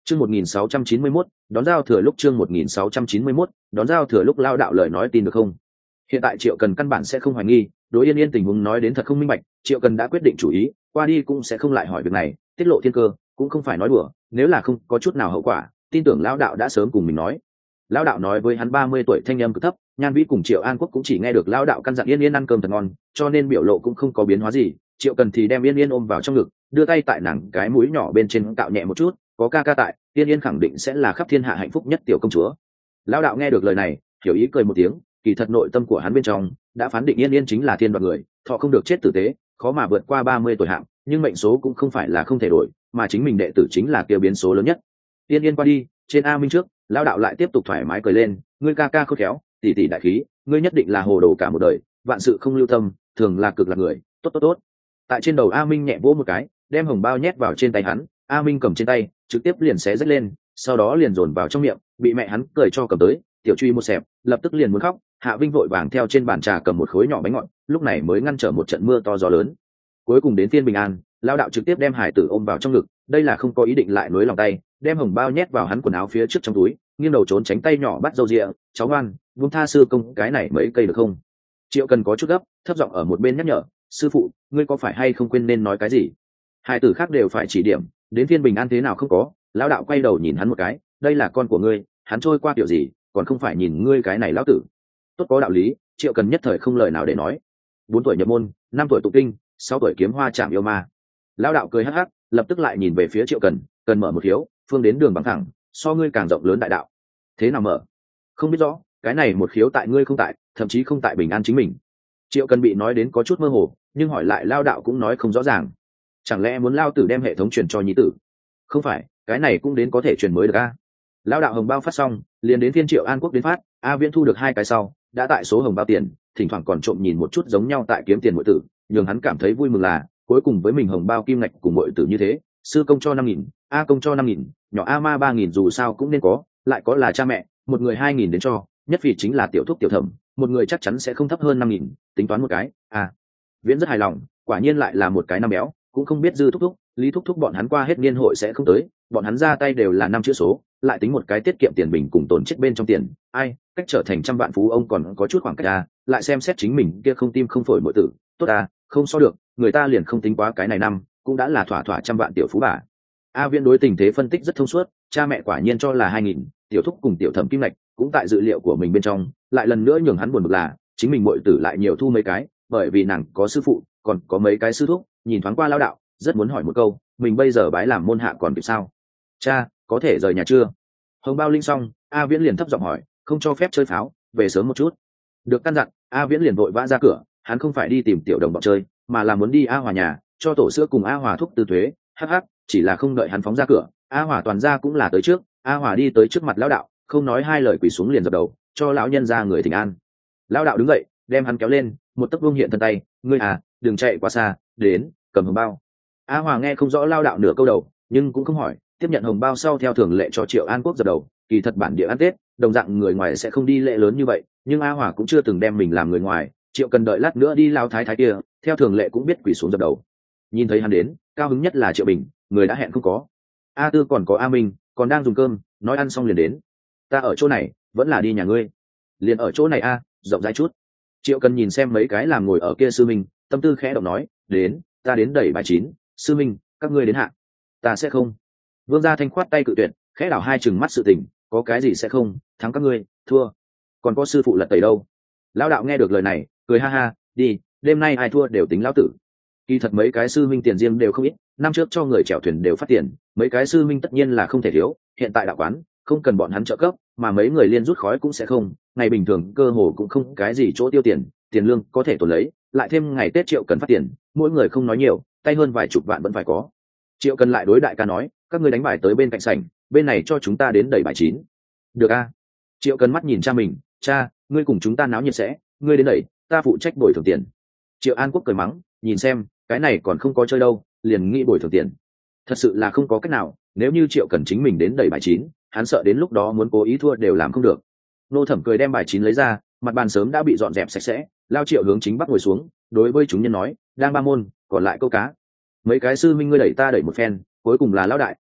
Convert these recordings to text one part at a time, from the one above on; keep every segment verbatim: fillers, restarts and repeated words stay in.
Chương một nghìn sáu trăm chín mươi mốt, đón giao thừa lúc chương một nghìn sáu trăm chín mươi mốt, đón giao thừa lúc lao đạo lời nói tin được không? Hiện tại Triệu Cần căn bản sẽ không hoài nghi, đối Yên Yên tình huống nói đến thật không minh bạch, Triệu Cần đã quyết định chủ ý, qua đi cũng sẽ không lại hỏi việc này, tiết lộ thiên cơ, cũng không phải nói đùa, nếu là không có chút nào hậu quả, tin tưởng lao đạo đã sớm cùng mình nói. Lao đạo nói với hắn ba mươi tuổi thanh âm cực thấp, Nhan Vĩ cùng Triệu An Quốc cũng chỉ nghe được lao đạo căn dặn Yên Yên ăn cơm thật ngon, cho nên biểu lộ cũng không có biến hóa gì. Triệu Cần thì đem Yên Yên ôm vào trong ngực, đưa tay tại nàng cái mũi nhỏ bên trên cạo nhẹ một chút, có ca ca tại, Yên Yên khẳng định sẽ là khắp thiên hạ hạnh phúc nhất tiểu công chúa. Lão đạo nghe được lời này, hiểu ý cười một tiếng, kỳ thật nội tâm của hắn bên trong đã phán định Yên Yên chính là thiên đoạt người, thọ không được chết tử tế, khó mà vượt qua ba mươi tuổi hạng, nhưng mệnh số cũng không phải là không thể đổi, mà chính mình đệ tử chính là kia biến số lớn nhất. Yên Yên qua đi, trên A Minh trước, lão đạo lại tiếp tục thoải mái cười lên, ngươi ca ca khôn khéo, tỷ tỷ đại khí, ngươi nhất định là hồ đồ cả một đời, vạn sự không lưu tâm, thường là cực là người, tốt tốt tốt. Tại trên đầu A Minh nhẹ vỗ một cái, đem hồng bao nhét vào trên tay hắn, A Minh cầm trên tay, trực tiếp liền xé rách lên, sau đó liền dồn vào trong miệng, bị mẹ hắn cười cho cầm tới, tiểu truy một xẹp, lập tức liền muốn khóc. Hạ Vinh vội vàng theo trên bàn trà cầm một khối nhỏ bánh ngọt, lúc này mới ngăn trở một trận mưa to gió lớn. Cuối cùng đến phiên bình an, lão đạo trực tiếp đem hải tử ôm vào trong ngực, đây là không có ý định lại nối lòng tay, đem hồng bao nhét vào hắn quần áo phía trước trong túi, nghiêng đầu trốn tránh tay nhỏ bắt dâu rịa, cháu ngoan, buông tha sư công cái này mấy cây được không? Triệu Cần có chút gấp, thấp giọng ở một bên nhắc nhở, sư phụ, ngươi có phải hay không quên nên nói cái gì? Hải tử khác đều phải chỉ điểm, đến phiên bình an thế nào không có. Lão đạo quay đầu nhìn hắn một cái, đây là con của ngươi, hắn trôi qua kiểu gì, còn không phải nhìn ngươi cái này lão tử. Tốt có đạo lý, Triệu Cần nhất thời không lời nào để nói. Bốn tuổi nhập môn, năm tuổi tụng kinh, sáu tuổi kiếm hoa chạm yêu ma. Lão đạo cười hắc hắc, lập tức lại nhìn về phía Triệu Cần, cần mở một khiếu, phương đến đường bằng thẳng, so ngươi càng rộng lớn đại đạo. Thế nào mở? Không biết rõ, cái này một khiếu tại ngươi không tại, thậm chí không tại bình an chính mình. Triệu Cần bị nói đến có chút mơ hồ, nhưng hỏi lại lao đạo cũng nói không rõ ràng. Chẳng lẽ muốn lao tử đem hệ thống truyền cho nhi tử? Không phải, cái này cũng đến có thể truyền mới được a. Lao đạo hồng bao phát xong, liền đến phiên Triệu An Quốc đến phát, A Viễn thu được hai cái sau, đã tại số hồng bao tiền, thỉnh thoảng còn trộm nhìn một chút giống nhau tại kiếm tiền muội tử, nhường hắn cảm thấy vui mừng là cuối cùng với mình hồng bao kim ngạch cùng muội tử như thế, sư công cho năm nghìn, A công cho năm nghìn, nhỏ A ma ba nghìn dù sao cũng nên có, lại có là cha mẹ, một người hai nghìn đến cho, nhất vì chính là tiểu thúc tiểu thẩm, một người chắc chắn sẽ không thấp hơn năm nghìn, tính toán một cái, a. Viễn rất hài lòng, quả nhiên lại là một cái năm béo, cũng không biết dư thúc thúc, lý thúc thúc bọn hắn qua hết niên hội sẽ không tới, bọn hắn ra tay đều là năm chữ số, lại tính một cái tiết kiệm tiền bình cùng tồn chết bên trong tiền, ai, cách trở thành trăm vạn phú ông còn có chút khoảng cách a, lại xem xét chính mình kia không tim không phổi muội tử, tốt a, không so được, người ta liền không tính quá cái này năm, cũng đã là thỏa thỏa trăm vạn tiểu phú bà. A Viễn đối tình thế phân tích rất thông suốt, cha mẹ quả nhiên cho là hai nghìn, tiểu thúc cùng tiểu thẩm kim ngạch cũng tại dự liệu của mình bên trong, lại lần nữa nhường hắn buồn bực là chính mình muội tử lại nhiều thu mấy cái, bởi vì nàng có sư phụ, còn có mấy cái sư thúc, nhìn thoáng qua lao đạo, rất muốn hỏi một câu, mình bây giờ bái làm môn hạ còn kịp sao? Cha, có thể rời nhà chưa? Hồng bao linh xong, A Viễn liền thấp giọng hỏi, không cho phép chơi pháo, về sớm một chút. Được căn dặn, A Viễn liền vội vã ra cửa, hắn không phải đi tìm tiểu đồng bọn chơi, mà là muốn đi A Hòa nhà, cho tổ sữa cùng A Hòa thúc tư thuế, hắc hắc, chỉ là không đợi hắn phóng ra cửa, A Hòa toàn ra cũng là tới trước, A Hòa đi tới trước mặt lão đạo, không nói hai lời quỳ xuống liền dập đầu, cho lão nhân ra người thỉnh an. Lão đạo đứng dậy, đem hắn kéo lên, một tấc vương hiện thân tay, ngươi à, đừng chạy quá xa, đến, cầm hồng bao. A Hòa nghe không rõ lão đạo nửa câu đầu, nhưng cũng không hỏi, tiếp nhận hồng bao sau theo thường lệ cho Triệu An Quốc dập đầu, kỳ thật bản địa ăn Tết, đồng dạng người ngoài sẽ không đi lễ lớn như vậy, nhưng A Hòa cũng chưa từng đem mình làm người ngoài, Triệu cần đợi lát nữa đi lao thái thái kia, theo thường lệ cũng biết quỳ xuống dập đầu. Nhìn thấy hắn đến, cao hứng nhất là Triệu Bình, người đã hẹn không có. A Tư còn có A Minh, còn đang dùng cơm, nói ăn xong liền đến. Ta ở chỗ này, vẫn là đi nhà ngươi. Liền ở chỗ này a, rộng rãi chút. Triệu cần nhìn xem mấy cái làm ngồi ở kia sư minh, tâm tư khẽ động nói, đến, ta đến đẩy bài chín, sư minh, các ngươi đến hạ. Ta sẽ không. Vương Gia Thanh khoát tay cự tuyệt, khẽ đảo hai chừng mắt sự tình, có cái gì sẽ không, thắng các ngươi, thua. Còn có sư phụ lật tẩy đâu? Lão đạo nghe được lời này, cười ha ha, đi, đêm nay ai thua đều tính lão tử. Kỳ thật mấy cái sư minh tiền riêng đều không ít, năm trước cho người chèo thuyền đều phát tiền, mấy cái sư minh tất nhiên là không thể thiếu, hiện tại đạo quán không cần bọn hắn trợ cấp, mà mấy người liên rút khói cũng sẽ không, ngày bình thường cơ hồ cũng không cái gì chỗ tiêu tiền, tiền lương có thể tồn lấy, lại thêm ngày Tết Triệu cần phát tiền, mỗi người không nói nhiều, tay hơn vài chục vạn vẫn phải có. Triệu cần lại đối đại ca nói, các ngươi đánh bài tới bên cạnh sảnh, bên này cho chúng ta đến đẩy bài chín. Được a. Triệu cần mắt nhìn cha mình, cha, ngươi cùng chúng ta náo nhiệt sẽ, ngươi đến đẩy, ta phụ trách bồi thường tiền. Triệu An Quốc cười mắng, nhìn xem, cái này còn không có chơi đâu, liền nghĩ bồi thường tiền. Thật sự là không có cách nào, nếu như Triệu cần chính mình đến đẩy bài chín, hắn sợ đến lúc đó muốn cố ý thua đều làm không được. Nô Thẩm cười đem bài chín lấy ra, mặt bàn sớm đã bị dọn dẹp sạch sẽ, lao Triệu hướng chính bắc ngồi xuống, đối với chúng nhân nói, đang ba môn, còn lại câu cá. Mấy cái sư minh ngươi đẩy ta đẩy một phen, cuối cùng là lão đại,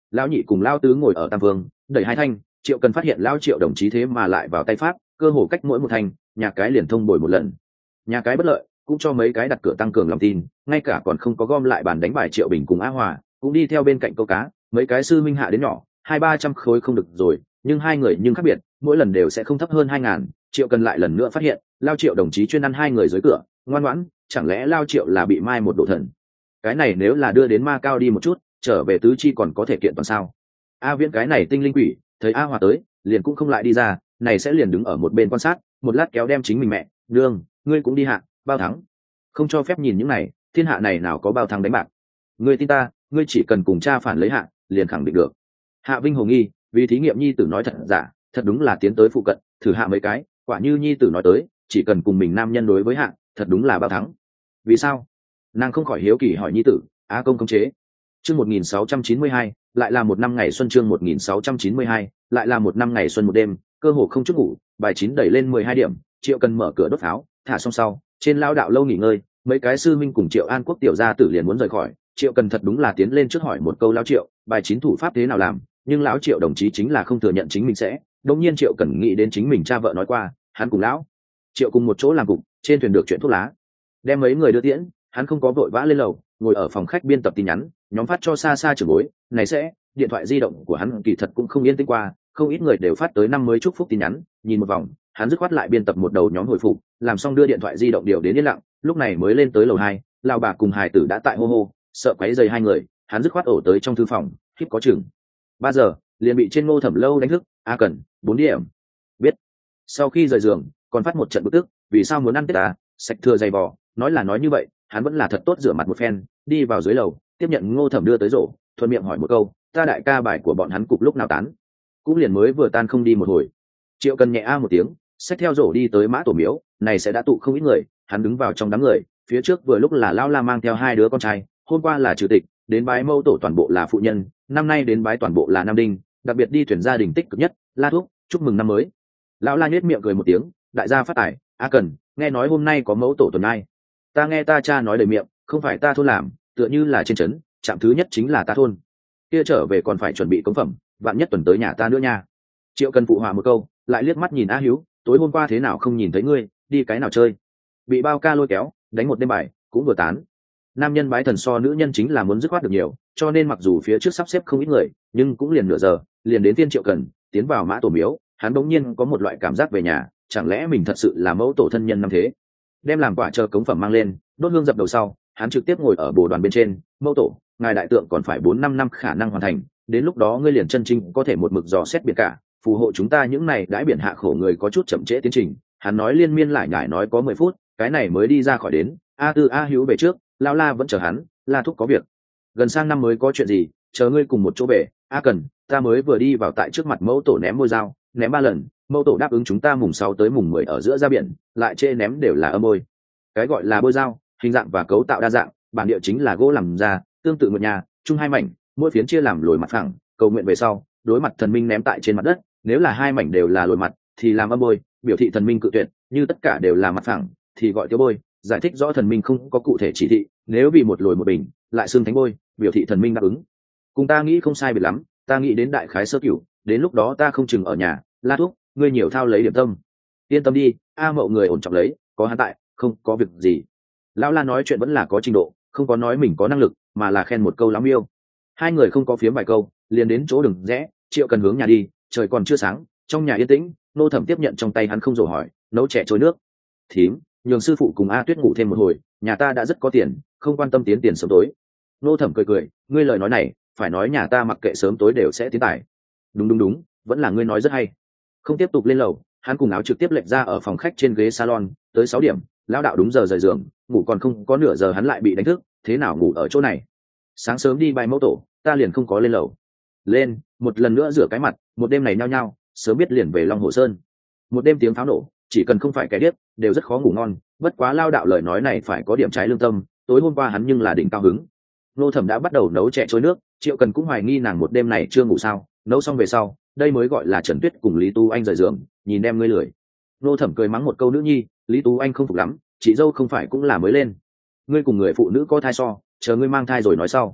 lão nhị cùng lao tứ ngồi ở tam vương đẩy hai thanh. Triệu Cần phát hiện lao Triệu đồng chí thế mà lại vào tay pháp, cơ hồ cách mỗi một thanh nhà cái liền thông bồi một lần. Nhà cái bất lợi cũng cho mấy cái đặt cửa tăng cường lòng tin, ngay cả còn không có gom lại bàn đánh bài Triệu Bình cùng Á Hòa cũng đi theo bên cạnh câu cá. Mấy cái sư minh hạ đến nhỏ hai ba trăm khối không được rồi, nhưng hai người nhưng khác biệt, mỗi lần đều sẽ không thấp hơn hai ngàn. Triệu Cần lại lần nữa phát hiện lao Triệu đồng chí chuyên ăn hai người dưới cửa, ngoan ngoãn, chẳng lẽ lao Triệu là bị mai một độ thần? Cái này nếu là đưa đến ma cao đi một chút, trở về tứ chi còn có thể kiện toàn sao? A Viễn cái này tinh linh quỷ thấy A Hòa tới liền cũng không lại đi ra, này sẽ liền đứng ở một bên quan sát, một lát kéo đem chính mình mẹ đương ngươi cũng đi hạ bao thắng, không cho phép nhìn những này, thiên hạ này nào có bao thắng đánh bạc. Ngươi tin ta, ngươi chỉ cần cùng cha phản lấy hạ liền khẳng định được. Hạ Vinh hồ nghi vì thí nghiệm nhi tử nói thật giả, thật đúng là tiến tới phụ cận thử hạ mấy cái, quả như nhi tử nói tới, chỉ cần cùng mình nam nhân đối với hạ thật đúng là bao thắng. Vì sao? Nàng không khỏi hiếu kỳ hỏi nhi tử. Á công công chế chương một nghìn sáu trăm chín mươi hai lại là một năm ngày xuân, chương một nghìn sáu trăm chín mươi hai lại là một năm ngày xuân, một đêm cơ hồ không chút ngủ, bài chín đẩy lên mười hai điểm, Triệu Cần mở cửa đốt pháo thả xong sau, trên lao đạo lâu nghỉ ngơi, mấy cái sư minh cùng Triệu An Quốc tiểu gia tử liền muốn rời khỏi. Triệu Cần thật đúng là tiến lên trước hỏi một câu lão Triệu, bài chín thủ pháp thế nào làm, nhưng lão Triệu đồng chí chính là không thừa nhận chính mình sẽ. Đống nhiên Triệu Cần nghĩ đến chính mình cha vợ nói qua, hắn cùng lão Triệu cùng một chỗ làm cục, trên thuyền được chuyện thuốc lá, đem mấy người đưa tiễn, hắn không có vội vã lên lầu, ngồi ở phòng khách biên tập tin nhắn, nhóm phát cho xa xa trưởng bối, này sẽ, điện thoại di động của hắn kỳ thật cũng không yên tĩnh qua, không ít người đều phát tới năm mới chúc phúc tin nhắn, nhìn một vòng, hắn dứt khoát lại biên tập một đầu nhóm hồi phục, làm xong đưa điện thoại di động điều đến yên lặng, lúc này mới lên tới lầu hai, lão bà cùng hài tử đã tại hô hô, sợ quấy rầy hai người, hắn dứt khoát ổ tới trong thư phòng, khiếp có chừng ba giờ, liền bị trên Ngô Thẩm Lâu đánh thức, a cần, bốn điểm. Biết. Sau khi rời giường, còn phát một trận bực tức, vì sao muốn ăn tết à, sạch thừa dày bò, nói là nói như vậy, hắn vẫn là thật tốt rửa mặt một phen, đi vào dưới lầu, tiếp nhận Ngô Thẩm đưa tới rổ, thuận miệng hỏi một câu, ta đại ca bài của bọn hắn cục lúc nào tán? Cũng liền mới vừa tan không đi một hồi. Triệu Cần nhẹ a một tiếng, xách theo rổ đi tới Mã Tổ Miếu, này sẽ đã tụ không ít người, hắn đứng vào trong đám người, phía trước vừa lúc là Lão La mang theo hai đứa con trai, hôm qua là chủ tịch, đến bái mâu tổ toàn bộ là phụ nhân, năm nay đến bái toàn bộ là nam đinh, đặc biệt đi thuyền gia đình tích cực nhất, La Thúc, chúc mừng năm mới. Lão La nhếch miệng cười một tiếng, đại gia phát tài, a Cần, nghe nói hôm nay có mẫu tổ tuần ai? Ta nghe ta cha nói đầy miệng, không phải ta thôn làm, tựa như là trên trấn, trạm thứ nhất chính là ta thôn. Kia trở về còn phải chuẩn bị cống phẩm, vạn nhất tuần tới nhà ta nữa nha. Triệu Cần phụ hòa một câu, lại liếc mắt nhìn A Hiếu, tối hôm qua thế nào không nhìn thấy ngươi, đi cái nào chơi? Bị bao ca lôi kéo, đánh một đêm bài, cũng vừa tán. Nam nhân bái thần so nữ nhân chính là muốn dứt khoát được nhiều, cho nên mặc dù phía trước sắp xếp không ít người, nhưng cũng liền nửa giờ, liền đến tiên Triệu Cần, tiến vào Mã Tổ Miếu, hắn bỗng nhiên có một loại cảm giác về nhà, chẳng lẽ mình thật sự là mẫu tổ thân nhân năm thế? Đem làm quả chờ cống phẩm mang lên, đốt hương dập đầu sau, hắn trực tiếp ngồi ở bồ đoàn bên trên, mẫu tổ, ngài đại tượng còn phải bốn năm năm khả năng hoàn thành, đến lúc đó ngươi liền chân chính có thể một mực dò xét biển cả, phù hộ chúng ta những này đãi biển hạ khổ người có chút chậm trễ tiến trình. Hắn nói liên miên lại nhải nói có mười phút, cái này mới đi ra khỏi đến. A Tư A Hữu về trước, Lão La vẫn chờ hắn, La Thúc có việc, gần sang năm mới có chuyện gì, chờ ngươi cùng một chỗ về. A Cần, ta mới vừa đi vào tại trước mặt mẫu tổ ném môi dao, ném ba lần, mẫu tổ đáp ứng chúng ta mùng sáu tới mùng mười ở giữa ra biển, lại chê ném đều là âm môi. Cái gọi là bôi dao, hình dạng và cấu tạo đa dạng, bản địa chính là gỗ làm ra, tương tự một nhà, chung hai mảnh, mỗi phiến chia làm lồi mặt phẳng, cầu nguyện về sau, đối mặt thần minh ném tại trên mặt đất, nếu là hai mảnh đều là lồi mặt thì làm âm bôi, biểu thị thần minh cự tuyệt, như tất cả đều là mặt phẳng thì gọi tiêu bôi, giải thích rõ thần minh không có cụ thể chỉ thị, nếu vì một lồi một bình lại xưng thánh bôi, biểu thị thần minh đáp ứng. Cùng ta nghĩ không sai biệt lắm, ta nghĩ đến đại khái sơ cửu, đến lúc đó ta không chừng ở nhà. La Thúc, ngươi nhiều thao lấy điểm tâm. Yên tâm đi, A Mậu người ổn trọng lấy, có hắn tại, không có việc gì. Lão La nói chuyện vẫn là có trình độ, không có nói mình có năng lực, mà là khen một câu lắm yêu. Hai người không có phiếm vài câu, liền đến chỗ đường rẽ. Triệu Cần hướng nhà đi, trời còn chưa sáng, trong nhà yên tĩnh. Nô Thẩm tiếp nhận trong tay hắn không rồi hỏi, nấu chè trôi nước. Thím, nhường sư phụ cùng A Tuyết ngủ thêm một hồi, nhà ta đã rất có tiền, không quan tâm tiến tiền sớm tối. Nô Thẩm cười cười, ngươi lời nói này, phải nói nhà ta mặc kệ sớm tối đều sẽ tiến tài. Đúng đúng đúng, vẫn là ngươi nói rất hay. Không tiếp tục lên lầu, hắn cùng áo trực tiếp lệch ra ở phòng khách trên ghế salon, tới sáu điểm, lão đạo đúng giờ rời giường, ngủ còn không có nửa giờ hắn lại bị đánh thức, thế nào ngủ ở chỗ này? Sáng sớm đi bài mẫu tổ, ta liền không có lên lầu. Lên, một lần nữa rửa cái mặt, một đêm này nhao nhao, sớm biết liền về Long Hồ Sơn. Một đêm tiếng pháo nổ, chỉ cần không phải cái điếc, đều rất khó ngủ ngon, bất quá lao đạo lời nói này phải có điểm trái lương tâm, tối hôm qua hắn nhưng là đỉnh cao hứng. Nô Thẩm đã bắt đầu nấu chè trôi nước, Triệu Cần cũng hoài nghi nàng một đêm này chưa ngủ sao, nấu xong về sau, đây mới gọi là Trần Tuyết cùng Lý Tu Anh rời giường, nhìn đem ngươi lười. Nô Thẩm cười mắng một câu nữ nhi, Lý Tu Anh không phục lắm, chị dâu không phải cũng là mới lên, ngươi cùng người phụ nữ có thai so, chờ ngươi mang thai rồi nói sau.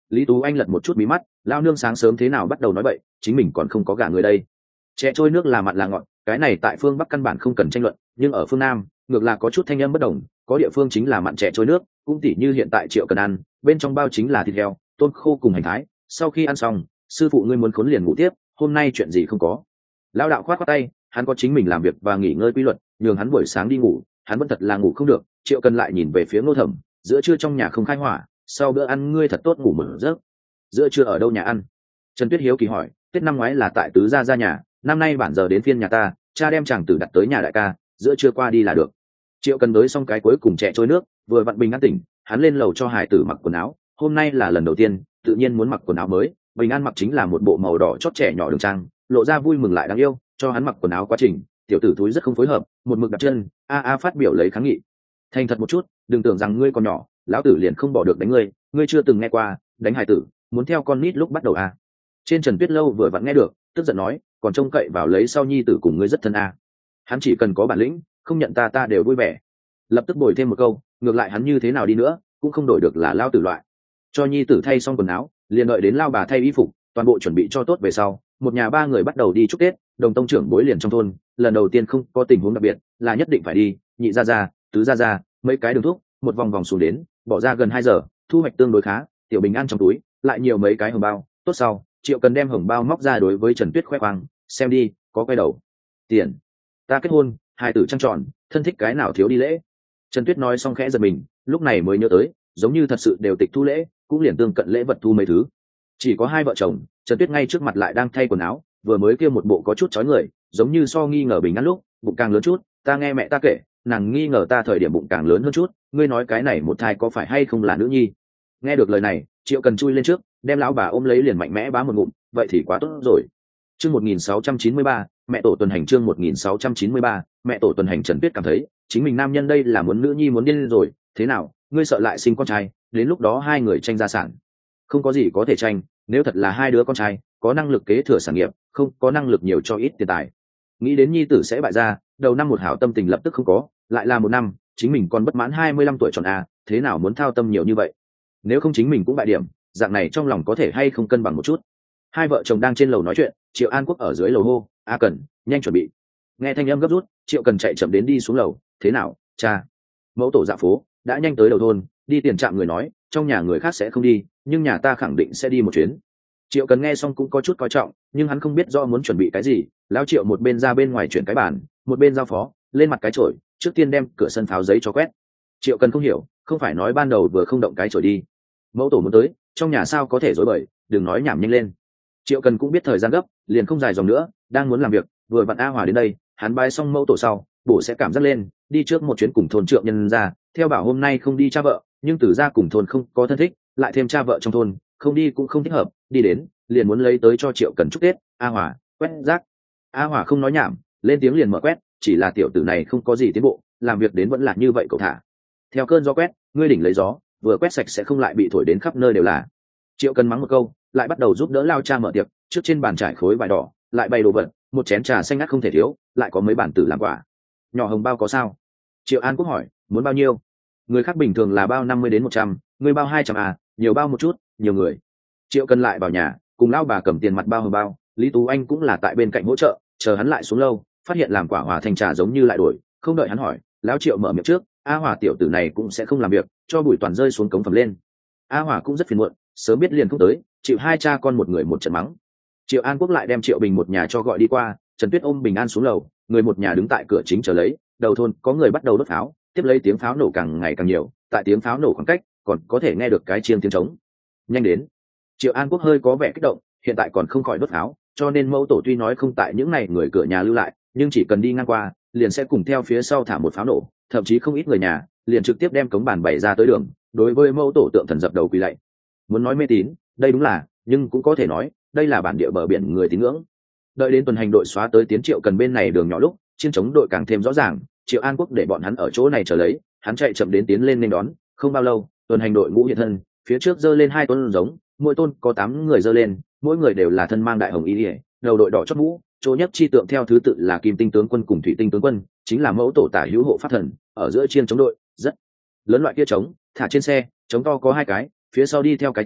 Lý Tú Anh lật một chút mí mắt, lao nương sáng sớm thế nào bắt đầu nói bậy, chính mình còn không có gả người đây. Chè trôi nước là mặn là ngọt, cái này tại phương Bắc căn bản không cần tranh luận, nhưng ở phương Nam ngược là có chút thanh âm bất đồng, có địa phương chính là mặn chè trôi nước, cũng tỉ như hiện tại Triệu Cần ăn, bên trong bao chính là thịt heo, tôm khô cùng hành thái. Sau khi ăn xong, sư phụ ngươi muốn khốn liền ngủ tiếp, hôm nay chuyện gì không có. Lao đạo khoát khoát tay, hắn có chính mình làm việc và nghỉ ngơi quy luật, nhường hắn buổi sáng đi ngủ, hắn vẫn thật là ngủ không được. Triệu Cần lại nhìn về phía Ngô Thẩm, giữa trưa trong nhà không khai hỏa, sau bữa ăn ngươi thật tốt ngủ một giấc. Giữa trưa ở đâu nhà ăn? Trần Tuyết hiếu kỳ hỏi. Tết năm ngoái là tại tứ gia gia nhà, năm nay bản giờ đến phiên nhà ta, cha đem chàng tử đặt tới nhà đại ca, giữa trưa qua đi là được. Triệu Cần tới xong cái cuối cùng trẻ trôi nước, vừa vặn Bình An tỉnh, hắn lên lầu cho hải tử mặc quần áo, hôm nay là lần đầu tiên tự nhiên muốn mặc quần áo mới. Bình An mặc chính là một bộ màu đỏ chót trẻ nhỏ đường trang, lộ ra vui mừng lại đáng yêu. Cho hắn mặc quần áo quá trình, tiểu tử túi rất không phối hợp, một mực đặt chân, a a phát biểu lấy kháng nghị. Thành thật một chút, đừng tưởng rằng ngươi còn nhỏ, lão tử liền không bỏ được đánh ngươi, ngươi chưa từng nghe qua đánh hải tử muốn theo con nít lúc bắt đầu à. Trên Trần Tuyết lâu vừa vặn nghe được, tức giận nói, còn trông cậy vào lấy sau nhi tử cùng ngươi rất thân à. Hắn chỉ cần có bản lĩnh, không nhận ta ta đều vui vẻ. Lập tức bồi thêm một câu, ngược lại hắn như thế nào đi nữa cũng không đổi được là lao tử loại. Cho nhi tử thay xong quần áo, liền đợi đến lao bà thay y phục, toàn bộ chuẩn bị cho tốt về sau, một nhà ba người bắt đầu đi chúc Tết. Đồng tông trưởng bối liền trong thôn, lần đầu tiên không có tình huống đặc biệt, là nhất định phải đi, nhị gia gia, tứ gia gia, mấy cái đường thuốc, một vòng vòng xuống đến, bỏ ra gần hai giờ, thu hoạch tương đối khá, tiểu Bình An trong túi lại nhiều mấy cái hồng bao. Tốt sau, Triệu Cần đem hồng bao móc ra đối với Trần Tuyết khoe khoang, xem đi, có quay đầu tiền, ta kết hôn, hai tử trăng tròn, thân thích cái nào thiếu đi lễ. Trần Tuyết nói xong khẽ giật mình, lúc này mới nhớ tới, giống như thật sự đều tịch thu lễ, cũng liền tương cận lễ vật thu mấy thứ. Chỉ có hai vợ chồng, Trần Tuyết ngay trước mặt lại đang thay quần áo, vừa mới kia một bộ có chút chói người, giống như so nghi ngờ Bình An lúc bụng càng lớn chút. Ta nghe mẹ ta kể, nàng nghi ngờ ta thời điểm bụng càng lớn hơn chút, ngươi nói cái này một thai có phải hay không là nữ nhi. Nghe được lời này, Triệu Cần chui lên trước, đem lão bà ôm lấy liền mạnh mẽ bá một ngụm, vậy thì quá tốt rồi. Chương một nghìn sáu trăm chín mươi ba, mẹ tổ tuần hành. Chương một nghìn sáu trăm chín mươi ba, mẹ tổ tuần hành. Trần Tuyết cảm thấy chính mình nam nhân đây là muốn nữ nhi muốn điên rồi. Thế nào, ngươi sợ lại sinh con trai, đến lúc đó hai người tranh gia sản? Không có gì có thể tranh, nếu thật là hai đứa con trai, có năng lực kế thừa sản nghiệp, không có năng lực nhiều cho ít tiền tài. Nghĩ đến nhi tử sẽ bại gia, đầu năm một hảo tâm tình lập tức không có, lại là một năm, chính mình còn bất mãn hai mươi lăm tuổi tròn à, thế nào muốn thao tâm nhiều như vậy? Nếu không chính mình cũng bại điểm, dạng này trong lòng có thể hay không cân bằng một chút. Hai vợ chồng đang trên lầu nói chuyện, Triệu An Quốc ở dưới lầu hô, a Cần, nhanh chuẩn bị. Nghe thanh âm gấp rút, Triệu Cần chạy chậm đến đi xuống lầu. Thế nào, cha? Mẫu tổ dạ phố đã nhanh tới đầu thôn, đi tiền trạm người nói, trong nhà người khác sẽ không đi, nhưng nhà ta khẳng định sẽ đi một chuyến. Triệu Cần nghe xong cũng có chút coi trọng, nhưng hắn không biết do muốn chuẩn bị cái gì. Lão Triệu một bên ra bên ngoài chuyển cái bàn, một bên giao phó, lên mặt cái chổi, trước tiên đem cửa sân pháo giấy cho quét. Triệu Cần không hiểu, không phải nói ban đầu vừa không động cái chổi đi. Mẫu tổ muốn tới, trong nhà sao có thể dối bời, đừng nói nhảm nhanh lên. Triệu Cần cũng biết thời gian gấp, liền không dài dòng nữa, đang muốn làm việc, vừa vặn A Hòa đến đây, hắn bái xong mẫu tổ sau, bổ sẽ cảm giác lên, đi trước một chuyến cùng thôn Trượng nhân ra, theo bảo hôm nay không đi cha vợ, nhưng từ ra cùng thôn không có thân thích, lại thêm cha vợ trong thôn, không đi cũng không thích hợp, đi đến, liền muốn lấy tới cho Triệu Cần chúc Tết. A Hòa, quét rác. A Hòa không nói nhảm, lên tiếng liền mở quét, chỉ là tiểu tử này không có gì tiến bộ, làm việc đến vẫn là như vậy cậu thả. Theo cơn gió quét, ngươi đỉnh lấy gió, vừa quét sạch sẽ không lại bị thổi đến khắp nơi đều là. Triệu Cần mắng một câu, lại bắt đầu giúp đỡ lao cha mở tiệc, trước trên bàn trải khối vải đỏ, lại bày đồ vật, một chén trà xanh ngắt không thể thiếu, lại có mấy bản tử làm quả. Nhỏ hồng bao có sao? Triệu An Quốc hỏi, muốn bao nhiêu? Người khác bình thường là bao năm mươi đến một trăm, người bao hai trăm à, nhiều bao một chút, nhiều người. Triệu Cần lại vào nhà, cùng lao bà cầm tiền mặt bao hồng bao, Lý Tú Anh cũng là tại bên cạnh hỗ trợ, chờ hắn lại xuống lâu, phát hiện làm quả hòa thành trà giống như lại đổi, không đợi hắn hỏi, lão Triệu mở miệng trước, A Hòa tiểu tử này cũng sẽ không làm việc, cho bụi toàn rơi xuống cống phẩm lên. A Hòa cũng rất phiền muộn, sớm biết liền không tới, chịu hai cha con một người một trận mắng. Triệu An Quốc lại đem Triệu Bình một nhà cho gọi đi qua, Trần Tuyết ôm Bình An xuống lầu, người một nhà đứng tại cửa chính chờ lấy. Đầu thôn có người bắt đầu đốt pháo, tiếp lấy tiếng pháo nổ càng ngày càng nhiều, tại tiếng pháo nổ khoảng cách còn có thể nghe được cái chiêng tiếng trống. Nhanh đến. Triệu An Quốc hơi có vẻ kích động, hiện tại còn không khỏi đốt pháo, cho nên mẫu tổ tuy nói không tại những này người cửa nhà lưu lại, nhưng chỉ cần đi ngang qua, liền sẽ cùng theo phía sau thả một pháo nổ, thậm chí không ít người nhà liền trực tiếp đem cống bàn bày ra tới đường, đối với mẫu tổ tượng thần dập đầu quỳ lạy. Muốn nói mê tín, đây đúng là, nhưng cũng có thể nói, đây là bản địa bờ biển người tín ngưỡng. Đợi đến tuần hành đội xóa tới tiến Triệu Cần bên này đường nhỏ lúc, chiến chống đội càng thêm rõ ràng, Triệu An Quốc để bọn hắn ở chỗ này chờ lấy, hắn chạy chậm đến tiến lên nên đón. Không bao lâu, tuần hành đội ngũ hiện thân, phía trước giơ lên hai tôn giống, mỗi tôn có tám người giơ lên, mỗi người đều là thân mang đại hồng y liễu, đầu đội đỏ chót mũ, chỗ nhất chi tượng theo thứ tự là Kim Tinh tướng quân cùng Thủy Tinh tướng quân, chính là mẫu tổ tả hữu hộ pháp thần, ở giữa chiên chống đội, rất lớn loại kia trống, thả trên xe, trống to có hai cái, phía sau đi theo cái chiêng,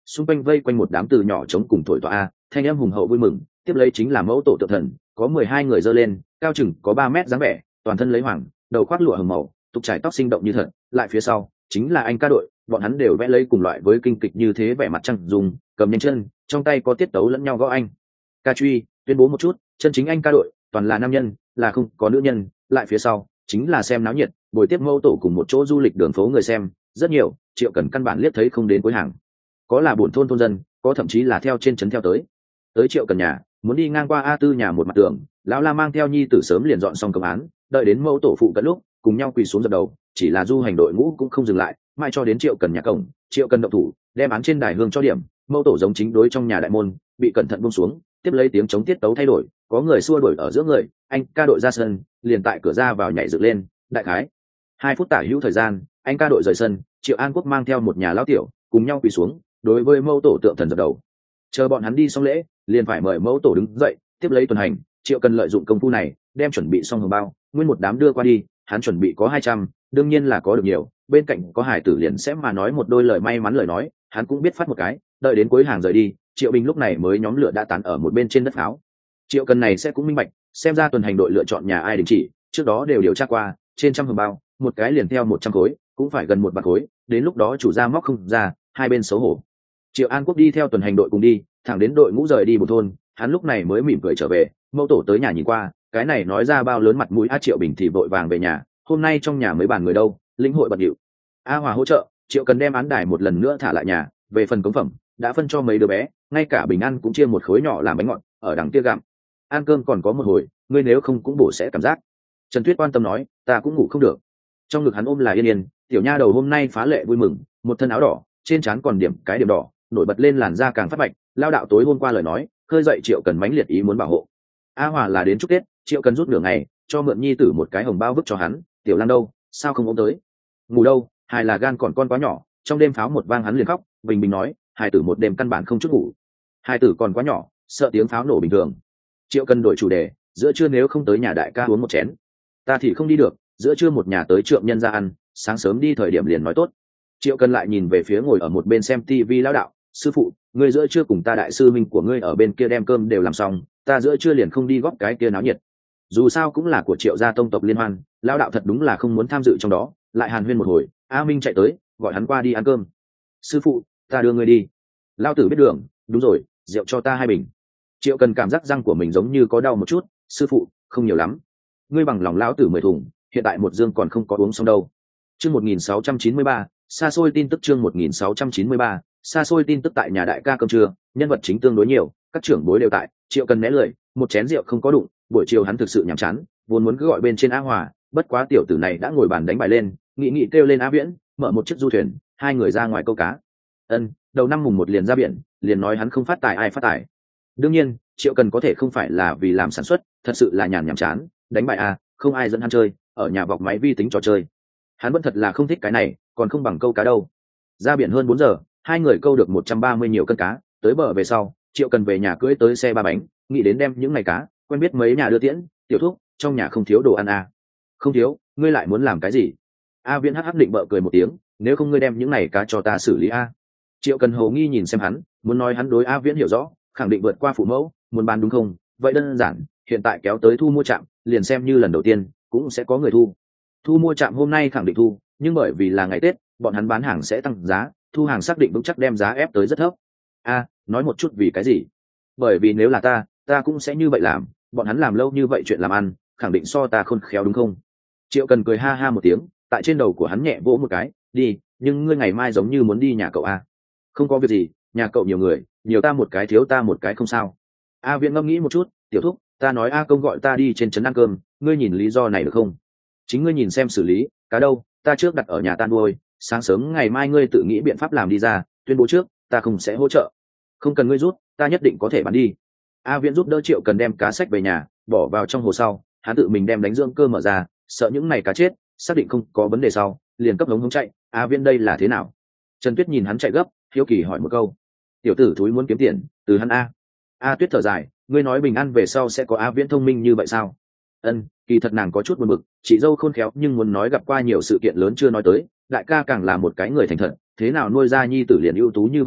xung quanh vây quanh một đám từ nhỏ chống cùng thổi tọa a, thanh em hùng hậu vui mừng. Tiếp lấy chính là mẫu tổ tượng thần, có mười hai người dơ lên, cao chừng có ba mét dáng vẻ, toàn thân lấy hoàng, đầu khoác lụa hồng màu, tục trải tóc sinh động như thật. Lại phía sau chính là anh ca đội, bọn hắn đều vẽ lấy cùng loại với kinh kịch như thế vẻ mặt trăng dùng, cầm nhanh chân, trong tay có tiết tấu lẫn nhau gõ anh ca truy, tuyên bố một chút, chân chính anh ca đội toàn là nam nhân, là không có nữ nhân. Lại phía sau chính là xem náo nhiệt, buổi tiếp mẫu tổ cùng một chỗ du lịch đường phố người xem rất nhiều. Triệu Cần căn bản liếc thấy không đến cuối hàng, có là buồn thôn thôn dân, có thậm chí là theo trên trấn theo tới. Tới Triệu Cần nhà, muốn đi ngang qua A Tư nhà một mặt tường, lão la mang theo nhi tử sớm liền dọn xong công án, đợi đến mẫu tổ phụ cận lúc cùng nhau quỳ xuống dập đầu. Chỉ là du hành đội ngũ cũng không dừng lại, mãi cho đến Triệu Cần nhà cổng, Triệu Cần động thủ đem án trên đài hương cho điểm. Mẫu tổ giống chính đối trong nhà đại môn bị cẩn thận buông xuống, tiếp lấy tiếng chống tiết tấu thay đổi, có người xua đuổi ở giữa người, anh ca đội ra sân, liền tại cửa ra vào nhảy dựng lên. Đại khái hai phút tả hữu thời gian, anh ca đội rời sân, Triệu An Quốc mang theo một nhà lão tiểu cùng nhau quỳ xuống đối với mẫu tổ tượng thần dập đầu. Chờ bọn hắn đi xong lễ, liền phải mời mẫu tổ đứng dậy tiếp lấy tuần hành. Triệu Cần lợi dụng công phu này đem chuẩn bị xong hồng bao nguyên một đám đưa qua đi. Hắn chuẩn bị có hai trăm, đương nhiên là có được nhiều, bên cạnh có hải tử liền sẽ mà nói một đôi lời may mắn lời nói, hắn cũng biết phát một cái. Đợi đến cuối hàng rời đi, Triệu Bình lúc này mới nhóm lửa đã tán ở một bên trên đất pháo. Triệu Cần này sẽ cũng minh bạch, xem ra tuần hành đội lựa chọn nhà ai đình chỉ, trước đó đều điều tra qua, trên trăm hồng bao, một cái liền theo một trăm khối, cũng phải gần một bạc khối, đến lúc đó chủ gia móc không ra, hai bên xấu hổ. Triệu An Quốc đi theo tuần hành đội cùng đi, thẳng đến đội ngũ rời đi một thôn, hắn lúc này mới mỉm cười trở về. Mẫu tổ tới nhà nhìn qua, cái này nói ra bao lớn mặt mũi. A Triệu Bình thì vội vàng về nhà, hôm nay trong nhà mấy bàn người đâu, lĩnh hội bận điệu. A Hòa hỗ trợ, Triệu Cần đem án đài một lần nữa thả lại nhà. Về phần cống phẩm đã phân cho mấy đứa bé, ngay cả Bình An cũng chia một khối nhỏ làm bánh ngọt ở đằng kia gặm. Ăn cơm còn có một hồi, ngươi nếu không cũng bổ sẽ cảm giác. Trần Tuyết quan tâm nói, ta cũng ngủ không được. Trong ngực hắn ôm là Yên Yên, tiểu nha đầu hôm nay phá lệ vui mừng, một thân áo đỏ, trên trán còn điểm cái điểm đỏ, nổi bật lên làn da càng phát bạch. Lao đạo tối hôm qua lời nói khơi dậy Triệu Cần mãnh liệt ý muốn bảo hộ. A Hòa là đến chúc Tết, Triệu Cần rút nửa ngày cho mượn nhi tử một cái hồng bao vứt cho hắn. Tiểu Lan đâu, sao không ôm tới? Ngủ đâu, hài là gan còn con quá nhỏ. Trong đêm pháo một vang hắn liền khóc. Bình Bình nói, hài tử một đêm căn bản không chút ngủ, hài tử còn quá nhỏ, sợ tiếng pháo nổ bình thường. Triệu Cần đổi chủ đề, giữa trưa nếu không tới nhà đại ca uống một chén? Ta thì không đi được, giữa trưa một nhà tới trượng nhân ra ăn, sáng sớm đi thời điểm liền nói tốt. Triệu Cần lại nhìn về phía ngồi ở một bên xem tivi lão đạo, sư phụ, ngươi giữa trưa cùng ta đại sư minh của ngươi ở bên kia đem cơm đều làm xong, ta giữa trưa liền không đi góp cái kia náo nhiệt. Dù sao cũng là của Triệu gia tông tộc liên hoan, lão đạo thật đúng là không muốn tham dự trong đó. Lại hàn huyên một hồi, A Minh chạy tới gọi hắn qua đi ăn cơm. Sư phụ, ta đưa ngươi đi. Lão tử biết đường, đúng rồi, rượu cho ta hai bình. Triệu Cần cảm giác răng của mình giống như có đau một chút. Sư phụ, không nhiều lắm, ngươi bằng lòng lão tử mười thùng, hiện tại một dương còn không có uống xong đâu. Chương một nghìn sáu trăm chín mươi ba, xa xôi tin tức. Chương một nghìn sáu trăm chín mươi ba, xa xôi tin tức. Tại nhà đại ca cơm trưa, nhân vật chính tương đối nhiều, các trưởng bối đều tại. Triệu Cần né lười, một chén rượu không có đụng. Buổi chiều hắn thực sự nhàm chán, vốn muốn cứ gọi bên trên A Hòa, bất quá tiểu tử này đã ngồi bàn đánh bài lên, nghị nghị kêu lên A Viễn mở một chiếc du thuyền, hai người ra ngoài câu cá. Ân, đầu năm mùng một liền ra biển, liền nói hắn không phát tài ai phát tài. Đương nhiên, Triệu Cần có thể không phải là vì làm sản xuất, thật sự là nhàn nhàm chán, đánh bài à, không ai dẫn hắn chơi, ở nhà vọc máy vi tính trò chơi. Hắn vẫn thật là không thích cái này, còn không bằng câu cá đâu. Ra biển hơn bốn giờ, hai người câu được một trăm ba mươi nhiều cân cá, tới bờ về sau, Triệu Cần về nhà cưỡi tới xe ba bánh, nghĩ đến đem những ngày cá, quen biết mấy nhà đưa tiễn, tiểu thúc, trong nhà không thiếu đồ ăn à. Không thiếu, ngươi lại muốn làm cái gì? A Viễn hắc hắc định bợ cười một tiếng, nếu không ngươi đem những ngày cá cho ta xử lý a. Triệu Cần hồ nghi nhìn xem hắn, muốn nói hắn đối A Viễn hiểu rõ, khẳng định vượt qua phụ mẫu, muốn bán đúng không? Vậy đơn giản, hiện tại kéo tới thu mua trạm, liền xem như lần đầu tiên, cũng sẽ có người thu. Thu mua trạm hôm nay khẳng định thu, nhưng bởi vì là ngày Tết, bọn hắn bán hàng sẽ tăng giá, thu hàng xác định vững chắc đem giá ép tới rất thấp. A, nói một chút vì cái gì? Bởi vì nếu là ta, ta cũng sẽ như vậy làm, bọn hắn làm lâu như vậy chuyện làm ăn, khẳng định so ta khôn khéo đúng không? Triệu Cần cười ha ha một tiếng, tại trên đầu của hắn nhẹ vỗ một cái, đi, nhưng ngươi ngày mai giống như muốn đi nhà cậu a. Không có việc gì, nhà cậu nhiều người, nhiều ta một cái thiếu ta một cái không sao. A Viễn ngẫm nghĩ một chút, tiểu thúc, ta nói A Công gọi ta đi trên trấn ăn cơm, ngươi nhìn lý do này được không? Chính ngươi nhìn xem xử lý, cá đâu, ta trước đặt ở nhà ta nuôi, sáng sớm ngày mai ngươi tự nghĩ biện pháp làm đi ra, tuyên bố trước, ta không sẽ hỗ trợ. Không cần ngươi rút, ta nhất định có thể bán đi. A Viễn giúp đỡ Triệu Cần đem cá sách về nhà, bỏ vào trong hồ sau, hắn tự mình đem đánh dưỡng cơ mở ra, sợ những này cá chết, xác định không có vấn đề sau, liền cấp hống hống chạy. A Viễn đây là thế nào? Trần Tuyết nhìn hắn chạy gấp, hiếu kỳ hỏi một câu. Tiểu tử thúi muốn kiếm tiền, từ hắn a. A Tuyết thở dài, ngươi nói bình an về sau sẽ có A Viễn thông minh như vậy sao? Ân, kỳ thật nàng có chút buồn bực, chị dâu khôn khéo nhưng muốn nói gặp qua nhiều sự kiện lớn chưa nói tới, đại ca càng là một cái người thành thật, thế nào nuôi ra nhi tử liền ưu tú như vậy đâu,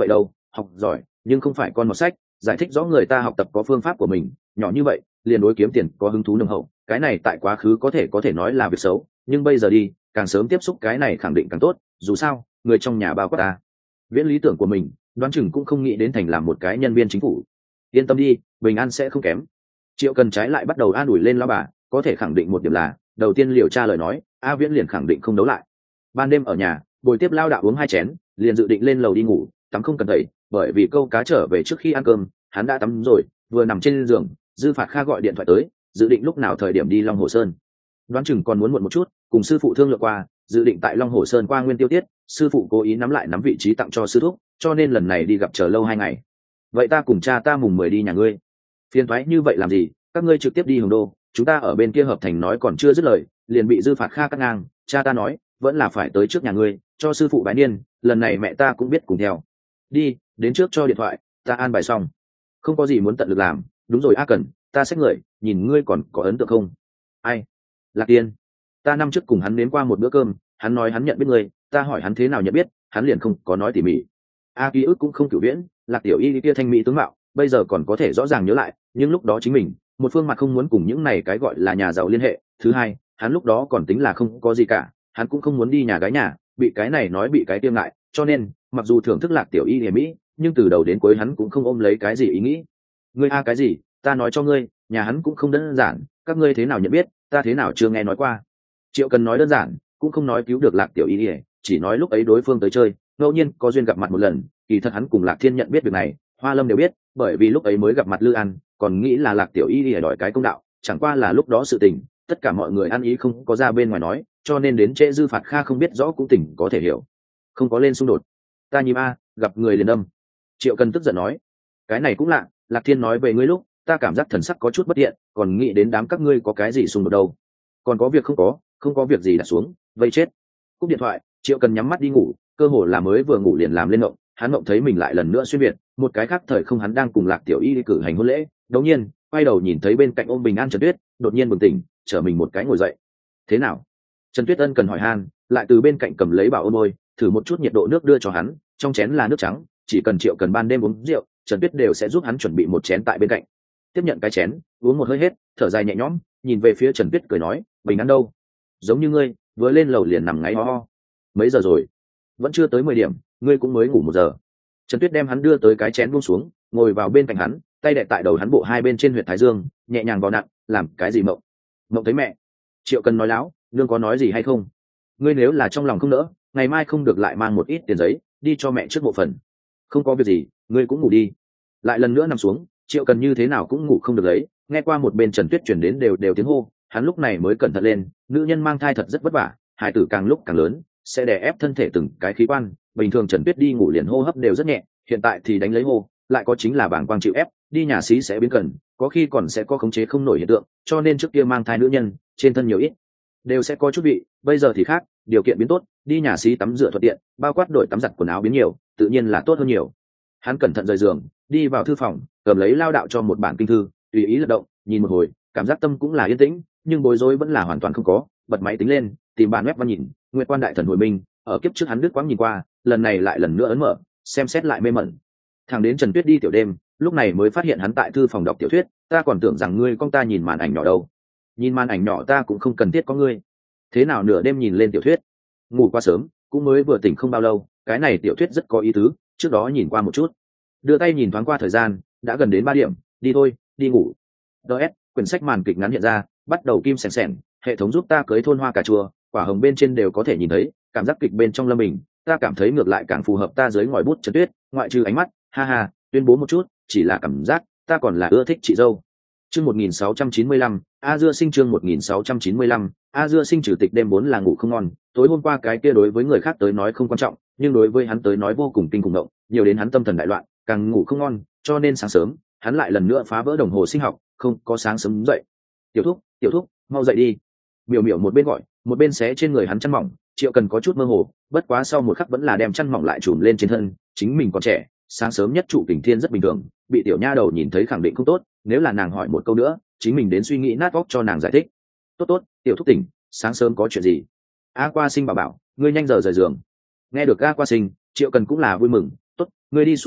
học giỏi nhưng không phải con một sách, giải thích rõ người ta học tập có phương pháp của mình, nhỏ như vậy liền đối kiếm tiền có hứng thú nồng hậu, cái này tại quá khứ có thể có thể nói là việc xấu, nhưng bây giờ đi càng sớm tiếp xúc cái này khẳng định càng tốt, dù sao người trong nhà bao quát ta. Viễn lý tưởng của mình đoán chừng cũng không nghĩ đến thành làm một cái nhân viên chính phủ. Yên tâm đi, bình an sẽ không kém. Triệu Cần trái lại bắt đầu an ủi lên lão bà, có thể khẳng định một điểm là đầu tiên liều tra lời nói A Viễn liền khẳng định không đấu lại. Ban đêm ở nhà bồi tiếp lao đạo uống hai chén, liền dự định lên lầu đi ngủ, tắm không cần tẩy, bởi vì câu cá trở về trước khi ăn cơm hắn đã tắm rồi, vừa nằm trên giường Dư Phạt Kha gọi điện thoại tới, dự định lúc nào thời điểm đi Long Hồ Sơn. Đoán chừng còn muốn muộn một chút, cùng sư phụ thương lượng qua, dự định tại Long Hồ Sơn qua nguyên tiêu tiết, sư phụ cố ý nắm lại nắm vị trí tặng cho sư thúc, cho nên lần này đi gặp chờ lâu hai ngày. Vậy ta cùng cha ta mùng mười đi nhà ngươi. Phiền thoái như vậy làm gì, các ngươi trực tiếp đi Hồng Đô, chúng ta ở bên kia hợp thành nói còn chưa dứt lời, liền bị Dư Phạt Kha cắt ngang. Cha ta nói vẫn là phải tới trước nhà ngươi, cho sư phụ bái niên, lần này mẹ ta cũng biết cùng theo. Đi, đến trước cho điện thoại, ta an bài xong. Không có gì muốn tận lực làm. Đúng rồi A Cần, ta xách người, nhìn ngươi còn có ấn tượng không? Ai? Lạc Tiên. Ta năm trước cùng hắn đến qua một bữa cơm, hắn nói hắn nhận biết ngươi, ta hỏi hắn thế nào nhận biết, hắn liền không có nói tỉ mỉ. A ký ức cũng không cửu viễn, Lạc tiểu y kia thanh mỹ tướng mạo bây giờ còn có thể rõ ràng nhớ lại, nhưng lúc đó chính mình một phương mặt không muốn cùng những này cái gọi là nhà giàu liên hệ. Thứ hai, hắn lúc đó còn tính là không có gì cả, hắn cũng không muốn đi nhà gái nhà, bị cái này nói bị cái tiêm ngại, cho nên mặc dù thưởng thức Lạc tiểu y hiểm mỹ, nhưng từ đầu đến cuối hắn cũng không ôm lấy cái gì ý nghĩ. Ngươi a cái gì, ta nói cho ngươi, nhà hắn cũng không đơn giản, các ngươi thế nào nhận biết, ta thế nào chưa nghe nói qua. Triệu Cần nói đơn giản, cũng không nói cứu được Lạc tiểu y ỉa, chỉ nói lúc ấy đối phương tới chơi, ngẫu nhiên có duyên gặp mặt một lần. Kỳ thật hắn cùng Lạc Thiên nhận biết việc này, Hoa Lâm đều biết, bởi vì lúc ấy mới gặp mặt Lư An, còn nghĩ là Lạc tiểu y ỉa đòi cái công đạo, chẳng qua là lúc đó sự tình, tất cả mọi người ăn ý không có ra bên ngoài nói, cho nên đến trễ Dư Phạt Kha không biết rõ cũng tỉnh có thể hiểu, không có lên xung đột. Ta nhím a, gặp người liền đâm. Triệu Cần tức giận nói, cái này cũng lạ, Lạc Thiên nói về ngươi lúc, ta cảm giác thần sắc có chút bất thiện, còn nghĩ đến đám các ngươi có cái gì xung đột đâu. Còn có việc không có, không có việc gì đặt xuống, vây chết. Cúp điện thoại, Triệu Cần nhắm mắt đi ngủ, cơ hồ là mới vừa ngủ liền làm lên mộng, hắn mộng thấy mình lại lần nữa xuyên việt, một cái khác thời không hắn đang cùng Lạc tiểu y đi cử hành hôn lễ, đột nhiên quay đầu nhìn thấy bên cạnh ôm Bình An Trần Tuyết, đột nhiên bừng tỉnh, trở mình một cái ngồi dậy. Thế nào? Trần Tuyết ân cần hỏi han, lại từ bên cạnh cầm lấy bảo ôn môi, thử một chút nhiệt độ nước đưa cho hắn, trong chén là nước trắng, chỉ cần Triệu Cần ban đêm uống rượu, Trần Tuyết đều sẽ giúp hắn chuẩn bị một chén tại bên cạnh. Tiếp nhận cái chén, uống một hơi hết, thở dài nhẹ nhõm, nhìn về phía Trần Tuyết cười nói, Bình An đâu? Giống như ngươi, vừa lên lầu liền nằm ngáy ho ho. Mấy giờ rồi? Vẫn chưa tới mười điểm, ngươi cũng mới ngủ một giờ. Trần Tuyết đem hắn đưa tới cái chén buông xuống, ngồi vào bên cạnh hắn, tay đè tại đầu hắn bộ hai bên trên huyệt thái dương, nhẹ nhàng vào nặng, làm cái gì mộng? Mộng thấy mẹ. Triệu Cần nói láo, nương có nói gì hay không? Ngươi nếu là trong lòng không nỡ, ngày mai không được lại mang một ít tiền giấy, đi cho mẹ trước bộ phần. Không có việc gì, ngươi cũng ngủ đi. Lại lần nữa nằm xuống, Triệu Cần như thế nào cũng ngủ không được lấy, nghe qua một bên Trần Tuyết chuyển đến đều đều tiếng hô, hắn lúc này mới cẩn thận lên, nữ nhân mang thai thật rất vất vả, hài tử càng lúc càng lớn, sẽ đè ép thân thể từng cái khí quan, bình thường Trần Tuyết đi ngủ liền hô hấp đều rất nhẹ, hiện tại thì đánh lấy hô, lại có chính là bảng quang chịu ép, đi nhà xí sẽ biến cần, có khi còn sẽ có khống chế không nổi hiện tượng, cho nên trước kia mang thai nữ nhân, trên thân nhiều ít đều sẽ có chút vị, bây giờ thì khác, điều kiện biến tốt, đi nhà xí tắm rửa thuận tiện, bao quát đổi tắm giặt quần áo biến nhiều, tự nhiên là tốt hơn nhiều. Hắn cẩn thận rời giường, đi vào thư phòng, cầm lấy lao đạo cho một bản kinh thư, tùy ý lật động, nhìn một hồi, cảm giác tâm cũng là yên tĩnh, nhưng bối rối vẫn là hoàn toàn không có, bật máy tính lên, tìm bản web văn nhìn, Nguyệt Quan Đại Thần hồi minh, ở kiếp trước hắn đứt quãng nhìn qua, lần này lại lần nữa ấn mở, xem xét lại mê mẩn. Thằng đến Trần Tuyết đi tiểu đêm, lúc này mới phát hiện hắn tại thư phòng đọc tiểu thuyết, ta còn tưởng rằng ngươi con ta nhìn màn ảnh nhỏ đâu. Nhìn màn ảnh nhỏ ta cũng không cần thiết có ngươi. Thế nào nửa đêm nhìn lên tiểu thuyết? Ngủ qua sớm, cũng mới vừa tỉnh không bao lâu, cái này tiểu thuyết rất có ý tứ, trước đó nhìn qua một chút. Đưa tay nhìn thoáng qua thời gian, đã gần đến ba điểm, đi thôi, đi ngủ. ds quyển sách màn kịch ngắn hiện ra, bắt đầu kim sèn sèn, hệ thống giúp ta cưới thôn hoa cà chua, quả hồng bên trên đều có thể nhìn thấy, cảm giác kịch bên trong lâm mình, ta cảm thấy ngược lại càng phù hợp ta dưới ngòi bút Trần Tuyết, ngoại trừ ánh mắt, ha ha, tuyên bố một chút, chỉ là cảm giác, ta còn là ưa thích chị dâu. Chương một nghìn sáu trăm chín mươi lăm, A Dưa Sinh chương một nghìn sáu trăm chín mươi lăm, A Dưa Sinh trừ tịch đêm bốn là ngủ không ngon, tối hôm qua cái kia đối với người khác tới nói không quan trọng, nhưng đối với hắn tới nói vô cùng kinh khủng động, nhiều đến hắn tâm thần đại loạn, càng ngủ không ngon, cho nên sáng sớm, hắn lại lần nữa phá vỡ đồng hồ sinh học, không có sáng sớm dậy. Tiểu Thúc, Tiểu Thúc, mau dậy đi. Miểu Miểu một bên gọi, một bên xé trên người hắn chăn mỏng, Triệu Cần có chút mơ hồ, bất quá sau một khắc vẫn là đem chăn mỏng lại trùm lên trên thân, chính mình còn trẻ, sáng sớm nhất trụ kình thiên rất bình thường, bị tiểu nha đầu nhìn thấy khẳng định không tốt, nếu là nàng hỏi một câu nữa, chính mình đến suy nghĩ nát óc cho nàng giải thích. Tốt tốt, Tiểu Thúc tỉnh, sáng sớm có chuyện gì? A Qua Sinh bảo bảo, ngươi nhanh giờ rời giường. Nghe được A Qua Sinh, Triệu Cần cũng là vui mừng, tốt, ngươi đi xuống trước,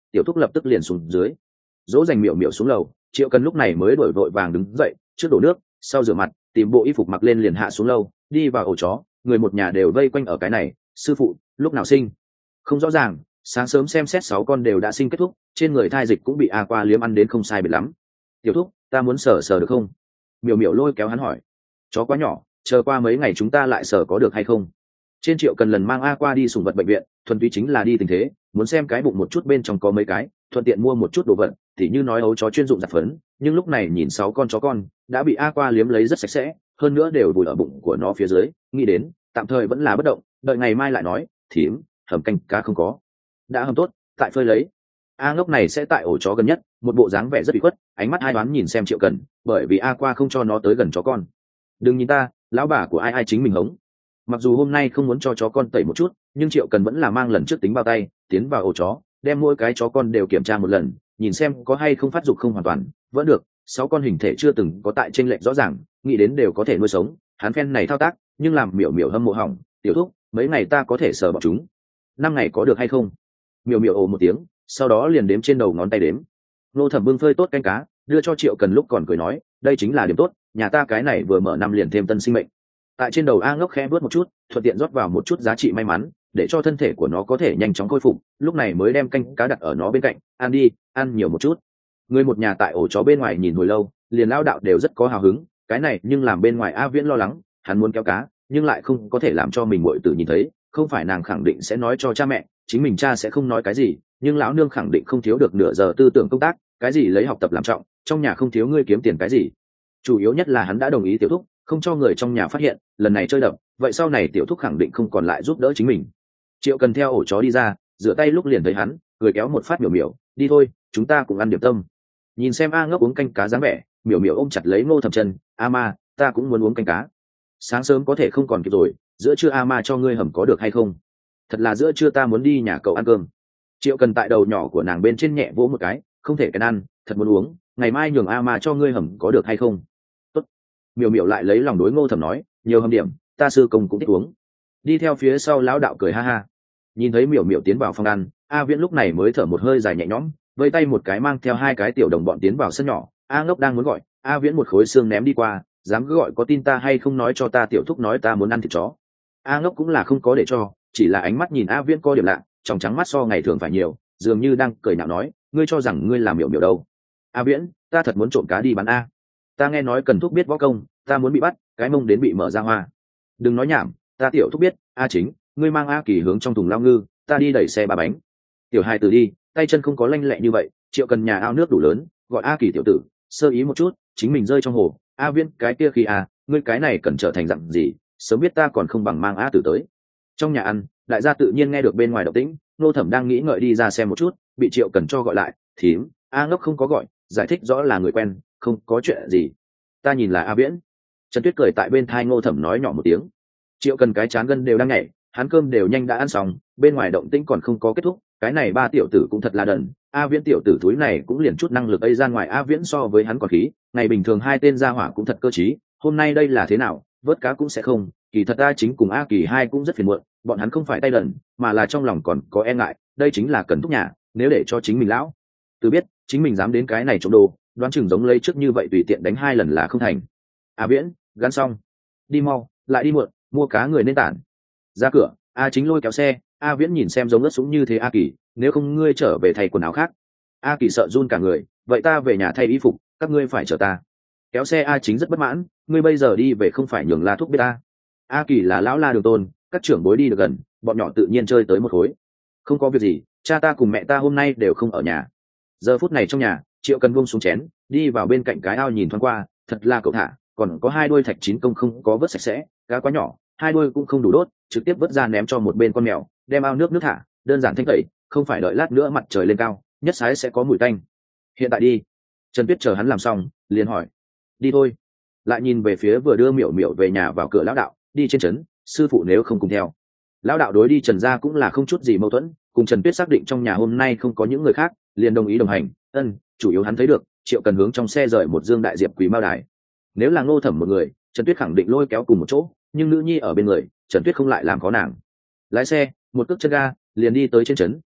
tiểu thúc lập tức liền xuống dưới dỗ dành miểu miểu xuống lầu. Triệu Cần lúc này mới đổi vội vàng đứng dậy, trước đổ nước, sau rửa mặt, tìm bộ y phục mặc lên liền hạ xuống lâu, đi vào ổ chó. Người một nhà đều vây quanh ở cái này. Sư phụ lúc nào sinh không rõ ràng, sáng sớm xem xét sáu con đều đã sinh kết thúc, trên người thai dịch cũng bị a qua liếm ăn đến không sai biệt lắm. Tiểu thúc, ta muốn sờ sờ được không? Miểu miểu lôi kéo hắn hỏi. Chó quá nhỏ, chờ qua mấy ngày chúng ta lại sờ có được hay không? Trên Triệu Cần lần mang a qua đi sủng vật bệnh viện, thuần túy chính là đi tình thế, muốn xem cái bụng một chút bên trong có mấy cái, thuận tiện mua một chút đồ vật, thì như nói ấu chó chuyên dụng giặt phấn. Nhưng lúc này nhìn sáu con chó con đã bị a qua liếm lấy rất sạch sẽ, hơn nữa đều vùi ở bụng của nó phía dưới, nghĩ đến tạm thời vẫn là bất động, đợi ngày mai lại nói. Thím, hầm canh cá không có? Đã hầm tốt, tại phơi lấy. A ngốc này sẽ tại ổ chó gần nhất, một bộ dáng vẻ rất bị khuất, ánh mắt hai đoán nhìn xem Triệu Cần, bởi vì a qua không cho nó tới gần chó con. Đừng nhìn ta, lão bà của ai ai chính mình hống. Mặc dù hôm nay không muốn cho chó con tẩy một chút, nhưng Triệu Cần vẫn là mang lần trước tính bao tay tiến vào ổ chó, đem mỗi cái chó con đều kiểm tra một lần, nhìn xem có hay không phát dục không hoàn toàn. Vẫn được, sáu con hình thể chưa từng có tại trên lệnh rõ ràng, nghĩ đến đều có thể nuôi sống. Hắn phen này thao tác, nhưng làm miểu miểu hâm mộ hỏng. Tiểu thúc, mấy ngày ta có thể sờ bọn chúng, năm ngày có được hay không? Miểu miểu ồ một tiếng, sau đó liền đếm trên đầu ngón tay đếm. Nô Thẩm bưng phơi tốt canh cá đưa cho Triệu Cần lúc còn cười nói, đây chính là điểm tốt, nhà ta cái này vừa mở năm liền thêm tân sinh mệnh. Tại trên đầu a ngốc khẽ vớt một chút, thuận tiện rót vào một chút giá trị may mắn để cho thân thể của nó có thể nhanh chóng khôi phục. Lúc này mới đem canh cá đặt ở nó bên cạnh, ăn đi, ăn nhiều một chút. Người một nhà tại ổ chó bên ngoài nhìn hồi lâu, liền lao đạo đều rất có hào hứng. Cái này nhưng làm bên ngoài A Viễn lo lắng, hắn muốn kéo cá nhưng lại không có thể làm cho mình muội tử nhìn thấy, không phải nàng khẳng định sẽ nói cho cha mẹ, chính mình cha sẽ không nói cái gì, nhưng lão nương khẳng định không thiếu được nửa giờ tư tưởng công tác, cái gì lấy học tập làm trọng, trong nhà không thiếu ngươi kiếm tiền cái gì. Chủ yếu nhất là hắn đã đồng ý tiểu thúc, không cho người trong nhà phát hiện, lần này chơi đập, vậy sau này tiểu thúc khẳng định không còn lại giúp đỡ chính mình. Triệu Cần theo ổ chó đi ra, rửa tay lúc liền thấy hắn, cười kéo một phát miểu miểu, đi thôi, chúng ta cùng ăn điểm tâm. Nhìn xem a ngốc uống canh cá dáng vẻ, miểu miểu ôm chặt lấy Ngô Thẩm chân, a ma, ta cũng muốn uống canh cá. Sáng sớm có thể không còn kịp rồi, giữa trưa a ma cho ngươi hầm có được hay không? Thật là giữa trưa ta muốn đi nhà cậu ăn cơm. Triệu Cần tại đầu nhỏ của nàng bên trên nhẹ vỗ một cái, không thể cái ăn, thật muốn uống, ngày mai nhường a ma cho ngươi hầm có được hay không? Tốt. Miểu miểu lại lấy lòng đối Ngô Thẩm nói, nhiều hầm điểm, ta sư công cũng thích uống. Đi theo phía sau lão đạo cười ha ha. Nhìn thấy miểu miểu tiến vào phòng ăn, a Viễn lúc này mới thở một hơi dài nhẹ nhõm, vây tay một cái mang theo hai cái tiểu đồng bọn tiến vào sân nhỏ. A ngốc đang muốn gọi, a Viễn một khối xương ném đi qua, dám cứ gọi có tin ta hay không nói cho ta tiểu thúc nói ta muốn ăn thịt chó. A ngốc cũng là không có để cho, chỉ là ánh mắt nhìn a Viễn có điểm lạ, trong trắng mắt so ngày thường phải nhiều, dường như đang cười nhạo nói, ngươi cho rằng ngươi làm miểu miểu đâu? A Viễn, ta thật muốn trộm cá đi bán a. Ta nghe nói cần thúc biết võ công, ta muốn bị bắt, cái mông đến bị mở ra hoa. Đừng nói nhảm, ta tiểu thúc biết. A Chính, ngươi mang A Kỳ hướng trong thùng lao ngư, ta đi đẩy xe ba bánh. Tiểu hai từ đi, tay chân không có lanh lẹ như vậy. Triệu Cần nhà ao nước đủ lớn, gọi A Kỳ tiểu tử, sơ ý một chút, chính mình rơi trong hồ. A Viễn, cái kia khi a, ngươi cái này cần trở thành dặn gì, sớm biết ta còn không bằng mang A Tử tới. Trong nhà ăn, đại gia tự nhiên nghe được bên ngoài động tĩnh, Nô Thẩm đang nghĩ ngợi đi ra xem một chút, bị Triệu Cần cho gọi lại. Thím, A ngốc không có gọi, giải thích rõ là người quen, không có chuyện gì. Ta nhìn là A Viễn. Trần Tuyết cười tại bên thai Ngô Thẩm nói nhỏ một tiếng. Triệu Cần cái chán gân đều đang nhảy, hắn cơm đều nhanh đã ăn xong, bên ngoài động tĩnh còn không có kết thúc, cái này ba tiểu tử cũng thật là đần. A Viễn tiểu tử thúi này cũng liền chút năng lực ấy ra ngoài, A Viễn so với hắn còn khí, ngày bình thường hai tên gia hỏa cũng thật cơ trí, hôm nay đây là thế nào, vớt cá cũng sẽ không. Kỳ thật A Chính cùng A Kỳ hai cũng rất phiền muộn, bọn hắn không phải tay đần, mà là trong lòng còn có e ngại, đây chính là cần thúc nhà, nếu để cho chính mình lão từ biết chính mình dám đến cái này trộm đồ, đoán chừng giống lấy trước như vậy tùy tiện đánh hai lần là không thành. A Viễn, gắn xong, đi mau, lại đi muộn, mua cá người nên tản. Ra cửa, A Chính lôi kéo xe, A Viễn nhìn xem giống ớt súng như thế A Kỳ, nếu không ngươi trở về thay quần áo khác. A Kỳ sợ run cả người, vậy ta về nhà thay y phục, các ngươi phải chờ ta. Kéo xe A Chính rất bất mãn, ngươi bây giờ đi về không phải nhường La Thúc biết ta. A Kỳ là lão La Đường Tôn, các trưởng bối đi được gần, bọn nhỏ tự nhiên chơi tới một khối. Không có việc gì, cha ta cùng mẹ ta hôm nay đều không ở nhà. Giờ phút này trong nhà, Triệu Cần buông xuống chén, đi vào bên cạnh cái ao nhìn thoáng qua, thật là cậu thả, còn có hai đuôi thạch chín công không có vớt sạch sẽ, cá quá nhỏ, hai đuôi cũng không đủ đốt, trực tiếp vớt ra ném cho một bên con mèo, đem ao nước nước thả, đơn giản thanh tẩy, không phải đợi lát nữa mặt trời lên cao, nhất sái sẽ có mùi tanh. Hiện tại đi. Trần Tuyết chờ hắn làm xong, liền hỏi, đi thôi. Lại nhìn về phía vừa đưa miểu miểu về nhà vào cửa lão đạo, đi trên trấn, sư phụ nếu không cùng theo. Lão đạo đối đi Trần gia cũng là không chút gì mâu thuẫn, cùng Trần Tuyết xác định trong nhà hôm nay không có những người khác, liền đồng ý đồng hành. Ân, chủ yếu hắn thấy được Triệu Cần hướng trong xe rời một dương đại diệp quý mao đài. Nếu là Ngô Thẩm một người, Trần Tuyết khẳng định lôi kéo cùng một chỗ, nhưng nữ nhi ở bên người, Trần Tuyết không lại làm khó nàng. Lái xe, một cước chân ga, liền đi tới trên trấn.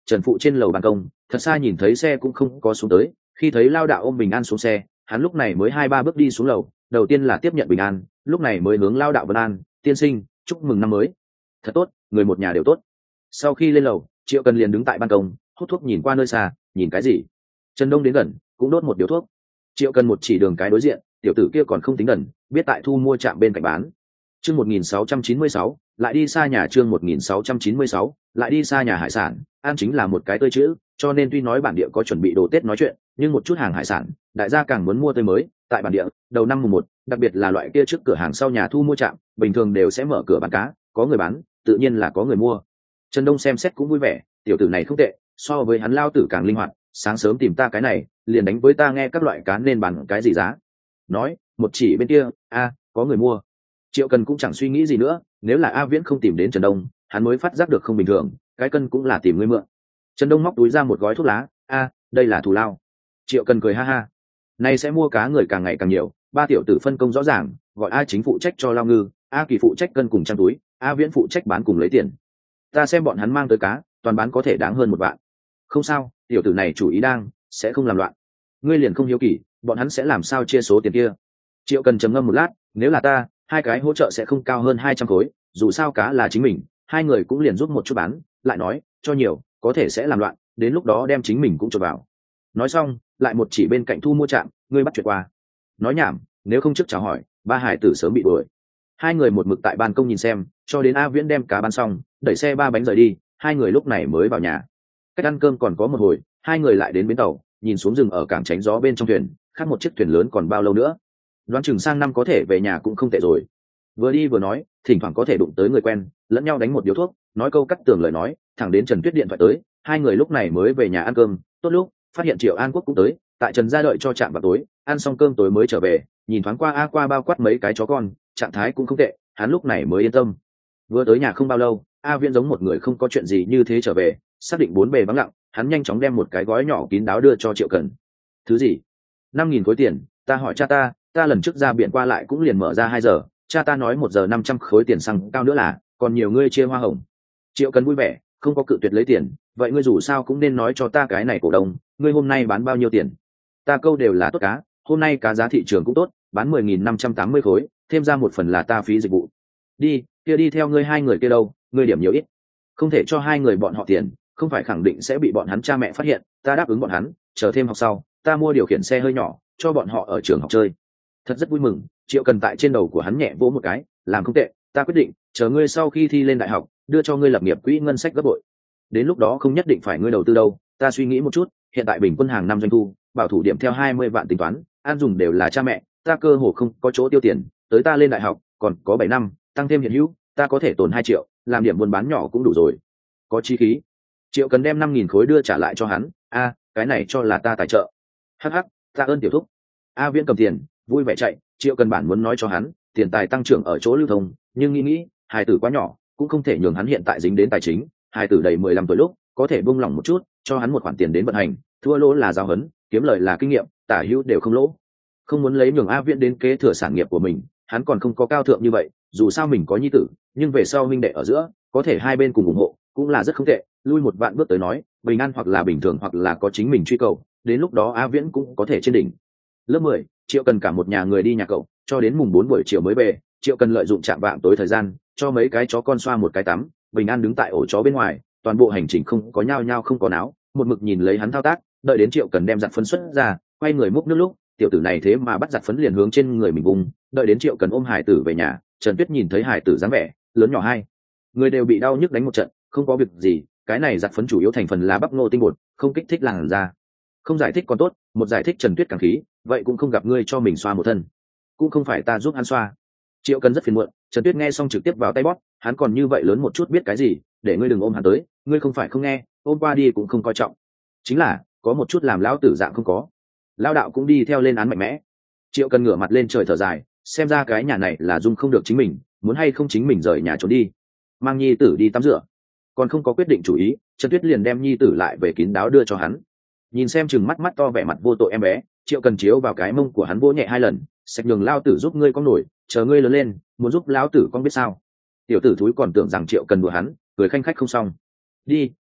Trần Phụ trên lầu ban công thật xa nhìn thấy xe cũng không có xuống tới, khi thấy Lao Đạo ôm Bình An xuống xe, hắn lúc này mới hai ba bước đi xuống lầu, đầu tiên là tiếp nhận Bình An, lúc này mới hướng Lao Đạo vân an, tiên sinh chúc mừng năm mới. Thật tốt, người một nhà đều tốt. Sau khi lên lầu, Triệu Cần liền đứng tại ban công hút thuốc nhìn qua nơi xa. Nhìn cái gì? Trần Đông đến gần cũng đốt một điếu thuốc. Triệu Cần một chỉ đường cái đối diện, tiểu tử kia còn không tính gần, biết tại thu mua trạm bên cạnh bán. Chương một nghìn sáu trăm chín mươi sáu, lại đi xa nhà. Chương một nghìn sáu trăm chín mươi sáu, lại đi xa nhà. Hải sản ăn chính là một cái tươi chữ, cho nên tuy nói bản địa có chuẩn bị đồ Tết nói chuyện, nhưng một chút hàng hải sản đại gia càng muốn mua tươi mới. Tại bản địa đầu năm mùng một, đặc biệt là loại kia trước cửa hàng sau nhà thu mua trạm, bình thường đều sẽ mở cửa bán cá, có người bán tự nhiên là có người mua. Trần Đông xem xét cũng vui vẻ, tiểu tử này không tệ, so với hắn Lao tử càng linh hoạt, sáng sớm tìm ta cái này liền đánh với ta nghe các loại cá nên bán cái gì giá. Nói một chỉ bên kia, a có người mua. Triệu Cần cũng chẳng suy nghĩ gì nữa, nếu là A Viễn không tìm đến Trần Đông, hắn mới phát giác được không bình thường, cái cân cũng là tìm người mượn. Trần Đông móc túi ra một gói thuốc lá, a đây là thù lao. Triệu Cần cười ha ha, nay sẽ mua cá người càng ngày càng nhiều, ba tiểu tử phân công rõ ràng, gọi A Chính phụ trách cho Lao Ngư, A Kỳ phụ trách cân cùng trang túi, A Viễn phụ trách bán cùng lấy tiền. Ta xem bọn hắn mang tới cá toàn bán có thể đáng hơn một vạn. Không sao, tiểu tử này chủ ý đang sẽ không làm loạn. Ngươi liền không hiếu kỳ bọn hắn sẽ làm sao chia số tiền kia. Triệu Cần trầm ngâm một lát, nếu là ta, hai cái hỗ trợ sẽ không cao hơn hai trăm khối, dù sao cá là chính mình, hai người cũng liền giúp một chút bán, lại nói cho nhiều có thể sẽ làm loạn, đến lúc đó đem chính mình cũng cho vào. Nói xong lại một chỉ bên cạnh thu mua trạm, ngươi bắt chuyện qua. Nói nhảm, nếu không trước chào hỏi, ba hải tử sớm bị đuổi. Hai người một mực tại ban công nhìn xem, cho đến A Viễn đem cá bán xong, đẩy xe ba bánh rời đi, hai người lúc này mới vào nhà. Cách ăn cơm còn có một hồi, hai người lại đến bến tàu, nhìn xuống rừng ở cảng tránh gió bên trong thuyền, khác một chiếc thuyền lớn còn bao lâu nữa. Đoán chừng sang năm có thể về nhà cũng không tệ rồi. Vừa đi vừa nói, thỉnh thoảng có thể đụng tới người quen, lẫn nhau đánh một điếu thuốc, nói câu cắt tường lời nói, thẳng đến Trần Tuyết điện thoại tới, hai người lúc này mới về nhà ăn cơm. Tốt lúc phát hiện Triệu An Quốc cũng tới, tại Trần gia đợi cho trạm vào tối, ăn xong cơm tối mới trở về, nhìn thoáng qua A qua bao quát mấy cái chó con, trạng thái cũng không tệ, hắn lúc này mới yên tâm. Vừa tới nhà không bao lâu, A Viễn giống một người không có chuyện gì như thế trở về, xác định bốn bề vắng lặng, hắn nhanh chóng đem một cái gói nhỏ kín đáo đưa cho Triệu Cần. Thứ gì? Năm nghìn khối tiền. Ta hỏi cha ta, ta lần trước ra biển qua lại cũng liền mở ra hai giờ, cha ta nói một giờ năm trăm khối tiền xăng cao nữa là còn nhiều, ngươi chia hoa hồng. Triệu Cần vui vẻ, không có cự tuyệt lấy tiền. Vậy ngươi dù sao cũng nên nói cho ta cái này cổ đông, ngươi hôm nay bán bao nhiêu tiền? Ta câu đều là tốt cá, hôm nay cá giá thị trường cũng tốt, bán mười nghìn năm trăm tám mươi khối, thêm ra một phần là ta phí dịch vụ. Đi kia, đi theo ngươi hai người kia đâu, ngươi điểm nhiều ít, không thể cho hai người bọn họ tiền, không phải khẳng định sẽ bị bọn hắn cha mẹ phát hiện. Ta đáp ứng bọn hắn, chờ thêm học sau ta mua điều khiển xe hơi nhỏ cho bọn họ ở trường học chơi. Thật rất vui mừng. Triệu Cần tại trên đầu của hắn nhẹ vỗ một cái, làm không tệ, ta quyết định chờ ngươi sau khi thi lên đại học đưa cho ngươi lập nghiệp quỹ ngân sách gấp bội. Đến lúc đó không nhất định phải ngươi đầu tư đâu, ta suy nghĩ một chút, hiện tại bình quân hàng năm doanh thu bảo thủ điểm theo hai mươi vạn tính toán, ăn dùng đều là cha mẹ, ta cơ hồ không có chỗ tiêu tiền, tới ta lên đại học còn có bảy năm, tăng thêm hiện hữu ta có thể tồn hai triệu, làm điểm buôn bán nhỏ cũng đủ rồi. Có chi khí. Triệu Cần đem năm nghìn khối đưa trả lại cho hắn, a cái này cho là ta tài trợ. Hắc hắc, ta ơn tiểu thúc. A Viễn cầm tiền vui vẻ chạy. Triệu Cần bản muốn nói cho hắn tiền tài tăng trưởng ở chỗ lưu thông, nhưng nghĩ nghĩ hài tử quá nhỏ cũng không thể nhường hắn hiện tại dính đến tài chính. Hài tử đầy mười lăm tuổi lúc có thể buông lỏng một chút, cho hắn một khoản tiền đến vận hành, thua lỗ là giáo huấn, kiếm lời là kinh nghiệm, tả hữu đều không lỗ. Không muốn lấy nhường A Viễn đến kế thừa sản nghiệp của mình, hắn còn không có cao thượng như vậy, dù sao mình có nhi tử, nhưng về sau huynh đệ ở giữa có thể hai bên cùng ủng hộ cũng là rất không tệ. Lui một vạn bước tới nói, bình an hoặc là bình thường hoặc là có chính mình truy cầu, đến lúc đó A Viễn cũng có thể trên đỉnh. Lớp mười, Triệu Cần cả một nhà người đi nhà cậu, cho đến mùng bốn buổi chiều mới về. Triệu Cần lợi dụng chạm vạng tối thời gian cho mấy cái chó con xoa một cái tắm. Bình an đứng tại ổ chó bên ngoài, toàn bộ hành trình không có nhao nhao không có náo, một mực nhìn lấy hắn thao tác. Đợi đến Triệu Cần đem giặt phấn xuất ra, quay người múc nước lúc, tiểu tử này thế mà bắt giặt phấn liền hướng trên người mình vùng. Đợi đến Triệu Cần ôm hải tử về nhà, Trần Tuyết nhìn thấy hải tử dáng vẻ lớn nhỏ hai người đều bị đau nhức đánh một trận, không có việc gì, cái này giặt phấn chủ yếu thành phần là bắp ngô tinh bột, không kích thích làn da. Không giải thích còn tốt, một giải thích Trần Tuyết càng khí, vậy cũng không gặp ngươi cho mình xoa một thân, cũng không phải ta giúp hắn xoa. Triệu Cần rất phiền muộn. Trần Tuyết nghe xong trực tiếp vào tay bóp, hắn còn như vậy lớn một chút biết cái gì, để ngươi đừng ôm hắn tới, ngươi không phải không nghe, ôm qua đi cũng không coi trọng. Chính là có một chút làm lão tử dạng không có. Lão đạo cũng đi theo lên án mạnh mẽ. Triệu Cần ngửa mặt lên trời thở dài, xem ra cái nhà này là dung không được chính mình, muốn hay không chính mình rời nhà trốn đi, mang nhi tử đi tắm rửa. Còn không có quyết định chủ ý, Trần Tuyết liền đem nhi tử lại về kín đáo đưa cho hắn. Nhìn xem chừng mắt mắt to vẻ mặt vô tội em bé, Triệu Cần chiếu vào cái mông của hắn vỗ nhẹ hai lần, sạch nhường lao tử giúp ngươi con nổi, chờ ngươi lớn lên muốn giúp lão tử con biết sao. Tiểu tử thúi còn tưởng rằng Triệu Cần đùa hắn, cười khanh khách không xong. Đi,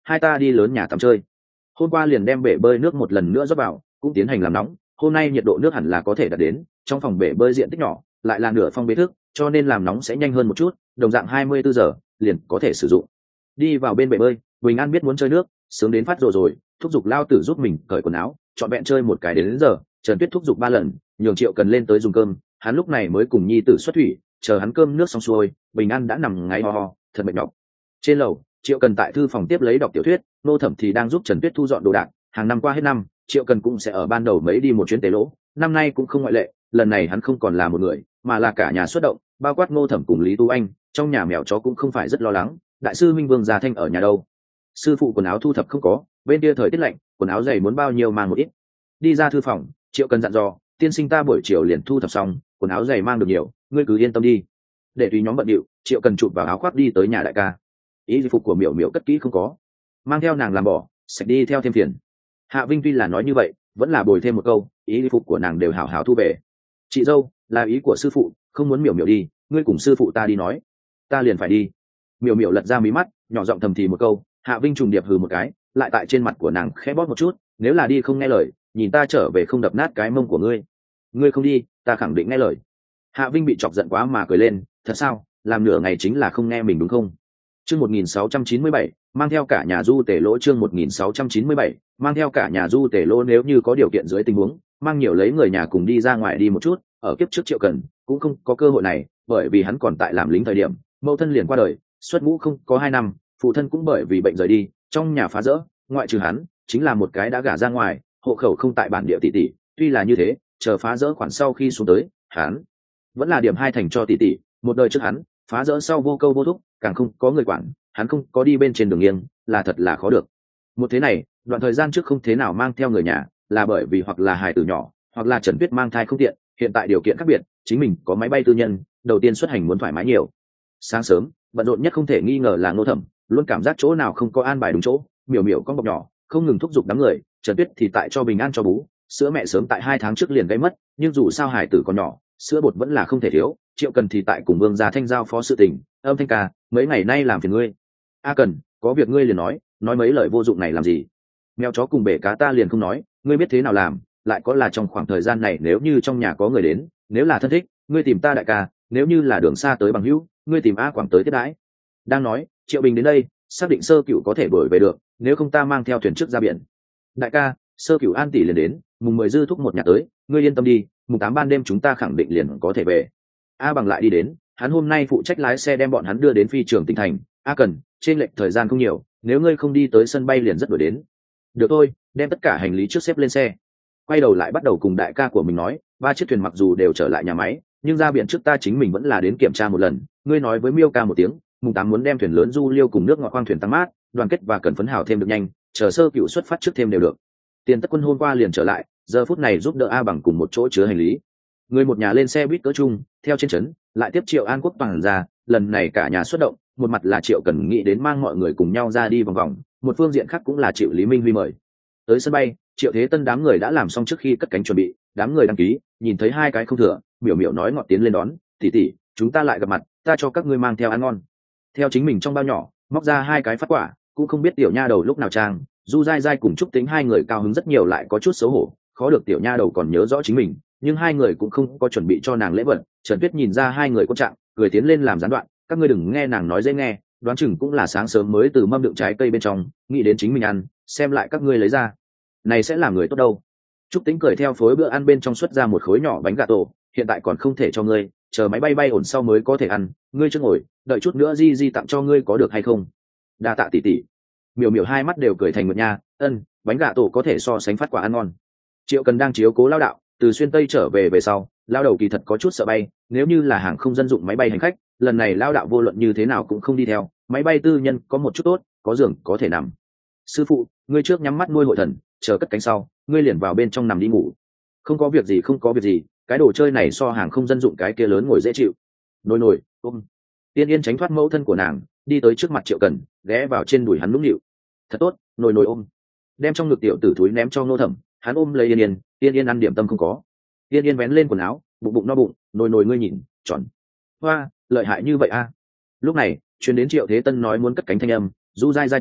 hai ta đi lớn nhà tắm chơi. Hôm qua liền đem bể bơi nước một lần nữa rót vào, cũng tiến hành làm nóng. Hôm nay nhiệt độ nước hẳn là có thể đạt đến, trong phòng bể bơi diện tích nhỏ, lại là nửa phong bế thức, cho nên làm nóng sẽ nhanh hơn một chút, đồng dạng hai mươi bốn giờ liền có thể sử dụng. Đi vào bên bể bơi, Bình An biết muốn chơi nước, sướng đến phát rồi rồi, thúc giục lao tử giúp mình cởi quần áo, chọn vẹn chơi một cái đến, đến giờ. Trần Tuyết thúc giục ba lần, nhường Triệu Cần lên tới dùng cơm, hắn lúc này mới cùng nhi tử xuất thủy, chờ hắn cơm nước xong xuôi, Bình An đã nằm ngáy ho ho, thật mệt nhọc. Trên lầu, Triệu Cần tại thư phòng tiếp lấy đọc tiểu thuyết, Nô Thẩm thì đang giúp Trần Tuyết thu dọn đồ đạc. Hàng năm qua hết năm, Triệu Cần cũng sẽ ở ban đầu mấy đi một chuyến tế lỗ, năm nay cũng không ngoại lệ. Lần này hắn không còn là một người, mà là cả nhà xuất động, bao quát Ngô Thẩm cùng Lý Tu Anh. Trong nhà mèo chó cũng không phải rất lo lắng. Đại sư Minh Vương Gia Thanh ở nhà đâu? Sư phụ quần áo thu thập không có, bên kia thời tiết lạnh, quần áo dày muốn bao nhiêu mang một ít. Đi ra thư phòng, Triệu Cần dặn dò, tiên sinh ta buổi chiều liền thu thập xong, quần áo dày mang được nhiều, ngươi cứ yên tâm đi. Để tùy nhóm bận điệu, Triệu Cần chụp vào áo khoác đi tới nhà đại ca. Ý phục của Miểu Miểu cất kỹ không có, mang theo nàng làm bỏ, sạch đi theo thêm phiền. Hạ Vinh tuy là nói như vậy, vẫn là bồi thêm một câu, ý phục của nàng đều hảo hảo thu về. Chị dâu, là ý của sư phụ, không muốn Miểu Miểu đi, ngươi cùng sư phụ ta đi nói, ta liền phải đi. Miểu Miểu lật ra mí mắt, nhỏ giọng thầm thì một câu. Hạ Vinh trùng điệp hừ một cái, lại tại trên mặt của nàng khẽ bóp một chút, nếu là đi không nghe lời, nhìn ta trở về không đập nát cái mông của ngươi. Ngươi không đi, ta khẳng định nghe lời. Hạ Vinh bị chọc giận quá mà cười lên, thật sao, làm nửa ngày chính là không nghe mình đúng không? Chương một nghìn sáu trăm chín mươi bảy, mang theo cả nhà du tể lỗ. Chương một nghìn sáu trăm chín mươi bảy, mang theo cả nhà du tể lỗ. Nếu như có điều kiện dưới tình huống, mang nhiều lấy người nhà cùng đi ra ngoài đi một chút. Ở kiếp trước Triệu Cần cũng không có cơ hội này, bởi vì hắn còn tại làm lính thời điểm, mẫu thân liền qua đời, xuất ngũ không có hai năm, phụ thân cũng bởi vì bệnh rời đi, trong nhà phá rỡ, ngoại trừ hắn chính là một cái đã gả ra ngoài, hộ khẩu không tại bản địa tỷ tỷ. Tuy là như thế, chờ phá rỡ khoản sau khi xuống tới, hắn vẫn là điểm hai thành cho tỷ tỷ. Một đời trước hắn phá rỡ sau vô câu vô thúc, càng không có người quản, hắn không có đi bên trên đường nghiêng, là thật là khó được. Một thế này, đoạn thời gian trước không thế nào mang theo người nhà, là bởi vì hoặc là hài tử nhỏ, hoặc là Trần Tuyết mang thai không tiện. Hiện tại điều kiện khác biệt, chính mình có máy bay tư nhân, đầu tiên xuất hành muốn thoải mái nhiều. Sáng sớm, bận rộn nhất không thể nghi ngờ là Ngô Thẩm, luôn cảm giác chỗ nào không có an bài đúng chỗ. Miểu Miểu con bọc nhỏ không ngừng thúc giục đám người, Trần Tuyết thì tại cho Bình An cho bú, sữa mẹ sớm tại hai tháng trước liền gãy mất, nhưng dù sao hài tử còn nhỏ, sữa bột vẫn là không thể thiếu. Triệu Cần thì tại cùng Vương Gia Thanh giao phó sự tình, âm thanh ca, mấy ngày nay làm phiền ngươi. A Cần, có việc ngươi liền nói, nói mấy lời vô dụng này làm gì? Mèo chó cùng bể cá ta liền không nói, ngươi biết thế nào làm, lại có là trong khoảng thời gian này nếu như trong nhà có người đến, nếu là thân thích, ngươi tìm ta đại ca, nếu như là đường xa tới bằng hữu, ngươi tìm A Quảng tới tiếp đãi. Đang nói, Triệu Bình đến đây, xác định Sơ Cửu có thể đuổi về được, nếu không ta mang theo thuyền trước ra biển. Đại ca, Sơ Cửu an tỷ liền đến, mùng mười dư thúc một nhà tới, ngươi yên tâm đi, mùng tám ban đêm chúng ta khẳng định liền có thể về. A Bằng lại đi đến, hắn hôm nay phụ trách lái xe đem bọn hắn đưa đến phi trường Tỉnh Thành. A Cần, trên lệch thời gian không nhiều, nếu ngươi không đi tới sân bay liền rất đuổi đến. Được thôi, đem tất cả hành lý trước xếp lên xe. Quay đầu lại bắt đầu cùng đại ca của mình nói, ba chiếc thuyền mặc dù đều trở lại nhà máy, nhưng ra biển trước ta chính mình vẫn là đến kiểm tra một lần. Ngươi nói với Miêu ca một tiếng, mùng tám muốn đem thuyền lớn du liêu cùng nước ngọt khoang thuyền tăng mát, đoàn kết và cần phấn hào thêm được nhanh, chờ Sơ Cửu xuất phát trước thêm đều được. Tiền Tất Quân hôm qua liền trở lại, giờ phút này giúp đỡ A Bằng cùng một chỗ chứa hành lý. Người một nhà lên xe buýt cỡ chung, theo trên trấn, lại tiếp Triệu An Quốc toàn ra, lần này cả nhà xuất động, một mặt là Triệu Cần nghĩ đến mang mọi người cùng nhau ra đi vòng vòng, một phương diện khác cũng là Triệu Lý Minh Huy mời. Tới sân bay, Triệu Thế Tân đám người đã làm xong trước khi cất cánh chuẩn bị, đám người đăng ký, nhìn thấy hai cái không thừa, Miểu Miểu nói ngọt tiến lên đón, tỷ tỷ, chúng ta lại gặp mặt, ta cho các ngươi mang theo ăn ngon. Theo chính mình trong bao nhỏ, móc ra hai cái phát quả, cũng không biết tiểu nha đầu lúc nào trang, Du Dai Dai cùng Trúc Tính hai người cao hứng rất nhiều lại có chút xấu hổ, khó được tiểu nha đầu còn nhớ rõ chính mình, nhưng hai người cũng không có chuẩn bị cho nàng lễ vật. Trần Tuyết nhìn ra hai người có trạng, cười tiến lên làm gián đoạn, các ngươi đừng nghe nàng nói dễ nghe, đoán chừng cũng là sáng sớm mới từ mâm đựng trái cây bên trong nghĩ đến chính mình ăn, xem lại các ngươi lấy ra, này sẽ là người tốt đâu. Trúc Tính cười theo phối bữa ăn bên trong xuất ra một khối nhỏ bánh gà tổ, hiện tại còn không thể cho ngươi, chờ máy bay bay ổn sau mới có thể ăn, ngươi chưa ngồi, đợi chút nữa di di tặng cho ngươi có được hay không? Đa tạ tỷ tỷ. Miểu Miểu hai mắt đều cười thành một nha, ân, bánh gà tổ có thể so sánh phát quả ăn ngon. Triệu Cần đang chiếu cố lao đạo, từ xuyên tây trở về về sau, lao đầu kỳ thật có chút sợ bay, nếu như là hàng không dân dụng máy bay hành khách, lần này lao đạo vô luận như thế nào cũng không đi theo, máy bay tư nhân có một chút tốt, có giường có thể nằm. Sư phụ, ngươi trước nhắm mắt nuôi hội thần, chờ cất cánh sau, ngươi liền vào bên trong nằm đi ngủ. Không có việc gì, không có việc gì, cái đồ chơi này so hàng không dân dụng cái kia lớn ngồi dễ chịu. Nồi nồi, ôm. Tiên Yên tránh thoát mẫu thân của nàng, đi tới trước mặt Triệu Cần, ghé vào trên đùi hắn nũng nịu. Thật tốt, nồi nồi ôm. Đem trong ngực tiểu tử thúi ném cho Ngô Thẩm, hắn ôm lấy Yên Yên, Yên Yên ăn điểm tâm không có. Yên Yên vén lên quần áo, bụng bụng no bụng, nồi nồi ngươi nhìn, tròn. Hoa, lợi hại như vậy a. Lúc này, truyền đến Triệu Thế Tân nói muốn cất cánh thanh âm, Du Dai Dai tới,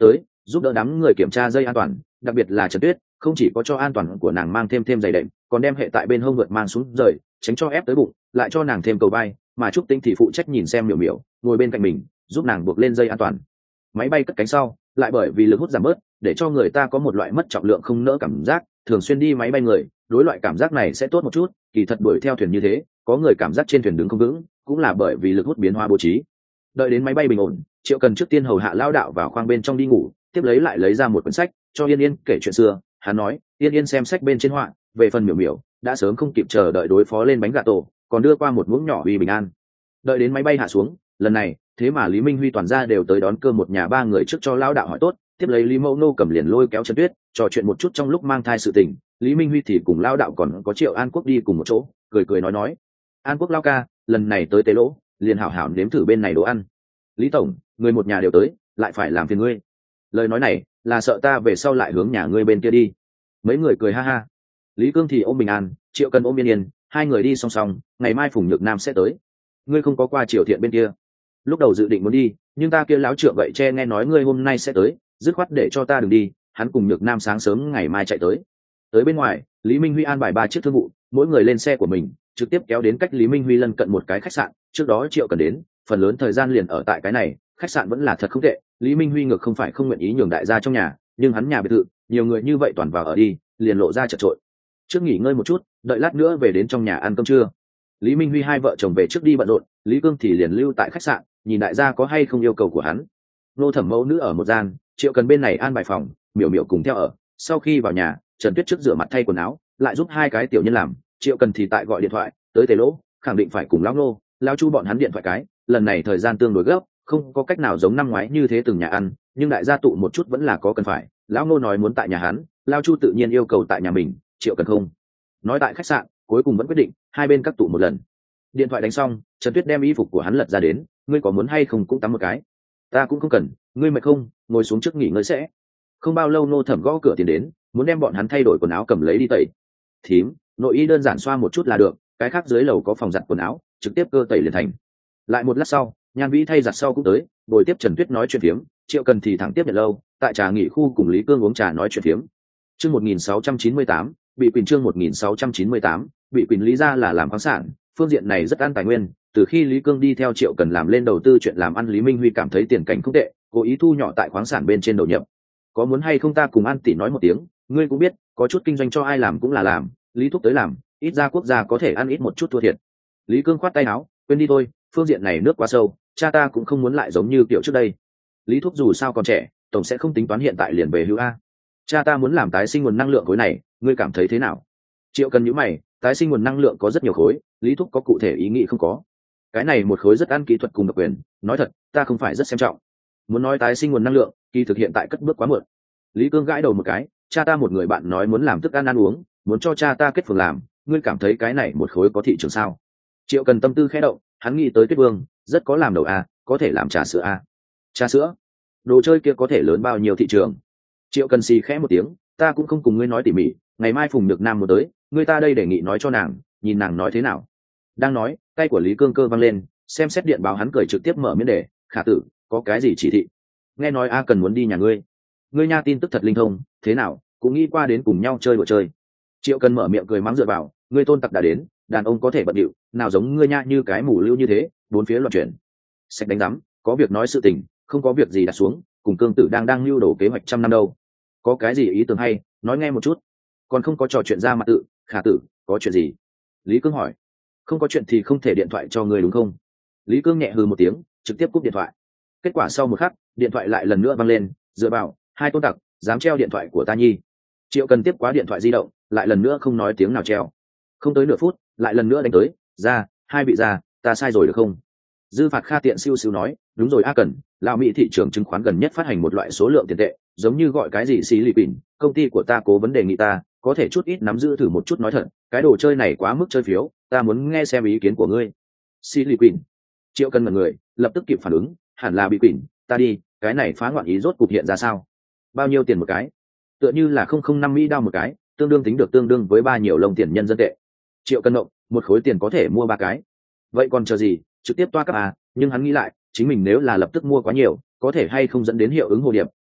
giúp đỡ đám người kiểm tra dây an toàn, đặc biệt là Trần Tuyết, không chỉ có cho an toàn của nàng mang thêm thêm giày đệm, còn đem hệ tại bên hông vượt mang xuống rời, tránh cho ép tới bụng, lại cho nàng thêm cầu vai, mà Trúc Tinh thì phụ trách nhìn xem miểu miểu, ngồi bên cạnh mình, giúp nàng buộc lên dây an toàn. Máy bay cất cánh sau, lại bởi vì lực hút giảm bớt, để cho người ta có một loại mất trọng lượng không nỡ cảm giác, thường xuyên đi máy bay người, đối loại cảm giác này sẽ tốt một chút, kỳ thật đuổi theo thuyền như thế, có người cảm giác trên thuyền đứng không vững, cũng là bởi vì lực hút biến hóa bố trí. Đợi đến máy bay bình ổn, Triệu Cần trước tiên hầu hạ lao đạo vào khoang bên trong đi ngủ, tiếp lấy lại lấy ra một quyển sách, cho Yên Yên kể chuyện xưa. Hắn nói, Yên Yên xem sách bên trên họa, về phần miểu miểu, đã sớm không kịp chờ đợi đối phó lên bánh gà tổ, còn đưa qua một muỗng nhỏ uy bình an. Đợi đến máy bay hạ xuống, lần này, thế mà Lý Minh Huy toàn ra đều tới đón cơ một nhà ba người trước cho lao đạo hỏi tốt, tiếp lấy Lý Mẫu Nô cầm liền lôi kéo Trần Tuyết, trò chuyện một chút trong lúc mang thai sự tình. Lý Minh Huy thì cùng lao đạo còn có Triệu An Quốc đi cùng một chỗ, cười cười nói nói, An Quốc lao ca, lần này tới Tế Lỗ, liền hảo hảo nếm thử bên này đồ ăn. Lý tổng, người một nhà đều tới, lại phải làm phiền ngươi. Lời nói này là sợ ta về sau lại hướng nhà ngươi bên kia đi. Mấy người cười ha ha. Lý Cương thì ôm Bình An, Triệu Cần ôm Yên Yên, hai người đi song song, ngày mai Phùng Nhược Nam sẽ tới. Ngươi không có qua Triều Thiện bên kia. Lúc đầu dự định muốn đi, nhưng ta kia láo trượng vậy che nghe nói ngươi hôm nay sẽ tới, dứt khoát để cho ta đừng đi. Hắn cùng Nhược Nam sáng sớm ngày mai chạy tới. Tới bên ngoài, Lý Minh Huy an bài ba chiếc thương vụ, mỗi người lên xe của mình, trực tiếp kéo đến cách Lý Minh Huy lân cận một cái khách sạn. Trước đó Triệu Cần đến, phần lớn thời gian liền ở tại cái này, khách sạn vẫn là thật không tệ. Lý Minh Huy ngược không phải không nguyện ý nhường đại gia trong nhà, nhưng hắn nhà biệt thự, nhiều người như vậy toàn vào ở đi, liền lộ ra chật trội. Trước nghỉ ngơi một chút, đợi lát nữa về đến trong nhà ăn cơm trưa. Lý Minh Huy hai vợ chồng về trước đi bận rộn, Lý Cương thì liền lưu tại khách sạn, nhìn đại gia có hay không yêu cầu của hắn. Nô Thẩm mẫu nữ ở một gian, Triệu Cần bên này an bài phòng, miểu miểu cùng theo ở. Sau khi vào nhà, Trần Tuyết trước rửa mặt thay quần áo, lại giúp hai cái tiểu nhân làm. Triệu Cần thì tại gọi điện thoại tới Tề Lỗ, khẳng định phải cùng lão Nô, lão Chu bọn hắn điện thoại cái. Lần này thời gian tương đối gấp, không có cách nào giống năm ngoái như thế từng nhà ăn, nhưng đại gia tụ một chút vẫn là có cần phải. Lão Nô nói muốn tại nhà hắn, lão Chu tự nhiên yêu cầu tại nhà mình, Triệu Cần không nói tại khách sạn, cuối cùng vẫn quyết định hai bên các tụ một lần. Điện thoại đánh xong, Trần Tuyết đem y phục của hắn lật ra đến, ngươi có muốn hay không cũng tắm một cái. Ta cũng không cần, ngươi mệt không, ngồi xuống trước nghỉ ngơi sẽ. Không bao lâu Nô Thẩm gõ cửa tiền đến, muốn đem bọn hắn thay đổi quần áo cầm lấy đi tẩy. Thím, nội y đơn giản xoa một chút là được, cái khác dưới lầu có phòng giặt quần áo, trực tiếp cơ tẩy liền thành. Lại một lát sau, Nhan Vĩ thay giặt sau cũng tới, ngồi tiếp Trần Tuyết nói chuyện phiếm. Triệu Cần thì thẳng tiếp nhận lâu, tại trà nghỉ khu cùng Lý Cương uống trà nói chuyện phiếm. Chương một nghìn sáu trăm chín mươi tám, bị quyền chương một nghìn sáu trăm chín mươi tám, bị quyền lý ra là làm khoáng sản, phương diện này rất ăn tài nguyên. Từ khi Lý Cương đi theo Triệu Cần làm lên đầu tư chuyện làm ăn, Lý Minh Huy cảm thấy tiền cảnh không tệ, cố ý thu nhỏ tại khoáng sản bên trên đầu nhập. Có muốn hay không ta cùng An tỷ nói một tiếng, ngươi cũng biết, có chút kinh doanh cho ai làm cũng là làm, Lý thúc tới làm, ít ra quốc gia có thể ăn ít một chút thua thiệt. Lý Cương khoát tay áo, quên đi thôi, phương diện này nước quá sâu, cha ta cũng không muốn lại giống như kiểu trước đây. Lý thúc dù sao còn trẻ, tổng sẽ không tính toán hiện tại liền về hưu a. Cha ta muốn làm tái sinh nguồn năng lượng khối này, ngươi cảm thấy thế nào? Triệu Cần nhíu mày, tái sinh nguồn năng lượng có rất nhiều khối, Lý thúc có cụ thể ý nghĩ không có? Cái này một khối rất ăn kỹ thuật cùng độc quyền, nói thật, ta không phải rất xem trọng. Muốn nói tái sinh nguồn năng lượng, kỳ thực hiện tại cất bước quá muộn. Lý Cương gãi đầu một cái, cha ta một người bạn nói muốn làm thức ăn ăn uống, muốn cho cha ta kết phường làm, ngươi cảm thấy cái này một khối có thị trường sao? Triệu Cần tâm tư khẽ động, hắn nghĩ tới Tuyết Vương, rất có làm đầu a, có thể làm trà sữa a. Trà sữa? Đồ chơi kia có thể lớn bao nhiêu thị trường? Triệu Cần xì khẽ một tiếng, ta cũng không cùng ngươi nói tỉ mỉ, ngày mai Phùng Nhược Nam muốn tới, ngươi ta đây đề nghị nói cho nàng, nhìn nàng nói thế nào. Đang nói, tay của Lý Cương cơ văng lên, xem xét điện báo hắn cười trực tiếp mở miễn đề, khả tử, có cái gì chỉ thị? Nghe nói A Cần muốn đi nhà ngươi. Ngươi nha tin tức thật linh thông, thế nào, cũng nghĩ qua đến cùng nhau chơi đùa chơi. Triệu Cần mở miệng cười mắng dựa vào, ngươi tôn tặc đã đến, đàn ông có thể bận điệu, nào giống ngươi nha như cái mù lưu như thế, bốn phía loạn chuyển. Sạch đánh rắm, có việc nói sự tình, không có việc gì đặt xuống, cùng Cương Tử đang đang lưu đồ kế hoạch trăm năm đâu. Có cái gì ý tưởng hay, nói nghe một chút. Còn không có trò chuyện ra mặt tự, khả tử, có chuyện gì? Lý Cương hỏi. Không có chuyện thì không thể điện thoại cho ngươi đúng không? Lý Cương nhẹ hừ một tiếng, trực tiếp cúp điện thoại. Kết quả sau một khắc, điện thoại lại lần nữa vang lên, dựa vào, hai tôn tặc, dám treo điện thoại của ta nhi. Triệu Cần tiếp quá điện thoại di động, lại lần nữa không nói tiếng nào treo. Không tới nửa phút, lại lần nữa đánh tới, ra, hai vị ra, ta sai rồi được không? Dư Phạt Kha tiện siêu siêu nói, đúng rồi A Cần, lão Mỹ thị trường chứng khoán gần nhất phát hành một loại số lượng tiền tệ, giống như gọi cái gì xí lì pỉn, công ty của ta cố vấn đề nghị ta, có thể chút ít nắm giữ thử một chút nói thật, cái đồ chơi này quá mức chơi phiếu, ta muốn nghe xem ý kiến của ngươi. Xí lì pỉn. Triệu Cần mật người, lập tức kịp phản ứng, hẳn là bị pỉn, ta đi, cái này phá ngoạn ý rốt cục hiện ra sao? Bao nhiêu tiền một cái? Tựa như là không không năm Mỹ đao một cái, tương đương tính được tương đương với ba nhiều lông tiền nhân dân tệ. Triệu Cần động, một khối tiền có thể mua ba cái. Vậy còn chờ gì, trực tiếp toa cấp à, nhưng hắn nghĩ lại, chính mình nếu là lập tức mua quá nhiều, có thể hay không dẫn đến hiệu ứng hồ điệp,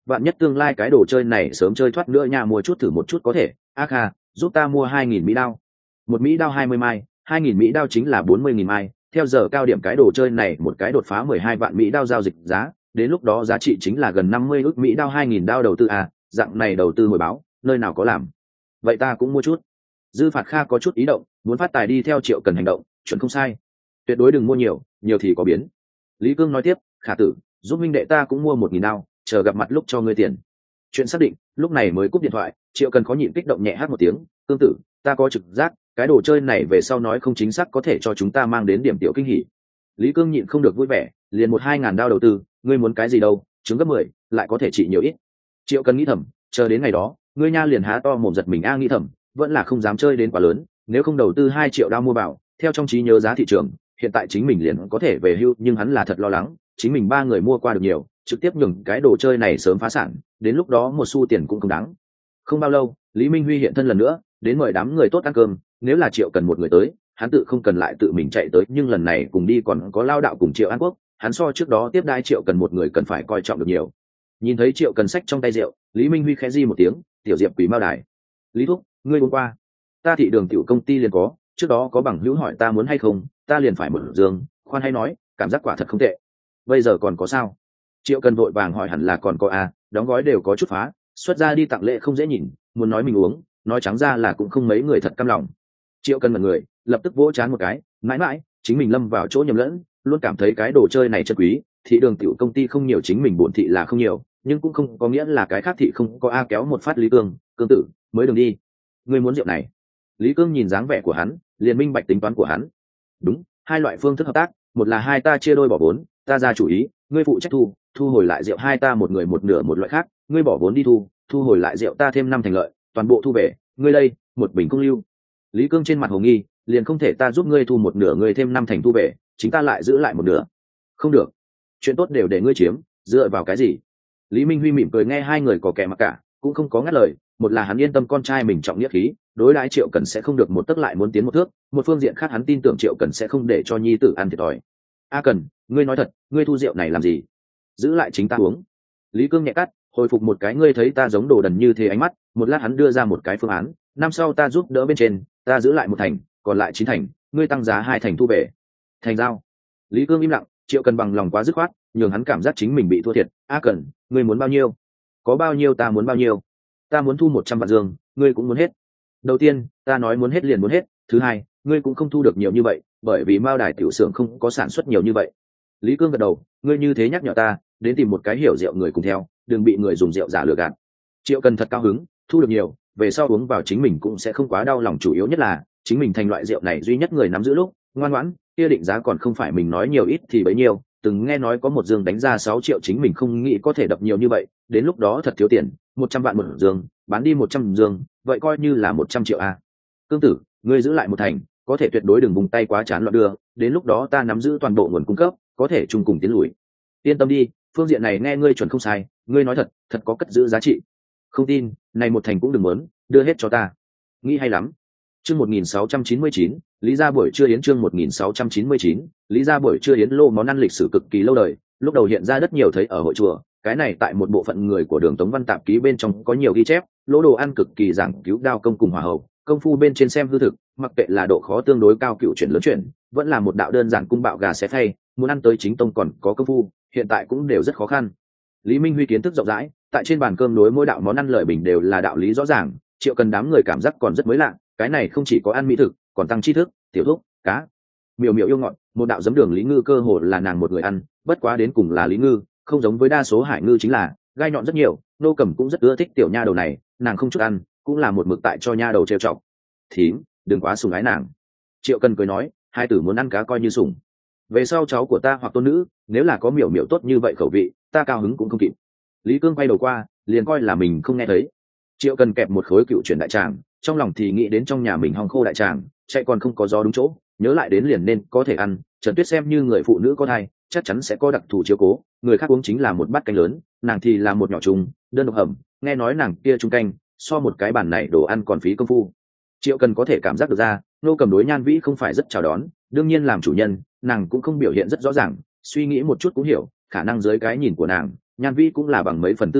vạn nhất tương lai cái đồ chơi này sớm chơi thoát nữa nha, mua chút thử một chút có thể. A kha, giúp ta mua hai nghìn mỹ đao. Một mỹ đao hai mươi mai, hai nghìn mỹ đao chính là bốn mươi nghìn mai. Theo giờ cao điểm cái đồ chơi này một cái đột phá mười hai vạn mỹ đao giao dịch giá, đến lúc đó giá trị chính là gần năm mươi ức mỹ đao. Hai nghìn đao đầu tư à, dạng này đầu tư hồi báo, nơi nào có làm. Vậy ta cũng mua chút. Dư Phạt Kha có chút ý động, muốn phát tài đi theo Triệu Cần hành động, chuẩn không sai. Tuyệt đối đừng mua nhiều, nhiều thì có biến. Lý Cương nói tiếp, Khả tử, giúp minh đệ ta cũng mua một nghìn đao, chờ gặp mặt lúc cho ngươi tiền. Chuyện xác định, lúc này mới cúp điện thoại. Triệu Cần khó nhịn kích động nhẹ hát một tiếng, Cương tử, ta có trực giác, cái đồ chơi này về sau nói không chính xác có thể cho chúng ta mang đến điểm tiểu kinh hỉ. Lý Cương nhịn không được vui vẻ, liền một hai ngàn đao đầu tư, ngươi muốn cái gì đâu, chứng gấp mười, lại có thể trị nhiều ít. Triệu Cần nghĩ thầm, chờ đến ngày đó, ngươi nha liền há to mồm giật mình a, nghĩ thầm, vẫn là không dám chơi đến quá lớn, nếu không đầu tư hai triệu đao mua bảo, theo trong trí nhớ giá thị trường, hiện tại chính mình liền có thể về hưu, nhưng hắn là thật lo lắng, chính mình ba người mua qua được nhiều, trực tiếp nhường cái đồ chơi này sớm phá sản, đến lúc đó một xu tiền cũng không đáng. Không bao lâu, Lý Minh Huy hiện thân lần nữa, đến mời đám người tốt ăn cơm, nếu là Triệu Cần một người tới, hắn tự không cần lại tự mình chạy tới, nhưng lần này cùng đi còn có Lao đạo cùng Triệu An Quốc, hắn so trước đó tiếp đai Triệu Cần một người cần phải coi trọng được nhiều. Nhìn thấy Triệu Cần xách trong tay rượu, Lý Minh Huy khẽ di một tiếng, tiểu diệp quỷ mao đài. Lý thúc, ngươi hôm qua, ta thị đường tiểu công ty liền có, trước đó có bằng hữu hỏi ta muốn hay không, ta liền phải một giường, khoan hay nói, cảm giác quả thật không tệ. Bây giờ còn có sao? Triệu Cần vội vàng hỏi, hẳn là còn có à, đóng gói đều có chút phá, xuất ra đi tặng lễ không dễ nhìn, muốn nói mình uống, nói trắng ra là cũng không mấy người thật căm lòng. Triệu Cần mật người, lập tức vỗ chán một cái, mãi mãi, chính mình lâm vào chỗ nhầm lẫn, luôn cảm thấy cái đồ chơi này chân quý, thị đường tiểu công ty không nhiều, chính mình bổn thị là không nhiều, nhưng cũng không có nghĩa là cái khác thị không có. A kéo một phát Lý Cương, Cương tử, mới đừng đi. Ngươi muốn rượu này? Lý Cương nhìn dáng vẻ của hắn, liền minh bạch tính toán của hắn. Đúng, hai loại phương thức hợp tác, một là hai ta chia đôi bỏ vốn, ta ra chủ ý, ngươi phụ trách thu, thu hồi lại rượu hai ta một người một nửa một loại khác, ngươi bỏ vốn đi thu, thu hồi lại rượu ta thêm năm thành lợi, toàn bộ thu về, ngươi đây, một bình không lưu. Lý Cương trên mặt hồ nghi, liền không thể ta giúp ngươi thu một nửa, ngươi thêm năm thành thu về, chính ta lại giữ lại một nửa. Không được, chuyện tốt đều để ngươi chiếm, dựa vào cái gì? Lý Minh Huy mỉm cười nghe hai người có kẻ mặc cả, cũng không có ngắt lời. Một là hắn yên tâm con trai mình trọng nghĩa khí, đối đãi Triệu Cần sẽ không được một tấc lại muốn tiến một thước, một phương diện khác hắn tin tưởng Triệu Cần sẽ không để cho nhi tử ăn thiệt thòi. A Cần, ngươi nói thật, ngươi thu rượu này làm gì? Giữ lại chính ta uống. Lý Cương nhẹ cắt, hồi phục một cái ngươi thấy ta giống đồ đần như thế ánh mắt. Một lát hắn đưa ra một cái phương án, năm sau ta giúp đỡ bên trên, ta giữ lại một thành, còn lại chín thành, ngươi tăng giá hai thành thu về. Thành giao. Lý Cương im lặng, Triệu Cần bằng lòng quá dứt khoát, nhường hắn cảm giác chính mình bị thua thiệt. A Cần, ngươi muốn bao nhiêu? Có bao nhiêu ta muốn bao nhiêu. Ta muốn thu một trăm vạn dương, ngươi cũng muốn hết. Đầu tiên, ta nói muốn hết liền muốn hết. Thứ hai, ngươi cũng không thu được nhiều như vậy, bởi vì Mao Đài tiểu xưởng không có sản xuất nhiều như vậy. Lý Cương gật đầu, ngươi như thế nhắc nhở ta, đến tìm một cái hiểu rượu người cùng theo, đừng bị người dùng rượu giả lừa gạt. Triệu Cần thật cao hứng, thu được nhiều, về sau uống vào chính mình cũng sẽ không quá đau lòng, chủ yếu nhất là chính mình thành loại rượu này duy nhất người nắm giữ lúc, ngoan ngoãn, kia định giá còn không phải mình nói nhiều ít thì bấy nhiêu, từng nghe nói có một dương đánh ra sáu triệu, chính mình không nghĩ có thể đập nhiều như vậy, đến lúc đó thật thiếu tiền, một trăm vạn một dương, bán đi một trăm dương, vậy coi như là một trăm triệu a. Cương tử, ngươi giữ lại một thành, có thể tuyệt đối đừng vùng tay quá chán loạn đưa, đến lúc đó ta nắm giữ toàn bộ nguồn cung cấp, có thể chung cùng tiến lùi. Yên tâm đi, phương diện này nghe ngươi chuẩn không sai, ngươi nói thật, thật có cất giữ giá trị. Không tin, này một thành cũng đừng muốn, đưa hết cho ta. Nghĩ hay lắm. Chương một nghìn sáu trăm chín mươi chín, Lý gia buổi trưa yến. Chương một nghìn sáu trăm chín mươi chín, Lý gia buổi trưa yến. Lô món ăn lịch sử cực kỳ lâu đời, lúc đầu hiện ra rất nhiều thấy ở hội chùa, cái này tại một bộ phận người của Đường Tống Văn tạp ký bên trong có nhiều ghi chép, lỗ đồ ăn cực kỳ giảng cứu đao công cùng hòa hậu, công phu bên trên xem hư thực, mặc kệ là độ khó tương đối cao cựu chuyển lớn chuyển, vẫn là một đạo đơn giản cung bạo gà xé thay, muốn ăn tới chính tông còn có công phu, hiện tại cũng đều rất khó khăn. Lý Minh Huy kiến thức rộng rãi, tại trên bàn cơm đối mỗi đạo món ăn lợi bình đều là đạo lý rõ ràng, Triệu Cần đám người cảm giác còn rất mới lạ, cái này không chỉ có ăn mỹ thực, còn tăng tri thức, tiểu thuốc, cá. Miểu miểu yêu ngọt, một đạo giấm đường Lý Ngư cơ hồ là nàng một người ăn, bất quá đến cùng là Lý Ngư, không giống với đa số hải ngư chính là gai nhọn rất nhiều, nô cầm cũng rất ưa thích tiểu nha đầu này, nàng không chút ăn, cũng là một mực tại cho nha đầu trêu chọc. Thím, đừng quá sủng ái nàng. Triệu Cần cười nói, hai tử muốn ăn cá coi như sủng. Về sau cháu của ta hoặc tôn nữ, nếu là có miểu miểu tốt như vậy khẩu vị, ta cao hứng cũng không kịp. Lý Cương quay đầu qua, liền coi là mình không nghe thấy. Triệu Cần kẹp một khối cựu chuyển đại tràng, trong lòng thì nghĩ đến trong nhà mình hong khô đại tràng, chạy còn không có gió đúng chỗ, nhớ lại đến liền nên có thể ăn. Trần Tuyết xem như người phụ nữ có thai, chắc chắn sẽ có đặc thù chiếu cố, người khác uống chính là một bát canh lớn, nàng thì là một nhỏ trùng đơn độc hầm, nghe nói nàng kia trung canh so một cái bàn này đồ ăn còn phí công phu. Triệu Cần có thể cảm giác được ra, nô cầm đối Nhan Vĩ không phải rất chào đón, đương nhiên làm chủ nhân, nàng cũng không biểu hiện rất rõ ràng, suy nghĩ một chút cũng hiểu, khả năng dưới cái nhìn của nàng, Nhan Vĩ cũng là bằng mấy phần tư sắc,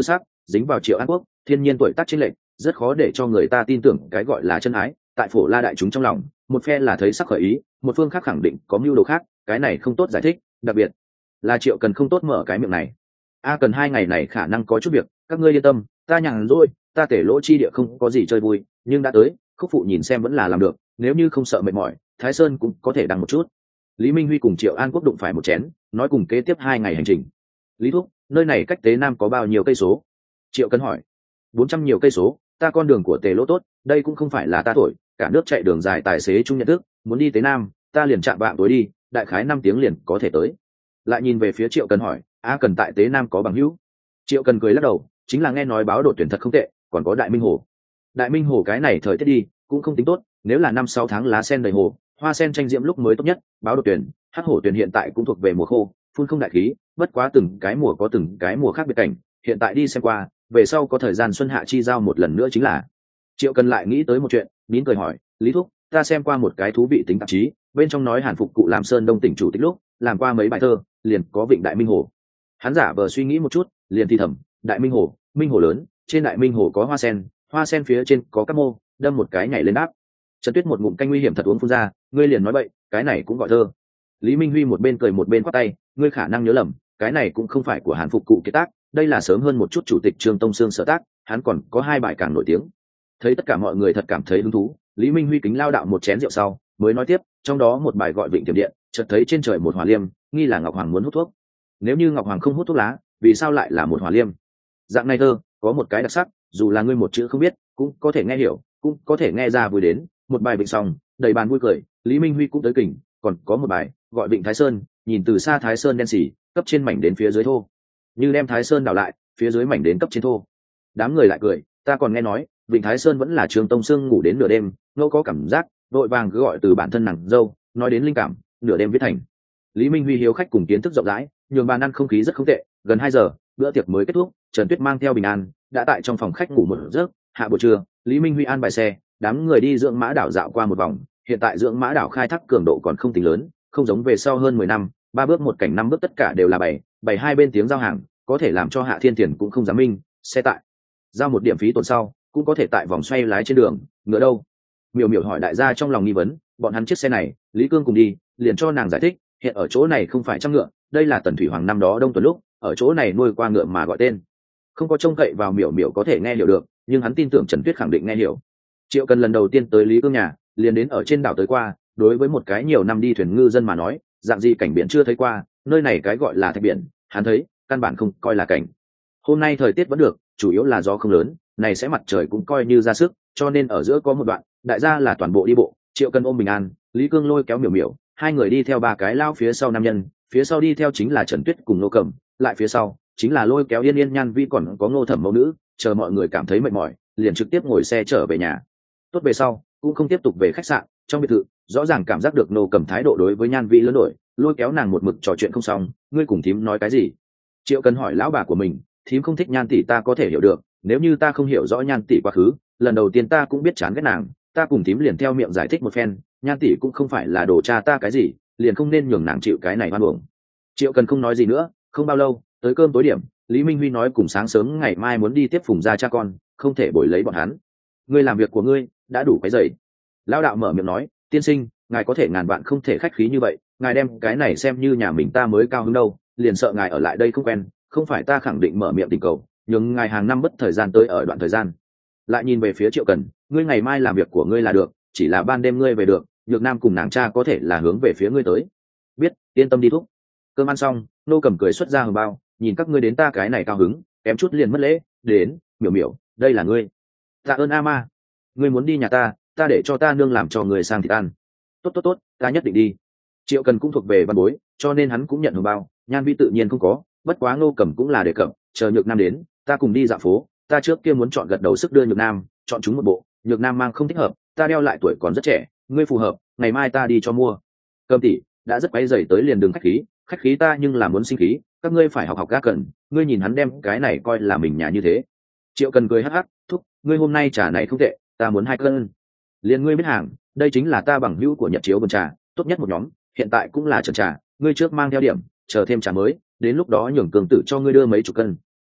dính vào Triệu An Quốc, thiên nhiên tuổi tác chênh lệch, rất khó để cho người ta tin tưởng cái gọi là chân ái. Tại Phổ La đại chúng trong lòng, một phe là thấy sắc khởi ý, một phương khác khẳng định có mưu đồ khác, cái này không tốt giải thích, đặc biệt là Triệu Cần không tốt mở cái miệng này. A Cần hai ngày này khả năng có chút việc, các ngươi yên tâm, ta nhàn rỗi, ta tể lỗ chi địa không có gì chơi vui, nhưng đã tới, Khúc phụ nhìn xem vẫn là làm được, nếu như không sợ mệt mỏi, Thái Sơn cũng có thể đằng một chút. Lý Minh Huy cùng Triệu An Quốc đụng phải một chén, nói cùng kế tiếp hai ngày hành trình. Lý thúc, nơi này cách Tế Nam có bao nhiêu cây số? Triệu Cần hỏi. Bốn trăm nhiều cây số, ta con đường của Tề Lỗ tốt, đây cũng không phải là ta thổi, cả nước chạy đường dài tài xế chung nhận thức, muốn đi Tế Nam, ta liền chạm bạn tối đi, đại khái năm tiếng liền có thể tới. Lại nhìn về phía Triệu Cần hỏi, a Cần tại Tế Nam có bằng hữu? Triệu Cần cười lắc đầu, chính là nghe nói báo đội tuyển thật không tệ, còn có Đại Minh Hồ. Đại Minh Hồ cái này thời tiết đi, cũng không tính tốt, nếu là năm sáu tháng lá sen đầy hồ, hoa sen tranh diễm lúc mới tốt nhất. Báo đội tuyển, hắc hổ tuyển hiện tại cũng thuộc về mùa khô, phun không đại khí, bất quá từng cái mùa có từng cái mùa khác biệt cảnh, hiện tại đi xem qua, về sau có thời gian xuân hạ chi giao một lần nữa chính là. Triệu Cần lại nghĩ tới một chuyện, nín cười hỏi, Lý thúc, ta xem qua một cái thú vị tính tạp chí, bên trong nói Hàn Phục Cụ làm Sơn Đông tỉnh chủ tịch lúc, làm qua mấy bài thơ, liền có vịnh Đại Minh Hồ. Hắn giả vờ suy nghĩ một chút, liền thì thầm, Đại Minh Hồ, Minh Hồ lớn, trên Đại Minh Hồ có hoa sen, hoa sen phía trên có các mô, đâm một cái nhảy lên đáp. Trần Tuyết một ngụm canh nguy hiểm thật uống phun ra, ngươi liền nói bậy, cái này cũng gọi thơ. Lý Minh Huy một bên cười một bên quát tay, ngươi khả năng nhớ lầm, cái này cũng không phải của Hàn Phục Cụ kiệt tác, đây là sớm hơn một chút chủ tịch Trương Tông Sương sở tác, hắn còn có hai bài càng nổi tiếng. Thấy tất cả mọi người thật cảm thấy hứng thú, Lý Minh Huy kính lao đạo một chén rượu sau, mới nói tiếp, trong đó một bài gọi Vịnh Tiềm Điện, chợt thấy trên trời một hỏa liêm, nghi là Ngọc Hoàng muốn hút thuốc. Nếu như Ngọc Hoàng không hút thuốc lá, vì sao lại là một hỏa liêm? Dạng này thơ, có một cái đặc sắc, dù là ngươi một chữ không biết, cũng có thể nghe hiểu, cũng có thể nghe ra vui đến. Một bài Vịnh xong, đầy bàn vui cười, Lý Minh Huy cũng tới kỉnh, còn có một bài gọi Vịnh Thái Sơn, nhìn từ xa Thái Sơn đen xỉ, cấp trên mảnh đến phía dưới thô, như đem Thái Sơn đảo lại, phía dưới mảnh đến cấp trên thô. Đám người lại cười, ta còn nghe nói, Vịnh Thái Sơn vẫn là Trương Tông Sương ngủ đến nửa đêm, ngẫu có cảm giác, vội vàng cứ gọi từ bản thân nàng dâu, nói đến linh cảm, nửa đêm viết thành. Lý Minh Huy hiếu khách cùng kiến thức rộng rãi, nhường bàn ăn không khí rất không tệ, gần hai giờ, bữa tiệc mới kết thúc, Trần Tuyết mang theo Bình An, đã tại trong phòng khách ngủ một giấc. Hạ buổi trưa, Lý Minh Huy an bài xe, đám người đi dưỡng mã đảo dạo qua một vòng. Hiện tại dưỡng mã đảo khai thác cường độ còn không tính lớn, không giống về sau hơn mười năm, ba bước một cảnh năm bước tất cả đều là bảy, bảy hai bên tiếng giao hàng, có thể làm cho Hạ Thiên Tiền cũng không dám minh. Xe tại giao một điểm phí tổn sau, cũng có thể tại vòng xoay lái trên đường. Ngựa đâu? Miểu Miểu hỏi đại gia trong lòng nghi vấn, bọn hắn chiếc xe này, Lý Cương cùng đi, liền cho nàng giải thích, hiện ở chỗ này không phải trăm ngựa, đây là Tần Thủy Hoàng năm đó đông tuần lúc, ở chỗ này nuôi qua ngựa mà gọi tên. Không có trông cậy vào Miểu Miểu có thể nghe hiểu được, nhưng hắn tin tưởng Trần Tuyết khẳng định nghe hiểu. Triệu Cần lần đầu tiên tới Lý Cương nhà, liền đến ở trên đảo tới qua, đối với một cái nhiều năm đi thuyền ngư dân mà nói, dạng gì cảnh biển chưa thấy qua, nơi này cái gọi là thạch biển, hắn thấy, căn bản không coi là cảnh. Hôm nay thời tiết vẫn được, chủ yếu là gió không lớn, này sẽ mặt trời cũng coi như ra sức, cho nên ở giữa có một đoạn, đại gia là toàn bộ đi bộ. Triệu Cần ôm Bình An, Lý Cương lôi kéo Miểu Miểu, hai người đi theo ba cái lao phía sau nam nhân, phía sau đi theo chính là Trần Tuyết cùng Ngô Cẩm, lại phía sau chính là lôi kéo Yên Yên Nhan Vi còn có Ngô Thẩm mẫu nữ, chờ mọi người cảm thấy mệt mỏi, liền trực tiếp ngồi xe trở về nhà. Tốt về sau, cũng không tiếp tục về khách sạn, trong biệt thự, rõ ràng cảm giác được Ngô Cẩm thái độ đối với Nhan Vi lớn đổi, lôi kéo nàng một mực trò chuyện không xong, ngươi cùng thím nói cái gì? Triệu Cần hỏi lão bà của mình, thím không thích Nhan tỷ ta có thể hiểu được, nếu như ta không hiểu rõ Nhan tỷ quá khứ, lần đầu tiên ta cũng biết chán ghét nàng, ta cùng thím liền theo miệng giải thích một phen, Nhan tỷ cũng không phải là đồ cha ta cái gì, liền không nên nhường nàng chịu cái này oan uổng. Triệu Cần không nói gì nữa, không bao lâu, tới cơm tối điểm, Lý Minh Huy nói cùng sáng sớm ngày mai muốn đi tiếp Phùng gia cha con, không thể bồi lấy bọn hắn. Ngươi làm việc của ngươi đã đủ cái dày. Lão đạo mở miệng nói, tiên sinh, ngài có thể ngàn vạn không thể khách khí như vậy, ngài đem cái này xem như nhà mình ta mới cao hứng đâu, liền sợ ngài ở lại đây không quen, không phải ta khẳng định mở miệng tình cầu, nhưng ngài hàng năm bất thời gian tới ở đoạn thời gian. Lại nhìn về phía Triệu Cần, ngươi ngày mai làm việc của ngươi là được, chỉ là ban đêm ngươi về được, Nhược Nam cùng nàng cha có thể là hướng về phía ngươi tới. Biết, yên tâm đi thúc. Cơm ăn xong, Nô Cầm cười xuất ra hồng bao, nhìn các ngươi đến ta cái này cao hứng, kém chút liền mất lễ, đến, Miểu Miểu, đây là ngươi. Tạ ơn a ma, ngươi muốn đi nhà ta, ta để cho ta nương làm cho người sang thịt ăn. Tốt tốt tốt, ta nhất định đi. Triệu Cần cũng thuộc về văn bối, cho nên hắn cũng nhận hồng bao, Nhan Vi tự nhiên không có, bất quá Nô Cầm cũng là đề cập, chờ Nhược Nam đến, ta cùng đi dạo phố, ta trước kia muốn chọn gật đầu sức đưa Nhược Nam, chọn chúng một bộ, Nhược Nam mang không thích hợp, ta đeo lại tuổi còn rất trẻ, ngươi phù hợp, ngày mai ta đi cho mua. Cầm tỷ đã rất quấy rầy tới liền đừng khách khí, khách khí ta nhưng là muốn sinh khí, các ngươi phải học học ga Cần, ngươi nhìn hắn đem cái này coi là mình nhà như thế. Triệu Cần cười hắc hắc, thúc, ngươi hôm nay trà này không tệ, ta muốn hai cân. Liền ngươi biết hàng, đây chính là ta bằng hữu của Nhật Chiếu Vườn Trà, tốt nhất một nhóm, hiện tại cũng là trần trà, ngươi trước mang theo điểm, chờ thêm trà mới, đến lúc đó nhường cường tử cho ngươi đưa mấy chục cân.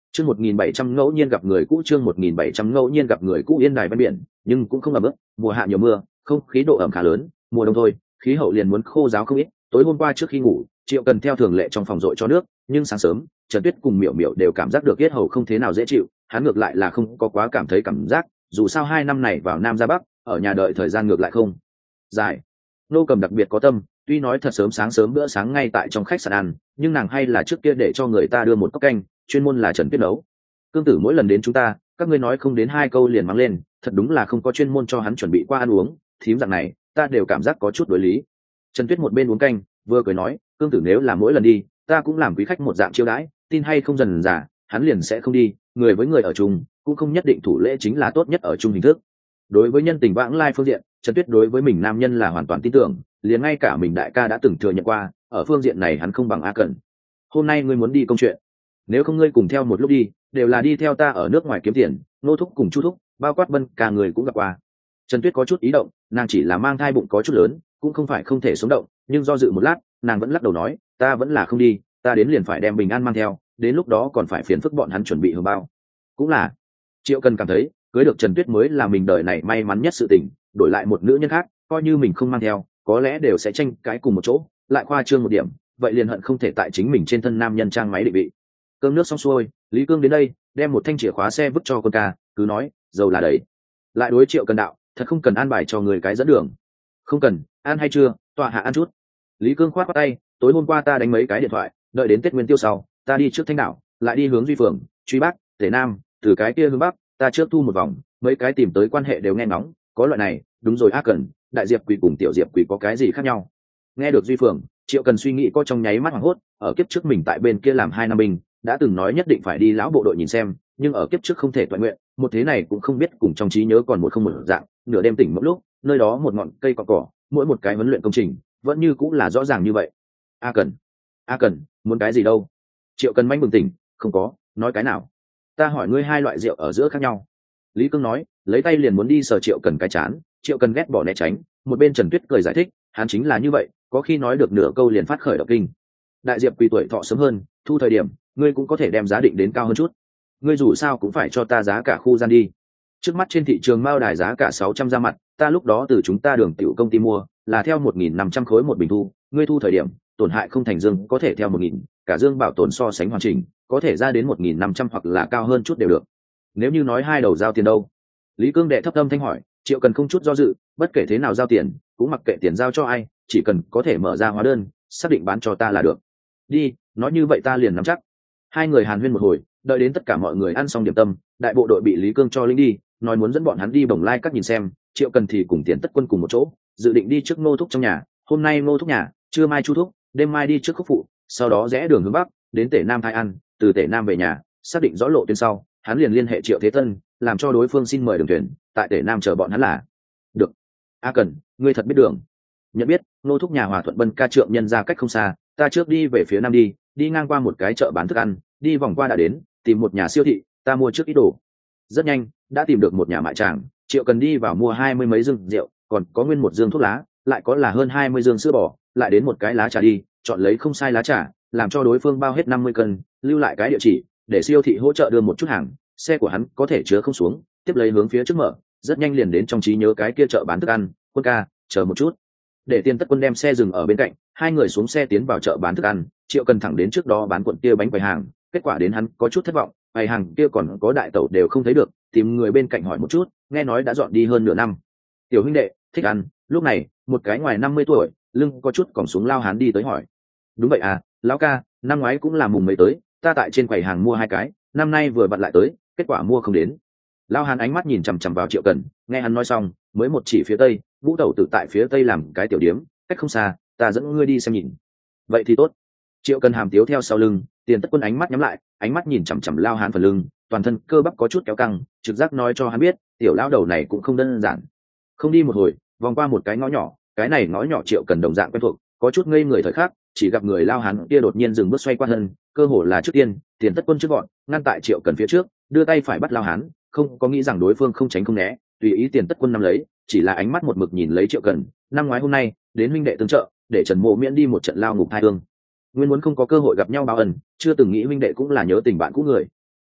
Chương một nghìn bảy trăm ngẫu nhiên gặp người cũ, chương một nghìn bảy trăm ngẫu nhiên gặp người cũ. Yên đài ven biển, nhưng cũng không ẩm ướt, mùa hạ nhiều mưa, không khí độ ẩm khá lớn, mùa đông thôi, khí hậu liền muốn khô ráo không ít. Tối hôm qua trước khi ngủ, Triệu Cần theo thường lệ trong phòng dội cho nước, nhưng sáng sớm, Trần Tuyết cùng Miểu Miểu đều cảm giác được yết hầu không thế nào dễ chịu, hắn ngược lại là không có quá cảm thấy cảm giác, dù sao hai năm này vào Nam ra Bắc, ở nhà đợi thời gian ngược lại không dài. Nô Cầm đặc biệt có tâm, tuy nói thật sớm sáng sớm bữa sáng ngay tại trong khách sạn ăn, nhưng nàng hay là trước kia để cho người ta đưa một cốc canh, chuyên môn là Trần Tuyết nấu. Cương Tử mỗi lần đến chúng ta, các ngươi nói không đến hai câu liền mắng lên, thật đúng là không có chuyên môn cho hắn chuẩn bị qua ăn uống, thím dạng này, ta đều cảm giác có chút đối lý. Trần Tuyết một bên uống canh, vừa cười nói, Cương Tử nếu là mỗi lần đi, ta cũng làm quý khách một dạng chiêu đãi, tin hay không dần dà, hắn liền sẽ không đi, người với người ở chung, cũng không nhất định thủ lễ chính là tốt nhất ở chung hình thức. Đối với nhân tình vãng lai phương diện, Trần Tuyết đối với mình nam nhân là hoàn toàn tin tưởng, liền ngay cả mình đại ca đã từng thừa nhận qua, ở phương diện này hắn không bằng A Cẩn. Hôm nay ngươi muốn đi công chuyện, nếu không ngươi cùng theo một lúc đi, đều là đi theo ta ở nước ngoài kiếm tiền. Nô Thúc cùng Chu Thúc, bao quát Bân cả người cũng gặp qua. Trần Tuyết có chút ý động, nàng chỉ là mang thai bụng có chút lớn, cũng không phải không thể sống động, nhưng do dự một lát, nàng vẫn lắc đầu nói, ta vẫn là không đi, ta đến liền phải đem Bình An mang theo, đến lúc đó còn phải phiền phức bọn hắn chuẩn bị hưởng bao. Cũng là, Triệu Cần cảm thấy, cưới được Trần Tuyết mới là mình đời này may mắn nhất sự tình, đổi lại một nữ nhân khác, coi như mình không mang theo, có lẽ đều sẽ tranh cái cùng một chỗ, lại khoa trương một điểm, vậy liền hận không thể tại chính mình trên thân nam nhân trang máy định vị. Cơm nước xong xuôi, Lý Cương đến đây, đem một thanh chìa khóa xe vứt cho con ca, cứ nói, dầu là đầy. Lại đối Triệu Cần đạo, thật không cần an bài cho người cái dẫn đường. Không cần, ăn hay chưa, tọa hạ ăn chút. Lý Cương khoát qua tay, tối hôm qua ta đánh mấy cái điện thoại, đợi đến Tết Nguyên Tiêu sau, ta đi trước Thanh Đảo, lại đi hướng Duy Phường, Truy Bắc, Tề Nam, từ cái kia hướng Bắc, ta trước thu một vòng, mấy cái tìm tới quan hệ đều nghe ngóng, có loại này, đúng rồi A Cần, đại diệp quỷ cùng tiểu diệp quỷ có cái gì khác nhau? Nghe được Duy Phường, Triệu Cần suy nghĩ có trong nháy mắt hoảng hốt, ở kiếp trước mình tại bên kia làm hai năm binh, đã từng nói nhất định phải đi lão bộ đội nhìn xem, nhưng ở kiếp trước không thể toàn nguyện, một thế này cũng không biết cùng trong trí nhớ còn một không một dạng, nửa đêm tỉnh một lúc, nơi đó một ngọn cây cỏ cỏ, mỗi một cái huấn luyện công trình, vẫn như cũng là rõ ràng như vậy. A Cần, A Cần, muốn cái gì đâu? Triệu Cần manh bừng tỉnh, không có, nói cái nào? Ta hỏi ngươi hai loại rượu ở giữa khác nhau. Lý Cương nói, lấy tay liền muốn đi sờ Triệu Cần cái chán, Triệu Cần ghét bỏ né tránh, một bên Trần Tuyết cười giải thích, hắn chính là như vậy, có khi nói được nửa câu liền phát khởi động kinh. Đại diệp quỳ tuổi thọ sớm hơn, thu thời điểm, ngươi cũng có thể đem giá định đến cao hơn chút. Ngươi dù sao cũng phải cho ta giá cả khu gian đi. Trước mắt trên thị trường mao đài giá cả sáu trăm ra mặt, ta lúc đó từ chúng ta Đường tiểu công ty mua, là theo một nghìn năm trăm khối một bình thu, ngươi thu thời điểm, tổn hại không thành dương có thể theo một nghìn, cả dương bảo tồn so sánh hoàn chỉnh, có thể ra đến một nghìn năm trăm hoặc là cao hơn chút đều được. Nếu như nói hai đầu giao tiền đâu? Lý Cương đệ thấp âm thanh hỏi, Triệu Cần không chút do dự, bất kể thế nào giao tiền, cũng mặc kệ tiền giao cho ai, chỉ cần có thể mở ra hóa đơn, xác định bán cho ta là được. Đi, nói như vậy ta liền nắm chắc. Hai người hàn huyên một hồi, đợi đến tất cả mọi người ăn xong điểm tâm, đại bộ đội bị Lý Cương cho linh đi, nói muốn dẫn bọn hắn đi Bồng Lai các nhìn xem, Triệu Cần thì cùng Tiền Tất Quân cùng một chỗ, dự định đi trước Ngô Thúc trong nhà, hôm nay Ngô Thúc nhà, trưa mai Chu Thúc, đêm mai đi trước Khúc Phụ, sau đó rẽ đường hướng bắc, đến Tể Nam Thái ăn, từ Tể Nam về nhà, xác định rõ lộ tuyến sau, hắn liền liên hệ Triệu Thế Tân, làm cho đối phương xin mời đường thuyền, tại Tể Nam chờ bọn hắn là được. A Cần, ngươi thật biết đường. Nhận biết, Ngô Thúc nhà Hòa Thuận Bân ca trượng nhân ra cách không xa, ta trước đi về phía nam đi, đi ngang qua một cái chợ bán thức ăn, đi vòng qua đã đến, tìm một nhà siêu thị, ta mua trước ít đồ. Rất nhanh, đã tìm được một nhà mại tràng, Triệu Cần đi vào mua hai mươi mấy dương rượu, còn có nguyên một dương thuốc lá, lại có là hơn hai mươi dương sữa bò, lại đến một cái lá trà đi, chọn lấy không sai lá trà, làm cho đối phương bao hết năm mươi cân, lưu lại cái địa chỉ, để siêu thị hỗ trợ đưa một chút hàng, xe của hắn có thể chứa không xuống, tiếp lấy hướng phía trước mở, rất nhanh liền đến trong trí nhớ cái kia chợ bán thức ăn. Quân ca, chờ một chút. Để Tiền Tất Quân đem xe dừng ở bên cạnh, hai người xuống xe tiến vào chợ bán thức ăn. Triệu Cần thẳng đến trước đó bán cuộn kia bánh quầy hàng, kết quả đến hắn có chút thất vọng, quầy hàng kia còn có đại tẩu đều không thấy được, tìm người bên cạnh hỏi một chút, nghe nói đã dọn đi hơn nửa năm. Tiểu huynh đệ, thích ăn. Lúc này, một cái ngoài năm mươi tuổi, lưng có chút còng xuống lao hán đi tới hỏi. Đúng vậy à, lão ca, năm ngoái cũng là mùng mấy tới, ta tại trên quầy hàng mua hai cái, năm nay vừa vặn lại tới, kết quả mua không đến. Lao hán ánh mắt nhìn chằm chằm vào Triệu Cần, nghe hắn nói xong, mới một chỉ phía tây, Vũ Tẩu tự tại phía tây làm cái tiểu điếm, cách không xa, ta dẫn ngươi đi xem nhìn. Vậy thì tốt. Triệu Cần hàm tiếu theo sau lưng, Tiền Tất Quân ánh mắt nhắm lại, ánh mắt nhìn chằm chằm Lao hán phần lưng, toàn thân cơ bắp có chút kéo căng, trực giác nói cho hắn biết, tiểu lão đầu này cũng không đơn giản. Không đi một hồi, vòng qua một cái ngõ nhỏ, cái này ngõ nhỏ Triệu Cần đồng dạng quen thuộc, có chút ngây người thời khắc, chỉ gặp người Lao hán kia đột nhiên dừng bước xoay qua thân, cơ hồ là trước tiên, Tiền Tất Quân trước gọn, ngăn tại Triệu Cần phía trước, đưa tay phải bắt Lao hán, không có nghĩ rằng đối phương không tránh không né, tùy ý Tiền Tất Quân nắm lấy, chỉ là ánh mắt một mực nhìn lấy Triệu Cần. Năm ngoái hôm nay, đến huynh đệ tương trợ, để Trần Mộ miễn đi một trận lao ngục thai thương. Nguyên muốn không có cơ hội gặp nhau báo ân, chưa từng nghĩ huynh đệ cũng là nhớ tình bạn cũ người.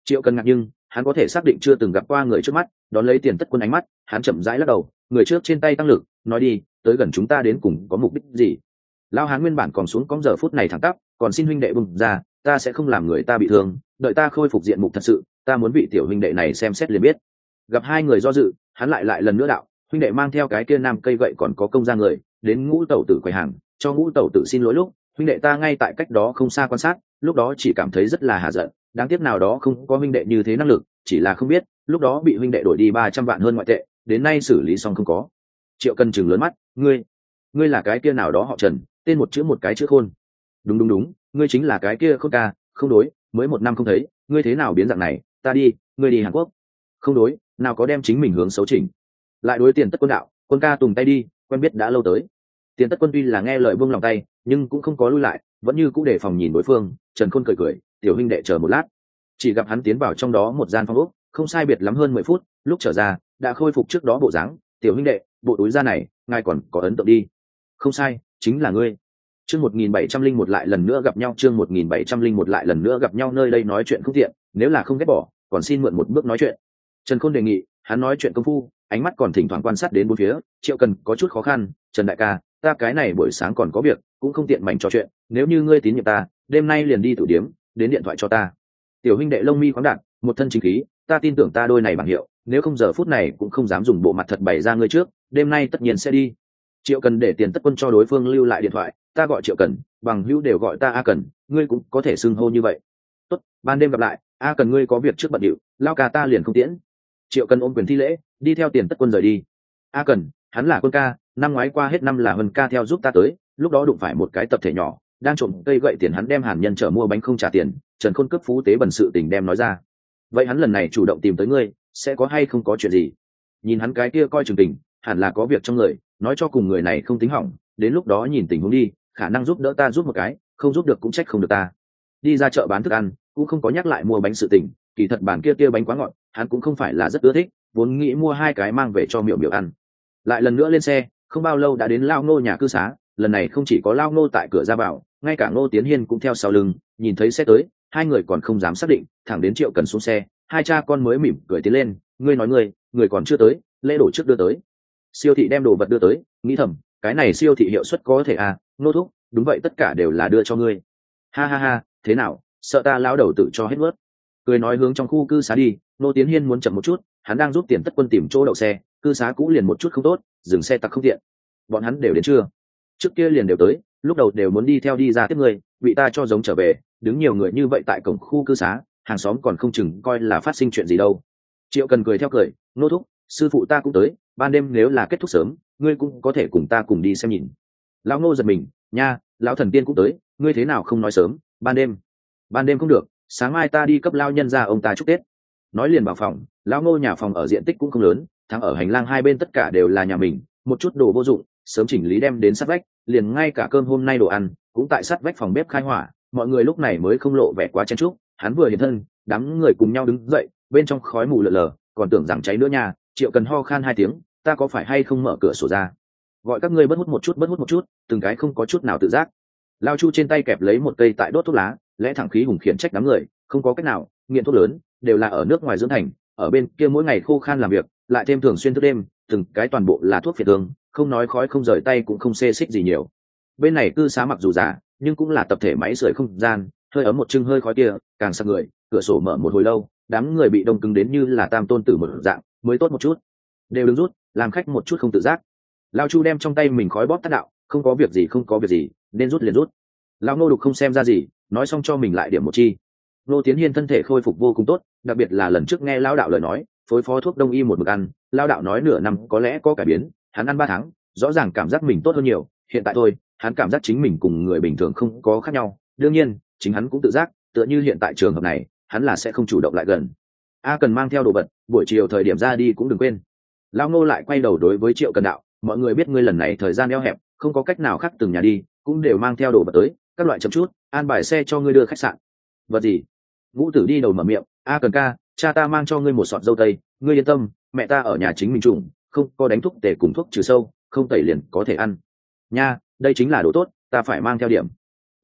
Triệu Cần ngạc nhưng hắn có thể xác định chưa từng gặp qua người trước mắt, đón lấy Tiền Tất Quân ánh mắt, hắn chậm rãi lắc đầu, người trước trên tay tăng lực, nói đi, tới gần chúng ta đến cùng có mục đích gì? Lão hán nguyên bản còn xuống cóng giờ phút này thẳng tắp, còn xin huynh đệ bùng ra, ta sẽ không làm người ta bị thương, đợi ta khôi phục diện mục thật sự, ta muốn vị tiểu huynh đệ này xem xét liền biết. Gặp hai người do dự, hắn lại lại lần nữa đạo, huynh đệ mang theo cái kia nam cây gậy còn có công ra người, đến Ngũ Tẩu tử quầy hàng, cho Ngũ Tẩu tử xin lỗi lúc, huynh đệ ta ngay tại cách đó không xa quan sát, lúc đó chỉ cảm thấy rất là hà giận, đáng tiếc nào đó không có huynh đệ như thế năng lực, chỉ là không biết, lúc đó bị huynh đệ đổi đi ba trăm vạn hơn ngoại tệ, đến nay xử lý xong không có. Triệu Cần chừng lớn mắt, ngươi, ngươi là cái kia nào đó họ Trần, tên một chữ một cái chữ Khôn. Đúng đúng đúng, ngươi chính là cái kia Khôn ca, không đối, mới một năm không thấy, ngươi thế nào biến dạng này, ta đi, ngươi đi Hàn Quốc. Không đối, nào có đem chính mình hướng xấu chỉnh. Lại đối Tiền Tất Quân đạo, Quân ca tùng tay đi, quen biết đã lâu tới. Tiền Tất Quân tuy là nghe lời buông lòng tay, nhưng cũng không có lui lại, vẫn như cũ để phòng nhìn đối phương. Trần Khôn cười cười, tiểu huynh đệ chờ một lát. Chỉ gặp hắn tiến vào trong đó một gian phòng ốc, không sai biệt lắm hơn mười phút, lúc trở ra đã khôi phục trước đó bộ dáng. Tiểu huynh đệ, bộ túi da này, ngài còn có ấn tượng đi. Không sai, chính là ngươi. Chương một nghìn bảy trăm linh một lại lần nữa gặp nhau, chương một nghìn bảy trăm linh một lại lần nữa gặp nhau, nơi đây nói chuyện không tiện, nếu là không ghét bỏ, còn xin mượn một bước nói chuyện. Trần Khôn đề nghị, hắn nói chuyện công phu, ánh mắt còn thỉnh thoảng quan sát đến bốn phía. Triệu Cần có chút khó khăn, Trần đại ca, ta cái này buổi sáng còn có việc, cũng không tiện mảnh trò chuyện, nếu như ngươi tín nhiệm ta, đêm nay liền đi tử điếm, đến điện thoại cho ta. Tiểu huynh đệ lông mi khoáng đạt, một thân chính khí, ta tin tưởng ta đôi này bằng hiệu, nếu không giờ phút này cũng không dám dùng bộ mặt thật bày ra ngươi trước, đêm nay tất nhiên sẽ đi. Triệu Cần để Tiền Tất Quân cho đối phương lưu lại điện thoại, ta gọi Triệu Cần, bằng hữu đều gọi ta A Cần, ngươi cũng có thể xưng hô như vậy. Tốt, ban đêm gặp lại, A Cần ngươi có việc trước bận điệu, lao ca ta liền không tiễn. Triệu Cần ôm quyền thi lễ, đi theo Tiền Tất Quân rời đi. A Cần, hắn là Quân ca, năm ngoái qua hết năm là Hân ca theo giúp ta tới, lúc đó đụng phải một cái tập thể nhỏ, đang trộm cây gậy tiền, hắn đem hàn nhân chở mua bánh không trả tiền, Trần Khôn cướp phú tế bẩn sự tình đem nói ra. Vậy hắn lần này chủ động tìm tới ngươi, sẽ có hay không có chuyện gì? Nhìn hắn cái kia coi chừng tình, hẳn là có việc trong người, nói cho cùng người này không tính hỏng, đến lúc đó nhìn tình huống đi, khả năng giúp đỡ ta giúp một cái, không giúp được cũng trách không được ta. Đi ra chợ bán thức ăn, cũng không có nhắc lại mua bánh sự tình, kỳ thật bản kia kia bánh quá ngọt, hắn cũng không phải là rất ưa thích, vốn nghĩ mua hai cái mang về cho Miệu Miệu ăn. Lại lần nữa lên xe, không bao lâu đã đến Lao Ngô nhà cư xá, lần này không chỉ có Lao Ngô tại cửa ra vào, ngay cả Ngô Tiến Hiên cũng theo sau lưng, nhìn thấy xe tới, hai người còn không dám xác định, thẳng đến Triệu Cần xuống xe, hai cha con mới mỉm cười tiến lên, ngươi nói ngươi, người còn chưa tới, lễ đổ trước đưa tới. Siêu thị đem đồ vật đưa tới, nghĩ thầm, cái này siêu thị hiệu suất có thể à, Nô thúc, đúng vậy, tất cả đều là đưa cho ngươi. Ha ha ha, thế nào, sợ ta lão đầu tự cho hết vớt. Cười nói hướng trong khu cư xá đi, Nô Tiến Hiên muốn chậm một chút, hắn đang giúp Tiền Tất Quân tìm chỗ đậu xe, cư xá cũ liền một chút không tốt, dừng xe tặc không tiện. Bọn hắn đều đến chưa? Trước kia liền đều tới, lúc đầu đều muốn đi theo đi ra tiếp người, bị ta cho giống trở về, đứng nhiều người như vậy tại cổng khu cư xá, hàng xóm còn không chừng coi là phát sinh chuyện gì đâu. Triệu Cần cười theo cười, Nô thúc, sư phụ ta cũng tới, ban đêm nếu là kết thúc sớm, ngươi cũng có thể cùng ta cùng đi xem nhìn. Lão Ngô giật mình, nha, lão thần tiên cũng tới, ngươi thế nào không nói sớm, ban đêm. Ban đêm không được, sáng mai ta đi cấp lao nhân ra ông ta chúc Tết. Nói liền vào phòng, Lão Ngô nhà phòng ở diện tích cũng không lớn, thắng ở hành lang hai bên tất cả đều là nhà mình, một chút đồ vô dụng, sớm chỉnh lý đem đến sát vách, liền ngay cả cơm hôm nay đồ ăn cũng tại sát vách phòng bếp khai hỏa, mọi người lúc này mới không lộ vẻ quá chen chúc. Hắn vừa hiện thân, đám người cùng nhau đứng dậy, bên trong khói mù lờ lờ, còn tưởng rằng cháy nữa nha. Triệu Cần ho khan hai tiếng, ta có phải hay không mở cửa sổ ra, gọi các ngươi bớt hút một chút, bớt hút một chút, từng cái không có chút nào tự giác. Lao Chu trên tay kẹp lấy một cây tại đốt thuốc lá, lẽ thẳng khí hùng khiển trách đám người, không có cách nào, nghiện thuốc lớn đều là ở nước ngoài dưỡng thành, ở bên kia mỗi ngày khô khan làm việc, lại thêm thường xuyên thức đêm, từng cái toàn bộ là thuốc phiện thương, không nói khói không rời tay cũng không xê xích gì nhiều. Bên này cư xá mặc dù giả, nhưng cũng là tập thể máy sưởi không gian, hơi ấm một chưng hơi khói kia càng sặc người, cửa sổ mở một hồi lâu, đám người bị đông cứng đến như là tam tôn tử một dạng, mới tốt một chút, đều đứng rút, làm khách một chút không tự giác. Lao Chu đem trong tay mình khói bóp tắt đạo, không có việc gì, không có việc gì, nên rút liền rút. Lão Ngô Đục không xem ra gì, nói xong cho mình lại điểm một chi. Nô Tiến Hiên thân thể khôi phục vô cùng tốt, đặc biệt là lần trước nghe Lão đạo lời nói, phối phó thuốc đông y một mực ăn, Lão đạo nói nửa năm có lẽ có cải biến, hắn ăn ba tháng, rõ ràng cảm giác mình tốt hơn nhiều. Hiện tại thôi, hắn cảm giác chính mình cùng người bình thường không có khác nhau. Đương nhiên, chính hắn cũng tự giác, tựa như hiện tại trường hợp này, hắn là sẽ không chủ động lại gần. A Cần mang theo đồ vật, buổi chiều thời điểm ra đi cũng đừng quên. Lão Ngô lại quay đầu đối với Triệu Cần đạo, mọi người biết ngươi lần này thời gian eo hẹp, không có cách nào khác từng nhà đi, cũng đều mang theo đồ vật tới, các loại chậm chút, an bài xe cho ngươi đưa khách sạn. Vật gì? Ngũ Tử đi đầu mở miệng, A Cần ca, cha ta mang cho ngươi một sọt dâu tây, ngươi yên tâm, mẹ ta ở nhà chính mình trùng, không có đánh thuốc tề cùng thuốc trừ sâu, không tẩy liền có thể ăn. Nha, đây chính là đồ tốt, ta phải mang theo điểm.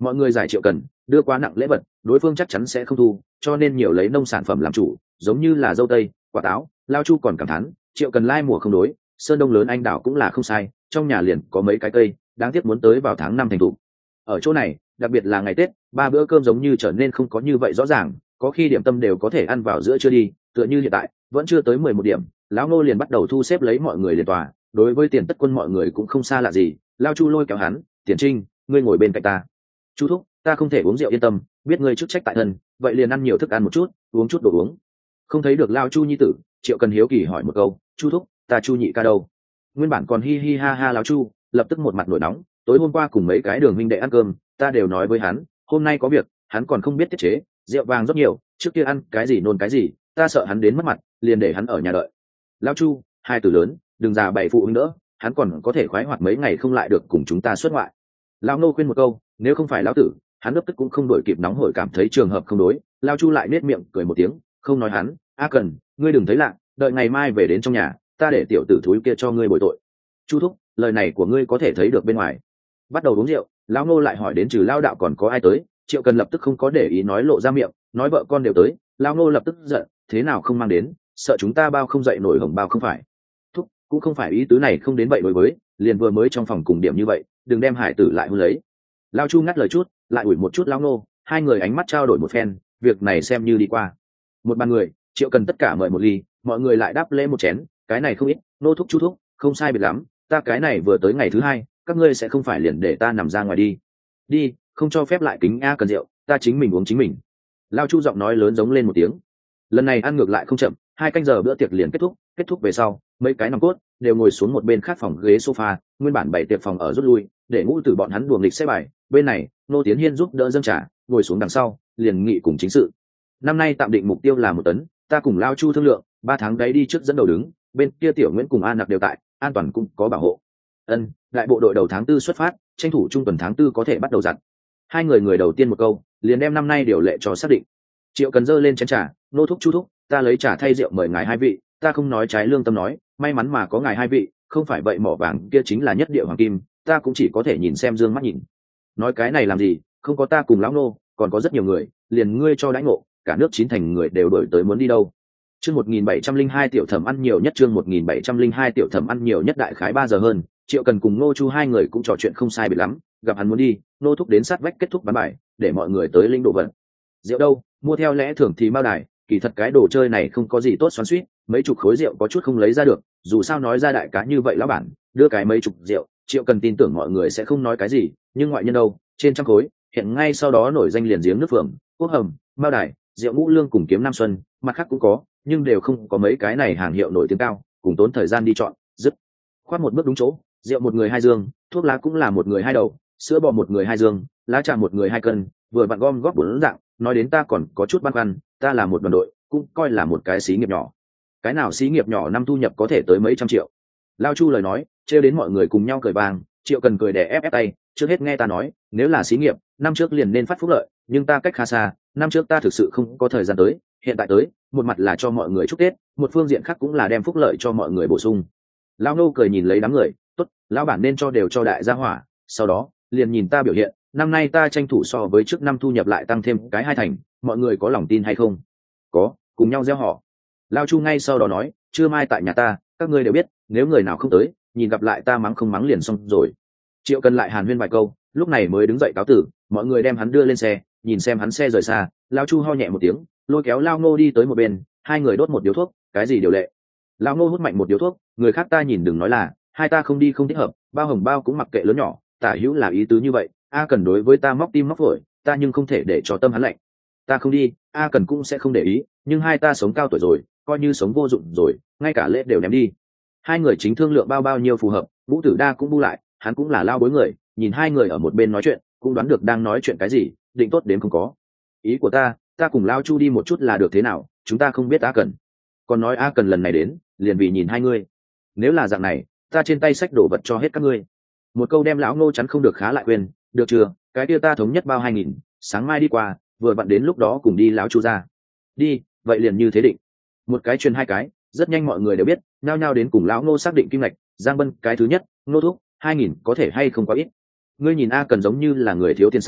mọi người giải Triệu Cần đưa quá nặng lễ vật, đối phương chắc chắn sẽ không thu, cho nên nhiều lấy nông sản phẩm làm chủ, giống như là dâu tây, quả táo. Lao Chu còn cảm thán Triệu Cần lai mùa không đối, sơn đông lớn anh đảo cũng là không sai, trong nhà liền có mấy cái cây, đáng tiếc muốn tới vào tháng năm thành thục. Ở chỗ này, đặc biệt là ngày Tết, ba bữa cơm giống như trở nên không có như vậy rõ ràng, có khi điểm tâm đều có thể ăn vào giữa trưa đi, tựa như hiện tại vẫn chưa tới mười một điểm, lão Ngô liền bắt đầu thu xếp lấy mọi người liền tòa. Đối với Tiền Tất Quân mọi người cũng không xa lạ gì. Lao Chu lôi kéo hắn: Tiền Trinh, ngươi ngồi bên cạnh ta. Chu thúc, ta không thể uống rượu, yên tâm, biết ngươi chức trách tại thân, vậy liền ăn nhiều thức ăn một chút, uống chút đồ uống. Không thấy được Lao Chu nhi tử, Triệu Cần hiếu kỳ hỏi một câu: Chu thúc, ta Chu nhị ca đâu? Nguyên bản còn hi hi ha ha Lão Chu lập tức một mặt nổi nóng: tối hôm qua cùng mấy cái đường minh đệ ăn cơm, ta đều nói với hắn, hôm nay có việc, hắn còn không biết tiết chế, rượu vàng rất nhiều, trước kia ăn cái gì nôn cái gì, ta sợ hắn đến mất mặt, liền để hắn ở nhà đợi. Lão Chu, hai từ lớn, đừng già bày phụ huynh nữa, hắn còn có thể khoái hoạt mấy ngày không lại được cùng chúng ta xuất ngoại. Lão Nô khuyên một câu, nếu không phải lão tử, hắn lập tức cũng không đổi kịp nóng hổi, cảm thấy trường hợp không đối. Lão Chu lại nết miệng cười một tiếng, không nói hắn: A Cần, ngươi đừng thấy lạ, đợi ngày mai về đến trong nhà, ta để tiểu tử thúi kia cho ngươi bồi tội. Chu thúc, lời này của ngươi có thể thấy được bên ngoài. Bắt đầu uống rượu, lão Nô lại hỏi đến trừ Lao đạo còn có ai tới. Triệu Cần lập tức không có để ý nói lộ ra miệng, nói vợ con đều tới. Lão Nô lập tức giận: thế nào không mang đến, sợ chúng ta bao không dậy nổi hồng bao không phải. Thúc, cũng không phải ý tứ này, không đến vậy đối với, liền vừa mới trong phòng cùng điểm như vậy, đừng đem hải tử lại hôn lấy. Lao Chu ngắt lời chút, lại ủi một chút Lão Nô, hai người ánh mắt trao đổi một phen, việc này xem như đi qua. Một bàn người, Triệu Cần tất cả mời một ly, mọi người lại đáp lễ một chén, cái này không ít. Nô thúc, Chu thúc, không sai biệt lắm, ta cái này vừa tới ngày thứ hai, các ngươi sẽ không phải liền để ta nằm ra ngoài đi. Đi, không cho phép lại kính A Cần rượu, ta chính mình uống chính mình. Lao Chu giọng nói lớn giống lên một tiếng. Lần này ăn ngược lại không chậm, hai canh giờ bữa tiệc liền kết thúc. Kết thúc về sau, mấy cái nòng cốt đều ngồi xuống một bên khác phòng ghế sofa, nguyên bản bảy tiệc phòng ở rút lui, để Ngũ Tử bọn hắn đùa nghịch xe bài. Bên này, Nô Tiến Hiên giúp đỡ dâng trà, ngồi xuống đằng sau, liền nghị cùng chính sự. Năm nay tạm định mục tiêu là một tấn, ta cùng Lao Chu thương lượng, ba tháng đấy đi trước dẫn đầu đứng, bên kia Tiểu Nguyễn cùng An Nặc đều tại, an toàn cũng có bảo hộ. Ân, đại bộ đội đầu tháng tư xuất phát, tranh thủ trung tuần tháng tư có thể bắt đầu giặt. Hai người người đầu tiên một câu, liền đem năm nay điều lệ cho xác định. Triệu Cần giơ lên chén trà: Nô thúc, Chu thúc, ta lấy trà thay rượu mời ngài hai vị, ta không nói trái lương tâm nói, may mắn mà có ngài hai vị, không phải vậy mỏ vàng kia chính là nhất địa hoàng kim, ta cũng chỉ có thể nhìn xem dương mắt nhìn. Nói cái này làm gì, không có ta cùng lão Nô, còn có rất nhiều người, liền ngươi cho đãi ngộ, cả nước chín thành người đều đổi tới muốn đi đâu. Chương một nghìn bảy trăm linh hai tiểu thẩm ăn nhiều nhất, chương một nghìn bảy trăm linh hai tiểu thẩm ăn nhiều nhất, đại khái ba giờ hơn, Triệu Cần cùng Nô Chu hai người cũng trò chuyện không sai biệt lắm, gặp hắn muốn đi, Nô thúc đến sát vách kết thúc bán bài, để mọi người tới linh độ vận. Rượu đâu, mua theo lẽ thường thì mao đài, kỳ thật cái đồ chơi này không có gì tốt xoắn xuýt, mấy chục khối rượu có chút không lấy ra được, dù sao nói ra đại cá như vậy lão bản, đưa cái mấy chục rượu, Triệu Cần tin tưởng mọi người sẽ không nói cái gì, nhưng ngoại nhân đâu, trên trăm khối, hiện ngay sau đó nổi danh liền giếng nước phường, quốc hầm, mao đài, rượu ngũ lương cùng kiếm Nam Xuân, mặt khác cũng có, nhưng đều không có mấy cái này hàng hiệu nổi tiếng cao, cùng tốn thời gian đi chọn, dứt khoát một bước đúng chỗ, rượu một người hai dương, thuốc lá cũng là một người hai đầu, sữa bò một người hai dương, lá trà một người hai cân, vừa vặn gom góp bốn dạng. Nói đến ta còn có chút băn khoăn, ta là một đoàn đội, cũng coi là một cái xí nghiệp nhỏ. Cái nào xí nghiệp nhỏ năm thu nhập có thể tới mấy trăm triệu? Lao Chu lời nói, trêu đến mọi người cùng nhau cười vang. Triệu Cần cười đè ép ép tay, trước hết nghe ta nói, nếu là xí nghiệp, năm trước liền nên phát phúc lợi, nhưng ta cách khá xa, năm trước ta thực sự không có thời gian tới, hiện tại tới, một mặt là cho mọi người chúc Tết, một phương diện khác cũng là đem phúc lợi cho mọi người bổ sung. Lao Nô cười nhìn lấy đám người, tốt, lão bản nên cho đều cho đại gia hỏa, sau đó liền nhìn ta biểu hiện, năm nay ta tranh thủ so với trước năm thu nhập lại tăng thêm cái hai thành, mọi người có lòng tin hay không? Có, cùng nhau gieo họ. Lao Chu ngay sau đó nói, trưa mai tại nhà ta, các ngươi đều biết, nếu người nào không tới, nhìn gặp lại ta mắng không mắng liền xong rồi. Triệu Cần lại hàn huyên vài câu, lúc này mới đứng dậy cáo tử, mọi người đem hắn đưa lên xe, nhìn xem hắn xe rời xa, Lao Chu ho nhẹ một tiếng, lôi kéo Lao Ngô đi tới một bên, hai người đốt một điếu thuốc, cái gì điều lệ? Lao Ngô hút mạnh một điếu thuốc, người khác ta nhìn đừng nói là, hai ta không đi không thích hợp, bao hồng bao cũng mặc kệ lớn nhỏ, tả hữu là ý tứ như vậy. A Cần đối với ta móc tim móc phổi, ta nhưng không thể để cho tâm hắn lạnh. Ta không đi, A Cần cũng sẽ không để ý, nhưng hai ta sống cao tuổi rồi, coi như sống vô dụng rồi, ngay cả lễ đều ném đi. Hai người chính thương lượng bao bao nhiêu phù hợp, Vũ Tử Đa cũng bu lại, hắn cũng là lao bối người, nhìn hai người ở một bên nói chuyện, cũng đoán được đang nói chuyện cái gì, định tốt đến không có. Ý của ta, ta cùng Lao Chu đi một chút là được thế nào, chúng ta không biết A Cần. Còn nói A Cần lần này đến, liền vì nhìn hai người. Nếu là dạng này, ta trên tay sách đổ vật cho hết các ngươi. Một câu đem lão Ngô chắn không được khá lại quên, được chưa, cái kia ta thống nhất bao hai nghìn, sáng mai đi qua, vừa vặn đến lúc đó cùng đi lão Chu ra. Đi, vậy liền như thế định. Một cái truyền hai cái, rất nhanh mọi người đều biết, nhao nhao đến cùng lão Ngô xác định kim ngạch. Giang Bân cái thứ nhất, Ngô thúc, hai nghìn có thể hay không quá ít. Ngươi nhìn A Cần giống như là người thiếu tiền sao,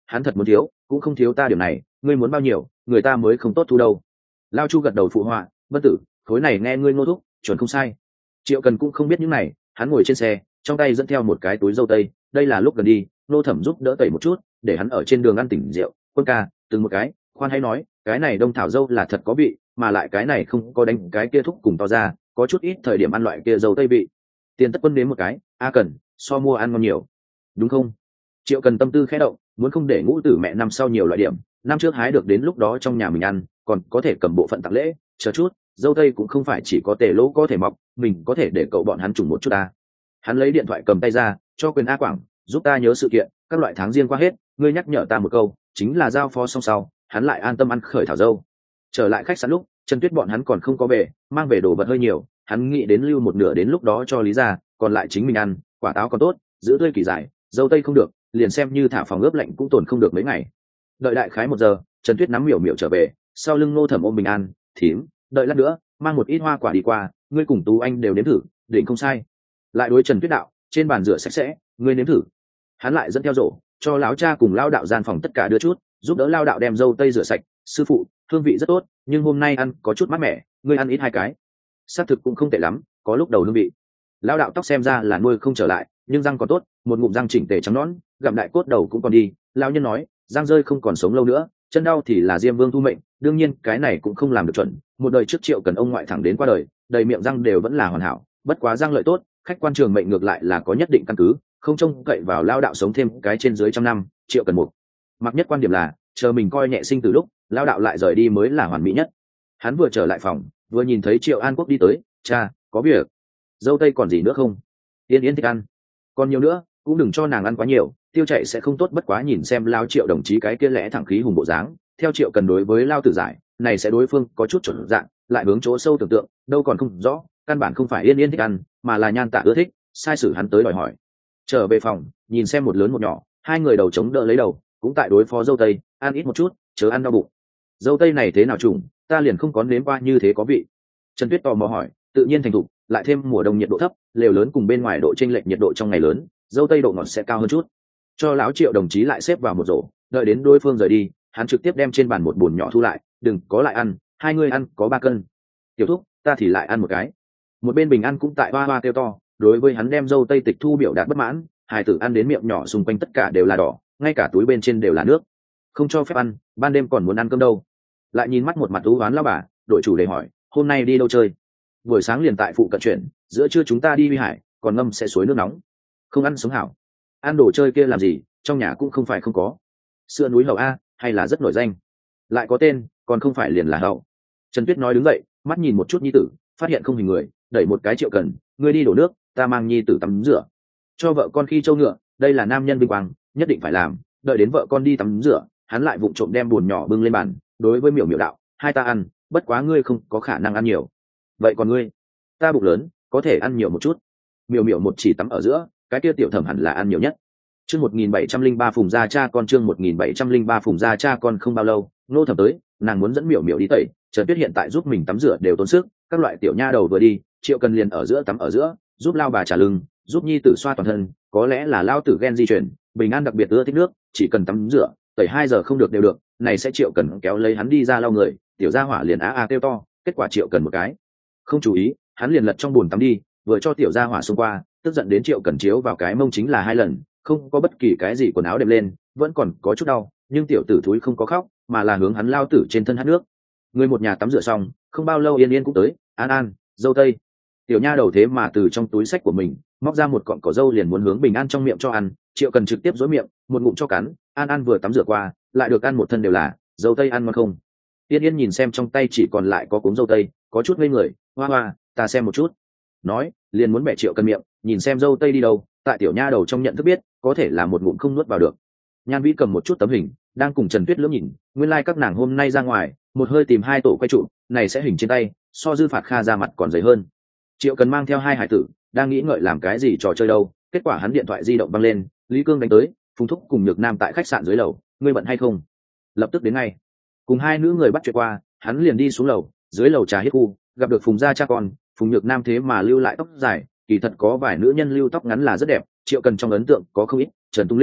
hắn thật muốn thiếu cũng không thiếu ta điều này, ngươi muốn bao nhiêu người ta mới không tốt thu đâu. Lao Chu gật đầu phụ họa, Vân Tử, khối này nghe ngươi ngô thúc chuẩn không sai. Triệu Cần cũng không biết những này, hắn ngồi trên xe, trong tay dẫn theo một cái túi dâu tây, đây là lúc gần đi nô thẩm giúp đỡ tẩy một chút để hắn ở trên đường ăn tỉnh rượu. Quân ca, từng một cái, khoan hay nói, cái này đông thảo dâu là thật có vị, mà lại cái này không có đánh cái kia thúc cùng to ra, có chút ít thời điểm ăn loại kia dâu tây vị. Tiền Tất Quân đến một cái, a Cần, so mua ăn ngon nhiều, đúng không? Triệu Cần tâm tư khẽ động, muốn không để ngũ tử mẹ năm sau nhiều loại điểm, năm trước hái được đến lúc đó trong nhà mình ăn, còn có thể cầm bộ phận tặng lễ, chờ chút, dâu tây cũng không phải chỉ có tề lỗ có thể mọc, mình có thể để cậu bọn hắn trùng một chút ta. Hắn lấy điện thoại cầm tay ra, cho quyền A Quảng, giúp ta nhớ sự kiện, các loại tháng riêng qua hết, ngươi nhắc nhở ta một câu, chính là giao phó xong sau, hắn lại an tâm ăn khởi thảo dâu. Trở lại khách sạn lúc, Trần Tuyết bọn hắn còn không có về, mang về đồ vật hơi nhiều, hắn nghĩ đến lưu một nửa đến lúc đó cho Lý ra, còn lại chính mình ăn, quả táo còn tốt, giữ tươi kỳ dài, dâu tây không được, liền xem như thả phòng ướp lạnh cũng tồn không được mấy ngày. Đợi đại khái một giờ, Trần Tuyết nắm miểu miểu trở về, sau lưng Ngô Thẩm ôm Bình An, thím, đợi lát nữa, mang một ít hoa quả đi qua, ngươi cùng Tú Anh đều nếm thử, định không sai. Lại đối Trần Tuyết đạo, trên bàn rửa sạch sẽ, ngươi nếm thử. Hắn lại dẫn theo rổ, cho lão cha cùng lao đạo gian phòng tất cả đưa chút, giúp đỡ lao đạo đem dâu tây rửa sạch. Sư phụ, hương vị rất tốt, nhưng hôm nay ăn có chút mát mẻ, ngươi ăn ít hai cái. Xác thực cũng không tệ lắm, có lúc đầu hương vị. Lao đạo tóc xem ra là nuôi không trở lại, nhưng răng còn tốt, một ngụm răng chỉnh tề trắng nõn, gặm đại cốt đầu cũng còn đi. Lão nhân nói, răng rơi không còn sống lâu nữa, chân đau thì là Diêm Vương thu mệnh, đương nhiên cái này cũng không làm được chuẩn. Một đời trước Triệu Cần ông ngoại thẳng đến qua đời, đầy miệng răng đều vẫn là hoàn hảo, bất quá răng lợi tốt, khách quan trường mệnh ngược lại là có nhất định căn cứ, không trông cậy vào lao đạo sống thêm cái trên dưới trăm năm. Triệu Cần một mặc nhất quan điểm là chờ mình coi nhẹ sinh từ lúc lao đạo lại rời đi mới là hoàn mỹ nhất. Hắn vừa trở lại phòng, vừa nhìn thấy Triệu An Quốc đi tới, cha, có việc. Dâu tây còn gì nữa không? Yên Yên thích ăn, còn nhiều nữa, cũng đừng cho nàng ăn quá nhiều, tiêu chảy sẽ không tốt. Bất quá nhìn xem lao Triệu đồng chí cái kia lẽ thẳng khí hùng bộ dáng, theo Triệu Cần đối với lao tử giải này sẽ đối phương có chút chuẩn dạng, lại hướng chỗ sâu tưởng tượng, đâu còn không rõ, căn bản không phải Yên Yên thích ăn, mà là Nhan Tạ ưa thích, sai sử hắn tới đòi hỏi. Trở về phòng, nhìn xem một lớn một nhỏ, hai người đầu chống đỡ lấy đầu, cũng tại đối phó dâu tây, ăn ít một chút, chớ ăn đau bụng. Dâu tây này thế nào trùng, ta liền không có nếm qua như thế có vị. Trần Tuyết tò mò hỏi, tự nhiên thành thục, lại thêm mùa đông nhiệt độ thấp, lều lớn cùng bên ngoài độ chênh lệch nhiệt độ trong ngày lớn, dâu tây độ ngọt sẽ cao hơn chút. Cho lão Triệu đồng chí lại xếp vào một rổ, đợi đến đối phương rời đi, hắn trực tiếp đem trên bàn một bồn nhỏ thu lại, đừng có lại ăn, hai người ăn có ba cân. Tiểu thúc, ta thì lại ăn một cái. Một bên Bình An cũng tại hoa hoa kêu to, đối với hắn đem dâu tây tịch thu biểu đạt bất mãn. Hải tử ăn đến miệng nhỏ xung quanh tất cả đều là đỏ, ngay cả túi bên trên đều là nước, không cho phép ăn, ban đêm còn muốn ăn cơm đâu. Lại nhìn mắt một mặt thú oán lao bà, đội chủ đề hỏi, hôm nay đi đâu chơi? Buổi sáng liền tại phụ cận chuyển, giữa trưa chúng ta đi Huy Hải, còn ngâm sẽ suối nước nóng. Không ăn sống hảo, ăn đồ chơi kia làm gì, trong nhà cũng không phải không có. Sữa núi Hậu a, hay là rất nổi danh, lại có tên, còn không phải liền là Hậu. Trần Tuyết nói đứng dậy, mắt nhìn một chút nhi tử, phát hiện không hình người, đẩy một cái Triệu Cần, ngươi đi đổ nước, ta mang nhi tử tắm rửa, cho vợ con khi trâu ngựa, đây là nam nhân vinh quang, nhất định phải làm. Đợi đến vợ con đi tắm rửa, hắn lại vụng trộm đem bùn nhỏ bưng lên bàn, đối với miểu miểu đạo, hai ta ăn, bất quá ngươi không có khả năng ăn nhiều. Vậy còn ngươi? Ta bụng lớn, có thể ăn nhiều một chút. Miểu miểu một chỉ tắm ở giữa, cái kia tiểu thẩm hẳn là ăn nhiều nhất. Chương một nghìn bảy trăm linh ba phùng gia cha con, chương một nghìn bảy trăm linh ba phùng gia cha con. Không bao lâu, Nô Thẩm tới, nàng muốn dẫn miểu miểu đi tẩy. Trần Tuyết hiện tại giúp mình tắm rửa đều tốn sức, các loại tiểu nha đầu vừa đi, Triệu Cần liền ở giữa tắm ở giữa, giúp lao bà trả lưng, giúp nhi tử xoa toàn thân. Có lẽ là lao tử ghen di chuyển, Bình An đặc biệt ưa thích nước, chỉ cần tắm rửa tẩy hai giờ không được đều được, này sẽ Triệu Cần kéo lấy hắn đi ra lau người, tiểu gia hỏa liền á a kêu to. Kết quả Triệu Cần một cái không chú ý, hắn liền lật trong bồn tắm đi, vừa cho tiểu gia hỏa xông qua, tức giận đến Triệu Cần chiếu vào cái mông chính là hai lần, không có bất kỳ cái gì quần áo đệm lên, vẫn còn có chút đau, nhưng tiểu tử thúi không có khóc, mà là hướng hắn lao tử trên thân hát nước. Người một nhà tắm rửa xong, không bao lâu Yên Yên cũng tới, an an, dâu tây. Tiểu nha đầu thế mà từ trong túi sách của mình móc ra một cọng cỏ dâu liền muốn hướng Bình An trong miệng cho ăn. Triệu Cần trực tiếp dối miệng, một ngụm cho cắn. An An vừa tắm rửa qua, lại được ăn một thân đều là dâu tây, ăn ngon không? Yên Yên nhìn xem trong tay chỉ còn lại có cuống dâu tây, có chút ngây người. Hoa hoa, ta xem một chút. Nói liền muốn bẻ Triệu Cần miệng, nhìn xem dâu tây đi đâu. Tại tiểu nha đầu trong nhận thức biết, có thể là một ngụm không nuốt vào được. Nhan Vĩ cầm một chút tấm hình, đang cùng Trần Tuyết lưỡng nhìn. Nguyên lai like các nàng hôm nay ra ngoài, một hơi tìm hai tổ quay trụ, này sẽ hình trên tay, so Dư Phạt Kha ra mặt còn dày hơn. Triệu Cần mang theo hai hải tử, đang nghĩ ngợi làm cái gì trò chơi đâu, kết quả hắn điện thoại di động văng lên, Lý Cương đánh tới, Phùng Thúc cùng Nhược Nam tại khách sạn dưới lầu, ngươi bận hay không? Lập tức đến ngay. Cùng hai nữ người bắt chuyện qua, hắn liền đi xuống lầu, dưới lầu trà hết khu, gặp được Phùng gia cha con. Phùng Nhược Nam thế mà lưu lại tóc dài, kỳ thật có vài nữ nhân lưu tóc ngắn là rất đẹp, Triệu Cần trong ấn tượng có không ít, Trần Tung Linh,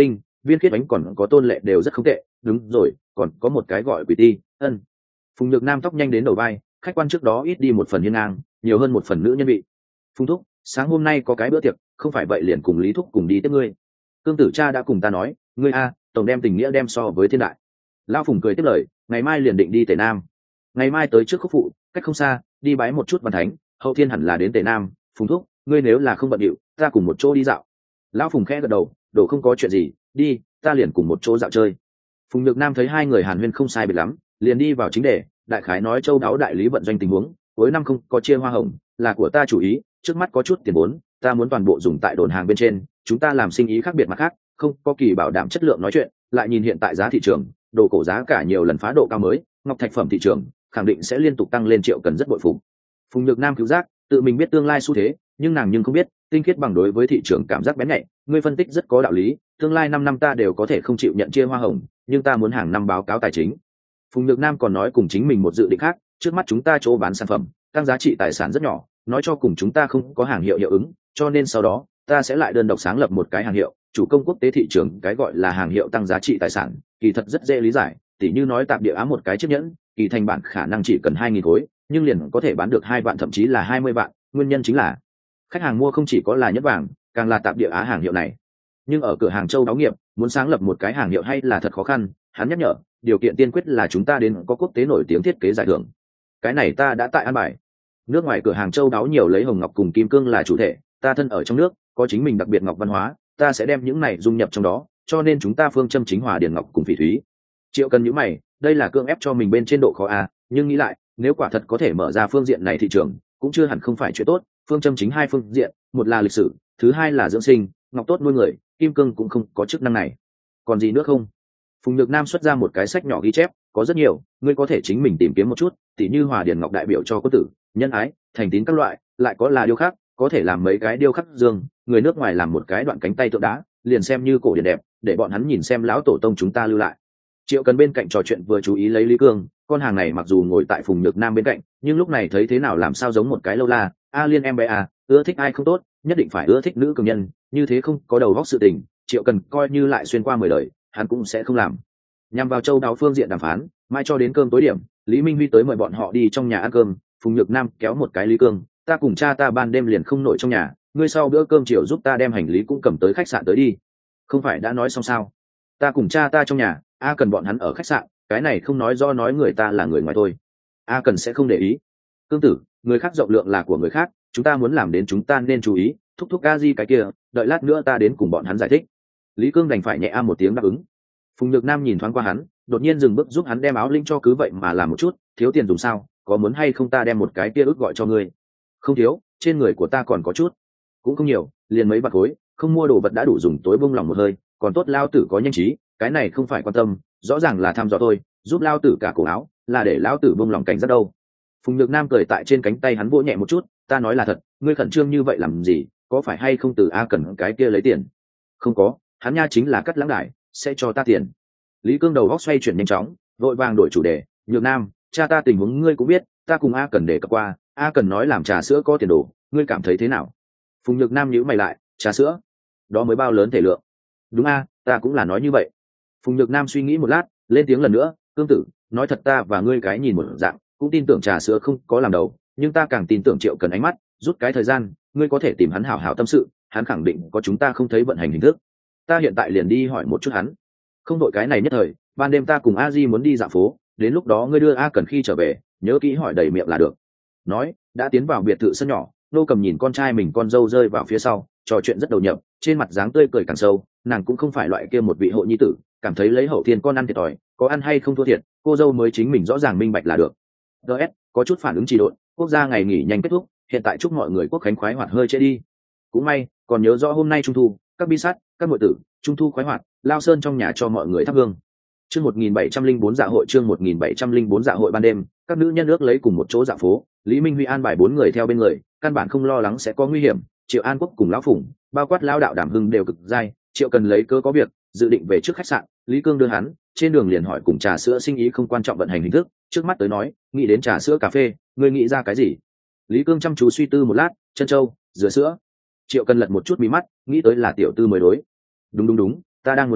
Viên Khiết Ánh còn có Tôn Lệ đều rất không tệ, đúng rồi, còn có một cái gọi Quỷ Ti, ân. Phùng Nhược Nam tóc nhanh đến đầu vai, khách quan trước đó ít đi một phần hiên ngang, nhiều hơn một phần nữ nhân vị. Phùng thúc, sáng hôm nay có cái bữa tiệc, không phải vậy liền cùng Lý thúc cùng đi tiếp ngươi. Cương Tử cha đã cùng ta nói, ngươi a, tổng đem tình nghĩa đem so với thiên đại. Lão Phùng cười tiếp lời, ngày mai liền định đi Tề Nam. Ngày mai tới trước Khúc Phụ, cách không xa, đi bái một chút văn thánh, hậu thiên hẳn là đến Tề Nam. Phùng thúc, ngươi nếu là không bận điệu, ta cùng một chỗ đi dạo. Lão Phùng khẽ gật đầu, đổ không có chuyện gì, đi, ta liền cùng một chỗ dạo chơi. Phùng Nhược Nam thấy hai người hàn huyên không sai biệt lắm, liền đi vào chính đề, đại khái nói châu đáo đại lý vận doanh tình huống, cuối năm không có chia hoa hồng, là của ta chủ ý, trước mắt có chút tiền vốn, ta muốn toàn bộ dùng tại đồn hàng bên trên, chúng ta làm sinh ý khác biệt mặt khác, không có kỳ bảo đảm chất lượng nói chuyện, lại nhìn hiện tại giá thị trường, đồ cổ giá cả nhiều lần phá độ cao mới, ngọc thạch phẩm thị trường khẳng định sẽ liên tục tăng lên, Triệu Cần rất bội phục. Phùng Nhược Nam cứu giác, tự mình biết tương lai xu thế, nhưng nàng nhưng không biết, tinh khiết bằng đối với thị trường cảm giác bén nhạy, ngươi phân tích rất có đạo lý, tương lai năm năm ta đều có thể không chịu nhận chia hoa hồng, nhưng ta muốn hàng năm báo cáo tài chính. Phùng Nhược Nam còn nói cùng chính mình một dự định khác, trước mắt chúng ta chỗ bán sản phẩm tăng giá trị tài sản rất nhỏ, nói cho cùng chúng ta không có hàng hiệu hiệu ứng, cho nên sau đó ta sẽ lại đơn độc sáng lập một cái hàng hiệu, chủ công quốc tế thị trường, cái gọi là hàng hiệu tăng giá trị tài sản kỳ thật rất dễ lý giải, tỉ như nói tạp địa á một cái chiếc nhẫn kỳ thành bản khả năng chỉ cần hai nghìn khối, nhưng liền có thể bán được hai vạn thậm chí là hai mươi vạn, nguyên nhân chính là khách hàng mua không chỉ có là nhất vàng, càng là tạp địa á hàng hiệu này. Nhưng ở cửa hàng châu đáo nghiệp muốn sáng lập một cái hàng hiệu hay là thật khó khăn, hắn nhắc nhở, điều kiện tiên quyết là chúng ta đến có quốc tế nổi tiếng thiết kế giải thưởng, cái này ta đã tại an bài. Nước ngoài cửa hàng châu đáo nhiều lấy hồng ngọc cùng kim cương là chủ thể, ta thân ở trong nước có chính mình đặc biệt ngọc văn hóa, ta sẽ đem những này dung nhập trong đó, cho nên chúng ta phương châm chính hòa điền ngọc cùng phỉ thúy. Triệu Cần nhíu mày, đây là cưỡng ép cho mình bên trên độ khó a, nhưng nghĩ lại, nếu quả thật có thể mở ra phương diện này thị trường, cũng chưa hẳn không phải chuyện tốt. Phương châm chính hai phương diện, một là lịch sử, thứ hai là dưỡng sinh, ngọc tốt nuôi người, kim cương cũng không có chức năng này. Còn gì nữa không? Phùng Nhược Nam xuất ra một cái sách nhỏ ghi chép, có rất nhiều, ngươi có thể chính mình tìm kiếm một chút, tỉ như hòa điền ngọc đại biểu cho quân tử, nhân ái, thành tín các loại, lại có là điêu khắc, có thể làm mấy cái điêu khắc dương, người nước ngoài làm một cái đoạn cánh tay tượng đá, liền xem như cổ điển đẹp, để bọn hắn nhìn xem lão tổ tông chúng ta lưu lại. Triệu Cần bên cạnh trò chuyện vừa chú ý lấy Lý Cương, con hàng này mặc dù ngồi tại Phùng Nhược Nam bên cạnh, nhưng lúc này thấy thế nào làm sao giống một cái lâu la, a liên em bé à, ưa thích ai không tốt, nhất định phải ưa thích nữ cường nhân, như thế không có đầu óc sự tình, Triệu Cần coi như lại xuyên qua mười đời, hắn cũng sẽ không làm. Nhằm vào châu đáo phương diện đàm phán, mai cho đến cơm tối điểm, Lý Minh Huy tới mời bọn họ đi trong nhà ăn cơm, Phùng Nhược Nam kéo một cái Lý Cương, ta cùng cha ta ban đêm liền không nổi trong nhà, ngươi sau bữa cơm chiều giúp ta đem hành lý cũng cầm tới khách sạn tới đi. Không phải đã nói xong sao? Ta cùng cha ta trong nhà, a cần bọn hắn ở khách sạn, cái này không nói do nói người ta là người ngoài thôi. A cần sẽ không để ý. Cương tử, người khác rộng lượng là của người khác, chúng ta muốn làm đến chúng ta nên chú ý, thúc thúc a di cái kia, đợi lát nữa ta đến cùng bọn hắn giải thích. Lý Cương đành phải nhẹ a một tiếng đáp ứng. Phùng Nhược Nam nhìn thoáng qua hắn, đột nhiên dừng bước giúp hắn đem áo linh cho, cứ vậy mà làm một chút, thiếu tiền dùng sao, có muốn hay không ta đem một cái kia ước gọi cho ngươi? Không thiếu, trên người của ta còn có chút, cũng không nhiều, liền mấy bạc khối, không mua đồ vật đã đủ dùng, tối bông lòng một hơi, còn tốt lao tử có nhanh trí, cái này không phải quan tâm, rõ ràng là thăm dò tôi, giúp lao tử cả cổ áo, là để lao tử bông lòng cảnh giác đâu. Phùng Nhược Nam cười tại trên cánh tay hắn vỗ nhẹ một chút, ta nói là thật, ngươi khẩn trương như vậy làm gì, có phải hay không từ A Cần cái kia lấy tiền? Không có, hắn nha chính là cắt lãng đại, sẽ cho ta tiền. Lý Cương đầu góc xoay chuyển nhanh chóng, vội vàng đổi chủ đề, Nhược Nam, cha ta tình huống ngươi cũng biết, ta cùng A Cần đề cập qua, A Cần nói làm trà sữa có tiền đồ, ngươi cảm thấy thế nào? Phùng Nhược Nam nhíu mày lại, trà sữa, đó mới bao lớn thể lượng? Đúng a, ta cũng là nói như vậy. Phùng Nhược Nam suy nghĩ một lát, lên tiếng lần nữa, Cương tử, nói thật ta và ngươi cái nhìn một dạng, cũng tin tưởng trà sữa không có làm đầu, nhưng ta càng tin tưởng Triệu Cần ánh mắt, rút cái thời gian, ngươi có thể tìm hắn hảo hảo tâm sự, hắn khẳng định có chúng ta không thấy vận hành hình thức. Ta hiện tại liền đi hỏi một chút hắn. Không đội cái này nhất thời, ban đêm ta cùng A Di muốn đi dạo phố, đến lúc đó ngươi đưa A Cần khi trở về, nhớ kỹ hỏi đầy miệng là được. Nói, đã tiến vào biệt thự sân nhỏ, Nô Cầm nhìn con trai mình con dâu rơi vào phía sau, trò chuyện rất đầu nhập, trên mặt dáng tươi cười càng sâu, nàng cũng không phải loại kia một vị hộ nhi tử, cảm thấy lấy hậu thiên con ăn thiệt thòi, có ăn hay không thua thiệt, cô dâu mới chính mình rõ ràng minh bạch là được. ds có chút phản ứng trì độn, quốc gia ngày nghỉ nhanh kết thúc, hiện tại chúc mọi người quốc khánh khoái hoạt hơi trễ đi. Cũng may còn nhớ rõ hôm nay trung thu, các bi sát, các muội tử, trung thu khoái hoạt, lao sơn trong nhà cho mọi người thắp hương. Chương một nghìn bảy trăm linh bốn dạ hội, chương một nghìn bảy trăm linh bốn dạ hội ban đêm, các nữ nhân ước lấy cùng một chỗ dạ phố, Lý Minh Huy an bài bốn người theo bên người, căn bản không lo lắng sẽ có nguy hiểm. Triệu An Quốc cùng lão Phùng, bao quát lao đạo Đảm Hưng đều cực dai, Triệu Cần lấy cớ có việc, dự định về trước khách sạn, Lý Cương đưa hắn, trên đường liền hỏi cùng trà sữa sinh ý không quan trọng vận hành hình thức, trước mắt tới nói, nghĩ đến trà sữa cà phê, ngươi nghĩ ra cái gì? Lý Cương chăm chú suy tư một lát, chân châu, dừa sữa. Triệu Cần lật một chút mí mắt, nghĩ tới là tiểu tư mới đối. Đúng đúng đúng, ta đang muốn nói,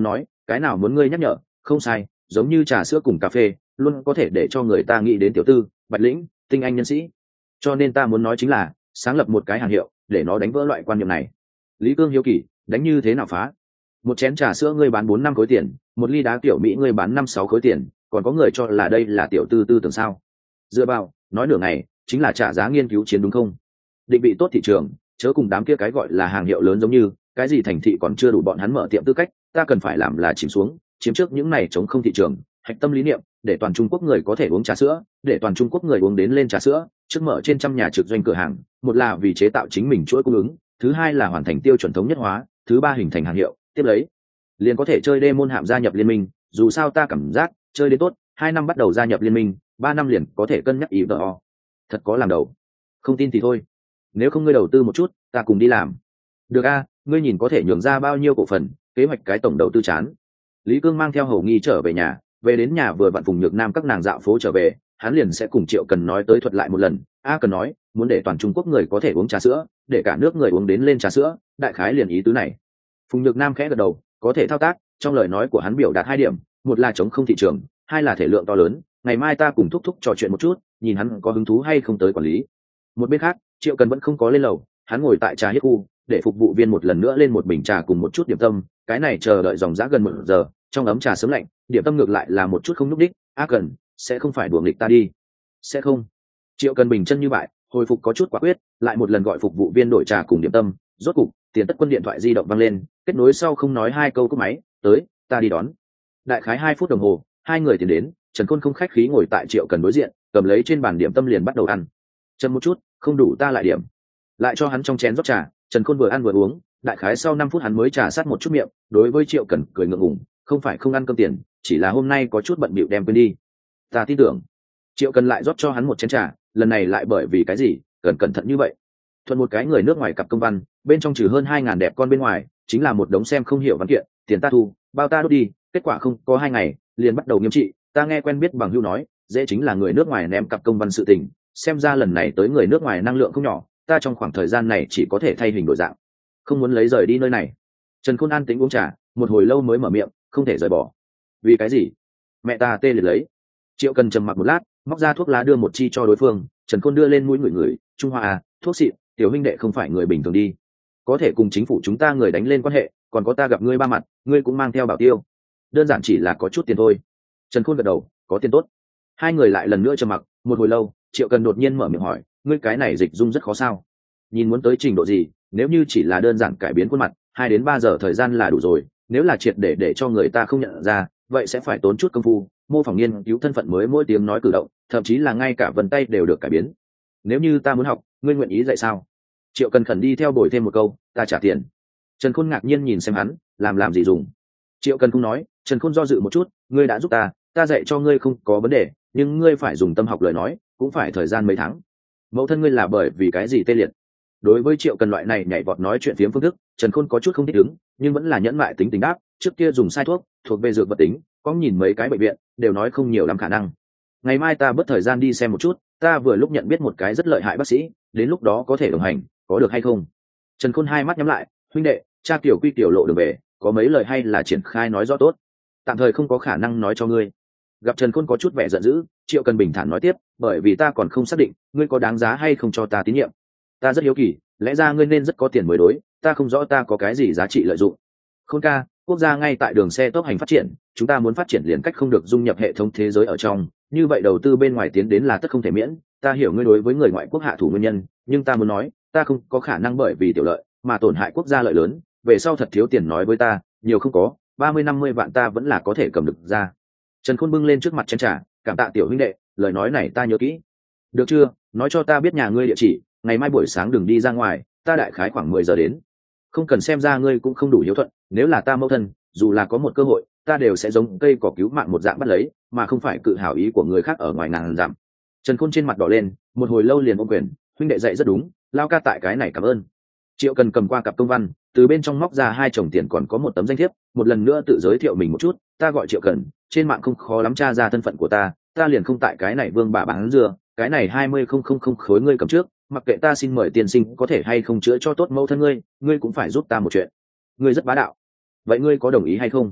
cái nào muốn ngươi nhắc nhở? Không sai, giống như trà sữa cùng cà phê luôn có thể để cho người ta nghĩ đến tiểu tư, bạch lĩnh, tinh anh nhân sĩ. Cho nên ta muốn nói chính là sáng lập một cái hàng hiệu để nó đánh vỡ loại quan niệm này. Lý Cương hiếu kỳ, đánh như thế nào phá? Một chén trà sữa ngươi bán bốn năm khối tiền, một ly đá tiểu mỹ ngươi bán năm sáu khối tiền, còn có người cho là đây là tiểu tư tư tưởng sao? Dựa vào, nói nửa ngày chính là trả giá nghiên cứu chiến đúng không? Định vị tốt thị trường, chớ cùng đám kia cái gọi là hàng hiệu lớn giống như cái gì thành thị còn chưa đủ bọn hắn mở tiệm tư cách, ta cần phải làm là chìm xuống, chiếm trước những này chống không thị trường, hạch tâm lý niệm, để toàn Trung Quốc người có thể uống trà sữa, để toàn Trung Quốc người uống đến lên trà sữa, trước mở trên trăm nhà trực doanh cửa hàng, một là vì chế tạo chính mình chuỗi cung ứng, thứ hai là hoàn thành tiêu chuẩn thống nhất hóa, thứ ba hình thành hàng hiệu, tiếp lấy liền có thể chơi đê môn hạm gia nhập liên minh, dù sao ta cảm giác chơi đến tốt, hai năm bắt đầu gia nhập liên minh, ba năm liền có thể cân nhắc ý vợ. Thật có làm đầu. Không tin thì thôi. Nếu không ngươi đầu tư một chút, ta cùng đi làm. Được a, ngươi nhìn có thể nhường ra bao nhiêu cổ phần, kế hoạch cái tổng đầu tư chán. Lý Cương mang theo Hầu Nghi trở về nhà, về đến nhà vừa vặn Phùng Nhược Nam các nàng dạo phố trở về, hắn liền sẽ cùng Triệu Cần nói tới thuật lại một lần. A Cần nói, muốn để toàn Trung Quốc người có thể uống trà sữa, để cả nước người uống đến lên trà sữa, đại khái liền ý tứ này. Phùng Nhược Nam khẽ gật đầu, có thể thao tác, trong lời nói của hắn biểu đạt hai điểm, một là chống không thị trường, hai là thể lượng to lớn, ngày mai ta cùng thúc thúc trò chuyện một chút, nhìn hắn có hứng thú hay không tới quản lý. Một bên khác, Triệu Cần vẫn không có lên lầu, hắn ngồi tại trà hiếp khu, để phục vụ viên một lần nữa lên một bình trà cùng một chút điểm tâm, cái này chờ đợi dòng dã gần một giờ, trong ấm trà sớm lạnh, điểm tâm ngược lại là một chút không nhúc đích. A Cần, sẽ không phải đùa nghịch ta đi? Sẽ không. Triệu Cần bình chân như vậy, hồi phục có chút quả quyết, lại một lần gọi phục vụ viên đổi trà cùng điểm tâm, rốt cục, Tiền Tất Quân điện thoại di động vang lên, kết nối sau không nói hai câu cúp máy, tới, ta đi đón. Đại khái hai phút đồng hồ, hai người tiến đến, Trần Khôn không khách khí ngồi tại Triệu Cần đối diện, cầm lấy trên bàn điểm tâm liền bắt đầu ăn. Chân một chút, không đủ ta lại điểm. Lại cho hắn trong chén rót trà, Trần Khôn vừa ăn vừa uống, đại khái sau năm phút hắn mới trà sát một chút miệng, đối với Triệu Cần cười ngượng ngùng, không phải không ăn cơm tiền, chỉ là hôm nay có chút bận bịu đem quên đi. Ta tin tưởng. Triệu Cần lại rót cho hắn một chén trà, lần này lại bởi vì cái gì, cần cẩn thận như vậy. Thuận một cái người nước ngoài cặp công văn, bên trong trừ hơn hai ngàn đẹp con bên ngoài, chính là một đống xem không hiểu văn kiện, tiền ta thu, bao ta đốt đi, kết quả không có hai ngày, liền bắt đầu nghiêm trị. Ta nghe quen biết bằng hữu nói, dễ chính là người nước ngoài ném cặp công văn sự tình, xem ra lần này tới người nước ngoài năng lượng không nhỏ, ta trong khoảng thời gian này chỉ có thể thay hình đổi dạng, không muốn lấy rời đi nơi này. Trần Khôn an tĩnh uống trà, một hồi lâu mới mở miệng, không thể rời bỏ. Vì cái gì? Mẹ ta tê liệt lấy. Triệu Cần trầm mặc một lát, móc ra thuốc lá đưa một chi cho đối phương. Trần Khôn đưa lên mũi người người, Trung Hoa à, thuốc xịn, tiểu huynh đệ không phải người bình thường đi, có thể cùng chính phủ chúng ta người đánh lên quan hệ, còn có ta gặp ngươi ba mặt, ngươi cũng mang theo bảo tiêu, đơn giản chỉ là có chút tiền thôi. Trần Khôn gật đầu, có tiền tốt. Hai người lại lần nữa trầm mặc một hồi lâu, Triệu Cần đột nhiên mở miệng hỏi, ngươi cái này dịch dung rất khó sao? Nhìn muốn tới trình độ gì? Nếu như chỉ là đơn giản cải biến khuôn mặt, hai đến ba giờ thời gian là đủ rồi, nếu là triệt để để cho người ta không nhận ra, vậy sẽ phải tốn chút công phu, mô phỏng nghiên cứu thân phận mới, mỗi tiếng nói cử động, thậm chí là ngay cả vân tay đều được cải biến. Nếu như ta muốn học, ngươi nguyện ý dạy sao? Triệu Cần khẩn đi theo bồi thêm một câu, ta trả tiền. Trần Khôn ngạc nhiên nhìn xem hắn, làm làm gì dùng? Triệu Cần không nói. Trần Khôn do dự một chút, ngươi đã giúp ta, ta dạy cho ngươi không có vấn đề, nhưng ngươi phải dùng tâm học lời nói, cũng phải thời gian mấy tháng. Mẫu thân ngươi là bởi vì cái gì tê liệt? Đối với Triệu Cần loại này nhảy vọt nói chuyện phiếm phương thức, Trần Khôn có chút không thích ứng, nhưng vẫn là nhẫn mại tính tình đáp, trước kia dùng sai thuốc, thuộc về dược vật tính, có nhìn mấy cái bệnh viện, đều nói không nhiều lắm khả năng. Ngày mai ta bớt thời gian đi xem một chút, ta vừa lúc nhận biết một cái rất lợi hại bác sĩ, đến lúc đó có thể đồng hành, có được hay không? Trần Khôn hai mắt nhắm lại, huynh đệ, cha tiểu quy tiểu lộ đường về, có mấy lời hay là triển khai nói rõ tốt. Tạm thời không có khả năng nói cho ngươi. Gặp Trần Khôn có chút vẻ giận dữ, Triệu Cần bình thản nói tiếp, bởi vì ta còn không xác định ngươi có đáng giá hay không cho ta tín nhiệm. Ta rất hiếu kỳ, lẽ ra ngươi nên rất có tiền mới đối, ta không rõ ta có cái gì giá trị lợi dụng. Khôn ca, quốc gia ngay tại đường xe tốc hành phát triển, chúng ta muốn phát triển liền cách không được dung nhập hệ thống thế giới ở trong, như vậy đầu tư bên ngoài tiến đến là tất không thể miễn. Ta hiểu ngươi đối với người ngoại quốc hạ thủ nguyên nhân, nhưng ta muốn nói, ta không có khả năng bởi vì tiểu lợi mà tổn hại quốc gia lợi lớn, về sau thật thiếu tiền nói với ta, nhiều không có, ba mươi năm mươi vạn ta vẫn là có thể cầm được ra. Trần Khôn bưng lên trước mặt chén trà, cảm tạ tiểu huynh đệ, lời nói này ta nhớ kỹ. Được chưa, nói cho ta biết nhà ngươi địa chỉ, ngày mai buổi sáng đừng đi ra ngoài, ta đại khái khoảng mười giờ đến. Không cần, xem ra ngươi cũng không đủ hiếu thuận, nếu là ta mẫu thân, dù là có một cơ hội, ta đều sẽ giống cây cỏ cứu mạng một dạng bắt lấy, mà không phải cự hảo ý của người khác ở ngoài ngàn dặm. Trần Khôn trên mặt đỏ lên, một hồi lâu liền ôm quyền, huynh đệ dạy rất đúng, lao ca tại cái này cảm ơn. Triệu Cần cầm qua cặp công văn, từ bên trong móc ra hai chồng tiền còn có một tấm danh thiếp, một lần nữa tự giới thiệu mình một chút, ta gọi Triệu Cần, trên mạng không khó lắm tra ra thân phận của ta, ta liền không tại cái này vương bà bán dừa, cái này hai mươi không không không khối ngươi cầm trước, mặc kệ ta xin mời tiên sinh có thể hay không chữa cho tốt mẫu thân ngươi, ngươi cũng phải giúp ta một chuyện. Ngươi rất bá đạo, vậy ngươi có đồng ý hay không?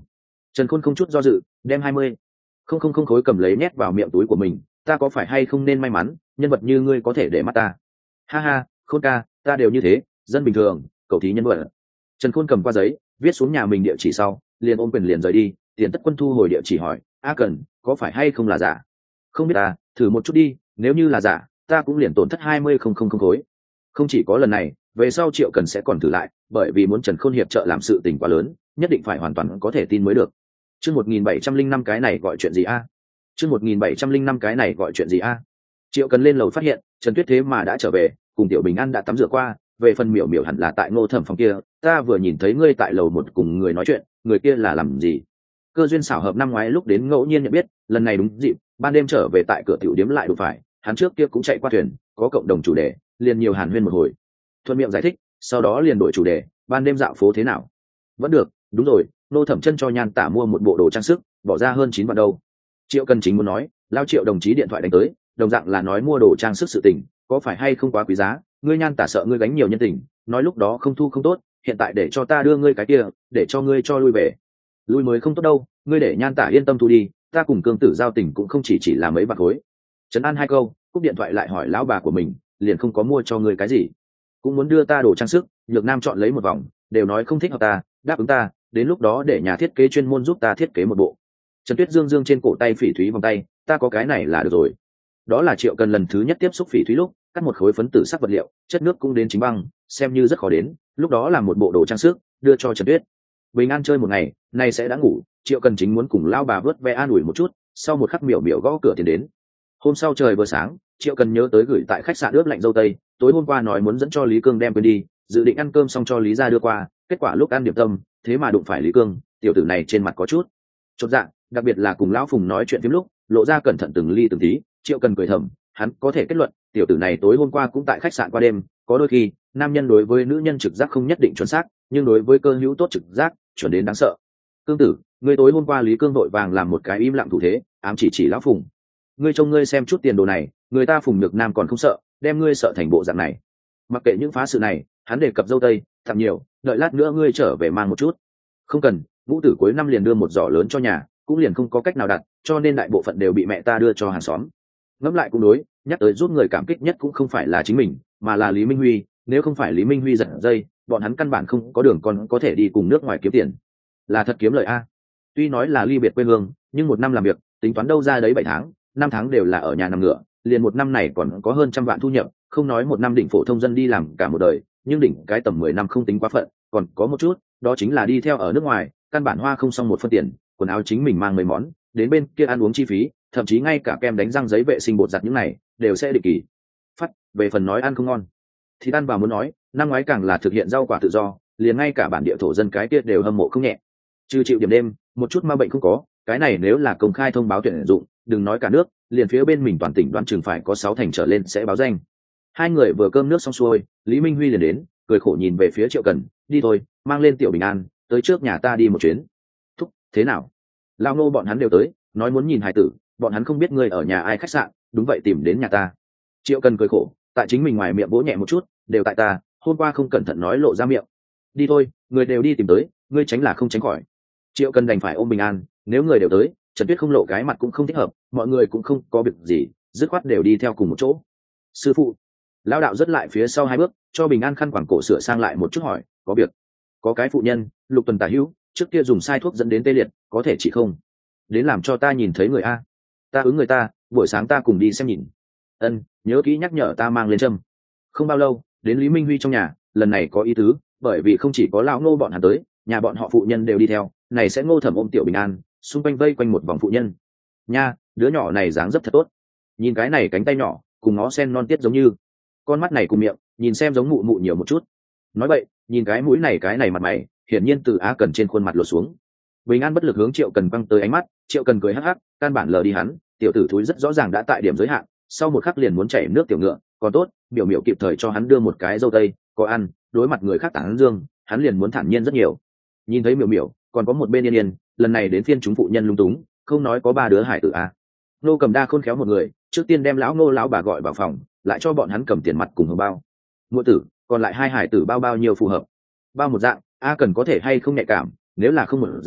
Trần Khôn không chút do dự đem hai mươi không không không khối cầm lấy nhét vào miệng túi của mình. Ta có phải hay không nên may mắn nhân vật như ngươi có thể để mắt ta? Ha ha, Khôn ca, ta đều như thế, dân bình thường, cầu thí nhân vật. Trần Khôn cầm qua giấy viết xuống nhà mình địa chỉ sau liền ôm quyền liền rời đi. Tiền Tất Quân thu hồi địa chỉ hỏi, a cần có phải hay không là giả? Không biết ta, thử một chút đi, nếu như là giả ta cũng liền tổn thất hai mươi không không không khối. Không chỉ có lần này, về sau Triệu Cần sẽ còn thử lại, bởi vì muốn Trần Khôn hiệp trợ làm sự tình quá lớn, nhất định phải hoàn toàn có thể tin mới được. Chương một nghìn bảy trăm linh năm cái này gọi chuyện gì a? Chương một nghìn bảy trăm linh năm cái này gọi chuyện gì a? Triệu Cần lên lầu phát hiện Trần Tuyết thế mà đã trở về, cùng Tiểu Bình An đã tắm rửa qua, về phần Miểu Miểu hẳn là tại Ngô Thẩm phòng kia, ta vừa nhìn thấy ngươi tại lầu một cùng người nói chuyện, người kia là làm gì? Cơ duyên xảo hợp năm ngoái lúc đến ngẫu nhiên nhận biết, lần này đúng dịp, ban đêm trở về tại cửa tiểu điếm lại đụng phải, hắn trước kia cũng chạy qua thuyền, có cộng đồng chủ đề, liền nhiều hàn huyên một hồi. Thuận miệng giải thích, sau đó liền đổi chủ đề, ban đêm dạo phố thế nào? Vẫn được, đúng rồi, Ngô Thẩm chân cho Nhan Tả mua một bộ đồ trang sức, bỏ ra hơn chín vạn đâu. Triệu Cần chính muốn nói, lao Triệu đồng chí điện thoại đánh tới, đồng dạng là nói mua đồ trang sức sự tình, có phải hay không quá quý giá, ngươi Nhan Tả sợ ngươi gánh nhiều nhân tình, nói lúc đó không thu không tốt, hiện tại để cho ta đưa ngươi cái kia, để cho ngươi cho lui về. Lui mới không tốt đâu, ngươi để Nhan Tả yên tâm thu đi, ta cùng Cương Tử giao tình cũng không chỉ chỉ là mấy bạc khối. Trấn an hai câu, cúp điện thoại lại hỏi lão bà của mình, liền không có mua cho ngươi cái gì, cũng muốn đưa ta đồ trang sức. Nhược Nam chọn lấy một vòng, đều nói không thích hợp ta, đáp ứng ta, đến lúc đó để nhà thiết kế chuyên môn giúp ta thiết kế một bộ. Trần Tuyết dương dương trên cổ tay phỉ thúy vòng tay, ta có cái này là được rồi. Đó là Triệu Cần lần thứ nhất tiếp xúc phỉ thúy lúc, cắt một khối phấn tử sắc vật liệu, chất nước cũng đến chính băng, xem như rất khó đến, lúc đó làm một bộ đồ trang sức, đưa cho Trần Tuyết. Bình An chơi một ngày, nay sẽ đã ngủ, Triệu Cần chính muốn cùng lao bà vớt ve an ủi một chút, sau một khắc Miểu Miểu gõ cửa tiền đến. Hôm sau trời vừa sáng, Triệu Cần nhớ tới gửi tại khách sạn ướp lạnh dâu tây, tối hôm qua nói muốn dẫn cho Lý Cương đem quên đi, dự định ăn cơm xong cho Lý gia đưa qua, kết quả lúc ăn điểm tâm, thế mà đụng phải Lý Cương, tiểu tử này trên mặt có chút chột dạ, đặc biệt là cùng lão Phùng nói chuyện phím lúc, lộ ra cẩn thận từng ly từng tí. Triệu Cần cười thầm, hắn có thể kết luận, tiểu tử này tối hôm qua cũng tại khách sạn qua đêm, có đôi khi, nam nhân đối với nữ nhân trực giác không nhất định chuẩn xác, nhưng đối với cơ hữu tốt trực giác, chuẩn đến đáng sợ. Cương tử, ngươi tối hôm qua Lý Cương vội vàng làm một cái im lặng thủ thế, ám chỉ chỉ lão Phùng. Ngươi trông ngươi xem chút tiền đồ này, người ta Phùng Nhược Nam còn không sợ, đem ngươi sợ thành bộ dạng này. Mặc kệ những phá sự này, hắn đề cập dâu tây, thằng nhiều, đợi lát nữa ngươi trở về mang một chút. Không cần, Ngũ Tử cuối năm liền đưa một giỏ lớn cho nhà, cũng liền không có cách nào đặt, cho nên đại bộ phận đều bị mẹ ta đưa cho hàng xóm. Ngẫm lại cũng đối, nhắc tới giúp người cảm kích nhất cũng không phải là chính mình, mà là Lý Minh Huy, nếu không phải Lý Minh Huy giật dây, bọn hắn căn bản không có đường còn có thể đi cùng nước ngoài kiếm tiền. Là thật kiếm lời a. Tuy nói là ly biệt quê hương, nhưng một năm làm việc, tính toán đâu ra đấy bảy tháng, năm tháng đều là ở nhà nằm ngựa, liền một năm này còn có hơn trăm vạn thu nhập, không nói một năm đỉnh phổ thông dân đi làm cả một đời, nhưng đỉnh cái tầm mười năm không tính quá phận, còn có một chút, đó chính là đi theo ở nước ngoài, căn bản hoa không xong một phân tiền, quần áo chính mình mang mấy món, đến bên kia ăn uống chi phí, thậm chí ngay cả kem đánh răng giấy vệ sinh bột giặt những này đều sẽ định kỳ phát. Về phần nói ăn không ngon thì ăn vào muốn nói, năm ngoái càng là thực hiện rau quả tự do, liền ngay cả bản địa thổ dân cái kia đều hâm mộ không nhẹ. Trừ chịu điểm đêm, một chút ma bệnh không có, cái này nếu là công khai thông báo tuyển dụng, đừng nói cả nước, liền phía bên mình toàn tỉnh đoán chừng phải có sáu thành trở lên sẽ báo danh. Hai người vừa cơm nước xong xuôi, Lý Minh Huy liền đến, cười khổ nhìn về phía Triệu Cần, đi thôi, mang lên Tiểu Bình An, tới trước nhà ta đi một chuyến. Thúc, thế nào? Lao nô bọn hắn đều tới, nói muốn nhìn hài tử, bọn hắn không biết ngươi ở nhà ai khách sạn, đúng vậy tìm đến nhà ta. Triệu Cần cười khổ, tại chính mình ngoài miệng vỗ nhẹ một chút, đều tại ta, hôm qua không cẩn thận nói lộ ra miệng. Đi thôi, người đều đi tìm tới, ngươi tránh là không tránh khỏi. Triệu Cần đành phải ôm Bình An, nếu người đều tới, Trần Tuyết không lộ cái mặt cũng không thích hợp, mọi người cũng không có việc gì, dứt khoát đều đi theo cùng một chỗ. Sư phụ, lão đạo rất lại phía sau hai bước, cho Bình An khăn quàng cổ sửa sang lại một chút hỏi, có việc? Có cái phụ nhân, Lục Tuần tả hữu, trước kia dùng sai thuốc dẫn đến tê liệt, có thể trị không? Đến làm cho ta nhìn thấy người a. Ta ứng người ta, buổi sáng ta cùng đi xem nhìn. Ân, nhớ kỹ nhắc nhở ta mang lên châm. Không bao lâu, đến Lý Minh Huy trong nhà, lần này có ý tứ, bởi vì không chỉ có lão Ngô bọn hắn tới, nhà bọn họ phụ nhân đều đi theo, này sẽ Ngô Thẩm ôm Tiểu Bình An, xung quanh vây quanh một vòng phụ nhân. Nha, đứa nhỏ này dáng dấp thật tốt. Nhìn cái này cánh tay nhỏ, cùng ngó sen non tiết giống như. Con mắt này cùng miệng, nhìn xem giống mụ mụ nhiều một chút. Nói vậy, nhìn cái mũi này cái này mặt mày, hiển nhiên từ Á Cần trên khuôn mặt lột xuống. Bình An bất lực hướng Triệu Cần băng tới ánh mắt, Triệu Cần cười hắc hắc, căn bản lờ đi hắn, tiểu tử thúi rất rõ ràng đã tại điểm giới hạn, sau một khắc liền muốn chảy nước tiểu ngựa, còn tốt, Miểu Miểu kịp thời cho hắn đưa một cái dâu tây, có ăn, đối mặt người khác tảng dương, hắn liền muốn thản nhiên rất nhiều. Nhìn thấy Miểu Miểu, còn có một bên Yên Yên, lần này đến phiên chúng phụ nhân lung túng, không nói có ba đứa hải tử à. Nô Cầm Đa khôn khéo một người, trước tiên đem lão Nô lão bà gọi vào phòng, lại cho bọn hắn cầm tiền mặt cùng hồng bao. Muội tử, còn lại hai hải tử bao bao nhiêu phù hợp? Bao một dạng, a Cần có thể hay không nhạy cảm, nếu là không một dạng,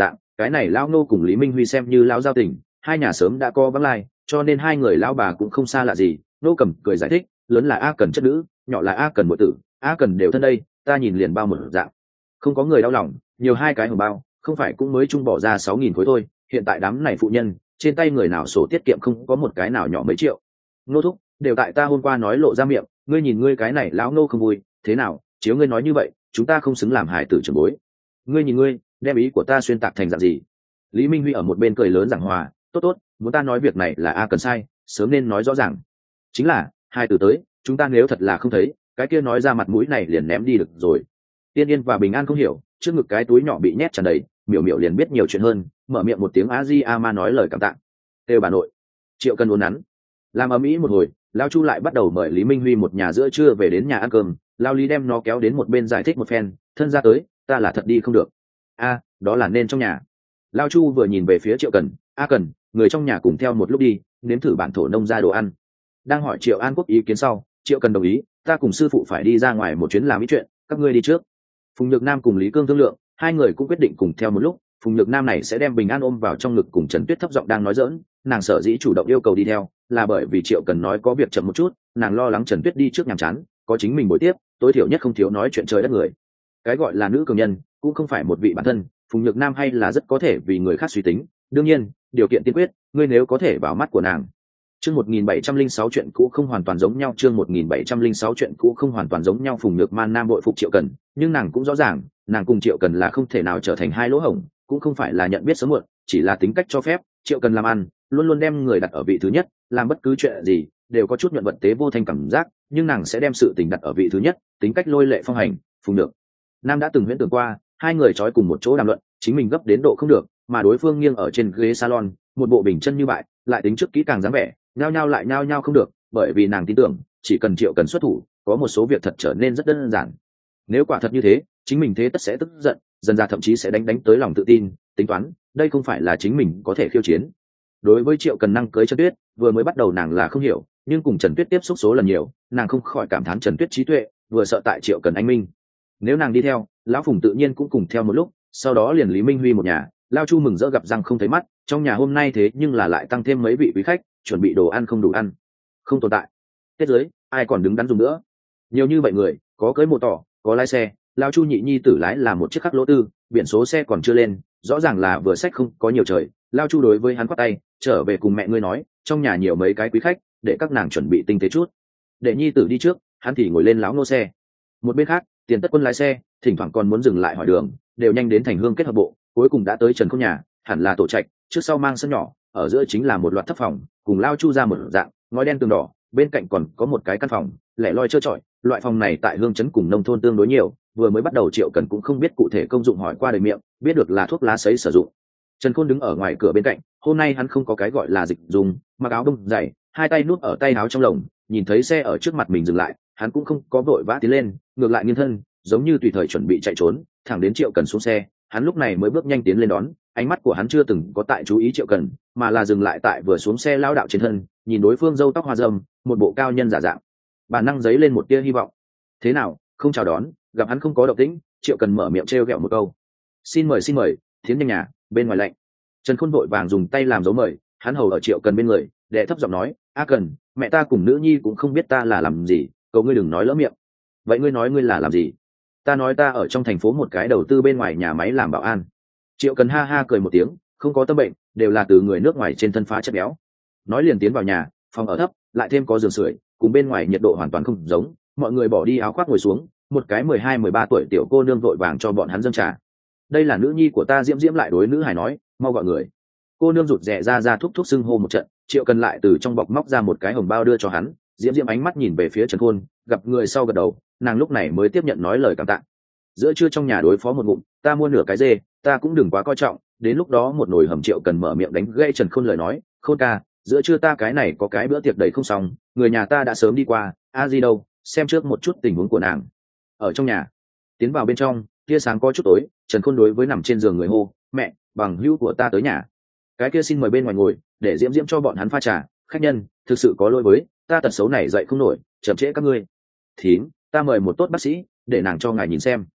cái này lão nô cùng Lý Minh Huy xem như lão giao tình, hai nhà sớm đã có vắng lai, cho nên hai người lão bà cũng không xa lạ gì. Nô Cầm cười giải thích, lớn là A Cần chất nữ, nhỏ là A Cần muội tử, A Cần đều thân đây, ta nhìn liền bao một dạng. Không có người đau lòng, nhiều hai cái hồng bao, không phải cũng mới chung bỏ ra sáu nghìn khối thôi, hiện tại đám này phụ nhân, trên tay người nào sổ tiết kiệm không có một cái nào nhỏ mấy triệu. Nô thúc, đều tại ta hôm qua nói lộ ra miệng, ngươi nhìn ngươi cái này lão nô không vui, thế nào, chiếu ngươi nói như vậy, chúng ta không xứng làm hài tử trưởng bối. Ngươi nhìn ngươi, đem ý của ta xuyên tạc thành dạng gì? Lý Minh Huy ở một bên cười lớn giảng hòa, tốt tốt, muốn ta nói việc này là A Cần sai, sớm nên nói rõ ràng. Chính là, hai từ tới, chúng ta nếu thật là không thấy, cái kia nói ra mặt mũi này liền ném đi được rồi. Tiên Yên và Bình An không hiểu, trước ngực cái túi nhỏ bị nhét tràn đầy, miểu miểu liền biết nhiều chuyện hơn, mở miệng một tiếng a di a ma nói lời cảm tạ. Têu bà nội. Triệu Cần uốn nắn, làm ầm ĩ một hồi, Lao Chu lại bắt đầu mời Lý Minh Huy một nhà giữa trưa về đến nhà ăn cơm. Lao Lý đem nó kéo đến một bên giải thích một phen, thân ra tới, ta là thật đi không được. A, đó là nên trong nhà. Lao Chu vừa nhìn về phía Triệu Cần, a Cần, người trong nhà cùng theo một lúc đi, nếm thử bản thổ nông ra đồ ăn. Đang hỏi Triệu An Quốc ý kiến sau, Triệu Cần đồng ý, ta cùng sư phụ phải đi ra ngoài một chuyến làm ý chuyện, các ngươi đi trước. Phùng Nhược Nam cùng Lý Cương thương lượng, hai người cũng quyết định cùng theo một lúc. Phùng Nhược Nam này sẽ đem Bình An ôm vào trong ngực cùng Trần Tuyết thấp giọng đang nói giỡn, nàng sở dĩ chủ động yêu cầu đi theo, là bởi vì Triệu Cần nói có việc chậm một chút, nàng lo lắng Trần Tuyết đi trước nhàm chán, có chính mình bồi tiếp, tối thiểu nhất không thiếu nói chuyện trời đất người. Cái gọi là nữ cường nhân, cũng không phải một vị bản thân, Phùng Nhược Nam hay là rất có thể vì người khác suy tính, đương nhiên, điều kiện tiên quyết, ngươi nếu có thể vào mắt của nàng. Chương một nghìn bảy trăm lẻ sáu chuyện cũ không hoàn toàn giống nhau, chương một nghìn bảy trăm lẻ sáu chuyện cũ không hoàn toàn giống nhau, Phùng Nhược Man Nam bội phục Triệu Cần, nhưng nàng cũng rõ ràng, nàng cùng Triệu Cần là không thể nào trở thành hai lỗ hổng, cũng không phải là nhận biết sớm muộn, chỉ là tính cách cho phép. Triệu Cần làm ăn, luôn luôn đem người đặt ở vị thứ nhất, làm bất cứ chuyện gì đều có chút nhuận vật tế vô thanh cảm giác, nhưng nàng sẽ đem sự tình đặt ở vị thứ nhất, tính cách lôi lệ phong hành. Phùng Nhược Nam đã từng huyễn tưởng qua, hai người trói cùng một chỗ đàm luận, chính mình gấp đến độ không được, mà đối phương nghiêng ở trên ghế salon, một bộ bình chân như bại, lại tính trước kỹ càng dáng vẻ, nhao nhao lại nhao nhao không được, bởi vì nàng tin tưởng, chỉ cần Triệu Cần xuất thủ, có một số việc thật trở nên rất đơn giản. Nếu quả thật như thế, chính mình thế tất sẽ tức giận, dần ra thậm chí sẽ đánh đánh tới lòng tự tin, tính toán, đây không phải là chính mình có thể khiêu chiến. Đối với Triệu Cần năng cưới Trần Tuyết, vừa mới bắt đầu nàng là không hiểu, nhưng cùng Trần Tuyết tiếp xúc số lần nhiều, nàng không khỏi cảm thán Trần Tuyết trí tuệ, vừa sợ tại Triệu Cần anh minh. Nếu nàng đi theo, lão Phùng tự nhiên cũng cùng theo một lúc, sau đó liền Lý Minh Huy một nhà, Lao Chu mừng rỡ gặp răng không thấy mắt, trong nhà hôm nay thế nhưng là lại tăng thêm mấy vị quý khách, chuẩn bị đồ ăn không đủ ăn, không tồn tại. Tiết dưới, ai còn đứng đắn dùng nữa? Nhiều như vậy người, có cưới mô tỏ, có lái xe, Lao Chu nhị nhi tử lái là một chiếc khắc lỗ tư, biển số xe còn chưa lên, rõ ràng là vừa sách không có nhiều trời. Lao Chu đối với hắn quát tay, trở về cùng mẹ ngươi nói, trong nhà nhiều mấy cái quý khách, để các nàng chuẩn bị tinh tế chút. Để nhi tử đi trước, hắn thì ngồi lên láo nô xe. Một bên khác, Tiền Tất Quân lái xe, thỉnh thoảng còn muốn dừng lại hỏi đường, đều nhanh đến Thành Hương kết hợp bộ, cuối cùng đã tới Trần Khôn nhà, hẳn là tổ trạch, trước sau mang sân nhỏ, ở giữa chính là một loạt thấp phòng, cùng Lao Chu ra một dạng, ngói đen tường đỏ, bên cạnh còn có một cái căn phòng, lẻ loi trơ trọi. Loại phòng này tại Hương trấn cùng nông thôn tương đối nhiều, vừa mới bắt đầu Triệu Cần cũng không biết cụ thể công dụng, hỏi qua đời miệng, biết được là thuốc lá sấy sử dụng. Trần Khôn đứng ở ngoài cửa bên cạnh, hôm nay hắn không có cái gọi là dịch dùng, mặc áo bông dày, hai tay nút ở tay áo trong lồng, nhìn thấy xe ở trước mặt mình dừng lại, hắn cũng không có vội vã tiến lên, ngược lại nghiêng thân, giống như tùy thời chuẩn bị chạy trốn, thẳng đến Triệu Cần xuống xe, hắn lúc này mới bước nhanh tiến lên đón. Ánh mắt của hắn chưa từng có tại chú ý Triệu Cần, mà là dừng lại tại vừa xuống xe lao đạo trên thân, nhìn đối phương râu tóc hoa râm, một bộ cao nhân giả dạng, bản năng giấy lên một tia hy vọng. Thế nào, không chào đón? Gặp hắn không có động tĩnh, Triệu Cần mở miệng trêu ghẹo một câu, xin mời xin mời, tiến nhanh nhà, bên ngoài lạnh. Trần Khôn vội vàng dùng tay làm dấu mời, hắn hầu ở Triệu Cần bên người, đệ thấp giọng nói, a Cần, mẹ ta cùng nữ nhi cũng không biết ta là làm gì, cầu ngươi đừng nói lỡ miệng. Vậy ngươi nói ngươi là làm gì? Ta nói ta ở trong thành phố một cái đầu tư bên ngoài nhà máy làm bảo an. Triệu Cần ha ha cười một tiếng, không có tâm bệnh, đều là từ người nước ngoài trên thân phá chất béo. Nói liền tiến vào nhà, phòng ở thấp, lại thêm có giường sưởi, cùng bên ngoài nhiệt độ hoàn toàn không giống. Mọi người bỏ đi áo khoác ngồi xuống, một cái mười hai mười ba tuổi tiểu cô nương vội vàng cho bọn hắn dâng trà. Đây là nữ nhi của ta. Diễm Diễm lại đối nữ hài nói, mau gọi người. Cô nương rụt rè ra ra thúc thúc xưng hô một trận. Triệu Cần lại từ trong bọc móc ra một cái hồng bao đưa cho hắn. Diễm Diễm ánh mắt nhìn về phía Trần Khôn, gặp người sau gật đầu, nàng lúc này mới tiếp nhận nói lời cảm tạ. Giữa trưa trong nhà đối phó một ngụm, ta mua nửa cái dê, ta cũng đừng quá coi trọng, đến lúc đó một nồi hầm. Triệu Cần mở miệng đánh gây Trần Khôn lời nói, Khôn ca, giữa trưa ta cái này có cái bữa tiệc đầy không xong, người nhà ta đã sớm đi qua, a di đâu, xem trước một chút tình huống của nàng. Ở trong nhà, tiến vào bên trong, tia sáng có chút tối, Trần Khôn đối với nằm trên giường người hô, mẹ, bằng hữu của ta tới nhà. Cái kia xin mời bên ngoài ngồi, để Diễm Diễm cho bọn hắn pha trà. Khách nhân, thực sự có lỗi với, ta tật xấu này dậy không nổi, chậm trễ các ngươi. Thím, ta mời một tốt bác sĩ, để nàng cho ngài nhìn xem.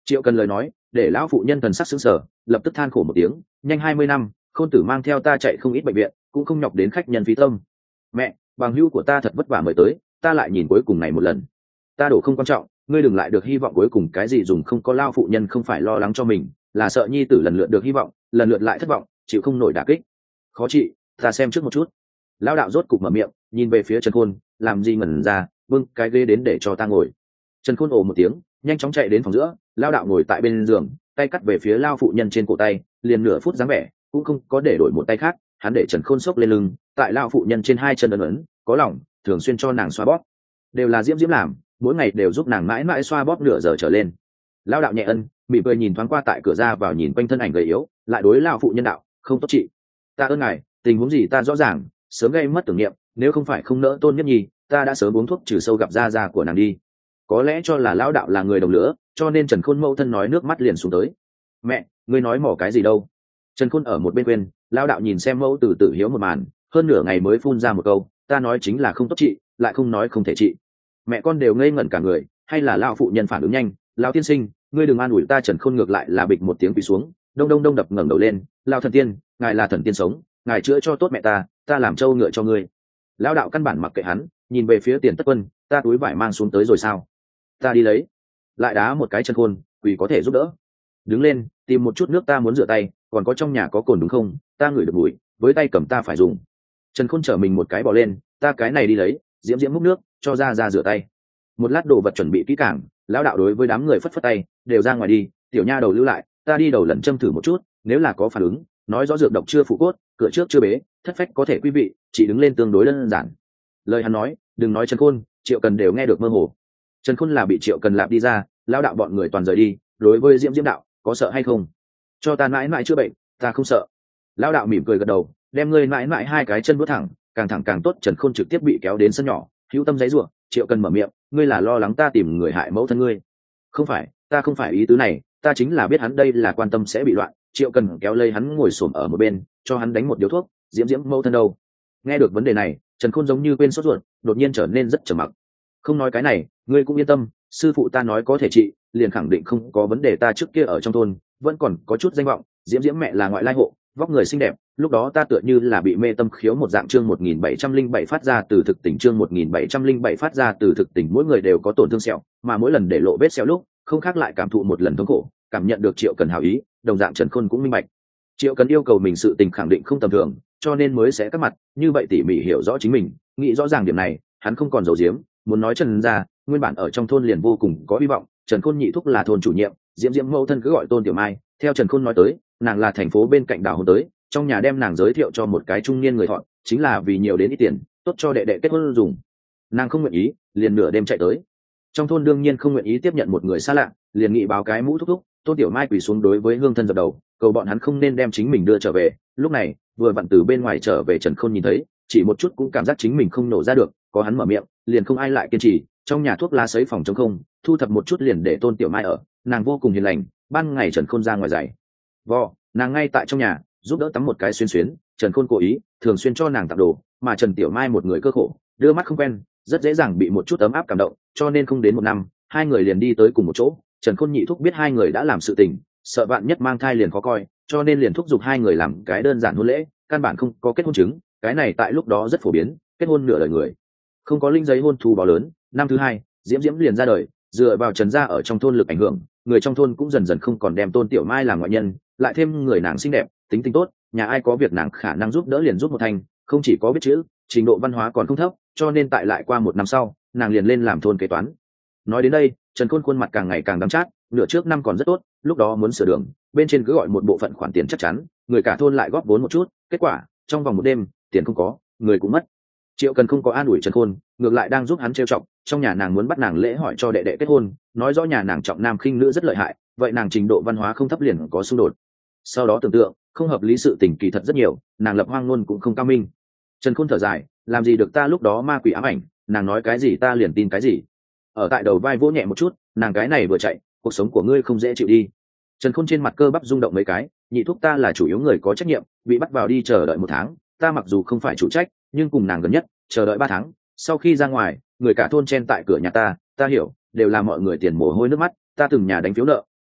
Triệu Cần lời nói để lão phụ nhân thần sắc sững sờ, lập tức than khổ một tiếng, nhanh hai mươi năm, Khôn Tử mang theo ta chạy không ít bệnh viện, cũng không nhọc đến khách nhân phí tâm. Mẹ, bằng hữu của ta thật vất vả mời tới, ta lại nhìn cuối cùng này một lần. Ta đổ không quan trọng, ngươi đừng lại được hy vọng cuối cùng cái gì dùng không có. Lao phụ nhân không phải lo lắng cho mình, là sợ nhi tử lần lượt được hy vọng, lần lượt lại thất vọng, chịu không nổi đả kích. Khó chị, ta xem trước một chút. Lão đạo rốt cục mở miệng, nhìn về phía Trần Khôn, làm gì ngẩn ra, bưng cái ghế đến để cho ta ngồi. Trần Khôn ồ một tiếng, nhanh chóng chạy đến phòng giữa. Lão đạo ngồi tại bên giường, tay cắt về phía lao phụ nhân trên cổ tay, liền nửa phút dáng vẻ cũng không có để đổi một tay khác. Hắn để Trần Khôn xốc lên lưng, tại lao phụ nhân trên hai chân ấn ấn, có lòng, thường xuyên cho nàng xoa bóp, đều là diễm diễm làm, mỗi ngày đều giúp nàng mãi mãi xoa bóp nửa giờ trở lên. Lão đạo nhẹ ân, mỉm cười nhìn thoáng qua tại cửa ra vào nhìn quanh thân ảnh gầy yếu, lại đối lao phụ nhân đạo, không tốt chị. Ta ơn ngài, tình huống gì ta rõ ràng, sớm gây mất tưởng niệm, nếu không phải không nỡ Tôn Nhất Nhi, ta đã sớm uống thuốc trừ sâu gặp da da của nàng đi. Có lẽ cho là lão đạo là người đồng lửa, cho nên Trần Khôn mẫu thân nói nước mắt liền xuống tới. Mẹ, ngươi nói mỏ cái gì đâu? Trần Khôn ở một bên quên, lão đạo nhìn xem mẫu tử tử hiếu một màn, hơn nửa ngày mới phun ra một câu, ta nói chính là không tốt chị, lại không nói không thể chị. Mẹ con đều ngây ngẩn cả người, hay là lão phụ nhân phản ứng nhanh, lão tiên sinh, ngươi đừng an ủi ta. Trần Khôn ngược lại là bịch một tiếng quỳ xuống, đông đông đông đập ngẩng đầu lên, lão thần tiên, ngài là thần tiên sống, ngài chữa cho tốt mẹ ta, ta làm trâu ngựa cho ngươi. Lão đạo căn bản mặc kệ hắn, nhìn về phía Tiền Tất Quân, ta túi vải mang xuống tới rồi sao? Ta đi lấy. Lại đá một cái Trần Khôn, quỳ có thể giúp đỡ. Đứng lên, tìm một chút nước, ta muốn rửa tay, còn có trong nhà có cồn đúng không? Ta ngửi được mùi, với tay cầm ta phải dùng. Trần Khôn chở mình một cái bỏ lên, ta cái này đi lấy. Diễm Diễm múc nước, cho ra ra rửa tay. Một lát đồ vật chuẩn bị kỹ càng, lão đạo đối với đám người phất phất tay, đều ra ngoài đi, tiểu nha đầu lưu lại, ta đi đầu lần châm thử một chút, nếu là có phản ứng, nói rõ dược độc chưa phụ cốt, cửa trước chưa bế, thất phách có thể quý vị, chỉ đứng lên tương đối đơn giản. Lời hắn nói, đừng nói Trần Khôn, Triệu Cần đều nghe được mơ hồ. Trần Khôn là bị Triệu Cần lạp đi ra, lão đạo bọn người toàn rời đi. Đối với Diễm Diễm đạo, có sợ hay không? Cho ta mãi mãi chữa bệnh, ta không sợ. Lão đạo mỉm cười gật đầu, đem ngươi mãi mãi hai cái chân bước thẳng, càng thẳng càng tốt. Trần Khôn trực tiếp bị kéo đến sân nhỏ, hữu tâm giấy rủa. Triệu Cần mở miệng, ngươi là lo lắng ta tìm người hại mẫu thân ngươi? Không phải, ta không phải ý tứ này, ta chính là biết hắn đây là quan tâm sẽ bị loạn. Triệu Cần kéo lây hắn ngồi xổm ở một bên, cho hắn đánh một điếu thuốc. Diễm Diễm mẫu thân đâu? Nghe được vấn đề này, Trần Khôn giống như quên sốt ruột, đột nhiên trở nên rất trầm mặc. Không nói cái này, ngươi cũng yên tâm, sư phụ ta nói có thể trị, liền khẳng định không có vấn đề. Ta trước kia ở trong thôn vẫn còn có chút danh vọng, Diễm Diễm mẹ là ngoại lai hộ, vóc người xinh đẹp, lúc đó ta tựa như là bị mê tâm khiếu một dạng. Chương một nghìn bảy trăm linh bảy phát ra từ thực tình, chương một nghìn bảy trăm linh bảy phát ra từ thực tình. Mỗi người đều có tổn thương sẹo, mà mỗi lần để lộ vết sẹo lúc, không khác lại cảm thụ một lần thống khổ. Cảm nhận được Triệu Cần hảo ý, đồng dạng Trần Khôn cũng minh bạch. Triệu Cần yêu cầu mình sự tình khẳng định không tầm thường, cho nên mới sẽ cắt mặt, như vậy tỉ mỉ hiểu rõ chính mình, nghĩ rõ ràng điểm này, hắn không còn giấu giếm, muốn nói Trần gia nguyên bản ở trong thôn liền vô cùng có hy vọng. Trần Khôn nhị thúc là thôn chủ nhiệm, Diễm Diễm mẫu thân cứ gọi Tôn Tiểu Mai. Theo Trần Khôn nói tới, nàng là thành phố bên cạnh đảo hôn tới, trong nhà đem nàng giới thiệu cho một cái trung niên người thọ, chính là vì nhiều đến ít tiền, tốt cho đệ đệ kết hôn dùng. Nàng không nguyện ý, liền nửa đêm chạy tới. Trong thôn đương nhiên không nguyện ý tiếp nhận một người xa lạ, liền nghị báo cái mũ thúc thúc. Tôn Tiểu Mai quỳ xuống đối với hương thân dập đầu, cầu bọn hắn không nên đem chính mình đưa trở về. Lúc này vừa vặn từ bên ngoài trở về Trần Khôn nhìn thấy, chỉ một chút cũng cảm giác chính mình không nổ ra được, có hắn mở miệng liền không ai lại kiên trì. Trong nhà thuốc lá sấy phòng chống không, thu thập một chút liền để Tôn Tiểu Mai ở, nàng vô cùng hiền lành. Ban ngày Trần Khôn ra ngoài giày vò, nàng ngay tại trong nhà giúp đỡ tắm một cái xuyên xuyến. Trần Khôn cố ý thường xuyên cho nàng tặng đồ, mà Trần Tiểu Mai một người cơ khổ, đưa mắt không quen, rất dễ dàng bị một chút ấm áp cảm động, cho nên không đến một năm, hai người liền đi tới cùng một chỗ. Trần Khôn nhị thúc biết hai người đã làm sự tình, sợ bạn nhất mang thai liền khó coi, cho nên liền thúc giục hai người làm cái đơn giản hôn lễ, căn bản không có kết hôn chứng. Cái này tại lúc đó rất phổ biến, kết hôn nửa đời người không có linh giấy hôn thù báo lớn. Năm thứ hai, Diễm Diễm liền ra đời. Dựa vào Trần gia ở trong thôn lực ảnh hưởng, người trong thôn cũng dần dần không còn đem Tôn Tiểu Mai làm ngoại nhân, lại thêm người nàng xinh đẹp, tính tình tốt, nhà ai có việc nàng khả năng giúp đỡ liền giúp một thành. Không chỉ có biết chữ, trình độ văn hóa còn không thấp, cho nên tại lại qua một năm sau, nàng liền lên làm thôn kế toán. Nói đến đây, Trần Khôn khuôn mặt càng ngày càng đắng chát. Nửa trước năm còn rất tốt, lúc đó muốn sửa đường, bên trên cứ gọi một bộ phận khoản tiền chắc chắn, người cả thôn lại góp vốn một chút, kết quả trong vòng một đêm tiền không có, người cũng mất. Triệu Cần không có an ủi Trần Khôn, ngược lại đang giúp hắn trêu chọc. Trong nhà nàng muốn bắt nàng lễ hỏi cho đệ đệ kết hôn, nói rõ nhà nàng trọng nam khinh nữ rất lợi hại, vậy nàng trình độ văn hóa không thấp liền có xung đột. Sau đó tưởng tượng không hợp lý sự tình kỳ thật rất nhiều, nàng lập hoang ngôn cũng không cao minh. Trần Khôn thở dài, làm gì được ta lúc đó ma quỷ ám ảnh, nàng nói cái gì ta liền tin cái gì. Ở tại đầu vai vỗ nhẹ một chút, nàng cái này vừa chạy, cuộc sống của ngươi không dễ chịu đi. Trần Khôn trên mặt cơ bắp rung động mấy cái, nhị thúc ta là chủ yếu người có trách nhiệm, bị bắt vào đi chờ đợi một tháng, ta mặc dù không phải chủ trách, nhưng cùng nàng gần nhất, chờ đợi ba tháng. Sau khi ra ngoài, người cả thôn chen tại cửa nhà ta, ta hiểu, đều là mọi người tiền mồ hôi nước mắt, ta từng nhà đánh phiếu nợ,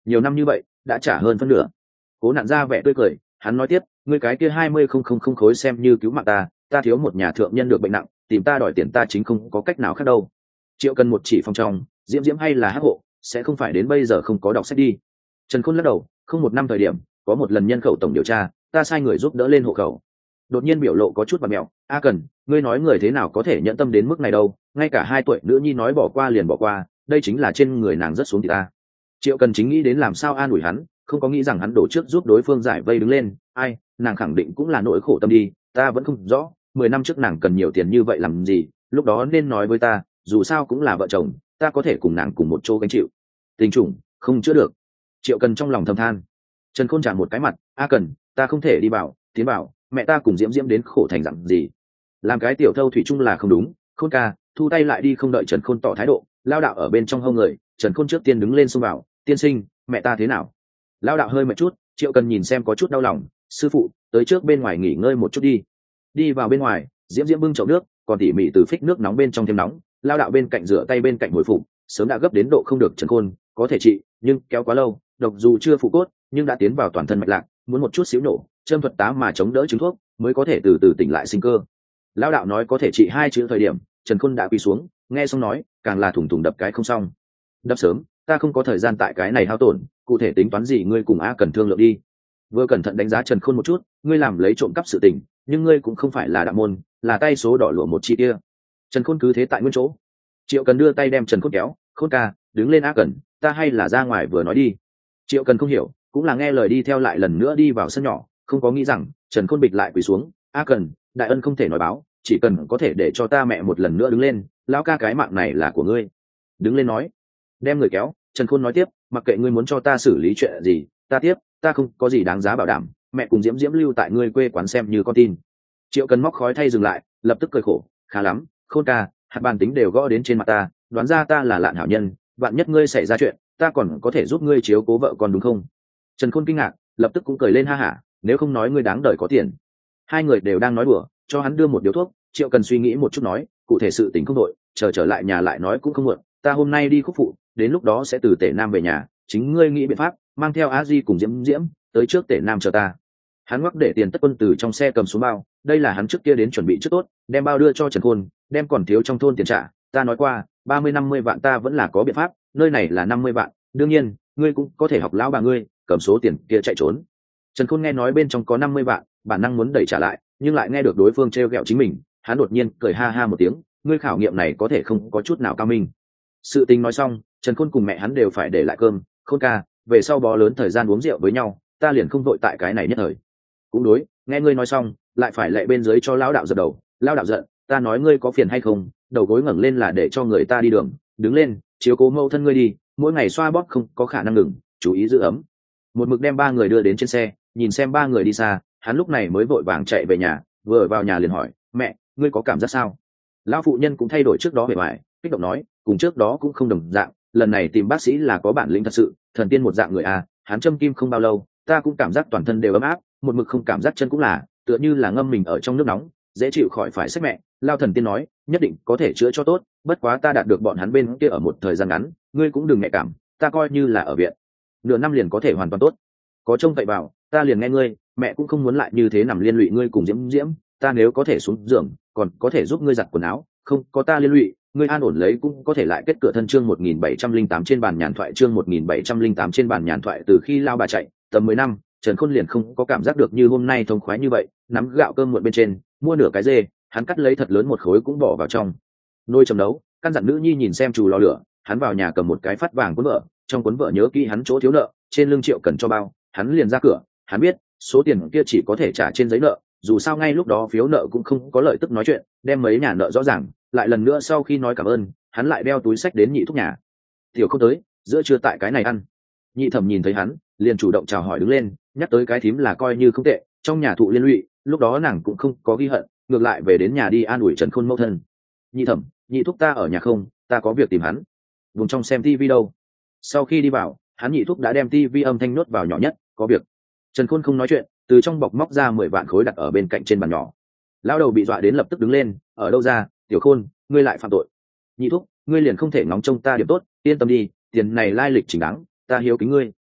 nhiều năm như vậy đã trả hơn phân nửa. Cố Nạn ra vẻ tươi cười, hắn nói tiếp, ngươi cái kia hai mươi không không không khối xem như cứu mạng ta, ta thiếu một nhà thượng nhân được bệnh nặng, tìm ta đòi tiền ta chính không có cách nào khác đâu. Triệu Cần một chỉ phòng trong, diễm diễm hay là hắc hộ, sẽ không phải đến bây giờ không có đọc sách đi. Trần Khôn lắc đầu, không, một năm thời điểm có một lần nhân khẩu tổng điều tra, ta sai người giúp đỡ lên hộ khẩu. Đột nhiên biểu lộ có chút bặm mẹo, a Cần, ngươi nói người thế nào có thể nhẫn tâm đến mức này đâu, ngay cả hai tuổi nữ nhi nói bỏ qua liền bỏ qua, đây chính là trên người nàng rất xuống thì ta. Triệu Cần chính nghĩ đến làm sao an ủi hắn, không có nghĩ rằng hắn đổ trước giúp đối phương giải vây đứng lên. Ai, nàng khẳng định cũng là nỗi khổ tâm đi, ta vẫn không rõ mười năm trước nàng cần nhiều tiền như vậy làm gì, lúc đó nên nói với ta, dù sao cũng là vợ chồng, ta có thể cùng nàng cùng một chỗ gánh chịu. Tình chủng không chữa được. Triệu Cần trong lòng thầm than. Trần Khôn chạm một cái mặt, a Cần, ta không thể đi bảo tiến bảo mẹ ta cùng diễm diễm đến khổ thành dặn gì, làm cái tiểu thâu thủy chung là không đúng. Khôn ca, thu tay lại đi. Không đợi Trần Khôn tỏ thái độ, lao đạo ở bên trong hông người, Trần Khôn trước tiên đứng lên xông vào, tiên sinh, mẹ ta thế nào? Lao đạo hơi mệt chút, Triệu Cần nhìn xem có chút đau lòng, sư phụ, tới trước bên ngoài nghỉ ngơi một chút đi. Đi vào bên ngoài, diễm diễm bưng chậu nước, còn tỉ mỉ từ phích nước nóng bên trong thêm nóng. Lao đạo bên cạnh rửa tay bên cạnh hồi phục, sớm đã gấp đến độ không được. Trần Khôn có thể trị, nhưng kéo quá lâu, độc dù chưa phụ cốt nhưng đã tiến vào toàn thân mạch lạc, muốn một chút xíu nổ châm thuật tá mà chống đỡ chứng thuốc mới có thể từ từ tỉnh lại sinh cơ. Lão đạo nói có thể trị hai chữ thời điểm, Trần Khôn đã quỳ xuống, nghe xong nói càng là thủng thủng đập cái không xong. Đập sớm, ta không có thời gian tại cái này hao tổn, cụ thể tính toán gì ngươi cùng a Cần thương lượng đi. Vừa cẩn thận đánh giá Trần Khôn một chút, ngươi làm lấy trộm cắp sự tình, nhưng ngươi cũng không phải là đạo môn, là tay số đỏ lụa một chi kia. Trần Khôn cứ thế tại nguyên chỗ. Triệu Cần đưa tay đem Trần Khôn kéo, Khôn ca, đứng lên a Cần, ta hay là ra ngoài vừa nói đi. Triệu Cần không hiểu, cũng là nghe lời đi theo lại lần nữa đi vào sân nhỏ, không có nghĩ rằng Trần Khôn bịch lại quỳ xuống. A Cần, đại ân không thể nói báo, chỉ cần có thể để cho ta mẹ một lần nữa đứng lên, lão ca cái mạng này là của ngươi. Đứng lên nói. Đem người kéo, Trần Khôn nói tiếp, mặc kệ ngươi muốn cho ta xử lý chuyện gì, ta tiếp, ta không có gì đáng giá bảo đảm, mẹ cùng diễm diễm lưu tại ngươi quê quán xem như con tin. Triệu Cần móc khói thay dừng lại, lập tức cười khổ, khá lắm, Khôn ca, hạt bàn tính đều gõ đến trên mặt ta, đoán ra ta là lạn hảo nhân, vạn nhất ngươi xảy ra chuyện, ta còn có thể giúp ngươi chiếu cố vợ con đúng không? Trần Khôn kinh ngạc, lập tức cũng cười lên ha hả, nếu không nói ngươi đáng đời có tiền. Hai người đều đang nói đùa, cho hắn đưa một điếu thuốc. Triệu Cần suy nghĩ một chút nói, cụ thể sự tình không đội, chờ trở lại nhà lại nói cũng không muộn, ta hôm nay đi khúc phụ, đến lúc đó sẽ từ Tể Nam về nhà, chính ngươi nghĩ biện pháp, mang theo Á Di cùng Diễm Diễm tới trước Tể Nam chờ ta. Hắn ngoắc để tiền tất quân từ trong xe cầm xuống bao, đây là hắn trước kia đến chuẩn bị trước tốt, đem bao đưa cho Trần Khôn, đem còn thiếu trong thôn tiền trả, ta nói qua, ba mươi năm mươi vạn ta vẫn là có biện pháp, nơi này là năm mươi vạn, đương nhiên, ngươi cũng có thể học lão bà ngươi, cầm số tiền kia chạy trốn. Trần Khôn nghe nói bên trong có năm mươi vạn, bản năng muốn đẩy trả lại, nhưng lại nghe được đối phương trêu ghẹo chính mình, hắn đột nhiên cười ha ha một tiếng, ngươi khảo nghiệm này có thể không có chút nào cao minh. Sự tình nói xong, Trần Khôn cùng mẹ hắn đều phải để lại cơm. Khôn ca, về sau bó lớn thời gian uống rượu với nhau, ta liền không vội tại cái này nhất thời. Cũng đối, nghe ngươi nói xong, lại phải lệ bên dưới cho lão đạo giật đầu. Lão đạo giận, ta nói ngươi có phiền hay không, đầu gối ngẩng lên là để cho người ta đi đường, đứng lên, chiếu cố mẫu thân ngươi đi, mỗi ngày xoa bóp không có khả năng ngừng, chú ý giữ ấm. Một mực đem ba người đưa đến trên xe, nhìn xem ba người đi xa, hắn lúc này mới vội vàng chạy về nhà, vừa vào nhà liền hỏi, mẹ, ngươi có cảm giác sao? Lão phụ nhân cũng thay đổi trước đó bề ngoài, kích động nói, cùng trước đó cũng không đồng dạng, lần này tìm bác sĩ là có bản lĩnh thật sự, thần tiên một dạng người à, hắn châm kim không bao lâu, ta cũng cảm giác toàn thân đều ấm áp, một mực không cảm giác chân cũng là, tựa như là ngâm mình ở trong nước nóng, dễ chịu khỏi phải sách mẹ. Lao thần tiên nói, nhất định có thể chữa cho tốt, bất quá ta đạt được bọn hắn bên kia ở một thời gian ngắn, ngươi cũng đừng nhạy cảm, ta coi như là ở viện, nửa năm liền có thể hoàn toàn tốt. Có trông cậy vào, ta liền nghe ngươi, mẹ cũng không muốn lại như thế nằm liên lụy ngươi cùng diễm diễm, ta nếu có thể xuống giường, còn có thể giúp ngươi giặt quần áo, không có ta liên lụy, ngươi an ổn lấy cũng có thể lại kết cửa thân. Chương một nghìn bảy trăm linh tám trên bàn nhàn thoại. Chương một nghìn bảy trăm linh tám trên bàn nhàn thoại. Từ khi Lao bà chạy tầm mười năm, Trần Khôn liền không có cảm giác được như hôm nay thông khoái như vậy. Nắm gạo cơm muộn bên trên, mua nửa cái dê, hắn cắt lấy thật lớn một khối cũng bỏ vào trong nồi chấm nấu. Căn dặn nữ nhi nhìn xem chù lò lửa, hắn vào nhà cầm một cái phát vàng cuốn vợ, trong cuốn vợ nhớ kỹ hắn chỗ thiếu nợ, trên lưng Triệu Cần cho bao, hắn liền ra cửa. Hắn biết số tiền kia chỉ có thể trả trên giấy nợ, dù sao ngay lúc đó phiếu nợ cũng không có lợi tức nói chuyện, đem mấy nhà nợ rõ ràng. Lại lần nữa sau khi nói cảm ơn, hắn lại đeo túi sách đến Nhị Thúc nhà. Tiểu không tới, giữa trưa tại cái này ăn. Nhị Thẩm nhìn thấy hắn, liền chủ động chào hỏi đứng lên, nhắc tới cái thím là coi như không tệ, trong nhà thụ liên lụy, lúc đó nàng cũng không có ghi hận, ngược lại về đến nhà đi an ủi Trần Khôn mẫu thân. Nhị Thẩm, Nhị Thúc ta ở nhà không, ta có việc tìm hắn. Vùng trong xem tivi đâu. Sau khi đi vào, hắn Nhị Thúc đã đem tivi âm thanh nốt vào nhỏ nhất, có việc. Trần Khôn không nói chuyện, từ trong bọc móc ra mười vạn khối đặt ở bên cạnh trên bàn nhỏ. Lão đầu bị dọa đến lập tức đứng lên, ở đâu ra, Tiểu Khôn, ngươi lại phạm tội. Nhị Thúc, ngươi liền không thể ngóng trông ta điểm tốt, yên tâm đi, tiền này lai lịch chính đáng, ta hiếu kính ngươi,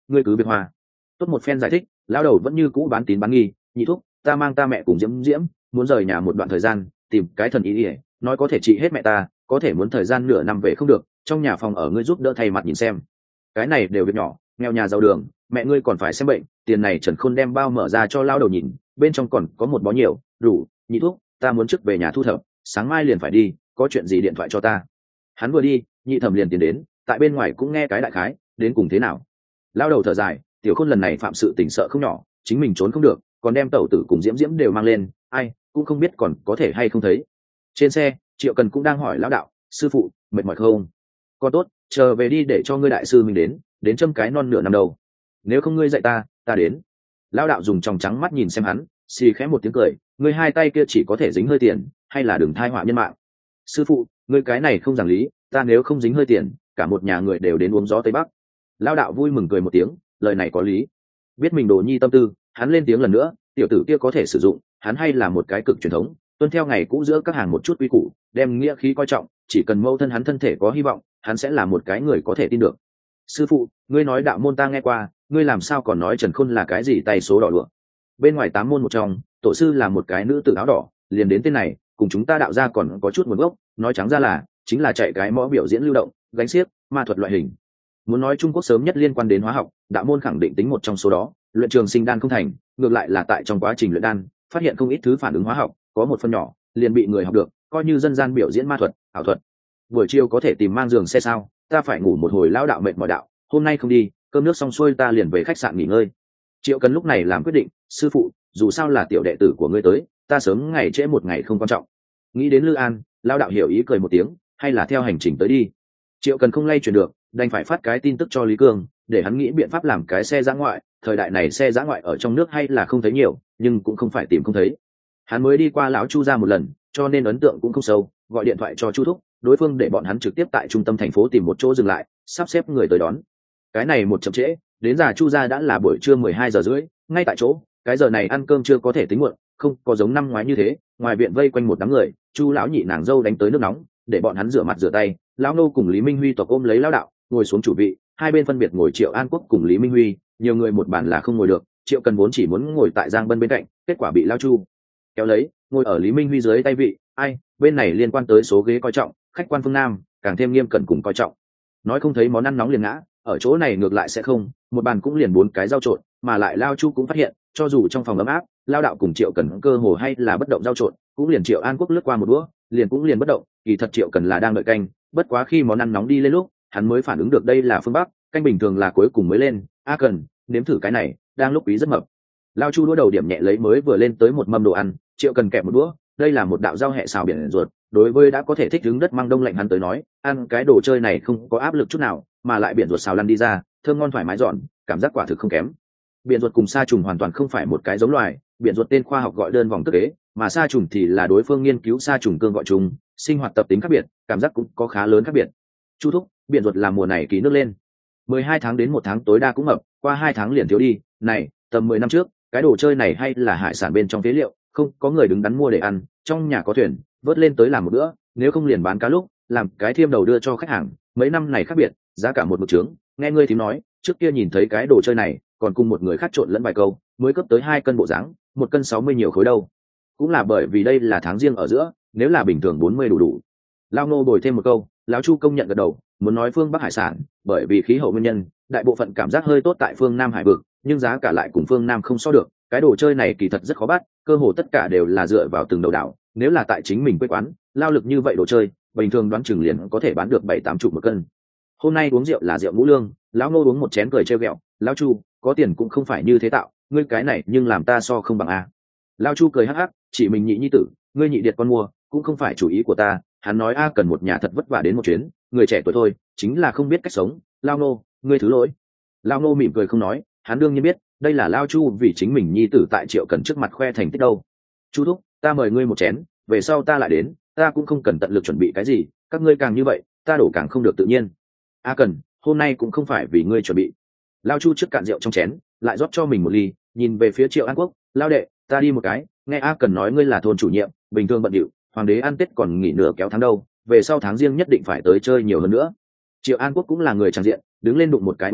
ngươi cứ việc hoa. Tốt một phen giải thích, lão đầu vẫn như cũ bán tín bán nghi. Nhị thúc, ta mang ta mẹ cùng diễm diễm muốn rời nhà một đoạn thời gian, tìm cái thần ý ỉa nói có thể trị hết mẹ ta, có thể muốn thời gian nửa năm về không được, trong nhà phòng ở ngươi giúp đỡ thay mặt nhìn xem. Cái này đều việc nhỏ, nghèo nhà giàu đường, mẹ ngươi còn phải xem bệnh, tiền này Trần Khôn đem bao mở ra cho lão đầu nhìn, bên trong còn có một bó nhiều, đủ. Nhị thúc, ta muốn trước về nhà thu thập, sáng mai liền phải đi, có chuyện gì điện thoại cho ta. Hắn vừa đi, nhị thẩm liền tiến đến, tại bên ngoài cũng nghe cái đại khái, đến cùng thế nào. Lão đầu thở dài, tiểu Khôn lần này phạm sự tình sợ không nhỏ, chính mình trốn không được, còn đem tẩu tử cùng diễm diễm đều mang lên, ai cũng không biết còn có thể hay không thấy. Trên xe, Triệu Cần cũng đang hỏi lão đạo, sư phụ mệt mỏi không? Còn tốt, chờ về đi để cho ngươi đại sư mình đến, đến châm cái non nửa năm đầu. Nếu không ngươi dạy ta, ta đến. Lão đạo dùng tròng trắng mắt nhìn xem hắn, xì khẽ một tiếng cười, ngươi hai tay kia chỉ có thể dính hơi tiền, hay là đừng thai họa nhân mạng. Sư phụ, ngươi cái này không giảng lý, ta nếu không dính hơi tiền, cả một nhà người đều đến uống gió tây bắc. Lão đạo vui mừng cười một tiếng, lời này có lý. Biết mình đồ nhi tâm tư, hắn lên tiếng lần nữa, tiểu tử kia có thể sử dụng, hắn hay là một cái cực truyền thống, tuân theo ngày cũ giữa các hàng một chút quy củ, đem nghĩa khí coi trọng, chỉ cần mâu thân hắn thân thể có hy vọng, hắn sẽ là một cái người có thể tin được. Sư phụ, ngươi nói đạo môn ta nghe qua, ngươi làm sao còn nói Trần Khôn là cái gì tay số đỏ lụa? Bên ngoài tám môn một trong, tổ sư là một cái nữ tử áo đỏ, liền đến tên này, cùng chúng ta đạo gia còn có chút nguồn gốc, nói trắng ra là chính là chạy cái mõ biểu diễn lưu động, gánh xiếc, ma thuật loại hình. Muốn nói Trung Quốc sớm nhất liên quan đến hóa học, đạo môn khẳng định tính một trong số đó, luyện trường sinh đan không thành, ngược lại là tại trong quá trình luyện đan, phát hiện không ít thứ phản ứng hóa học, có một phần nhỏ liền bị người học được, coi như dân gian biểu diễn ma thuật, ảo thuật. Buổi chiều có thể tìm mang giường xe sao? Ta phải ngủ một hồi, lão đạo mệt mỏi đạo, hôm nay không đi, cơm nước xong xuôi ta liền về khách sạn nghỉ ngơi. Triệu Cần lúc này làm quyết định, sư phụ, dù sao là tiểu đệ tử của ngươi tới, ta sớm ngày trễ một ngày không quan trọng. Nghĩ đến Lư An, lão đạo hiểu ý cười một tiếng, hay là theo hành trình tới đi. Triệu Cần không lay chuyển được, đành phải phát cái tin tức cho Lý Cương, để hắn nghĩ biện pháp làm cái xe dã ngoại. Thời đại này xe dã ngoại ở trong nước hay là không thấy nhiều, nhưng cũng không phải tìm không thấy. Hắn mới đi qua lão Chu ra một lần, cho nên ấn tượng cũng không sâu, gọi điện thoại cho Chu thúc, đối phương để bọn hắn trực tiếp tại trung tâm thành phố tìm một chỗ dừng lại, sắp xếp người tới đón. Cái này một chậm trễ, đến giờ Chu ra đã là buổi trưa mười hai giờ rưỡi, ngay tại chỗ, cái giờ này ăn cơm chưa có thể tính muộn, không có giống năm ngoái như thế, ngoài viện vây quanh một đám người, Chu lão nhị nàng dâu đánh tới nước nóng, để bọn hắn rửa mặt rửa tay, lão nô cùng Lý Minh Huy tộc ôm lấy lão đạo, ngồi xuống chủ vị, hai bên phân biệt ngồi Triệu An Quốc cùng Lý Minh Huy, nhiều người một bàn là không ngồi được, Triệu Cần vốn chỉ muốn ngồi tại Giang Bân bên cạnh, kết quả bị lão Chu kéo lấy, ngồi ở Lý Minh Huy dưới tay vị, ai, bên này liên quan tới số ghế coi trọng, khách quan phương Nam, càng thêm nghiêm cẩn cùng coi trọng. Nói không thấy món ăn nóng liền ngã, ở chỗ này ngược lại sẽ không, một bàn cũng liền bốn cái rau trộn, mà lại lão Chu cũng phát hiện, cho dù trong phòng ấm áp, lão đạo cùng Triệu Cần cơ hồ hay là bất động rau trộn, cũng liền Triệu An Quốc lướt qua một đũa, liền cũng liền bất động, kỳ thật Triệu Cần là đang đợi canh, bất quá khi món ăn nóng đi lên lúc, hắn mới phản ứng được đây là phương Bắc, canh bình thường là cuối cùng mới lên. A Cần, nếm thử cái này, đang lúc quý rất mập. Lao Chu đũa đầu điểm nhẹ lấy mới vừa lên tới một mâm đồ ăn, Triệu Cần kẹp một đũa, đây là một đạo rau hẹ xào biển ruột, đối với đã có thể thích đứng đất mang đông lạnh hắn tới nói, ăn cái đồ chơi này không có áp lực chút nào, mà lại biển ruột xào lăn đi ra, thơm ngon thoải mái giòn, cảm giác quả thực không kém. Biển ruột cùng sa trùng hoàn toàn không phải một cái giống loài, biển ruột tên khoa học gọi đơn vòng tức kế, mà sa trùng thì là đối phương nghiên cứu sa trùng cương gọi trùng, sinh hoạt tập tính khác biệt, cảm giác cũng có khá lớn khác biệt. Chu thúc, biển ruột là mùa này ký nước lên, mười hai tháng đến một tháng tối đa cũng mập, qua hai tháng liền thiếu đi. Này, tầm mười năm trước, cái đồ chơi này hay là hải sản bên trong phế liệu, không có người đứng đắn mua để ăn, trong nhà có thuyền, vớt lên tới làm một bữa, nếu không liền bán cá lúc, làm cái thiêm đầu đưa cho khách hàng. Mấy năm này khác biệt, giá cả một một trướng, nghe ngươi thím nói, trước kia nhìn thấy cái đồ chơi này, còn cùng một người khác trộn lẫn vài câu, mới cấp tới hai cân bộ dáng, một cân sáu mươi nhiều khối đâu. Cũng là bởi vì đây là tháng riêng ở giữa, nếu là bình thường bốn mươi đủ đủ. Lao Ngô bồi thêm một câu, lão Chu công nhận gật đầu, muốn nói phương Bắc hải sản, bởi vì khí hậu nguyên nhân, đại bộ phận cảm giác hơi tốt tại phương Nam hải vực, nhưng giá cả lại cùng phương Nam không so được. Cái đồ chơi này kỳ thật rất khó bắt, cơ hồ tất cả đều là dựa vào từng đầu đảo, nếu là tại chính mình quê quán, lao lực như vậy đồ chơi, bình thường đoán chừng liền có thể bán được bảy tám chục một cân. Hôm nay uống rượu là rượu ngũ lương, lão Ngô uống một chén cười trêu ghẹo, lão Chu, có tiền cũng không phải như thế tạo, ngươi cái này nhưng làm ta so không bằng a. Lão Chu cười hắc hắc, chỉ mình nhị nhi tử, ngươi nhị điệt con mua, cũng không phải chủ ý của ta. Hắn nói a cần một nhà thật vất vả đến một chuyến, người trẻ tuổi thôi, chính là không biết cách sống. Lao Ngô, ngươi thứ lỗi. Lao Ngô mỉm cười không nói, hắn đương nhiên biết, đây là Lao Chu vì chính mình nhi tử tại Triệu Cần trước mặt khoe thành tích đâu. Chu thúc, ta mời ngươi một chén, về sau ta lại đến, ta cũng không cần tận lực chuẩn bị cái gì, các ngươi càng như vậy, ta đổ càng không được tự nhiên. A Cần, hôm nay cũng không phải vì ngươi chuẩn bị. Lao Chu trước cạn rượu trong chén, lại rót cho mình một ly, nhìn về phía Triệu An Quốc, Lao đệ, ta đi một cái, nghe A Cần nói ngươi là thôn chủ nhiệm, bình thường bận điệu, hoàng đế ăn tết còn nghỉ nửa kéo tháng đâu, về sau tháng riêng nhất định phải tới chơi nhiều hơn nữa. Triệu An Quốc cũng là người tràng diện, đứng lên đụng một cái uống cạn,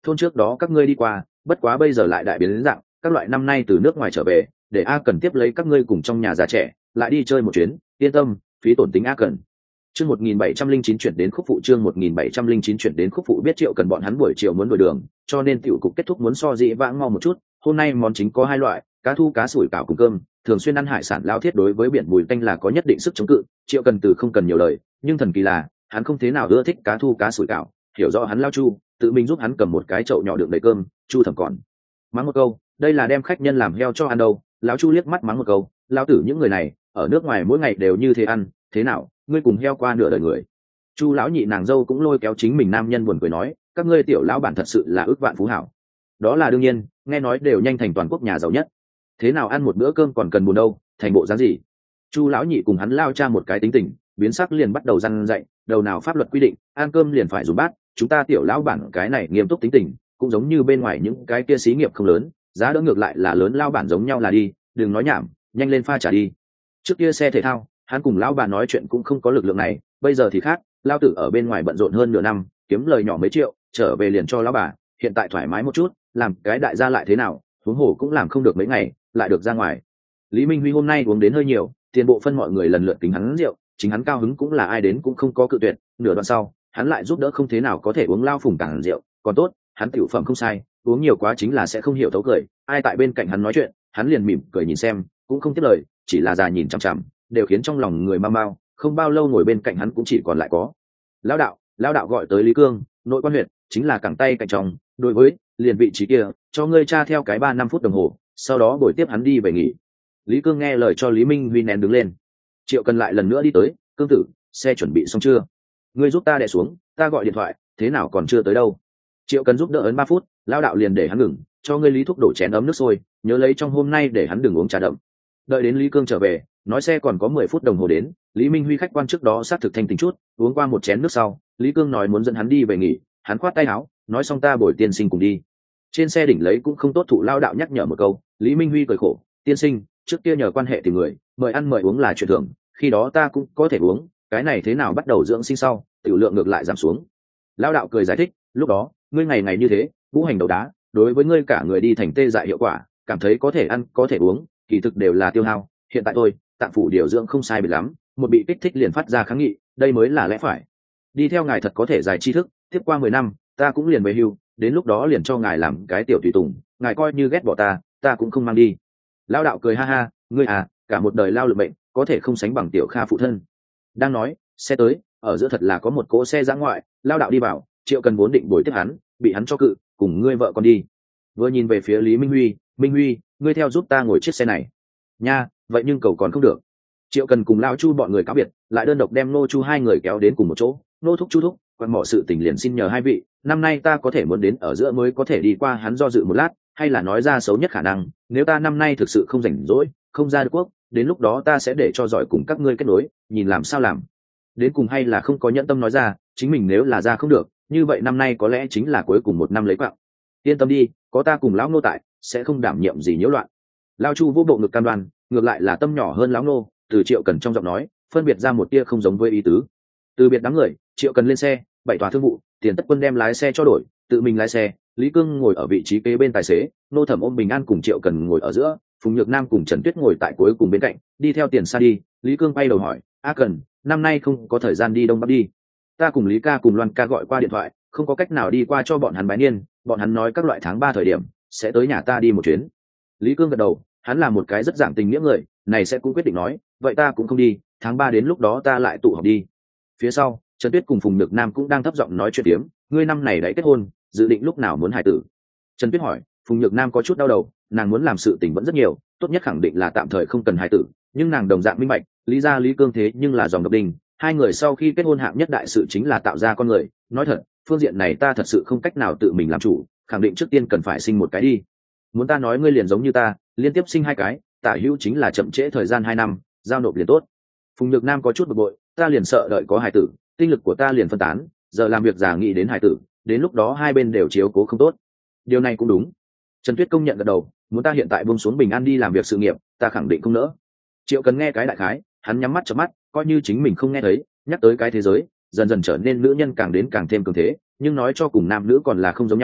thôn trước đó các ngươi đi qua, bất quá bây giờ lại đại biến đến dạng, các loại năm nay từ nước ngoài trở về, để A Cần tiếp lấy các ngươi cùng trong nhà già trẻ lại đi chơi một chuyến, yên tâm, phí tổn tính A Cần. Chương một nghìn bảy trăm linh chín chuyển đến khúc phụ, chương một nghìn bảy trăm linh chín chuyển đến khúc phụ. Biết Triệu Cần bọn hắn buổi chiều muốn đổi đường, cho nên tiểu cục kết thúc muốn so dĩ vãng mau một chút. Hôm nay món chính có hai loại, cá thu cá sủi cảo cùng cơm. Thường xuyên ăn hải sản lao thiết đối với biển bùi tanh là có nhất định sức chống cự. Triệu Cần từ không cần nhiều lời, nhưng thần kỳ là hắn không thế nào ưa thích cá thu cá sủi cảo. Hiểu rõ hắn lao Chu, tự mình giúp hắn cầm một cái chậu nhỏ đựng đầy cơm. Chu thầm còn mắng một câu, đây là đem khách nhân làm heo cho ăn đâu. Lão Chu liếc mắt mắng một câu, lao tử những người này ở nước ngoài mỗi ngày đều như thế ăn, thế nào ngươi cùng heo qua nửa đời người. Chu lão nhị nàng dâu cũng lôi kéo chính mình nam nhân buồn cười nói, các ngươi tiểu lão bản thật sự là ước vạn phú hảo. Đó là đương nhiên, nghe nói đều nhanh thành toàn quốc nhà giàu nhất, thế nào ăn một bữa cơm còn cần buồn đâu, thành bộ dáng gì. Chu lão nhị cùng hắn lao cha một cái tính tình, biến sắc liền bắt đầu răn dạy, đầu nào pháp luật quy định ăn cơm liền phải dùng bát, chúng ta tiểu lão bản cái này nghiêm túc tính tình, cũng giống như bên ngoài những cái kia xí nghiệp không lớn, giá đỡ ngược lại là lớn, lao bản giống nhau là đi, đừng nói nhảm, nhanh lên pha trả đi. Trước kia xe thể thao, hắn cùng lão bà nói chuyện cũng không có lực lượng này, bây giờ thì khác, lao tử ở bên ngoài bận rộn hơn nửa năm, kiếm lời nhỏ mấy triệu, trở về liền cho lão bà, hiện tại thoải mái một chút, làm cái đại gia lại thế nào, huống hồ cũng làm không được mấy ngày, lại được ra ngoài. Lý Minh Huy hôm nay uống đến hơi nhiều, tiền bộ phân mọi người lần lượt kính hắn rượu, chính hắn cao hứng cũng là ai đến cũng không có cự tuyệt. Nửa đoạn sau, hắn lại giúp đỡ không thế nào có thể uống lao phùng tàng rượu, còn tốt, hắn tiểu phẩm không sai, uống nhiều quá chính là sẽ không hiểu thấu cười, ai tại bên cạnh hắn nói chuyện, hắn liền mỉm cười nhìn xem, cũng không tiếp lời, chỉ là già nhìn chằm chằm, đều khiến trong lòng người mau mau. Không bao lâu ngồi bên cạnh hắn cũng chỉ còn lại có lão đạo. Lão đạo gọi tới Lý Cương, nội quan huyện, chính là cẳng tay cạnh trong, đối với liền vị trí kia, cho ngươi tra theo cái ba năm phút đồng hồ, sau đó buổi tiếp hắn đi về nghỉ. Lý Cương nghe lời cho Lý Minh Huy nén đứng lên. Triệu Cần lại lần nữa đi tới, Cương tử, xe chuẩn bị xong chưa? Ngươi giúp ta đè xuống, ta gọi điện thoại, thế nào còn chưa tới đâu? Triệu Cần giúp đỡ ấn ba phút, lão đạo liền để hắn ngừng, cho ngươi Lý thúc đổ chén ấm nước sôi, nhớ lấy trong hôm nay để hắn đừng uống trà đậm. Đợi đến Lý Cương trở về, nói xe còn có mười phút đồng hồ đến, Lý Minh Huy khách quan trước đó xác thực thanh tỉnh chút, uống qua một chén nước sau, Lý Cương nói muốn dẫn hắn đi về nghỉ, hắn khoát tay áo, nói xong ta bồi tiên sinh cùng đi. Trên xe đỉnh lấy cũng không tốt, thụ lao đạo nhắc nhở một câu, Lý Minh Huy cười khổ, tiên sinh, trước kia nhờ quan hệ tìm người, mời ăn mời uống là chuyện thường, khi đó ta cũng có thể uống, cái này thế nào bắt đầu dưỡng sinh sau, tiểu lượng ngược lại giảm xuống. Lao đạo cười giải thích, lúc đó, ngươi ngày ngày như thế, ngũ hành đầu đá, đối với ngươi cả người đi thành tê dại hiệu quả, cảm thấy có thể ăn, có thể uống, kỳ thực đều là tiêu hao, hiện tại tôi, tạng phủ điều dưỡng không sai biệt lắm, một bị kích thích liền phát ra kháng nghị, đây mới là lẽ phải. Đi theo ngài thật có thể giải tri thức, tiếp qua mười năm, ta cũng liền về hưu, đến lúc đó liền cho ngài làm cái tiểu tùy tùng, ngài coi như ghét bỏ ta, ta cũng không mang đi. Lao đạo cười ha ha, ngươi à, cả một đời lao lực bệnh, có thể không sánh bằng tiểu Kha phụ thân. Đang nói, xe tới, ở giữa thật là có một cỗ xe giã ngoại, lao đạo đi vào, Triệu Cần vốn định bồi tiếp hắn, bị hắn cho cự, cùng ngươi vợ con đi. Vừa nhìn về phía Lý Minh Huy, Minh Huy, ngươi theo giúp ta ngồi chiếc xe này. Nha, vậy nhưng cầu còn không được. Triệu Cần cùng lao Chu bọn người cáo biệt, lại đơn độc đem Nô Chu hai người kéo đến cùng một chỗ. Nô thúc Chu thúc, quan mỏ sự tình liền xin nhờ hai vị, năm nay ta có thể muốn đến ở giữa mới có thể đi qua. Hắn do dự một lát, hay là nói ra xấu nhất khả năng, nếu ta năm nay thực sự không rảnh rỗi, không ra được quốc, đến lúc đó ta sẽ để cho giỏi cùng các ngươi kết nối, nhìn làm sao làm. Đến cùng hay là không có nhẫn tâm nói ra, chính mình nếu là ra không được, như vậy năm nay có lẽ chính là cuối cùng một năm lấy quạng. Yên tâm đi, có ta cùng lão Nô tại, sẽ không đảm nhiệm gì nhiễu loạn. Lao Chu vô bộ ngực cam đoan, ngược lại là tâm nhỏ hơn lão Nô. Từ Triệu Cần trong giọng nói phân biệt ra một tia không giống với ý tứ. Từ biệt đám người, Triệu Cần lên xe, bảy tòa thương vụ, Tiền Tất Quân đem lái xe cho đổi, tự mình lái xe, Lý Cương ngồi ở vị trí kế bên tài xế, Nô Thẩm ôm Bình An cùng Triệu Cần ngồi ở giữa, Phùng Nhược Nam cùng Trần Tuyết ngồi tại cuối cùng bên cạnh. Đi theo Tiền Sa đi, Lý Cương bay đầu hỏi, a Cần, năm nay không có thời gian đi Đông Bắc đi? Ta cùng Lý ca cùng Loan ca gọi qua điện thoại, không có cách nào đi qua cho bọn hắn bái niên, bọn hắn nói các loại tháng ba thời điểm sẽ tới nhà ta đi một chuyến. Lý Cương gật đầu, hắn là một cái rất giảng tình nghĩa người, này sẽ cũng quyết định nói, vậy ta cũng không đi, tháng ba đến lúc đó ta lại tụ họp đi. Phía sau, Trần Tuyết cùng Phùng Nhược Nam cũng đang thấp giọng nói chuyện tiếm, ngươi năm này đã kết hôn, dự định lúc nào muốn hài tử? Trần Tuyết hỏi. Phùng Nhược Nam có chút đau đầu, nàng muốn làm sự tình vẫn rất nhiều, tốt nhất khẳng định là tạm thời không cần hài tử, nhưng nàng đồng dạng minh bạch, Lý gia Lý Cương thế nhưng là dòng độc đinh, hai người sau khi kết hôn hạng nhất đại sự chính là tạo ra con người, nói thật, phương diện này ta thật sự không cách nào tự mình làm chủ, khẳng định trước tiên cần phải sinh một cái đi. Muốn ta nói ngươi liền giống như ta, liên tiếp sinh hai cái, tả hữu chính là chậm trễ thời gian hai năm, giao nộp liền tốt. Phùng Nhược Nam có chút bực bội, ta liền sợ đợi có hài tử, tinh lực của ta liền phân tán, giờ làm việc già nghĩ đến hài tử, đến lúc đó hai bên đều chiếu cố không tốt. Điều này cũng đúng. Trần Tuyết công nhận gật đầu, muốn ta hiện tại buông xuống Bình An đi làm việc sự nghiệp, ta khẳng định không nỡ. Triệu Cần nghe cái đại khái, hắn nhắm mắt chớp mắt, coi như chính mình không nghe thấy, nhắc tới cái thế giới, dần dần trở nên nữ nhân càng đến càng thêm cường thế, nhưng nói cho cùng nam nữ còn là không giống nhau,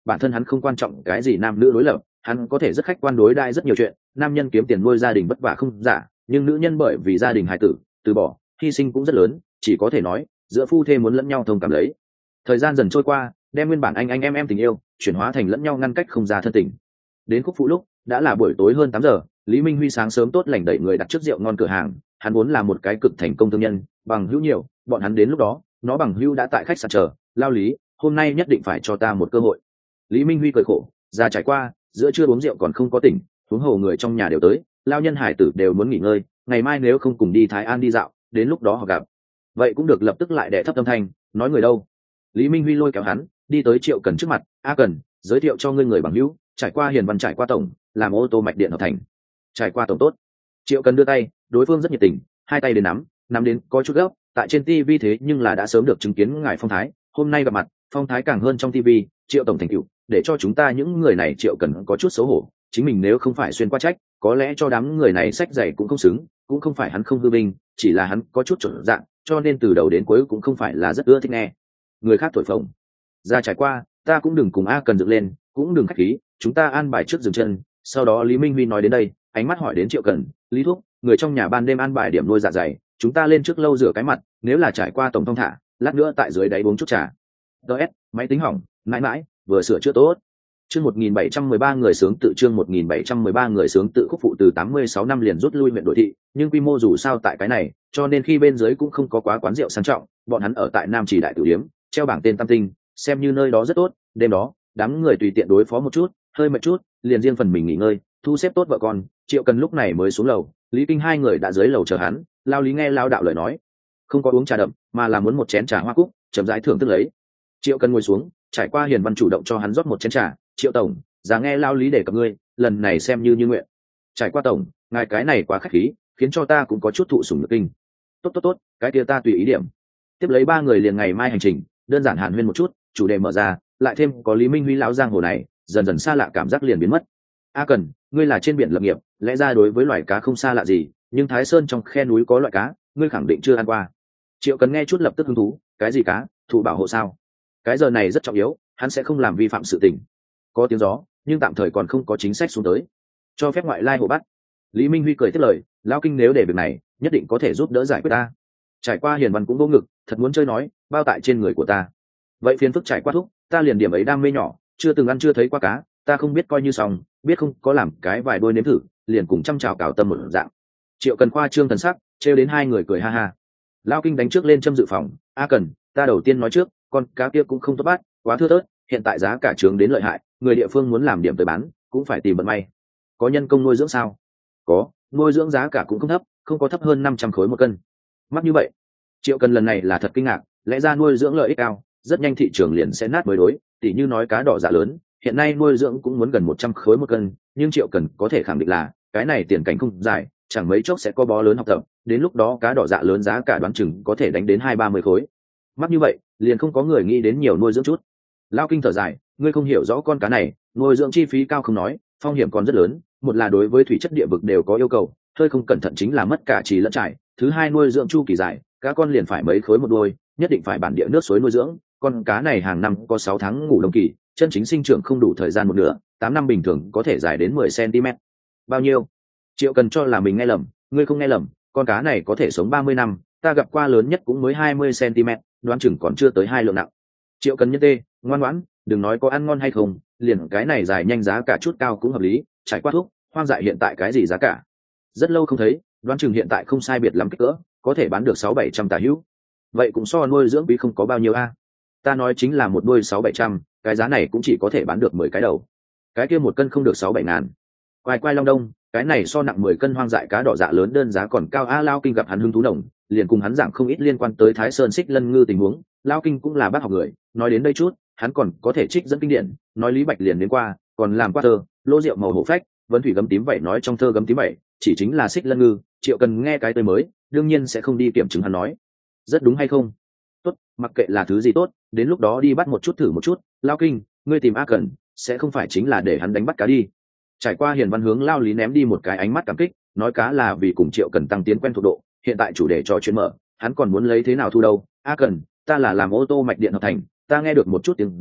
bản thân hắn không quan trọng cái gì nam nữ đối lập, hắn có thể rất khách quan đối đãi rất nhiều chuyện. Nam nhân kiếm tiền nuôi gia đình vất vả không giả, nhưng nữ nhân bởi vì gia đình hài tử từ bỏ hy sinh cũng rất lớn, chỉ có thể nói giữa phu thê muốn lẫn nhau thông cảm lấy. Thời gian dần trôi qua, đem nguyên bản anh anh em em tình yêu chuyển hóa thành lẫn nhau ngăn cách không ra thân tình. Đến khúc phụ lúc đã là buổi tối hơn tám giờ, Lý Minh Huy sáng sớm tốt lành đẩy người đặt trước rượu ngon cửa hàng. Hắn vốn là một cái cực thành công thương nhân, bằng hữu nhiều, bọn hắn đến lúc đó nó bằng hữu đã tại khách sạn chờ. Lao Lý, hôm nay nhất định phải cho ta một cơ hội. Lý Minh Huy cười khổ, ra trải qua giữa trưa uống rượu còn không có tỉnh, huống hồ người trong nhà đều tới, lao nhân hải tử đều muốn nghỉ ngơi, ngày mai nếu không cùng đi Thái An đi dạo, đến lúc đó họ gặp vậy cũng được. Lập tức lại đẻ thấp âm thanh, nói người đâu. Lý Minh Huy lôi kéo hắn đi tới Triệu Cần trước mặt. A Cần, giới thiệu cho ngươi người bằng hữu, trải qua Hiền Văn, trải qua tổng làm ô tô mạch điện hợp thành. Trải qua tổng tốt. Triệu Cần đưa tay, đối phương rất nhiệt tình, hai tay đến nắm nắm đến có chút gấp. Tại trên tivi thế nhưng là đã sớm được chứng kiến ngài phong thái, hôm nay gặp mặt phong thái càng hơn trong tivi. Triệu tổng thành cựu để cho chúng ta những người này Triệu Cần có chút xấu hổ, chính mình nếu không phải xuyên qua trách, có lẽ cho đám người này sách giày cũng không xứng. Cũng không phải hắn không hư vinh, chỉ là hắn có chút chuẩn dạng, cho nên từ đầu đến cuối cũng không phải là rất ưa thích nghe người khác thổi phồng. Ra trải qua, ta cũng đừng cùng A Cần dựng lên, cũng đừng khách khí, chúng ta an bài trước dừng chân. Sau đó Lý Minh Huy nói đến đây, ánh mắt hỏi đến Triệu Cần, Lý thúc, người trong nhà ban đêm an bài điểm nuôi dạ dày, chúng ta lên trước lâu rửa cái mặt, nếu là trải qua tổng thông thả, lát nữa tại dưới đáy uống chút trà. ds máy tính hỏng, mãi mãi vừa sửa chữa tốt. Chương một nghìn bảy trăm mười ba người sướng tự chương một nghìn bảy trăm mười ba người sướng tự khúc phụ từ tám mươi sáu năm liền rút lui huyện đội thị, nhưng quy mô dù sao tại cái này, cho nên khi bên dưới cũng không có quá quán rượu sang trọng, bọn hắn ở tại Nam Chỉ đại tử điếm, treo bảng tên Tam Tinh, xem như nơi đó rất tốt. Đêm đó, đám người tùy tiện đối phó một chút, hơi mệt chút, liền riêng phần mình nghỉ ngơi, thu xếp tốt vợ con. Triệu Cần lúc này mới xuống lầu, Lý Kinh hai người đã dưới lầu chờ hắn. Lao Lý nghe Lao đạo lời nói, không có uống trà đậm, mà là muốn một chén trà hoa cúc, chậm rãi thưởng thức lấy. Triệu Cần ngồi xuống, trải qua Hiền Văn chủ động cho hắn rót một chén trà. Triệu tổng, giá nghe Lao Lý để cập ngươi, lần này xem như như nguyện. Trải qua tổng, ngài cái này quá khách khí, khiến cho ta cũng có chút thụ sủng nhược kinh. Tốt tốt tốt, cái kia ta tùy ý điểm. Tiếp lấy ba người liền ngày mai hành trình, đơn giản hàn huyên một chút, chủ đề mở ra, lại thêm có Lý Minh Huy lão giang hồ này, dần dần xa lạ cảm giác liền biến mất. A Cần, ngươi là trên biển lập nghiệp, lẽ ra đối với loài cá không xa lạ gì, nhưng Thái Sơn trong khe núi có loại cá, ngươi khẳng định chưa ăn qua. Triệu Cần nghe chút lập tức hứng thú, cái gì cá, thụ bảo hộ sao? Cái giờ này rất trọng yếu, hắn sẽ không làm vi phạm sự tình. Có tiếng gió, nhưng tạm thời còn không có chính sách xuống tới, cho phép ngoại lai hộ bắt. Lý Minh Huy cười tiếp lời, lão Kinh nếu để việc này, nhất định có thể giúp đỡ giải quyết ta. Trải qua Hiền Văn cũng vô ngực, thật muốn chơi nói, bao tại trên người của ta. Vậy phiền phức trải qua thúc, ta liền điểm ấy đam mê nhỏ, chưa từng ăn chưa thấy qua cá, ta không biết coi như xong, biết không có làm cái vài đôi nếm thử, liền cùng chăm chào cào tâm một dạng. Triệu Cần khoa trương thần sắc, trêu đến hai người cười ha ha. Lão Kinh đánh trước lên châm dự phòng, A Cần, ta đầu tiên nói trước, con cá kia cũng không tốt bắt, quá thưa thớt, hiện tại giá cả trướng đến lợi hại, người địa phương muốn làm điểm tới bán, cũng phải tìm vận may. Có nhân công nuôi dưỡng sao? Có, nuôi dưỡng giá cả cũng không thấp, không có thấp hơn năm trăm khối một cân. Mắc như vậy? Triệu Cần lần này là thật kinh ngạc, lẽ ra nuôi dưỡng lợi ích cao, rất nhanh thị trường liền sẽ nát mới đối. Tỷ như nói cá đỏ dạ lớn, hiện nay nuôi dưỡng cũng muốn gần một trăm khối một cân, nhưng Triệu Cần có thể khẳng định là cái này tiền cảnh không dài, chẳng mấy chốc sẽ có bó lớn học tập, đến lúc đó cá đỏ dạ lớn giá cả đoán chừng có thể đánh đến hai ba mươi khối. Mắc như vậy, liền không có người nghĩ đến nhiều nuôi dưỡng chút. Lao Kinh thở dài, ngươi không hiểu rõ con cá này, nuôi dưỡng chi phí cao không nói, phong hiểm còn rất lớn. Một là đối với thủy chất địa vực đều có yêu cầu, hơi không cẩn thận chính là mất cả trì lẫn trải. Thứ hai, nuôi dưỡng chu kỳ dài, cá con liền phải mấy khối một đôi, nhất định phải bản địa nước suối nuôi dưỡng. Con cá này hàng năm có sáu tháng ngủ đông kỳ, chân chính sinh trưởng không đủ thời gian một nửa, tám năm bình thường có thể dài đến mười xăng-ti-mét. Bao nhiêu? Triệu Cần cho là mình nghe lầm, ngươi không nghe lầm, con cá này có thể sống ba mươi năm, ta gặp qua lớn nhất cũng mới hai mươi xăng-ti-mét, đoán chừng còn chưa tới hai lượng nặng. Triệu Cần nhân tê, ngoan ngoãn, đừng nói có ăn ngon hay không, liền cái này dài nhanh giá cả chút cao cũng hợp lý. Trải qua thuốc hoang dại hiện tại cái gì giá cả? Rất lâu không thấy, đoán chừng hiện tại không sai biệt lắm kích cỡ, có thể bán được sáu bảy trăm tả hữu. Vậy cũng so nuôi dưỡng quý không có bao nhiêu a. Ta nói chính là một đôi sáu bảy trăm, cái giá này cũng chỉ có thể bán được mười cái đầu. Cái kia một cân không được sáu bảy ngàn. Quay quay long đông, cái này so nặng mười cân hoang dại cá đỏ dạ lớn đơn giá còn cao a. Lao Kinh gặp hắn hứng thú đồng, liền cùng hắn giảng không ít liên quan tới Thái Sơn xích lân ngư tình huống. Lao Kinh cũng là bác học người, nói đến đây chút, hắn còn có thể trích dẫn kinh điển, nói Lý Bạch liền đến qua, còn làm qua thơ, lô rượu màu hổ phách, vấn thủy gấm tím vậy nói trong thơ gấm tím vậy, chỉ chính là xích lân ngư. Triệu Cần nghe cái tới mới, đương nhiên sẽ không đi kiểm chứng hắn nói rất đúng hay không. Tốt, mặc kệ là thứ gì tốt, đến lúc đó đi bắt một chút thử một chút. Lao Kinh, ngươi tìm A Cần, sẽ không phải chính là để hắn đánh bắt cá đi. Trải qua Hiền Văn hướng Lao Lý ném đi một cái ánh mắt cảm kích, nói cá là vì cùng Triệu Cần tăng tiến quen thuộc độ, hiện tại chủ đề cho chuyến mở, hắn còn muốn lấy thế nào thu đâu. A Cần, ta là làm ô tô mạch điện hợp thành, ta nghe được một chút tiếng gió,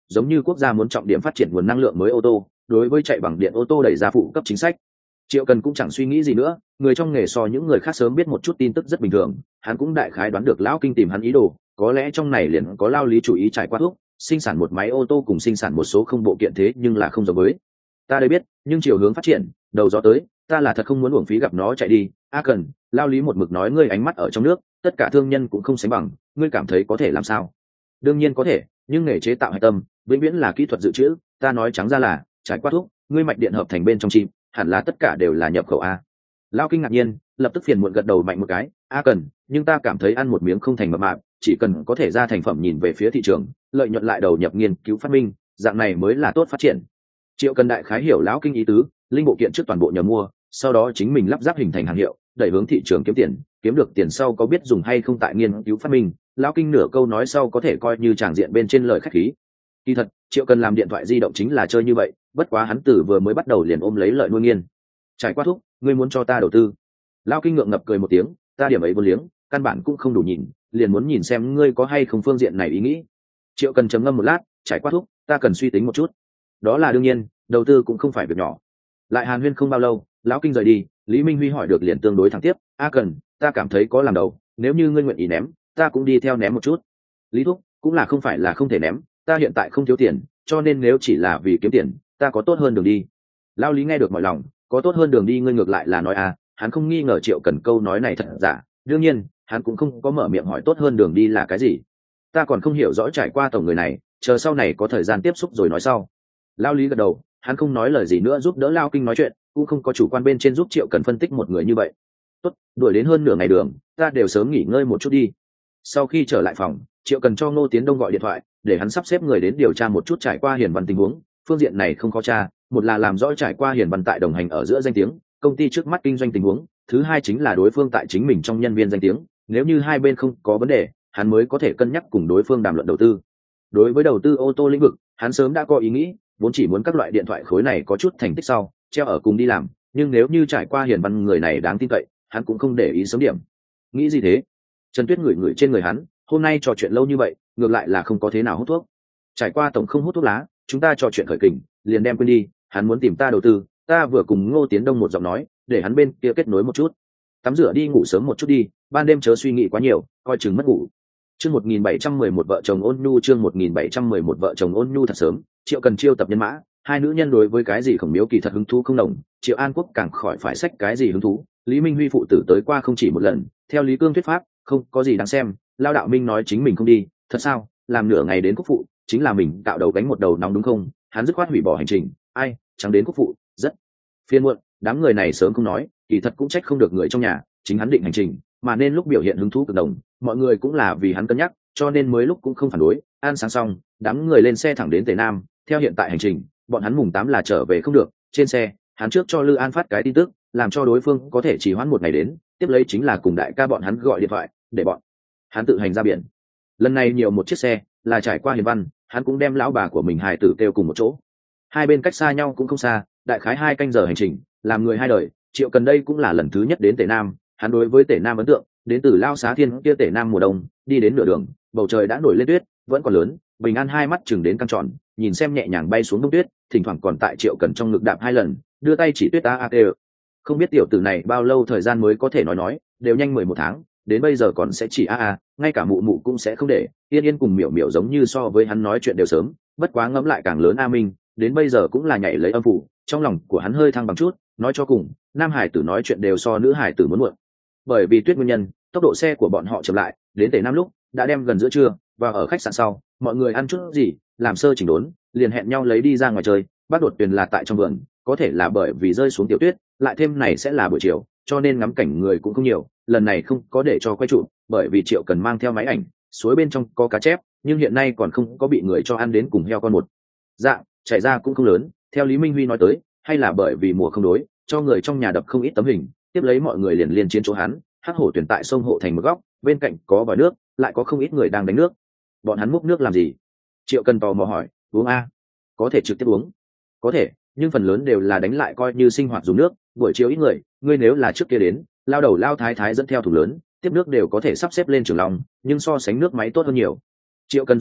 giống như quốc gia muốn trọng điểm phát triển nguồn năng lượng mới ô tô, đối với chạy bằng điện ô tô đẩy ra phụ cấp chính sách. Triệu Cần cũng chẳng suy nghĩ gì nữa, người trong nghề so những người khác sớm biết một chút tin tức rất bình thường, hắn cũng đại khái đoán được lão kinh tìm hắn ý đồ, có lẽ trong này liền có lao lý chủ ý trải qua thuốc sinh sản một máy ô tô cùng sinh sản một số không bộ kiện thế nhưng là không giống với. Ta đây biết, nhưng chiều hướng phát triển, đầu gió tới, ta là thật không muốn uổng phí gặp nó chạy đi. A Cần, lao lý một mực nói ngươi ánh mắt ở trong nước, tất cả thương nhân cũng không sánh bằng, ngươi cảm thấy có thể làm sao? Đương nhiên có thể, nhưng nghề chế tạo hạch tâm vĩnh viễn là kỹ thuật dự trữ, ta nói trắng ra là trải qua thuốc ngươi mạch điện hợp thành bên trong chim hẳn là tất cả đều là nhập khẩu a. Lao kinh ngạc nhiên lập tức phiền muộn gật đầu mạnh một cái. A Cần, nhưng ta cảm thấy ăn một miếng không thành mập mạp, chỉ cần có thể ra thành phẩm nhìn về phía thị trường, lợi nhuận lại đầu nhập nghiên cứu phát minh, dạng này mới là tốt phát triển. Triệu Cần đại khái hiểu lão kinh ý tứ, linh bộ kiện trước toàn bộ nhờ mua, sau đó chính mình lắp ráp hình thành hàng hiệu, đẩy hướng thị trường kiếm tiền, kiếm được tiền sau có biết dùng hay không tại nghiên cứu phát minh. Lão kinh nửa câu nói sau có thể coi như tràng diện bên trên lời khách khí. Kỳ thật, Triệu Cần làm điện thoại di động chính là chơi như vậy, bất quá hắn từ vừa mới bắt đầu liền ôm lấy lợi nuôi nghiên. Trải qua thuốc, ngươi muốn cho ta đầu tư? Lão kinh ngượng ngập cười một tiếng, ta điểm ấy vô liếng, căn bản cũng không đủ nhìn, liền muốn nhìn xem ngươi có hay không phương diện này ý nghĩ. Triệu Cần trầm ngâm một lát, trải qua thuốc, ta cần suy tính một chút. Đó là đương nhiên, đầu tư cũng không phải việc nhỏ. Lại hàn huyên không bao lâu, lão kinh rời đi, Lý Minh Huy hỏi được liền tương đối thẳng tiếp. A Cần, ta cảm thấy có làm đầu, nếu như ngươi nguyện ý ném, ta cũng đi theo ném một chút. Lý thúc, cũng là không phải là không thể ném, ta hiện tại không thiếu tiền, cho nên nếu chỉ là vì kiếm tiền, ta có tốt hơn đường đi. Lao Lý nghe được mọi lòng, có tốt hơn đường đi ngươi ngược lại là nói à, hắn không nghi ngờ Triệu Cần câu nói này thật giả, đương nhiên hắn cũng không có mở miệng hỏi tốt hơn đường đi là cái gì. Ta còn không hiểu rõ trải qua tổng người này, chờ sau này có thời gian tiếp xúc rồi nói sau. Lao Lý gật đầu, hắn không nói lời gì nữa giúp đỡ Lao Kinh nói chuyện, cũng không có chủ quan bên trên giúp Triệu Cần phân tích một người như vậy. Tốt, đuổi đến hơn nửa ngày đường, ta đều sớm nghỉ ngơi một chút đi. Sau khi trở lại phòng, Triệu Cần cho Ngô Tiến Đông gọi điện thoại để hắn sắp xếp người đến điều tra một chút trải qua Hiền Văn tình huống. Phương diện này không khó tra, một là làm rõ trải qua Hiền Văn tại đồng hành ở giữa danh tiếng, công ty trước mắt kinh doanh tình huống, thứ hai chính là đối phương tại chính mình trong nhân viên danh tiếng, nếu như hai bên không có vấn đề, hắn mới có thể cân nhắc cùng đối phương đàm luận đầu tư. Đối với đầu tư ô tô lĩnh vực, hắn sớm đã có ý nghĩ, vốn chỉ muốn các loại điện thoại khối này có chút thành tích sau treo ở cùng đi làm, nhưng nếu như trải qua Hiền Văn người này đáng tin cậy, hắn cũng không để ý sớm điểm. Nghĩ gì thế? Trần Tuyết ngửi ngửi trên người hắn, hôm nay trò chuyện lâu như vậy, ngược lại là không có thế nào hút thuốc. Trải qua tổng không hút thuốc lá, chúng ta trò chuyện khởi kình, liền đem quên đi, hắn muốn tìm ta đầu tư, ta vừa cùng Ngô Tiến Đông một giọng nói, để hắn bên kia kết nối một chút. Tắm rửa đi ngủ sớm một chút đi, ban đêm chớ suy nghĩ quá nhiều, coi chừng mất ngủ. Chương một nghìn bảy trăm mười một vợ chồng ôn nhu, chương một nghìn bảy trăm mười một vợ chồng ôn nhu thật sớm, Triệu Cần chiêu tập nhân mã, hai nữ nhân đối với cái gì Khổng Miếu kỳ thật hứng thú không đồng, Triệu An Quốc càng khỏi phải xách cái gì hứng thú. Lý Minh Huy phụ tử tới qua không chỉ một lần, theo Lý Cương thuyết pháp, không có gì đáng xem. Lao Đạo Minh nói chính mình không đi, thật sao? Làm nửa ngày đến Quốc phụ, chính là mình tạo đầu gánh một đầu nóng đúng không? Hắn dứt khoát hủy bỏ hành trình, ai, chẳng đến Quốc phụ, rất phiền muộn. Đám người này sớm không nói, kỳ thật cũng trách không được người trong nhà, chính hắn định hành trình, mà nên lúc biểu hiện hứng thú cực đồng, mọi người cũng là vì hắn cân nhắc, cho nên mới lúc cũng không phản đối. Ăn sáng xong, đám người lên xe thẳng đến Tề Nam. Theo hiện tại hành trình, bọn hắn mùng tám là trở về không được. Trên xe, hắn trước cho Lư An phát cái tin tức, làm cho đối phương có thể chỉ hoãn một ngày đến, tiếp lấy chính là cùng đại ca bọn hắn gọi điện thoại, để bọn hắn tự hành ra biển. Lần này nhiều một chiếc xe, là trải qua Hiền Văn, hắn cũng đem lão bà của mình hài tử kêu cùng một chỗ. Hai bên cách xa nhau cũng không xa, đại khái hai canh giờ hành trình, làm người hai đời. Triệu Cần đây cũng là lần thứ nhất đến Tề Nam, hắn đối với Tề Nam ấn tượng, đến từ Lao Xá Thiên kia Tề Nam mùa đông, đi đến nửa đường, bầu trời đã nổi lên tuyết, vẫn còn lớn. Bình An hai mắt chừng đến căng tròn, nhìn xem nhẹ nhàng bay xuống đông tuyết, thỉnh thoảng còn tại Triệu Cần trong ngực đạp hai lần, đưa tay chỉ tuyết a a kêu. Không biết tiểu tử này bao lâu thời gian mới có thể nói nói, đều nhanh mười một tháng, đến bây giờ còn sẽ chỉ a a, ngay cả mụ mụ cũng sẽ không để. Yên Yên cùng Miểu Miểu giống như so với hắn nói chuyện đều sớm, bất quá ngẫm lại càng lớn A Minh, đến bây giờ cũng là nhảy lấy âm phủ, trong lòng của hắn hơi thăng bằng chút, nói cho cùng, nam hải tử nói chuyện đều so nữ hải tử muốn muộn. Bởi vì tuyết nguyên nhân, tốc độ xe của bọn họ chậm lại, đến Tề Nam lúc đã đem gần giữa trưa, và ở khách sạn sau, mọi người ăn chút gì, làm sơ chỉnh đốn, liền hẹn nhau lấy đi ra ngoài chơi. Bác Đột Tuyền là tại trong vườn, có thể là bởi vì rơi xuống tiểu tuyết, lại thêm này sẽ là buổi chiều, cho nên ngắm cảnh người cũng không nhiều. Lần này không có để cho quay trụ, bởi vì Triệu Cần mang theo máy ảnh, suối bên trong có cá chép, nhưng hiện nay còn không có bị người cho ăn đến cùng heo con một dạng, chạy ra cũng không lớn. Theo Lý Minh Huy nói tới, hay là bởi vì mùa không đối, cho người trong nhà đập không ít tấm hình, tiếp lấy mọi người liền liên chiến chỗ hắn. Hắc hổ tuyển tại sông hộ thành một góc, bên cạnh có vòi nước, lại có không ít người đang đánh nước. Bọn hắn múc nước làm gì? Triệu Cần tò mò hỏi. Uống a? Có thể trực tiếp uống. Có thể, nhưng phần lớn đều là đánh lại coi như sinh hoạt dùng nước. Buổi chiều ít người, ngươi nếu là trước kia đến, lao đầu lao thái thái dẫn theo thùng lớn, tiếp nước đều có thể sắp xếp lên trường lòng, nhưng so sánh nước máy tốt hơn nhiều. Triệu Cần dục dịch,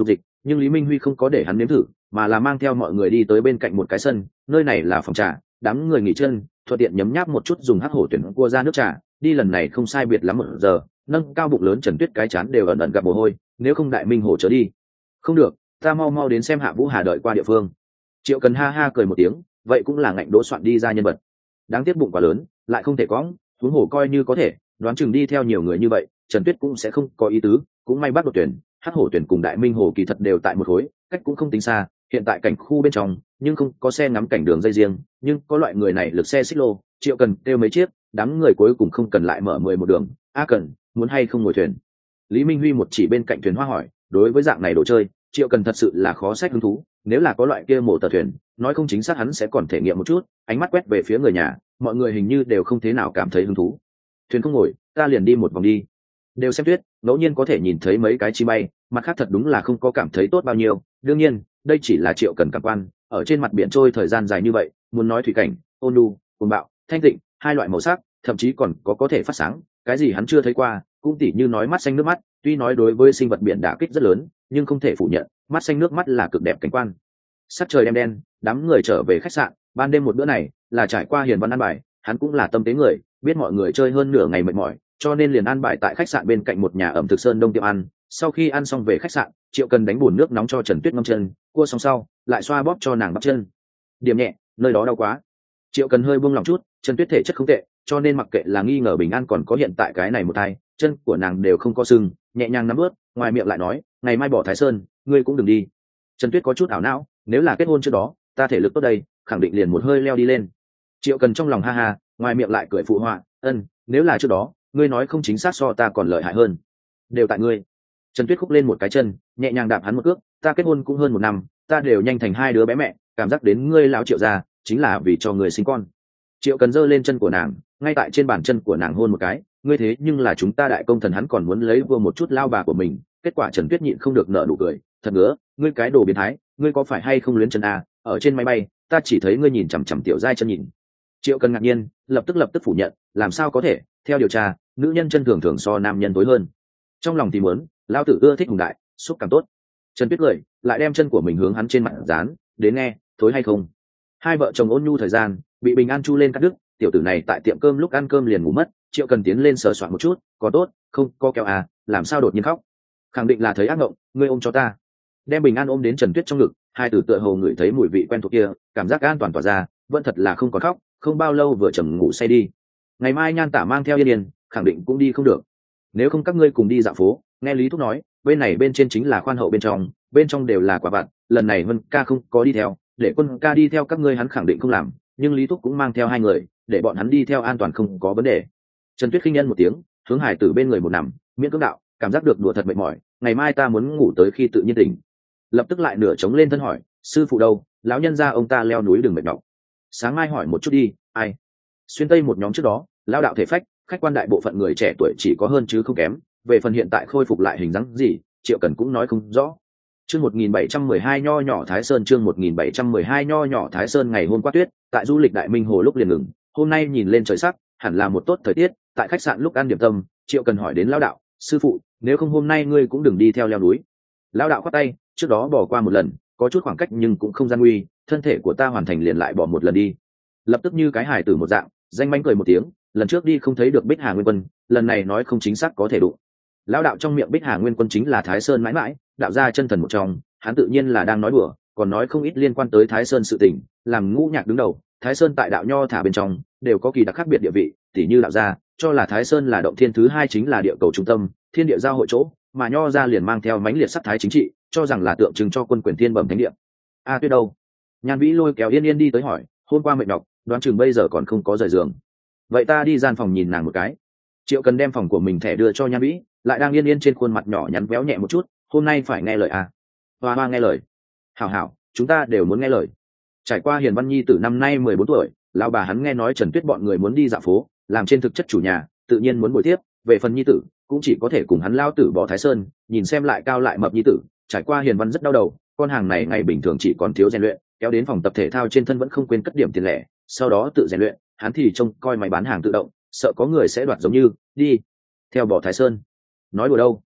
nhưng Lý Minh Huy không có để hắn nếm thử, mà là mang theo mọi người đi tới bên cạnh một cái sân, nơi này là phòng trà, đám người nghỉ chân thuận tiện nhấm nháp một chút dùng hắc hổ tuyển cua ra nước trà. Đi lần này không sai biệt lắm một giờ, nâng cao bụng lớn Trần Tuyết cái chán đều ẩn ẩn gặp mồ hôi, nếu không Đại Minh Hổ trở đi. Không được, ta mau mau đến xem Hạ Vũ Hà đợi qua địa phương. Triệu Cần ha ha cười một tiếng, vậy cũng là ngạnh đỗ soạn đi ra nhân vật. Đáng tiếc bụng quá lớn, lại không thể cõng, huống hồ coi như có thể, đoán chừng đi theo nhiều người như vậy, Trần Tuyết cũng sẽ không có ý tứ, cũng may bắt đội tuyển, hắc hổ tuyển cùng Đại Minh Hổ kỳ thật đều tại một khối, cách cũng không tính xa, hiện tại cảnh khu bên trong, nhưng không có xe ngắm cảnh đường dây riêng, nhưng có loại người này lực xe xích lô, Triệu Cần kêu mấy chiếc, đám người cuối cùng không cần lại mở mười một đường. A Cần, muốn hay không ngồi thuyền? Lý Minh Huy một chỉ bên cạnh thuyền hoa hỏi, đối với dạng này đồ chơi, Triệu Cần thật sự là khó sách hứng thú, nếu là có loại kia mổ tờ thuyền, nói không chính xác hắn sẽ còn thể nghiệm một chút. Ánh mắt quét về phía người nhà, mọi người hình như đều không thế nào cảm thấy hứng thú. Thuyền không ngồi, ta liền đi một vòng đi. Đều xem tuyết, ngẫu nhiên có thể nhìn thấy mấy cái chim bay, mặt khác thật đúng là không có cảm thấy tốt bao nhiêu. Đương nhiên, đây chỉ là Triệu Cần cảm quan, ở trên mặt biển trôi thời gian dài như vậy, muốn nói thủy cảnh, ôn nhu, cuồng bạo, thanh tịnh, hai loại màu sắc, thậm chí còn có có thể phát sáng, cái gì hắn chưa thấy qua, cũng tỉ như nói mắt xanh nước mắt, tuy nói đối với sinh vật biển đả kích rất lớn, nhưng không thể phủ nhận, mắt xanh nước mắt là cực đẹp cảnh quan. Sắc trời đêm đen, đám người trở về khách sạn, ban đêm một bữa này là trải qua Hiền Văn ăn bài, hắn cũng là tâm tế người, biết mọi người chơi hơn nửa ngày mệt mỏi, cho nên liền ăn bài tại khách sạn bên cạnh một nhà ẩm thực sơn đông tiệm ăn. Sau khi ăn xong về khách sạn, Triệu Cần đánh bùn nước nóng cho Trần Tuyết ngâm chân, cua xong sau lại xoa bóp cho nàng bắp chân. Điểm nhẹ, nơi đó đau quá. Triệu Cần hơi buông lòng chút, Trần Tuyết thể chất không tệ, cho nên mặc kệ là nghi ngờ bình an còn có hiện tại cái này một thai, chân của nàng đều không có sưng, nhẹ nhàng nắm ướt, ngoài miệng lại nói, ngày mai bỏ Thái Sơn, ngươi cũng đừng đi. Trần Tuyết có chút ảo não, nếu là kết hôn trước đó, ta thể lực tốt đây, khẳng định liền một hơi leo đi lên. Triệu Cần trong lòng ha ha, ngoài miệng lại cười phụ họa, ân, nếu là trước đó, ngươi nói không chính xác so ta còn lợi hại hơn. Đều tại ngươi. Trần Tuyết khúc lên một cái chân, nhẹ nhàng đạp hắn một cước, ta kết hôn cũng hơn một năm, ta đều nhanh thành hai đứa bé mẹ, cảm giác đến ngươi lão Triệu gia, chính là vì cho người sinh con. Triệu Cần giơ lên chân của nàng, ngay tại trên bàn chân của nàng hôn một cái, ngươi thế nhưng là chúng ta đại công thần, hắn còn muốn lấy vua một chút lao bà của mình. Kết quả Trần Tuyết nhịn không được nở nụ cười, thật ngứa, ngươi cái đồ biến thái, ngươi có phải hay không luyến chân à? Ở trên máy bay, ta chỉ thấy ngươi nhìn chằm chằm tiểu giai chân nhìn. Triệu Cần ngạc nhiên, lập tức lập tức phủ nhận, làm sao có thể? Theo điều tra, nữ nhân chân thường thường so nam nhân tối hơn. Trong lòng thì muốn, lao tử ưa thích hùng đại, xúc cảm tốt. Trần Tuyết cười, lại đem chân của mình hướng hắn trên mặt dán, đến nghe, thối hay không? Hai vợ chồng ôn nhu thời gian bị Bình An chu lên cắt đứt, tiểu tử này tại tiệm cơm lúc ăn cơm liền ngủ mất. Triệu Cần tiến lên sờ soạn một chút, có tốt, không có kẹo à, làm sao đột nhiên khóc? Khẳng định là thấy ác mộng, ngươi ôm cho ta. Đem Bình An ôm đến Trần Tuyết trong ngực, hai tử tựa hồ ngửi thấy mùi vị quen thuộc kia, cảm giác an toàn tỏa ra, vẫn thật là không còn khóc, không bao lâu vừa trầm ngủ say đi. Ngày mai Nhan Tả mang theo Yên Yên, khẳng định cũng đi không được. Nếu không các ngươi cùng đi dạo phố, nghe Lý Thúc nói, bên này bên trên chính là khoan hậu bên trong, bên trong đều là quả vặt, lần này Vân ca không có đi theo, để Quân ca đi theo các ngươi hắn khẳng định không làm, nhưng Lý Thúc cũng mang theo hai người, để bọn hắn đi theo an toàn không có vấn đề. Trần Tuyết khinh nhân một tiếng, hướng Hải Tử bên người một nằm, miễn cưỡng đạo, cảm giác được đùa thật mệt mỏi, ngày mai ta muốn ngủ tới khi tự nhiên tỉnh. Lập tức lại nửa chống lên thân hỏi, sư phụ đâu, lão nhân gia ông ta leo núi đừng mệt nhọc. Sáng mai hỏi một chút đi, ai? Xuyên Tây một nhóm trước đó, lao đạo thể phách, khách quan đại bộ phận người trẻ tuổi chỉ có hơn chứ không kém, về phần hiện tại khôi phục lại hình dáng gì, Triệu Cần cũng nói không rõ. Chương một nghìn bảy trăm mười hai nho nhỏ Thái Sơn, chương một nghìn bảy trăm mười hai nho nhỏ Thái Sơn. Ngày hôm qua tuyết, tại du lịch Đại Minh Hồ lúc liền ngừng, hôm nay nhìn lên trời sắc, hẳn là một tốt thời tiết. Tại khách sạn lúc ăn điểm tâm, Triệu Cần hỏi đến lão đạo, sư phụ, nếu không hôm nay ngươi cũng đừng đi theo leo núi. Lão đạo khoát tay, trước đó bỏ qua một lần, có chút khoảng cách nhưng cũng không gian nguy, thân thể của ta hoàn thành liền lại bỏ một lần đi. Lập tức như cái hài tử một dạng, danh mánh cười một tiếng, lần trước đi không thấy được Bích Hà Nguyên Quân, lần này nói không chính xác có thể đụng. Lão đạo trong miệng Bích Hà Nguyên Quân chính là Thái Sơn mãi mãi, đạo gia chân thần một trong, hắn tự nhiên là đang nói đùa, còn nói không ít liên quan tới Thái Sơn sự tình, làm ngũ nhạc đứng đầu, Thái Sơn tại đạo nho thả bên trong đều có kỳ đặc khác biệt địa vị, tỉ như đạo gia cho là Thái Sơn là động thiên thứ hai, chính là địa cầu trung tâm, thiên địa giao hội chỗ, mà nho gia liền mang theo mãnh liệt sắc thái chính trị, cho rằng là tượng trưng cho quân quyền thiên bẩm thánh địa. A Tuyết đâu? Nhan Vĩ lôi kéo Yên Yên đi tới hỏi, hôm qua mệt nhọc, đoán chừng bây giờ còn không có rời giường. Vậy ta đi gian phòng nhìn nàng một cái. Triệu Cần đem phòng của mình thẻ đưa cho Nhan Vĩ, lại đang Yên Yên trên khuôn mặt nhỏ nhắn véo nhẹ một chút, hôm nay phải nghe lời à? Hoa hoa nghe lời. Hảo hảo, chúng ta đều muốn nghe lời. Trải qua Hiền Văn Nhi từ năm nay mười bốn tuổi, lão bà hắn nghe nói Trần Tuyết bọn người muốn đi dạo phố, làm trên thực chất chủ nhà, tự nhiên muốn bồi tiếp. Về phần Nhi tử, cũng chỉ có thể cùng hắn lao tử bỏ Thái Sơn, nhìn xem lại cao lại mập Nhi tử. Trải qua Hiền Văn rất đau đầu, con hàng này ngày bình thường chỉ còn thiếu rèn luyện, kéo đến phòng tập thể thao trên thân vẫn không quên cất điểm tiền lẻ, sau đó tự rèn luyện. Hắn thì trông coi máy bán hàng tự động, sợ có người sẽ đoạt giống như đi theo bỏ Thái Sơn. Nói đùa đâu?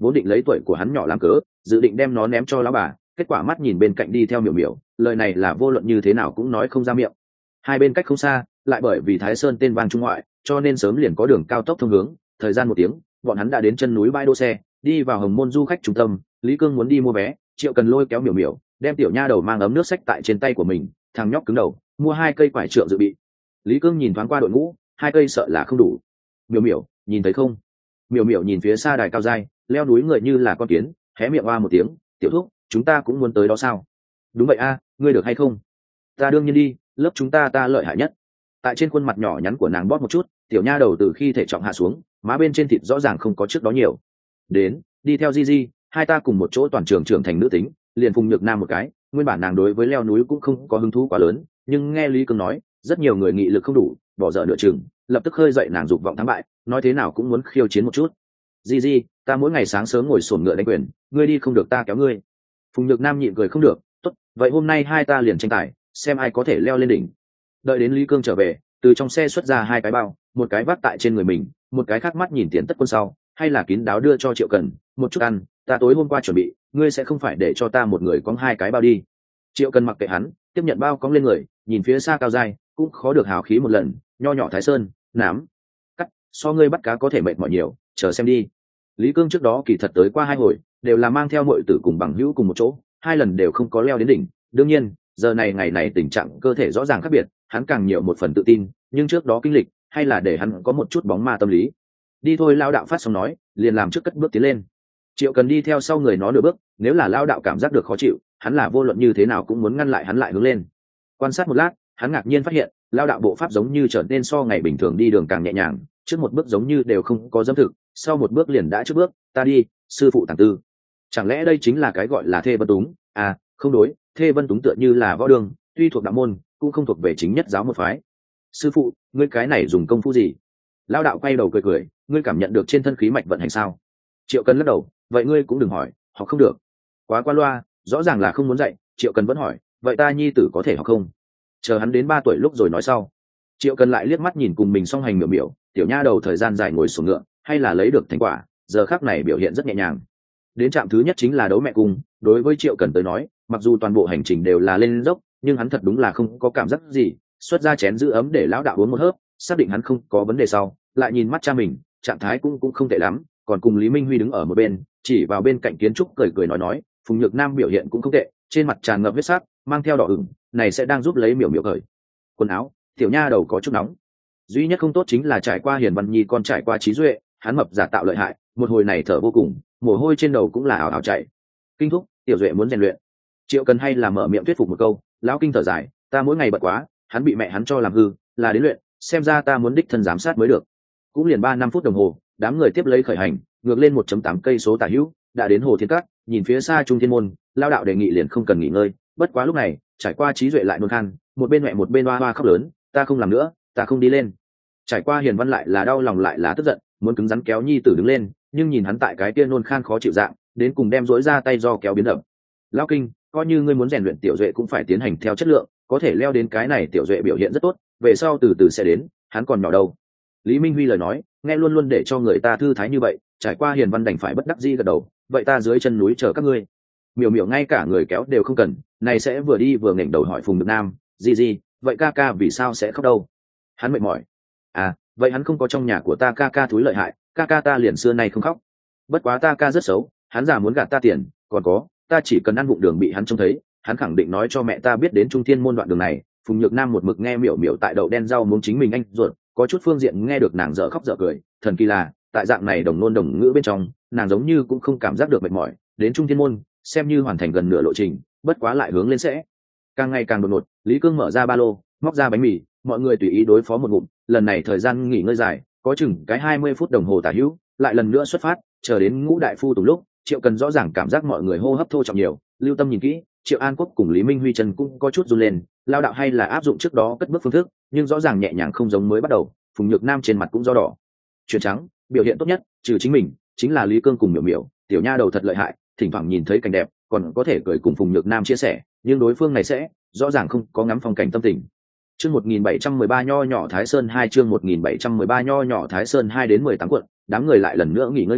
vốn định lấy tuổi của hắn nhỏ làm cớ dự định đem nó ném cho lão bà, kết quả mắt nhìn bên cạnh đi theo miểu miểu, lời này là vô luận như thế nào cũng nói không ra miệng. Hai bên cách không xa, lại bởi vì Thái Sơn tên vang trung ngoại, cho nên sớm liền có đường cao tốc thông hướng. Thời gian một tiếng, bọn hắn đã đến chân núi bãi đỗ xe, đi vào Hồng Môn du khách trung tâm. Lý Cương muốn đi mua vé, Triệu Cần lôi kéo miểu miểu, đem tiểu nha đầu mang ấm nước sách tại trên tay của mình. Thằng nhóc cứng đầu, mua hai cây quải trượng dự bị. Lý Cương nhìn thoáng qua đội ngũ, hai cây sợ là không đủ. Miểu miểu, nhìn thấy không? Miểu miểu nhìn phía xa đài cao dai, leo núi người như là con kiến, hé miệng oa một tiếng, tiểu thúc, chúng ta cũng muốn tới đó sao? Đúng vậy a, ngươi được hay không? Ta đương nhiên đi, lớp chúng ta ta lợi hại nhất. Tại trên khuôn mặt nhỏ nhắn của nàng bóp một chút, tiểu nha đầu từ khi thể trọng hạ xuống, má bên trên thịt rõ ràng không có trước đó nhiều. Đến, đi theo Di Di, hai ta cùng một chỗ toàn trường trưởng thành nữ tính, liền Phùng Nhược Nam một cái. Nguyên bản nàng đối với leo núi cũng không có hứng thú quá lớn, nhưng nghe Lý Cương nói, rất nhiều người nghị lực không đủ, bỏ dở nửa chừng, lập tức khơi dậy nàng dục vọng thắng bại, nói thế nào cũng muốn khiêu chiến một chút. Di Di, ta mỗi ngày sáng sớm ngồi sổm ngựa đánh quyền, ngươi đi không được ta kéo ngươi. Phùng Nhược Nam nhịn cười không được, tốt, vậy hôm nay hai ta liền tranh tài, xem ai có thể leo lên đỉnh. Đợi đến Lý Cương trở về, từ trong xe xuất ra hai cái bao, một cái vác tại trên người mình, một cái khác mắt nhìn Tiến Tất Quân sau, hay là kín đáo đưa cho Triệu Cần, một chút ăn, ta tối hôm qua chuẩn bị, ngươi sẽ không phải để cho ta một người có hai cái bao đi. Triệu Cần mặc kệ hắn, tiếp nhận bao cong lên người, nhìn phía xa cao dai, cũng khó được hào khí một lần, nho nhỏ Thái Sơn, nám, cắt, so ngươi bắt cá có thể mệt mỏi nhiều, chờ xem đi. Lý Cương trước đó kỳ thật tới qua hai hồi, đều là mang theo mọi tử cùng bằng hữu cùng một chỗ, hai lần đều không có leo đến đỉnh. Đương nhiên, giờ này ngày này tình trạng cơ thể rõ ràng khác biệt, hắn càng nhiều một phần tự tin, nhưng trước đó kinh lịch hay là để hắn có một chút bóng ma tâm lý. Đi thôi, lao đạo phát xong nói, liền làm trước cất bước tiến lên. Triệu Cần đi theo sau người nó nửa bước, nếu là lao đạo cảm giác được khó chịu, hắn là vô luận như thế nào cũng muốn ngăn lại hắn lại hướng lên. Quan sát một lát, hắn ngạc nhiên phát hiện, lao đạo bộ pháp giống như trở nên so ngày bình thường đi đường càng nhẹ nhàng, trước một bước giống như đều không có dâm thực, sau một bước liền đã trước bước, ta đi, sư phụ tàng tư. Chẳng lẽ đây chính là cái gọi là thê vân túng? À, không đối, thê vân túng tựa như là võ đường, tuy thuộc đạo môn, cũng không thuộc về chính nhất giáo một phái. Sư phụ, ngươi cái này dùng công phu gì? Lao đạo quay đầu cười cười, ngươi cảm nhận được trên thân khí mạch vận hành sao? Triệu Cần lắc đầu, vậy ngươi cũng đừng hỏi, học không được. Quá qua loa, rõ ràng là không muốn dạy. Triệu Cần vẫn hỏi, vậy ta nhi tử có thể học không? Chờ hắn đến ba tuổi lúc rồi nói sau. Triệu Cần lại liếc mắt nhìn cùng mình song hành miểu miểu, tiểu nha đầu thời gian dài ngồi xuống ngựa, hay là lấy được thành quả, giờ khắc này biểu hiện rất nhẹ nhàng. Đến trạm thứ nhất chính là đấu mẹ cung, đối với Triệu Cần tới nói, mặc dù toàn bộ hành trình đều là lên dốc, nhưng hắn thật đúng là không có cảm giác gì, xuất ra chén giữ ấm để lão đạo uống một hớp, xác định hắn không có vấn đề sau, lại nhìn mắt cha mình, trạng thái cũng cũng không tệ lắm, còn cùng Lý Minh Huy đứng ở một bên, chỉ vào bên cạnh kiến trúc cười cười nói nói, Phùng Nhược Nam biểu hiện cũng không tệ, trên mặt tràn ngập huyết sắc, mang theo đỏ ửng, này sẽ đang giúp lấy miểu miểu cởi quần áo, tiểu nha đầu có chút nóng. Duy nhất không tốt chính là trải qua Hiền Văn Nhi con trải qua trí duệ, hắn mập giả tạo lợi hại, một hồi này thở vô cùng, mồ hôi trên đầu cũng là ảo ảo chạy. Kinh thúc, tiểu duệ muốn rèn luyện. Triệu Cần hay là mở miệng thuyết phục một câu, lão kinh thở dài, ta mỗi ngày bận quá, hắn bị mẹ hắn cho làm hư, là đến luyện, xem ra ta muốn đích thân giám sát mới được. Cũng liền ba năm phút đồng hồ, đám người tiếp lấy khởi hành, ngược lên một phẩy tám cây số tả hữu, đã đến Hồ Thiên Cát, nhìn phía xa Trung Thiên môn, lao đạo đề nghị liền không cần nghỉ ngơi, bất quá lúc này, trải qua trí duệ lại nôn khan, một bên mẹ một bên oa oa khóc lớn, ta không làm nữa, ta không đi lên. Trải qua Hiền Văn lại là đau lòng lại là tức giận, muốn cứng rắn kéo nhi tử đứng lên, nhưng nhìn hắn tại cái kia nôn khan khó chịu dạng, đến cùng đem dỗi ra tay do kéo biến động. Lão kinh, coi như ngươi muốn rèn luyện tiểu duệ cũng phải tiến hành theo chất lượng, có thể leo đến cái này tiểu duệ biểu hiện rất tốt, về sau từ từ sẽ đến, hắn còn nhỏ đâu. Lý Minh Huy lời nói, nghe luôn luôn để cho người ta thư thái như vậy, trải qua Hiền Văn đành phải bất đắc dĩ gật đầu, vậy ta dưới chân núi chờ các ngươi. Miểu miểu ngay cả người kéo đều không cần, này sẽ vừa đi vừa nghển đầu hỏi Phùng Nhược Nam, gì gì, vậy ca ca vì sao sẽ khóc đâu? Hắn mệt mỏi. À, vậy hắn không có trong nhà của ta ca ca thúi lợi hại, ca ca ta liền xưa nay không khóc. Bất quá ta ca rất xấu, hắn già muốn gạt ta tiền, còn có, ta chỉ cần ăn vụng đường bị hắn trông thấy, hắn khẳng định nói cho mẹ ta biết đến Trung Thiên môn đoạn đường này. Phùng Nhược Nam một mực nghe miểu miểu tại đậu đen rau muốn chính mình anh ruột, có chút phương diện nghe được nàng dở khóc dở cười, thần kỳ là, tại dạng này đồng nôn đồng ngữ bên trong, nàng giống như cũng không cảm giác được mệt mỏi, đến Trung Thiên môn, xem như hoàn thành gần nửa lộ trình, bất quá lại hướng lên sẽ càng ngày càng đột ngột. Lý Cương mở ra ba lô, móc ra bánh mì, mọi người tùy ý đối phó một ngụm, lần này thời gian nghỉ ngơi dài, có chừng cái hai mươi phút đồng hồ tả hữu, lại lần nữa xuất phát, chờ đến Ngũ Đại Phu Tùng lúc, Triệu Cần rõ ràng cảm giác mọi người hô hấp thô trọng nhiều, lưu tâm nhìn kỹ, Triệu An Quốc cùng Lý Minh Huy chân cũng có chút run lên, lao đạo hay là áp dụng trước đó cất bước phương thức, nhưng rõ ràng nhẹ nhàng không giống mới bắt đầu. Phùng Nhược Nam trên mặt cũng do đỏ chuyển trắng, biểu hiện tốt nhất trừ chính mình chính là Lý Cương cùng miểu miểu, tiểu nha đầu thật lợi hại, thỉnh thoảng nhìn thấy cảnh đẹp còn có thể cười cùng Phùng Nhược Nam chia sẻ, nhưng đối phương này sẽ rõ ràng không có ngắm phong cảnh tâm tình. Chương một nghìn bảy trăm mười ba nho nhỏ Thái Sơn hai chương một nghìn bảy trăm mười ba nho nhỏ Thái Sơn hai đến mười tám quận, đám người lại lần nữa nghỉ ngơi nghỉ,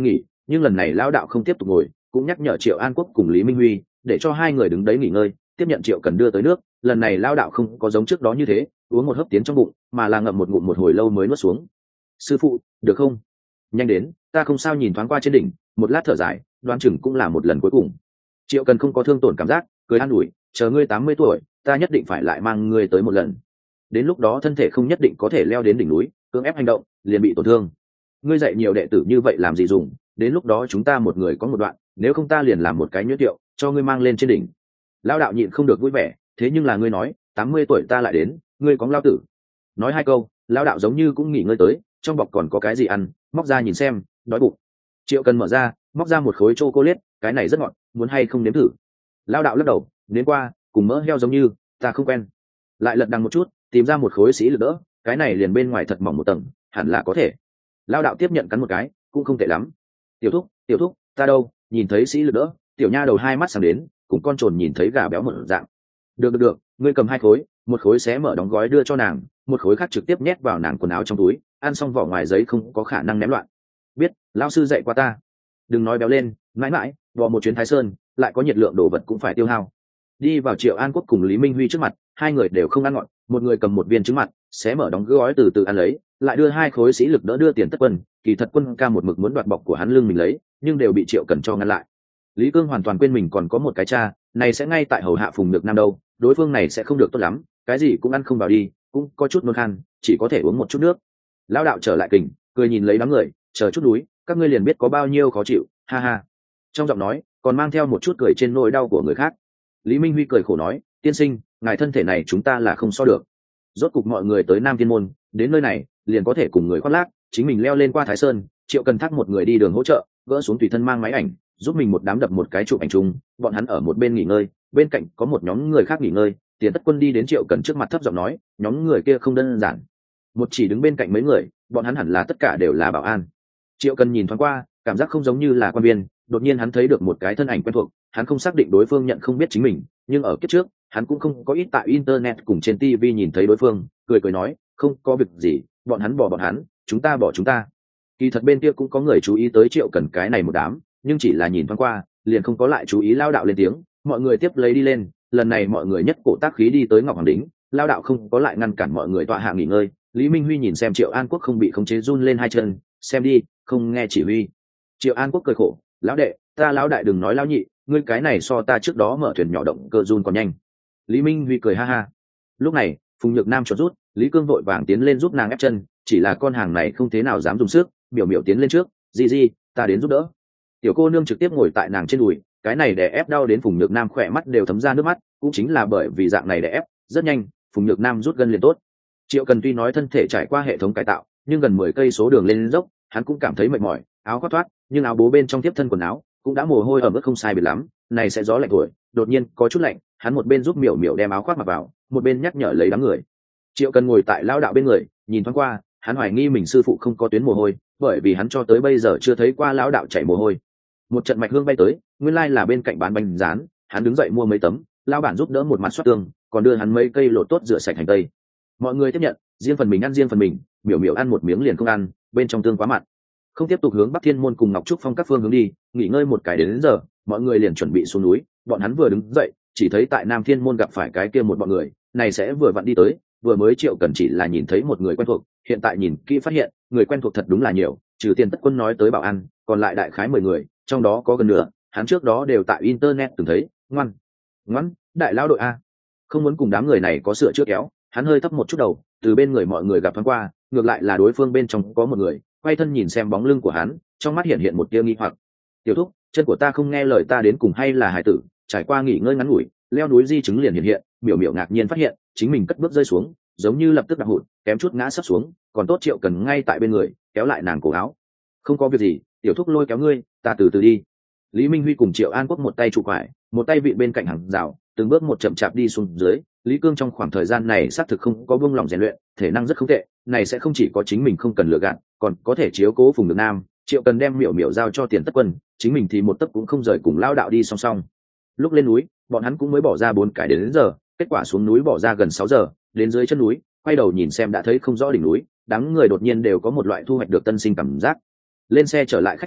nhưng lần này lão đạo không tiếp tục ngồi, cũng nhắc nhở Triệu An Quốc cùng Lý Minh Huy để cho hai người đứng đấy nghỉ ngơi, tiếp nhận Triệu Cần đưa tới nước. Lần này lão đạo không có giống trước đó như thế uống một hớp tiến trong bụng, mà là ngậm một ngụm một hồi lâu mới nuốt xuống. Sư phụ, được không? Nhanh đến, ta không sao. Nhìn thoáng qua trên đỉnh, một lát thở dài, đoán chừng cũng là một lần cuối cùng. Triệu Cần không có thương tổn cảm giác, cười an ủi, chờ ngươi tám mươi tuổi, ta nhất định phải lại mang ngươi tới một lần. Đến lúc đó thân thể không nhất định có thể leo đến đỉnh núi, cưỡng ép hành động liền bị tổn thương. Ngươi dạy nhiều đệ tử như vậy làm gì dùng, đến lúc đó chúng ta một người có một đoạn, nếu không ta liền làm một cái nhuyễn tiệu cho ngươi mang lên trên đỉnh. Lão đạo nhịn không được vui vẻ, thế nhưng là ngươi nói tám mươi tuổi ta lại đến, ngươi có lao tử. Nói hai câu, lão đạo giống như cũng nghỉ ngơi tới, trong bọc còn có cái gì ăn, móc ra nhìn xem, đói bụng. Triệu Cần mở ra, móc ra một khối chocolate, cái này rất ngọt, muốn hay không nếm thử? Lão đạo lắc đầu, nếm qua, cùng mỡ heo giống như, ta không quen. Lại lật đằng một chút, tìm ra một khối sĩ lực đỡ, cái này liền bên ngoài thật mỏng một tầng, hẳn là có thể. Lão đạo tiếp nhận cắn một cái, cũng không tệ lắm. Tiểu thúc, tiểu thúc, ta đâu? Nhìn thấy sĩ lực đỡ, tiểu nha đầu hai mắt sáng đến, cùng con trồn nhìn thấy gà béo một dạng. Được được được, ngươi cầm hai khối, một khối xé mở đóng gói đưa cho nàng, một khối khác trực tiếp nhét vào nàng quần áo trong túi, ăn xong vỏ ngoài giấy không có khả năng ném loạn. Biết, lão sư dạy qua ta. Đừng nói béo lên, mãi mãi, bỏ một chuyến Thái Sơn, lại có nhiệt lượng đồ vật cũng phải tiêu hao. Đi vào Triệu An Quốc cùng Lý Minh Huy trước mặt, hai người đều không ăn ngọt, một người cầm một viên trứng mặt, xé mở đóng gói từ từ ăn lấy, lại đưa hai khối sĩ lực đỡ đưa tiền Tất Quân. Kỳ thật Quân ca một mực muốn đoạt bọc của hắn lưng mình lấy, nhưng đều bị Triệu Cần cho ngăn lại. Lý Cương hoàn toàn quên mình còn có một cái cha, này sẽ ngay tại hầu hạ Phùng Nhược Nam đâu, đối phương này sẽ không được tốt lắm, cái gì cũng ăn không vào đi, cũng có chút nôn khan, chỉ có thể uống một chút nước. Lão đạo trở lại kình, cười nhìn lấy đám người, chờ chút núi, các ngươi liền biết có bao nhiêu khó chịu, ha ha. Trong giọng nói còn mang theo một chút cười trên nỗi đau của người khác. Lý Minh Huy cười khổ nói, tiên sinh, ngài thân thể này chúng ta là không so được. Rốt cục mọi người tới Nam Thiên Môn, đến nơi này liền có thể cùng người khoác lác, chính mình leo lên qua Thái Sơn. Triệu Cần thác một người đi đường hỗ trợ, gỡ xuống tùy thân mang máy ảnh, giúp mình một đám đập một cái chụp ảnh chung. Bọn hắn ở một bên nghỉ ngơi, bên cạnh có một nhóm người khác nghỉ ngơi. Tiền Tất Quân đi đến Triệu Cần trước mặt thấp giọng nói, nhóm người kia không đơn giản. Một chỉ đứng bên cạnh mấy người, bọn hắn hẳn là tất cả đều là bảo an. Triệu Cần nhìn thoáng qua, cảm giác không giống như là quan viên. Đột nhiên hắn thấy được một cái thân ảnh quen thuộc, hắn không xác định đối phương nhận không biết chính mình, nhưng ở kiếp trước hắn cũng không có ít tại internet cùng trên ti vi nhìn thấy đối phương, cười cười nói, không có việc gì, bọn hắn bỏ bọn hắn, chúng ta bỏ chúng ta. Kỳ thật bên kia cũng có người chú ý tới Triệu Cần cái này một đám, nhưng chỉ là nhìn thoáng qua, liền không có lại chú ý. Lao đạo lên tiếng, mọi người tiếp lấy đi lên. Lần này mọi người nhất cổ tác khí đi tới Ngọc Hoàng Đính, Lao đạo không có lại ngăn cản mọi người tọa hạ nghỉ ngơi. Lý Minh Huy nhìn xem Triệu An Quốc không bị khống chế run lên hai chân, xem đi, không nghe chỉ huy. Triệu An Quốc cười khổ, lão đệ, ta lão đại đừng nói lão nhị, ngươi cái này so ta trước đó mở thuyền nhỏ động cơ run còn nhanh. Lý Minh Huy cười ha ha. Lúc này Phùng Nhược Nam chợt rút, Lý Cương vội vàng tiến lên giúp nàng ép chân, chỉ là con hàng này không thế nào dám dùng sức, biểu biểu tiến lên trước, di di, ta đến giúp đỡ. Tiểu cô nương trực tiếp ngồi tại nàng trên đùi, cái này đè ép đau đến Phùng Nhược Nam khỏe mắt đều thấm ra nước mắt, cũng chính là bởi vì dạng này đè ép, rất nhanh Phùng Nhược Nam rút gân liền tốt. Triệu Cần tuy nói thân thể trải qua hệ thống cải tạo, nhưng gần mười cây số đường lên dốc, hắn cũng cảm thấy mệt mỏi, áo khoác thoát, nhưng áo bố bên trong tiếp thân quần áo cũng đã mồ hôi ẩm ướt không sai biệt lắm. Này sẽ gió lạnh thổi, đột nhiên có chút lạnh, hắn một bên giúp Miểu Miểu đem áo khoác mặc vào, một bên nhắc nhở lấy đám người. Triệu Cần ngồi tại lão đạo bên người, nhìn thoáng qua, hắn hoài nghi mình sư phụ không có tuyến mồ hôi, bởi vì hắn cho tới bây giờ chưa thấy qua lão đạo chảy mồ hôi. Một trận mạch hương bay tới, nguyên lai là bên cạnh bán bánh rán, hắn đứng dậy mua mấy tấm, lão bản giúp đỡ một mặt xoát tương, còn đưa hắn mấy cây lột tốt rửa sạch hành tây. Mọi người tiếp nhận, riêng phần mình ăn riêng phần mình, Miểu Miểu ăn một miếng liền không ăn, bên trong tương quá mặn. Không tiếp tục hướng Bắc Thiên Môn cùng Ngọc Trúc Phong các phương hướng đi, nghỉ ngơi một cái đến, đến giờ, mọi người liền chuẩn bị xuống núi. Bọn hắn vừa đứng dậy, chỉ thấy tại Nam Thiên Môn gặp phải cái kia một bọn người, này sẽ vừa vặn đi tới, vừa mới Triệu Cần chỉ là nhìn thấy một người quen thuộc, hiện tại nhìn kỹ phát hiện, người quen thuộc thật đúng là nhiều, trừ Tiền Tất Quân nói tới bảo an, còn lại đại khái mười người, trong đó có gần nửa, hắn trước đó đều tại internet từng thấy. Ngoan, ngoan, đại lao đội a. Không muốn cùng đám người này có sửa trước kéo, hắn hơi thấp một chút đầu, từ bên người mọi người gặp thoáng qua, ngược lại là đối phương bên trong có một người, quay thân nhìn xem bóng lưng của hắn, trong mắt hiện hiện một tia nghi hoặc. Tiểu thúc, chân của ta không nghe lời ta đến cùng hay là hải tử? Trải qua nghỉ ngơi ngắn ngủi, leo núi di chứng liền hiện hiện. Miểu Miểu ngạc nhiên phát hiện chính mình cất bước rơi xuống, giống như lập tức đạp hụt, kém chút ngã sấp xuống, còn tốt Triệu Cần ngay tại bên người kéo lại nàng cổ áo. Không có việc gì, tiểu thúc lôi kéo ngươi, ta từ từ đi. Lý Minh Huy cùng Triệu An Quốc một tay trụ quải, một tay vị bên cạnh hàng rào, từng bước một chậm chạp đi xuống dưới. Lý Cương trong khoảng thời gian này xác thực không có buông lỏng rèn luyện, thể năng rất không tệ, này sẽ không chỉ có chính mình không cần lựa gạt, còn có thể chiếu cố Phùng Nhược Nam. Triệu Cần đem Miểu Miểu giao cho Tiền Tất Quân, chính mình thì một tấc cũng không rời cùng lao đạo đi song song. Lúc lên núi, bọn hắn cũng mới bỏ ra bốn cái đến, đến giờ, kết quả xuống núi bỏ ra gần sáu giờ, đến dưới chân núi, quay đầu nhìn xem đã thấy không rõ đỉnh núi, đám người đột nhiên đều có một loại thu hoạch được tân sinh cảm giác. Lên xe trở lại khách sạn,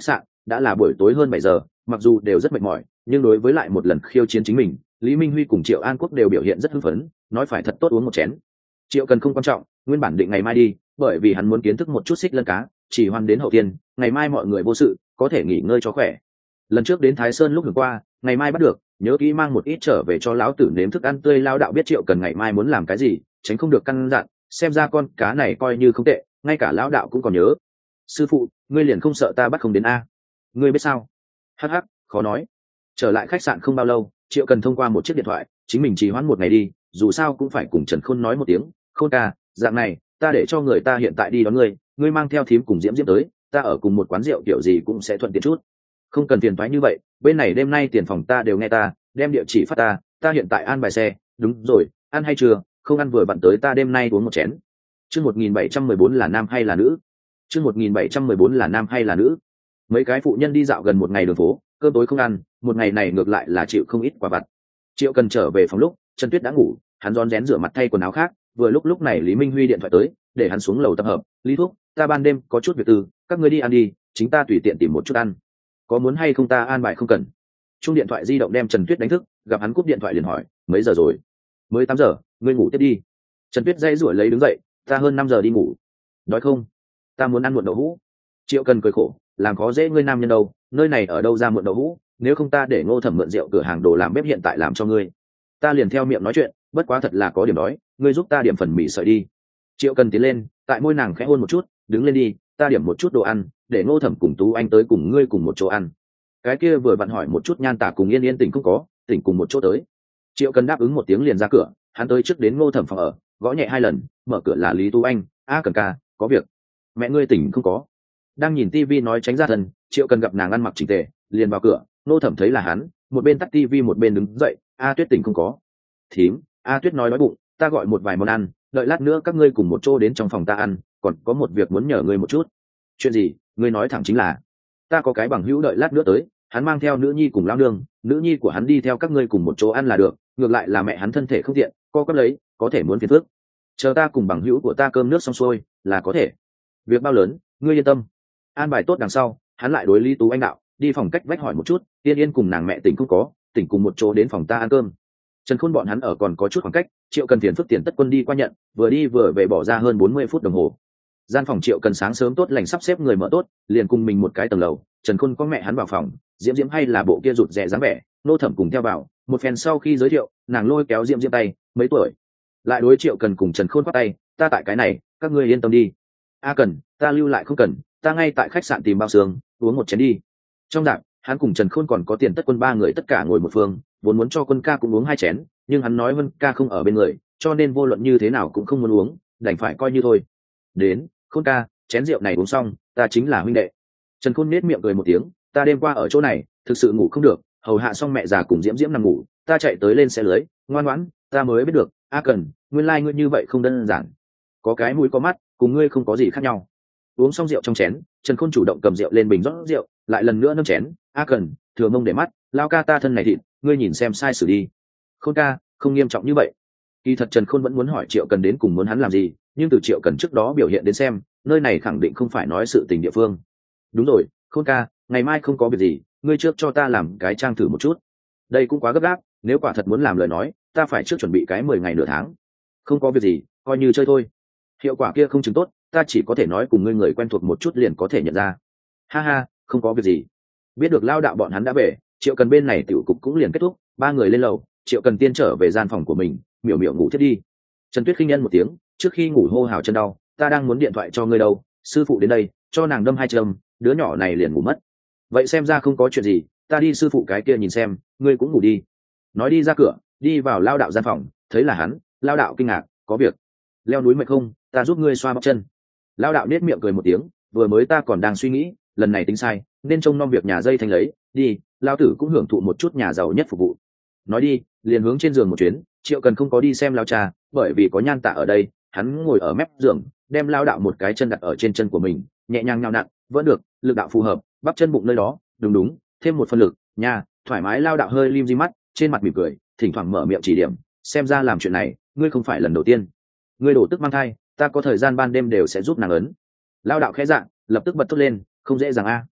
đã là buổi tối hơn bảy giờ, mặc dù đều rất mệt mỏi nhưng đối với lại một lần khiêu chiến chính mình, Lý Minh Huy cùng Triệu An Quốc đều biểu hiện rất hưng phấn, nói phải thật tốt uống một chén. Triệu Cần không quan trọng, nguyên bản định ngày mai đi, bởi vì hắn muốn kiến thức một chút xích lân cá, chỉ hoan đến hậu tiên, ngày mai mọi người vô sự, có thể nghỉ ngơi cho khỏe. Lần trước đến Thái Sơn lúc hưởng qua, ngày mai bắt được, nhớ kỹ mang một ít trở về cho lão tử nếm thức ăn tươi. Lao đạo biết Triệu Cần ngày mai muốn làm cái gì, tránh không được căn dặn, xem ra con cá này coi như không tệ, ngay cả lão đạo cũng còn nhớ. Sư phụ, ngươi liền không sợ ta bắt không đến a? Ngươi biết sao? Hắc hắc, khó nói. Trở lại khách sạn không bao lâu, Triệu Cần thông qua một chiếc điện thoại, chính mình trì hoãn một ngày đi, dù sao cũng phải cùng Trần Khôn nói một tiếng. Khôn ca, dạng này, ta để cho người ta hiện tại đi đón ngươi, ngươi mang theo thím cùng Diễm Diễm tới, ta ở cùng một quán rượu kiểu gì cũng sẽ thuận tiện chút. Không cần phiền toái như vậy, bên này đêm nay tiền phòng ta đều nghe ta, đem địa chỉ phát ta, ta hiện tại an bài xe. Đúng rồi, ăn hay chưa? Không ăn vừa vặn tới ta đêm nay uống một chén. Chương một nghìn bảy trăm mười bốn là nam hay là nữ? Chương một nghìn bảy trăm mười bốn là nam hay là nữ? Mấy cái phụ nhân đi dạo gần một ngày đường phố, cơm tối không ăn, một ngày này ngược lại là chịu không ít quả vặt. Triệu Cần trở về phòng lúc, Trần Tuyết đã ngủ, hắn rón rén rửa mặt thay quần áo khác, vừa lúc lúc này Lý Minh Huy điện thoại tới, để hắn xuống lầu tập hợp. Lý thúc, ta ban đêm có chút việc tư, các ngươi đi ăn đi, chính ta tùy tiện tìm một chút ăn. Có muốn hay không ta an bài không cần. Chung điện thoại di động đem Trần Tuyết đánh thức, gặp hắn cúp điện thoại liền hỏi, mấy giờ rồi? Mới tám giờ, ngươi ngủ tiếp đi. Trần Tuyết dây rủi lấy đứng dậy, ta hơn năm giờ đi ngủ. Đói không? Ta muốn ăn muộn đậu hũ. Triệu Cần cười khổ, làm khó dễ ngươi nam nhân đâu, nơi này ở đâu ra muộn đậu hũ, nếu không ta để Ngô Thẩm mượn rượu cửa hàng đồ làm bếp hiện tại làm cho ngươi. Ta liền theo miệng nói chuyện, bất quá thật là có điểm đói, ngươi giúp ta điểm phần mì sợi đi. Triệu Cần tiến lên, tại môi nàng khẽ hôn một chút, đứng lên đi, ta điểm một chút đồ ăn, để Ngô Thẩm cùng Tú Anh tới cùng ngươi cùng một chỗ ăn. Cái kia vừa vặn hỏi một chút Nhan Tả cùng Yên Yên tỉnh không có, tỉnh cùng một chỗ tới. Triệu Cần đáp ứng một tiếng liền ra cửa, hắn tới trước đến Ngô Thẩm phòng ở, gõ nhẹ hai lần, mở cửa là Lý Tú Anh. A Cần ca, có việc. Mẹ ngươi tỉnh không có? Đang nhìn tivi nói tránh ra thân, Triệu Cần gặp nàng ăn mặc chỉnh tề, liền vào cửa. Ngô Thẩm thấy là hắn, một bên tắt tivi một bên đứng dậy. A Tuyết tỉnh không có? Thím, A Tuyết nói đói bụng, ta gọi một vài món ăn, đợi lát nữa các ngươi cùng một chỗ đến trong phòng ta ăn, còn có một việc muốn nhờ ngươi một chút. Chuyện gì? Ngươi nói thẳng chính là. Ta có cái bằng hữu đợi lát nữa tới, hắn mang theo nữ nhi cùng lao nương, nữ nhi của hắn đi theo các ngươi cùng một chỗ ăn là được, ngược lại là mẹ hắn thân thể không tiện, co quắp lấy, có thể muốn phiền phức. Chờ ta cùng bằng hữu của ta cơm nước xong xuôi là có thể. Việc bao lớn, ngươi yên tâm. An bài tốt đằng sau, hắn lại đối Lý Tú Anh đạo, đi phòng cách vách hỏi một chút, Yên Yên cùng nàng mẹ tỉnh không có, tỉnh cùng một chỗ đến phòng ta ăn cơm. Trần Khôn bọn hắn ở còn có chút khoảng cách, Triệu Cần tiền phức tiền tất quân đi qua nhận, vừa đi vừa về bỏ ra hơn bốn mươi phút đồng hồ. Gian phòng Triệu Cần sáng sớm tốt lành sắp xếp người mở tốt, liền cùng mình một cái tầng lầu. Trần Khôn có mẹ hắn vào phòng, Diễm Diễm hay là bộ kia rụt rè dáng vẻ, Nô Thẩm cùng theo vào. Một phen sau khi giới thiệu, nàng lôi kéo Diễm Diễm tay, mấy tuổi. Lại đối Triệu Cần cùng Trần Khôn quát tay, ta tại cái này, các ngươi yên tâm đi. A Cần, ta lưu lại không cần, ta ngay tại khách sạn tìm bao sương, uống một chén đi. Trong đạp, hắn cùng Trần Khôn còn có tiền tất quân ba người tất cả ngồi một phương, vốn muốn cho Quân ca cũng uống hai chén, nhưng hắn nói Vân ca không ở bên người, cho nên vô luận như thế nào cũng không muốn uống, đành phải coi như thôi. Đến, Khôn ca, chén rượu này uống xong, ta chính là huynh đệ. Trần Khôn nết miệng cười một tiếng, ta đêm qua ở chỗ này, thực sự ngủ không được, hầu hạ xong mẹ già cùng Diễm Diễm nằm ngủ, ta chạy tới lên xe lưới, ngoan ngoãn, ta mới biết được, A Cần, nguyên lai like ngươi như vậy không đơn giản. Có cái mũi có mắt, cùng ngươi không có gì khác nhau. Uống xong rượu trong chén, Trần Khôn chủ động cầm rượu lên bình rót rượu, lại lần nữa nâng chén. A Cần, thừa mông để mắt, lao ca ta thân này thịt, ngươi nhìn xem sai xử đi. Khôn ca, không nghiêm trọng như vậy. Kỳ thật Trần Khôn vẫn muốn hỏi Triệu Cần đến cùng muốn hắn làm gì, nhưng từ Triệu Cần trước đó biểu hiện đến xem, nơi này khẳng định không phải nói sự tình địa phương. Đúng rồi, Khôn ca, ngày mai không có việc gì, ngươi trước cho ta làm cái trang thử một chút. Đây cũng quá gấp gáp, nếu quả thật muốn làm lời nói, ta phải trước chuẩn bị cái mười ngày nửa tháng. Không có việc gì, coi như chơi thôi. Hiệu quả kia không chứng tốt, ta chỉ có thể nói cùng ngươi người quen thuộc một chút liền có thể nhận ra. Ha ha, không có việc gì. Biết được lao đạo bọn hắn đã về, Triệu Cần bên này tiểu cục cũng liền kết thúc, ba người lên lầu, Triệu Cần tiên trở về gian phòng của mình, miểu miểu ngủ thiết đi. Trần Tuyết khinh nhân một tiếng, trước khi ngủ hô hào chân đau, ta đang muốn điện thoại cho ngươi đâu, sư phụ đến đây, cho nàng đâm hai châm, đứa nhỏ này liền ngủ mất. Vậy xem ra không có chuyện gì, ta đi sư phụ cái kia nhìn xem, ngươi cũng ngủ đi. Nói đi ra cửa, đi vào lao đạo gian phòng, thấy là hắn, lao đạo kinh ngạc, có việc. Leo núi mệt không, ta giúp ngươi xoa bắp chân. Lao đạo nết miệng cười một tiếng, vừa mới ta còn đang suy nghĩ, lần này tính sai, nên trông nom việc nhà dây thành lấy, đi, lao tử cũng hưởng thụ một chút nhà giàu nhất phục vụ. Nói đi, liền hướng trên giường một chuyến. Triệu Cần không có đi xem lao cha, bởi vì có Nhan Tạ ở đây, hắn ngồi ở mép giường, đem lao đạo một cái chân đặt ở trên chân của mình, nhẹ nhàng nhào nặn, vẫn được, lực đạo phù hợp, bắp chân bụng nơi đó, đúng đúng, thêm một phân lực, nha, thoải mái. Lao đạo hơi lim di mắt, trên mặt mỉm cười, thỉnh thoảng mở miệng chỉ điểm, xem ra làm chuyện này, ngươi không phải lần đầu tiên. Ngươi đổ tức mang thai, ta có thời gian ban đêm đều sẽ giúp nàng ấn. Lao đạo khẽ dạng, lập tức bật thốt lên, không dễ dàng a.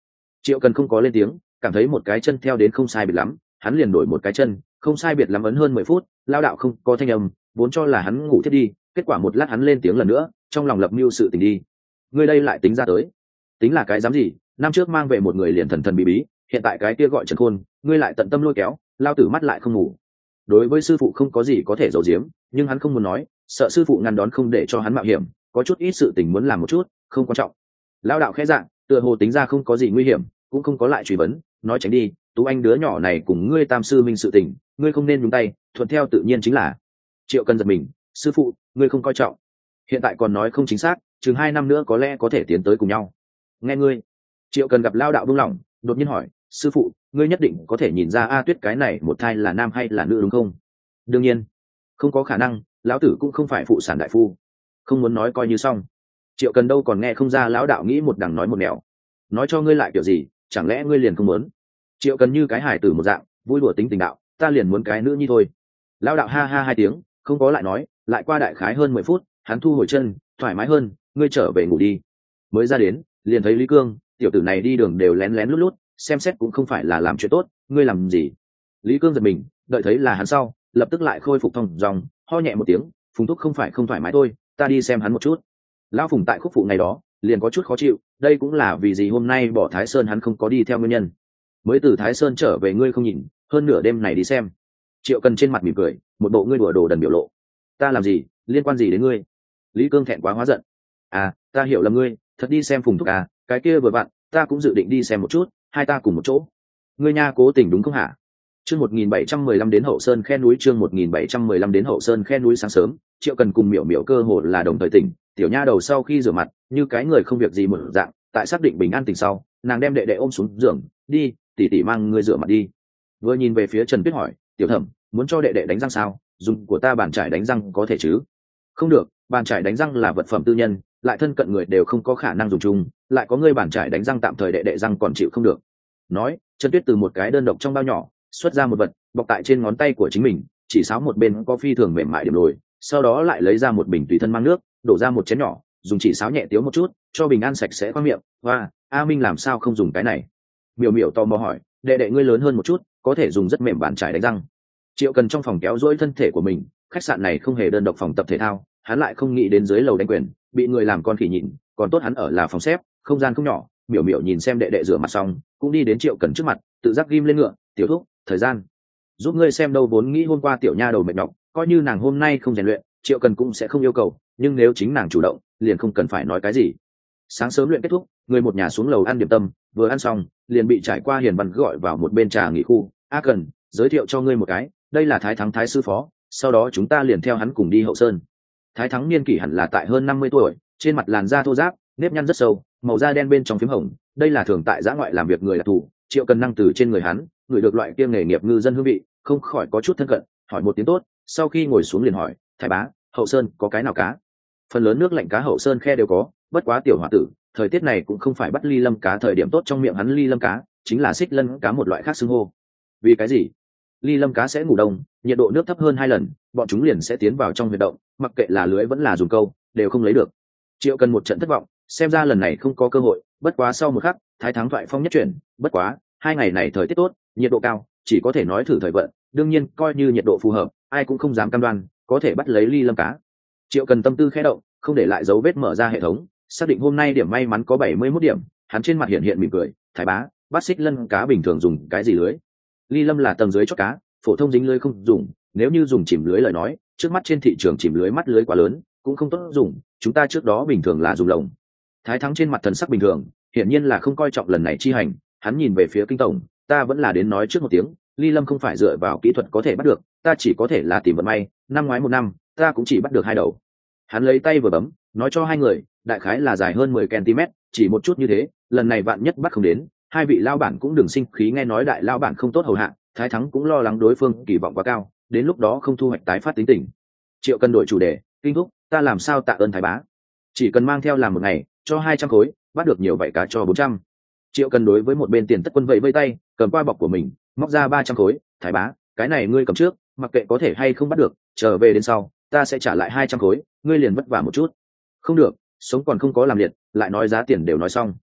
Triệu Cần không có lên tiếng, cảm thấy một cái chân theo đến không sai biệt lắm, hắn liền đổi một cái chân, không sai biệt lắm ấn hơn mười phút, lao đạo không có thanh âm, vốn cho là hắn ngủ thiết đi, kết quả một lát hắn lên tiếng lần nữa, trong lòng lập mưu sự tình đi. Ngươi đây lại tính ra tới, tính là cái dám gì? Năm trước mang về một người liền thần thần bí bí, hiện tại cái kia gọi Trần Khôn, ngươi lại tận tâm lôi kéo, lao tử mắt lại không ngủ. Đối với sư phụ không có gì có thể giấu giếm, nhưng hắn không muốn nói, sợ sư phụ ngăn đón không để cho hắn mạo hiểm, có chút ít sự tình muốn làm một chút, không quan trọng. Lao đạo khẽ dạng, tựa hồ tính ra không có gì nguy hiểm, cũng không có lại truy vấn, nói tránh đi, Tú Anh đứa nhỏ này cùng ngươi tam sư minh sự tình, ngươi không nên nhúng tay, thuận theo tự nhiên chính là. Triệu Cần giật mình, sư phụ, ngươi không coi trọng, hiện tại còn nói không chính xác, chừng hai năm nữa có lẽ có thể tiến tới cùng nhau. Nghe ngươi. Triệu Cần gặp lao đạo buông lỏng, đột nhiên hỏi, sư phụ, ngươi nhất định có thể nhìn ra A Tuyết cái này một thai là nam hay là nữ đúng không? Đương nhiên, không có khả năng, lão tử cũng không phải phụ sản đại phu, không muốn nói coi như xong. Triệu Cần đâu còn nghe không ra lão đạo nghĩ một đằng nói một nẻo, nói cho ngươi lại kiểu gì, chẳng lẽ ngươi liền không muốn? Triệu Cần như cái hài tử một dạng, vui đùa tính tình đạo, ta liền muốn cái nữ nhi thôi. Lão đạo ha ha hai tiếng, không có lại nói, lại qua đại khái hơn mười phút, hắn thu hồi chân, thoải mái hơn, ngươi trở về ngủ đi. Mới ra đến, liền thấy Lý Cương, tiểu tử này đi đường đều lén lén lút lút, xem xét cũng không phải là làm chuyện tốt, ngươi làm gì? Lý Cương giật mình, đợi thấy là hắn sau, lập tức lại khôi phục thông dòng, ho nhẹ một tiếng, Phùng thúc không phải không thoải mái thôi, ta đi xem hắn một chút. Lão Phùng tại khúc phụ ngày đó, liền có chút khó chịu, đây cũng là vì gì hôm nay bỏ Thái Sơn hắn không có đi theo nguyên nhân. Mới từ Thái Sơn trở về ngươi không nhìn, hơn nửa đêm này đi xem. Triệu Cần trên mặt mỉm cười, một bộ ngươi đùa đồ đần biểu lộ. Ta làm gì, liên quan gì đến ngươi? Lý Cương thẹn quá hóa giận. À, ta hiểu lầm ngươi, thật đi xem Phùng thúc à, cái kia vừa vặn, ta cũng dự định đi xem một chút, hai ta cùng một chỗ. Ngươi nha cố tình đúng không hả? Chương một nghìn bảy trăm mười lăm đến Hậu Sơn khe núi, chương một nghìn bảy trăm mười lăm đến Hậu Sơn khe núi. Sáng sớm, Triệu Cần cùng Miểu Miểu cơ hồ là đồng thời tỉnh, tiểu nha đầu sau khi rửa mặt, như cái người không việc gì một dạng, tại xác định bình an tỉnh sau, nàng đem đệ đệ ôm xuống giường, đi, tỷ tỷ mang ngươi rửa mặt đi. Vừa nhìn về phía Trần Tuyết hỏi, tiểu thẩm, muốn cho đệ đệ đánh răng sao? Dùng của ta bàn chải đánh răng có thể chứ? Không được, bàn chải đánh răng là vật phẩm tư nhân, lại thân cận người đều không có khả năng dùng chung, lại có ngươi bàn chải đánh răng tạm thời đệ đệ răng còn chịu không được. Nói, Trần Tuyết từ một cái đơn độc trong bao nhỏ xuất ra một vật, bọc tại trên ngón tay của chính mình, chỉ sáo một bên có phi thường mềm mại điểm lồi, sau đó lại lấy ra một bình tùy thân mang nước, đổ ra một chén nhỏ, dùng chỉ sáo nhẹ tiếu một chút, cho bình an sạch sẽ qua miệng. Và A Minh làm sao không dùng cái này? Miểu Miểu tò mò hỏi, đệ đệ ngươi lớn hơn một chút, có thể dùng rất mềm bàn chải đánh răng. Triệu Cần trong phòng kéo dỗi thân thể của mình, khách sạn này không hề đơn độc phòng tập thể thao, hắn lại không nghĩ đến dưới lầu đánh quyền, bị người làm con khỉ nhìn, còn tốt hắn ở là phòng xếp, không gian không nhỏ. Miểu Miểu nhìn xem đệ đệ rửa mặt xong, cũng đi đến Triệu Cần trước mặt, tự giác ghim lên ngựa, tiểu thúc, thời gian giúp ngươi xem đâu, vốn nghĩ hôm qua tiểu nha đầu mệt nhọc, coi như nàng hôm nay không rèn luyện, Triệu Cần cũng sẽ không yêu cầu, nhưng nếu chính nàng chủ động, liền không cần phải nói cái gì. Sáng sớm luyện kết thúc, người một nhà xuống lầu ăn điểm tâm, vừa ăn xong, liền bị Trải Qua Hiền Văn gọi vào một bên trà nghỉ khu. A Cần, giới thiệu cho ngươi một cái, đây là Thái Thắng Thái sư phó, sau đó chúng ta liền theo hắn cùng đi Hậu Sơn. Thái Thắng niên kỷ hẳn là tại hơn năm mươi tuổi, trên mặt làn da thô ráp, nếp nhăn rất sâu, màu da đen bên trong phím hồng, đây là thường tại giã ngoại làm việc người đặc thù. Triệu Cần năng từ trên người hắn người được loại kia nghề nghiệp ngư dân hương vị, không khỏi có chút thân cận, hỏi một tiếng tốt, sau khi ngồi xuống liền hỏi, Thái bá, Hậu Sơn có cái nào cá? Phần lớn nước lạnh cá Hậu Sơn khe đều có, bất quá tiểu hòa tử, thời tiết này cũng không phải bắt ly lâm cá thời điểm tốt, trong miệng hắn ly lâm cá chính là xích lân cá một loại khác xưng hô. Vì cái gì? Ly lâm cá sẽ ngủ đông, nhiệt độ nước thấp hơn hai lần, bọn chúng liền sẽ tiến vào trong huyệt động, mặc kệ là lưới vẫn là dùng câu, đều không lấy được. Triệu Cần một trận thất vọng, xem ra lần này không có cơ hội, bất quá sau một khắc, Thái Thắng thoại phong nhất chuyển, bất quá, hai ngày này thời tiết tốt, nhiệt độ cao, chỉ có thể nói thử thời vận, đương nhiên coi như nhiệt độ phù hợp, ai cũng không dám cam đoan có thể bắt lấy ly lâm cá. Triệu Cần tâm tư khẽ động, không để lại dấu vết mở ra hệ thống, xác định hôm nay điểm may mắn có bảy mươi mốt điểm, hắn trên mặt hiện hiện mỉm cười, Thái bá, bắt xích lân cá bình thường dùng cái gì lưới? Ly lâm là tầng dưới chót cá, phổ thông dính lưới không dùng, nếu như dùng chìm lưới lời nói, trước mắt trên thị trường chìm lưới mắt lưới quá lớn, cũng không tốt dùng, chúng ta trước đó bình thường là dùng lồng. Thái Thắng trên mặt thần sắc bình thường, hiển nhiên là không coi trọng lần này chi hành, hắn nhìn về phía Kinh tổng, ta vẫn là đến nói trước một tiếng, ly lâm không phải dựa vào kỹ thuật có thể bắt được, ta chỉ có thể là tìm vận may, năm ngoái một năm, ta cũng chỉ bắt được hai đầu. Hắn lấy tay vừa bấm, nói cho hai người, đại khái là dài hơn mười cm, chỉ một chút như thế, lần này vạn nhất bắt không đến, hai vị lao bản cũng đừng sinh khí, nghe nói đại lao bản không tốt hầu hạ, Thái Thắng cũng lo lắng đối phương kỳ vọng quá cao, đến lúc đó không thu hoạch tái phát tính tình. Triệu Cần đổi chủ đề, Kinh thúc, ta làm sao tạ ơn Thái bá? Chỉ cần mang theo làm một ngày, cho hai trăm khối, bắt được nhiều vậy cá cho bốn trăm. Triệu Cần đối với một bên tiền tất quân vẫy vây tay, cầm qua bọc của mình, móc ra ba trăm khối, Thái bá, cái này ngươi cầm trước, mặc kệ có thể hay không bắt được, trở về đến sau, ta sẽ trả lại hai trăm khối, ngươi liền vất vả một chút. Không được, sống còn không có làm liệt, lại nói giá tiền đều nói xong.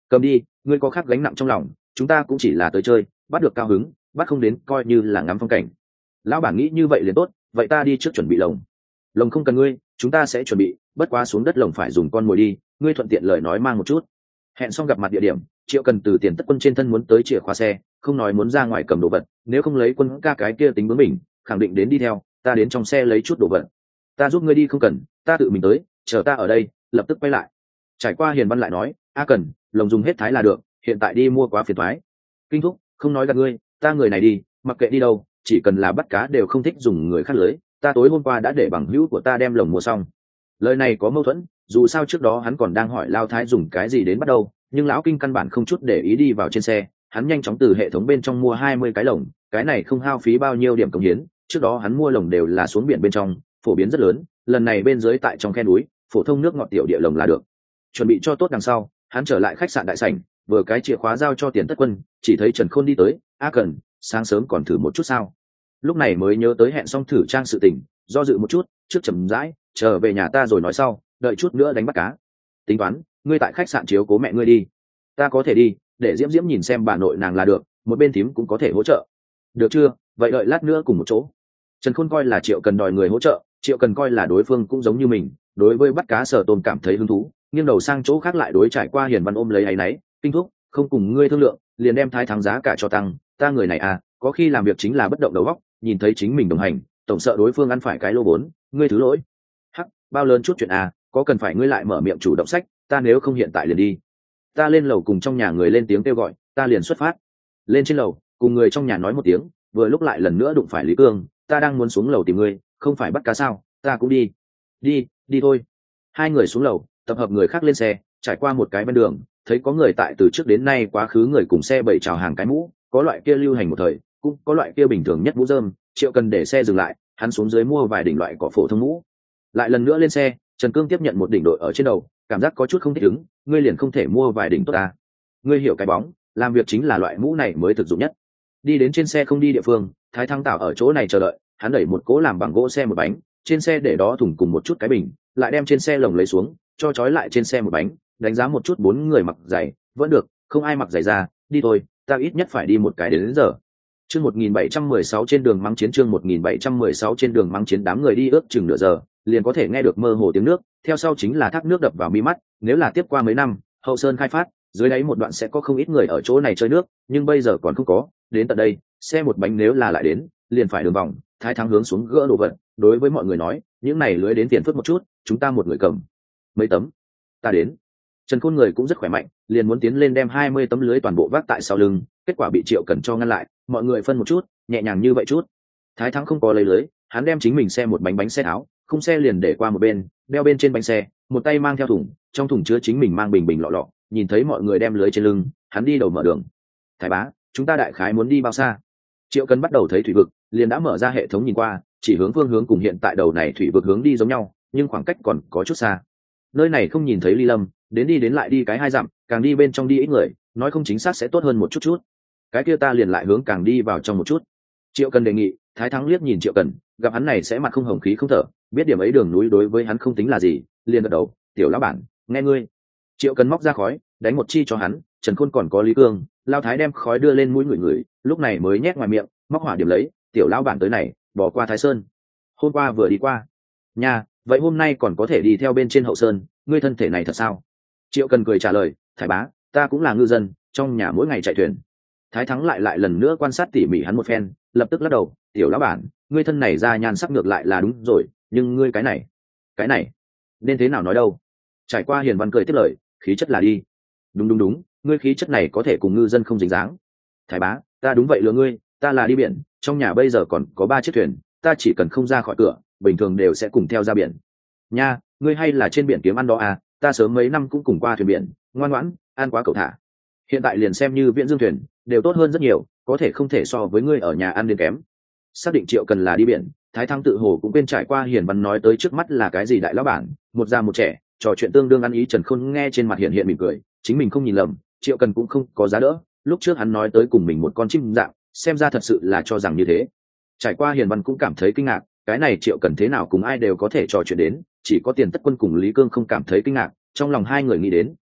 cầm đi, ngươi có khác gánh nặng trong lòng, chúng ta cũng chỉ là tới chơi, bắt được cao hứng, bắt không đến coi như là ngắm phong cảnh. Lão bản nghĩ như vậy liền tốt, vậy ta đi trước chuẩn bị lồng. Lồng không cần ngươi, chúng ta sẽ chuẩn bị, bất quá xuống đất lồng phải dùng con mồi đi, ngươi thuận tiện lời nói mang một chút. Hẹn xong gặp mặt địa điểm, Triệu Cần từ Tiền Tất Quân trên thân muốn tới chìa khóa xe, không nói muốn ra ngoài cầm đồ vật, nếu không lấy Quân ca cái kia tính bướng mình, khẳng định đến đi theo, ta đến trong xe lấy chút đồ vật. Ta giúp ngươi đi không cần, ta tự mình tới, chờ ta ở đây, lập tức quay lại. Trải qua Hiền Văn lại nói, a cần, lồng dùng hết thái là được, hiện tại đi mua quá phiền toái. Kinh thúc, không nói gạt ngươi, ta người này đi, mặc kệ đi đâu, chỉ cần là bắt cá đều không thích dùng người khác lưới, ta tối hôm qua đã để bằng hữu của ta đem lồng mua xong. Lời này có mâu thuẫn, dù sao trước đó hắn còn đang hỏi Lao Thái dùng cái gì đến bắt đầu, nhưng lão Kinh căn bản không chút để ý đi vào trên xe, hắn nhanh chóng từ hệ thống bên trong mua hai mươi cái lồng, cái này không hao phí bao nhiêu điểm cống hiến, trước đó hắn mua lồng đều là xuống biển bên trong, phổ biến rất lớn, lần này bên dưới tại trong khe núi, phổ thông nước ngọt tiểu địa lồng là được. Chuẩn bị cho tốt đằng sau, hắn trở lại khách sạn đại sảnh, vừa cái chìa khóa giao cho Tiền Tất Quân, chỉ thấy Trần Khôn đi tới, "A Cần, sáng sớm còn thử một chút sao?" Lúc này mới nhớ tới hẹn xong thử trang sự tình, do dự một chút, trước chậm rãi, chờ về nhà ta rồi nói sau, đợi chút nữa đánh bắt cá. Tính toán, ngươi tại khách sạn chiếu cố mẹ ngươi đi. Ta có thể đi, để Diễm Diễm nhìn xem bà nội nàng là được, một bên thím cũng có thể hỗ trợ. Được chưa? Vậy đợi lát nữa cùng một chỗ. Trần Khôn coi là Triệu Cần đòi người hỗ trợ, Triệu Cần coi là đối phương cũng giống như mình, đối với bắt cá Sở Tôm cảm thấy hứng thú, nghiêng đầu sang chỗ khác lại đối Trải qua Hiền Văn ôm lấy áy náy, "Kinh thúc, không cùng ngươi thương lượng, liền đem thái thắng giá cả cho tăng, ta người này à, có khi làm việc chính là bất động đầu óc, nhìn thấy chính mình đồng hành, tổng sợ đối phương ăn phải cái lô vốn, ngươi thứ lỗi." "Hắc, bao lớn chút chuyện à, có cần phải ngươi lại mở miệng chủ động sách, ta nếu không hiện tại liền đi." Ta lên lầu cùng trong nhà người lên tiếng kêu gọi, ta liền xuất phát. Lên trên lầu, cùng người trong nhà nói một tiếng, vừa lúc lại lần nữa đụng phải Lý Cương, "Ta đang muốn xuống lầu tìm ngươi, không phải bắt cá sao, ta cũng đi." "Đi, đi thôi." Hai người xuống lầu, tập hợp người khác lên xe, trải qua một cái bên đường, thấy có người tại từ trước đến nay quá khứ người cùng xe bảy chào hàng cái mũ, có loại kia lưu hành một thời, cũng có loại kia bình thường nhất mũ rơm. Triệu Cần để xe dừng lại, hắn xuống dưới mua vài đỉnh loại cỏ phổ thông mũ. Lại lần nữa lên xe, Trần Cương tiếp nhận một đỉnh đội ở trên đầu, cảm giác có chút không thích ứng, "Ngươi liền không thể mua vài đỉnh tốt ta? Ngươi hiểu cái bóng, làm việc chính là loại mũ này mới thực dụng nhất." Đi đến trên xe không đi địa phương, Thái Thăng Tảo ở chỗ này chờ đợi, hắn đẩy một cỗ làm bằng gỗ xe một bánh, trên xe để đó thùng cùng một chút cái bình, lại đem trên xe lồng lấy xuống, cho trói lại trên xe một bánh, đánh giá một chút bốn người mặc giày, vẫn được, không ai mặc giày ra, "Đi thôi, ta ít nhất phải đi một cái đến, đến giờ." Chương một nghìn bảy trăm mười sáu trên đường mắng chiến chương một nghìn bảy trăm mười sáu trên đường mắng chiến đám người đi ước chừng nửa giờ, liền có thể nghe được mơ hồ tiếng nước, theo sau chính là thác nước đập vào mi mắt, nếu là tiếp qua mấy năm, Hậu Sơn khai phát, dưới đáy một đoạn sẽ có không ít người ở chỗ này chơi nước, nhưng bây giờ còn không có, đến tận đây, xe một bánh nếu là lại đến, liền phải đường vòng, Thái Thắng hướng xuống gỡ đồ vật, đối với mọi người nói, "Những này lưới đến tiền phất một chút, chúng ta một người cầm mấy tấm." "Ta đến." Trần Khôn người cũng rất khỏe mạnh, liền muốn tiến lên đem hai mươi tấm lưới toàn bộ vác tại sau lưng, kết quả bị Triệu Cần cho ngăn lại, "Mọi người phân một chút, nhẹ nhàng như vậy chút." Thái Thắng không có lấy lưới, hắn đem chính mình xe một bánh bánh xe tháo, khung xe liền để qua một bên, đeo bên trên bánh xe, một tay mang theo thùng, trong thùng chứa chính mình mang bình bình lọ lọ, nhìn thấy mọi người đem lưới trên lưng, hắn đi đầu mở đường. "Thái bá, chúng ta đại khái muốn đi bao xa?" Triệu Cần bắt đầu thấy thủy vực, liền đã mở ra hệ thống nhìn qua, chỉ hướng phương hướng cùng hiện tại đầu này thủy vực hướng đi giống nhau, nhưng khoảng cách còn có chút xa. Nơi này không nhìn thấy ly lâm, đến đi đến lại đi cái hai dặm, càng đi bên trong đi ít người, nói không chính xác sẽ tốt hơn một chút chút. Cái kia ta liền lại hướng càng đi vào trong một chút. Triệu Cần đề nghị. Thái Thắng liếc nhìn Triệu Cần, gặp hắn này sẽ mặt không hồng khí không thở, biết điểm ấy đường núi đối với hắn không tính là gì, liền gật đầu, "Tiểu lão bản, nghe ngươi." Triệu Cần móc ra khói, đánh một chi cho hắn, Trần Khôn còn có Lý Cương, Lao Thái đem khói đưa lên mũi người người, lúc này mới nhét ngoài miệng, móc hỏa điểm lấy, "Tiểu lão bản tới này, bỏ qua Thái Sơn." "Hôm qua vừa đi qua." "Nha, vậy hôm nay còn có thể đi theo bên trên Hậu Sơn, ngươi thân thể này thật sao?" Triệu Cần cười trả lời, "Thái bá, ta cũng là ngư dân, trong nhà mỗi ngày chạy thuyền." Thái Thắng lại lại lần nữa quan sát tỉ mỉ hắn một phen, lập tức lắc đầu, "Tiểu lão bản, ngươi thân này ra nhan sắc ngược lại là đúng rồi, nhưng ngươi cái này cái này nên thế nào nói đâu?" Trải qua Hiền Văn cười tiếp lời, "Khí chất là đi." "Đúng đúng đúng, ngươi khí chất này có thể cùng ngư dân không dính dáng." "Thái bá, ta đúng vậy lừa ngươi, ta là đi biển, trong nhà bây giờ còn có ba chiếc thuyền, ta chỉ cần không ra khỏi cửa, bình thường đều sẽ cùng theo ra biển." "Nha, ngươi hay là trên biển kiếm ăn đó à, ta sớm mấy năm cũng cùng qua thuyền biển, ngoan ngoãn, ăn quá cẩu thả. Hiện tại liền xem như viễn dương thuyền đều tốt hơn rất nhiều, có thể không thể so với ngươi ở nhà ăn đến kém." Xác định Triệu Cần là đi biển, Thái Thắng tự hồ cũng quên Trải qua Hiền Văn nói tới trước mắt là cái gì đại lão bản, một già một trẻ, trò chuyện tương đương ăn ý. Trần Khôn nghe trên mặt hiện hiện mỉm cười, chính mình không nhìn lầm, Triệu Cần cũng không có giá đỡ, lúc trước hắn nói tới cùng mình một con chim dạng, xem ra thật sự là cho rằng như thế. Trải qua Hiền Văn cũng cảm thấy kinh ngạc, cái này Triệu Cần thế nào cùng ai đều có thể trò chuyện đến, chỉ có Tiền Tất Quân cùng Lý Cương không cảm thấy kinh ngạc, trong lòng hai người nghĩ đến,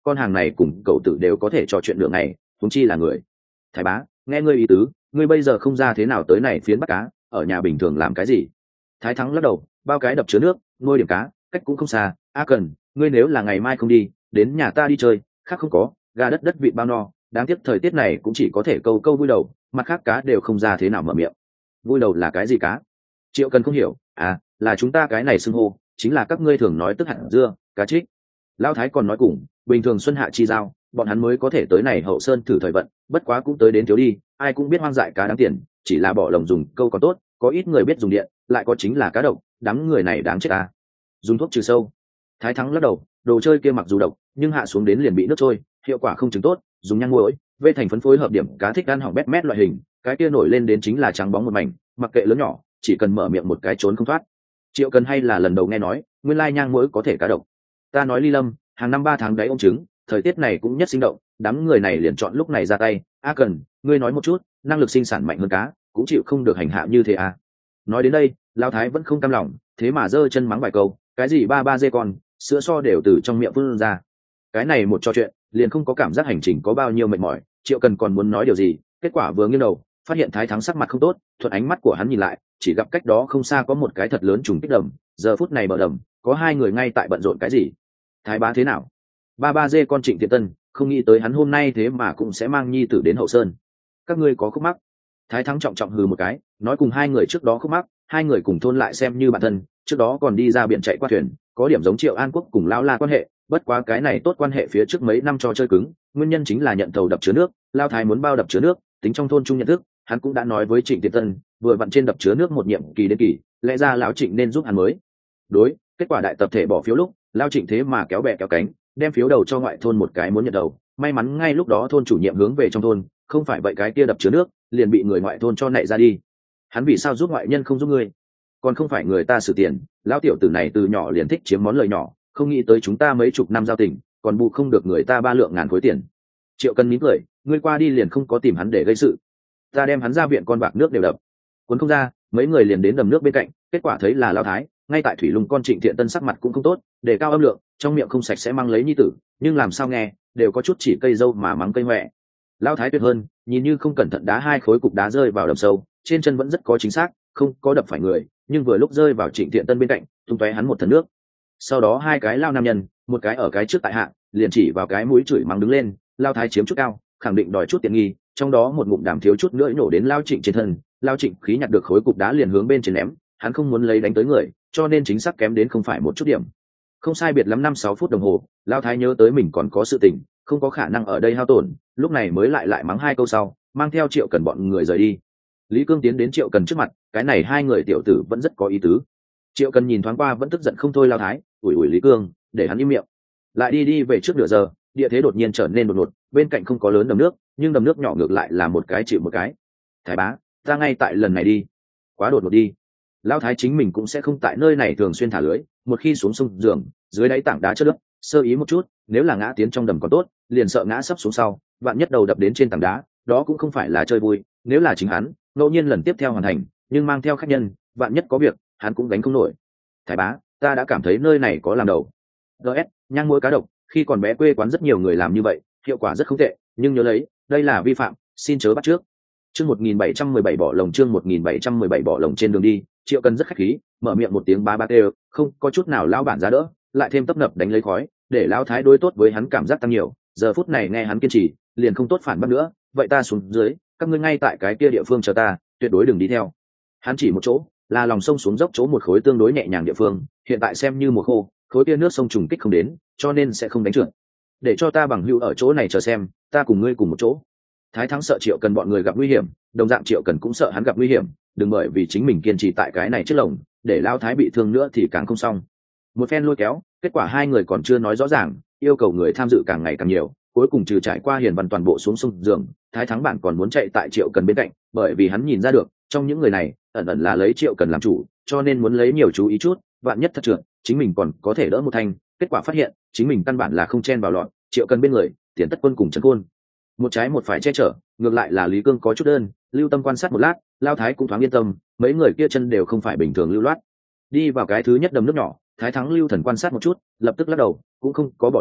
con hàng này cùng cậu tử đều có thể trò chuyện được này, thúng chi là người. Thái bá, nghe ngươi ý tứ, ngươi bây giờ không ra thế nào tới này phiến bắt cá, ở nhà bình thường làm cái gì? Thái Thắng lắc đầu, bao cái đập chứa nước, nuôi điểm cá, cách cũng không xa. A Cần, ngươi nếu là ngày mai không đi, đến nhà ta đi chơi, khác không có, gà đất đất vị bao no, đáng tiếc thời tiết này cũng chỉ có thể câu câu vui đầu, mặt khác cá đều không ra thế nào mở miệng. Vui đầu là cái gì cá? Triệu Cần không hiểu. À, là chúng ta cái này xưng hô, chính là các ngươi thường nói tức hạt dưa, cá trích. Lão Thái còn nói cùng, bình thường xuân hạ chi giao, bọn hắn mới có thể tới này hậu sơn thử thời vận, bất quá cũng tới đến thiếu đi, ai cũng biết hoang dại cá đáng tiền, chỉ là bỏ lồng dùng câu còn tốt, có ít người biết dùng điện, lại có chính là cá độc, đám người này đáng chết à. Dùng thuốc trừ sâu. Thái Thắng lắc đầu, đồ chơi kia mặc dù độc, nhưng hạ xuống đến liền bị nước trôi, hiệu quả không chứng tốt, dùng nhang muối, vê thành phấn phối hợp điểm cá thích ăn hỏng bét mét loại hình, cái kia nổi lên đến chính là trắng bóng một mảnh, mặc kệ lớn nhỏ, chỉ cần mở miệng một cái trốn không thoát. Triệu Cần hay là lần đầu nghe nói, nguyên lai nhang muối có thể cá độc. Ta nói Ly Lâm, hàng năm ba tháng đáy ôm trứng, thời tiết này cũng nhất sinh động, đám người này liền chọn lúc này ra tay. A Cần, ngươi nói một chút, năng lực sinh sản mạnh hơn cá, cũng chịu không được hành hạ như thế à? Nói đến đây, Lão Thái vẫn không cam lòng, thế mà giơ chân mắng vài câu, cái gì ba ba dê con, sữa so đều từ trong miệng phun ra. Cái này một trò chuyện, liền không có cảm giác hành trình có bao nhiêu mệt mỏi. Triệu Cần còn muốn nói điều gì, kết quả vừa nghiêng đầu, phát hiện Thái Thắng sắc mặt không tốt, thuận ánh mắt của hắn nhìn lại, chỉ gặp cách đó không xa có một cái thật lớn trùng kích đầm, giờ phút này bờ đầm có hai người ngay tại bận rộn cái gì. Thái bá thế nào? Ba ba dê con Trịnh Thiện Tân, không nghĩ tới hắn hôm nay thế mà cũng sẽ mang nhi tử đến hậu sơn. Các ngươi có khúc mắc? Thái Thắng trọng trọng hừ một cái, nói cùng hai người trước đó khúc mắc, hai người cùng thôn lại xem như bạn thân, trước đó còn đi ra biển chạy qua thuyền, có điểm giống Triệu An Quốc cùng Lão La quan hệ, bất quá cái này tốt quan hệ phía trước mấy năm cho chơi cứng, nguyên nhân chính là nhận thầu đập chứa nước, Lao Thái muốn bao đập chứa nước, tính trong thôn chung nhận thức, hắn cũng đã nói với Trịnh Thiện Tân, vừa vặn trên đập chứa nước một nhiệm kỳ đến kỳ, lẽ ra lão Trịnh nên giúp hắn mới. Đối, kết quả đại tập thể bỏ phiếu lúc, Lao Trịnh thế mà kéo bè kéo cánh, đem phiếu đầu cho ngoại thôn một cái muốn nhận đầu, may mắn ngay lúc đó thôn chủ nhiệm hướng về trong thôn, không phải vậy cái kia đập chứa nước liền bị người ngoại thôn cho nảy ra đi. Hắn vì sao giúp ngoại nhân không giúp ngươi? Còn không phải người ta xử tiền, lão tiểu tử này từ nhỏ liền thích chiếm món lời nhỏ, không nghĩ tới chúng ta mấy chục năm giao tình, còn bù không được người ta ba lượng ngàn khối tiền. Triệu Cần mỉm cười, ngươi qua đi liền không có tìm hắn để gây sự, ta đem hắn ra viện con bạc nước đều đập, cuốn không ra, mấy người liền đến đầm nước bên cạnh, kết quả thấy là Lão Thái, ngay tại thủy lùng con Trịnh Thiện Tân sắc mặt cũng không tốt, để cao âm lượng, trong miệng không sạch sẽ mang lấy nhi tử, nhưng làm sao nghe đều có chút chỉ cây dâu mà mắng cây hoẹ. Lão Thái tuyệt hơn, nhìn như không cẩn thận đá hai khối cục đá rơi vào đầm sâu, trên chân vẫn rất có chính xác, không có đập phải người, nhưng vừa lúc rơi vào Trịnh Thiện Tân bên cạnh, tung tóe hắn một thần nước. Sau đó hai cái lao nam nhân, một cái ở cái trước tại hạ, liền chỉ vào cái mũi chửi mắng đứng lên, Lão Thái chiếm chút cao, khẳng định đòi chút tiện nghi, trong đó một ngụm đàm thiếu chút nữa nổ đến Lão Trịnh trên thân, Lão Trịnh khí nhặt được khối cục đá liền hướng bên trên ném, hắn không muốn lấy đánh tới người, cho nên chính xác kém đến không phải một chút điểm. Không sai biệt lắm năm sáu phút đồng hồ, Lão Thái nhớ tới mình còn có sự tình, không có khả năng ở đây hao tổn, lúc này mới lại lại mắng hai câu sau, mang theo Triệu Cần bọn người rời đi. Lý Cương tiến đến Triệu Cần trước mặt, cái này hai người tiểu tử vẫn rất có ý tứ. Triệu Cần nhìn thoáng qua vẫn tức giận không thôi Lão Thái, ủi ủi Lý Cương, để hắn im miệng. Lại đi đi về trước nửa giờ, địa thế đột nhiên trở nên đột ngột, bên cạnh không có lớn đầm nước, nhưng đầm nước nhỏ ngược lại là một cái chịu một cái. Thái bá, ta ngay tại lần này đi. Quá đột ngột đi. Lão Thái chính mình cũng sẽ không tại nơi này thường xuyên thả lưới, một khi xuống sông giường, dưới đáy tảng đá chất nước, sơ ý một chút, nếu là ngã tiến trong đầm còn tốt, liền sợ ngã sấp xuống sau, vạn nhất đầu đập đến trên tảng đá, đó cũng không phải là chơi vui, nếu là chính hắn, ngẫu nhiên lần tiếp theo hoàn thành, nhưng mang theo khách nhân, vạn nhất có việc, hắn cũng gánh không nổi. Thái bá, ta đã cảm thấy nơi này có làm đầu. ds nhang muối cá độc, khi còn bé quê quán rất nhiều người làm như vậy, hiệu quả rất không tệ, nhưng nhớ lấy, đây là vi phạm, xin chớ bắt trước. Chương một nghìn bảy trăm mười bảy bỏ lồng chương một nghìn bảy trăm mười bảy bỏ lồng trên đường đi, Triệu Cần rất khách khí, mở miệng một tiếng ba ba kêu, không có chút nào lão bản giá đỡ, lại thêm tấp nập đánh lấy khói, để lão Thái đối tốt với hắn cảm giác tăng nhiều, giờ phút này nghe hắn kiên trì, liền không tốt phản bác nữa, vậy ta xuống dưới, các ngươi ngay tại cái kia địa phương chờ ta, tuyệt đối đừng đi theo. Hắn chỉ một chỗ, là lòng sông xuống dốc chỗ một khối tương đối nhẹ nhàng địa phương, hiện tại xem như mùa khô, khối kia nước sông trùng kích không đến, cho nên sẽ không đánh trượt. Để cho ta bằng hữu ở chỗ này chờ xem, ta cùng ngươi cùng một chỗ. Thái Thắng sợ Triệu Cần bọn người gặp nguy hiểm, đồng dạng Triệu Cần cũng sợ hắn gặp nguy hiểm, đừng bởi vì chính mình kiên trì tại cái này trước lồng, để Lão Thái bị thương nữa thì càng không xong. Một phen lôi kéo, kết quả hai người còn chưa nói rõ ràng, yêu cầu người tham dự càng ngày càng nhiều, cuối cùng trừ trải qua Hiền Văn toàn bộ xuống sông giường, Thái Thắng bản còn muốn chạy tại Triệu Cần bên cạnh, bởi vì hắn nhìn ra được, trong những người này, ẩn ẩn là lấy Triệu Cần làm chủ, cho nên muốn lấy nhiều chú ý chút, vạn nhất thật trượt, chính mình còn có thể đỡ một thanh. Kết quả phát hiện, chính mình căn bản là không chen vào lọt, Triệu Cần bên người, Tiền Tất Quân cùng Trần Côn, một trái một phải che chở, ngược lại là Lý Cương có chút đơn, lưu tâm quan sát một lát, Lao Thái cũng thoáng yên tâm, mấy người kia chân đều không phải bình thường lưu loát. Đi vào cái thứ nhất đầm nước nhỏ, Thái Thắng lưu thần quan sát một chút, lập tức lắc đầu, cũng không có bỏ lồng,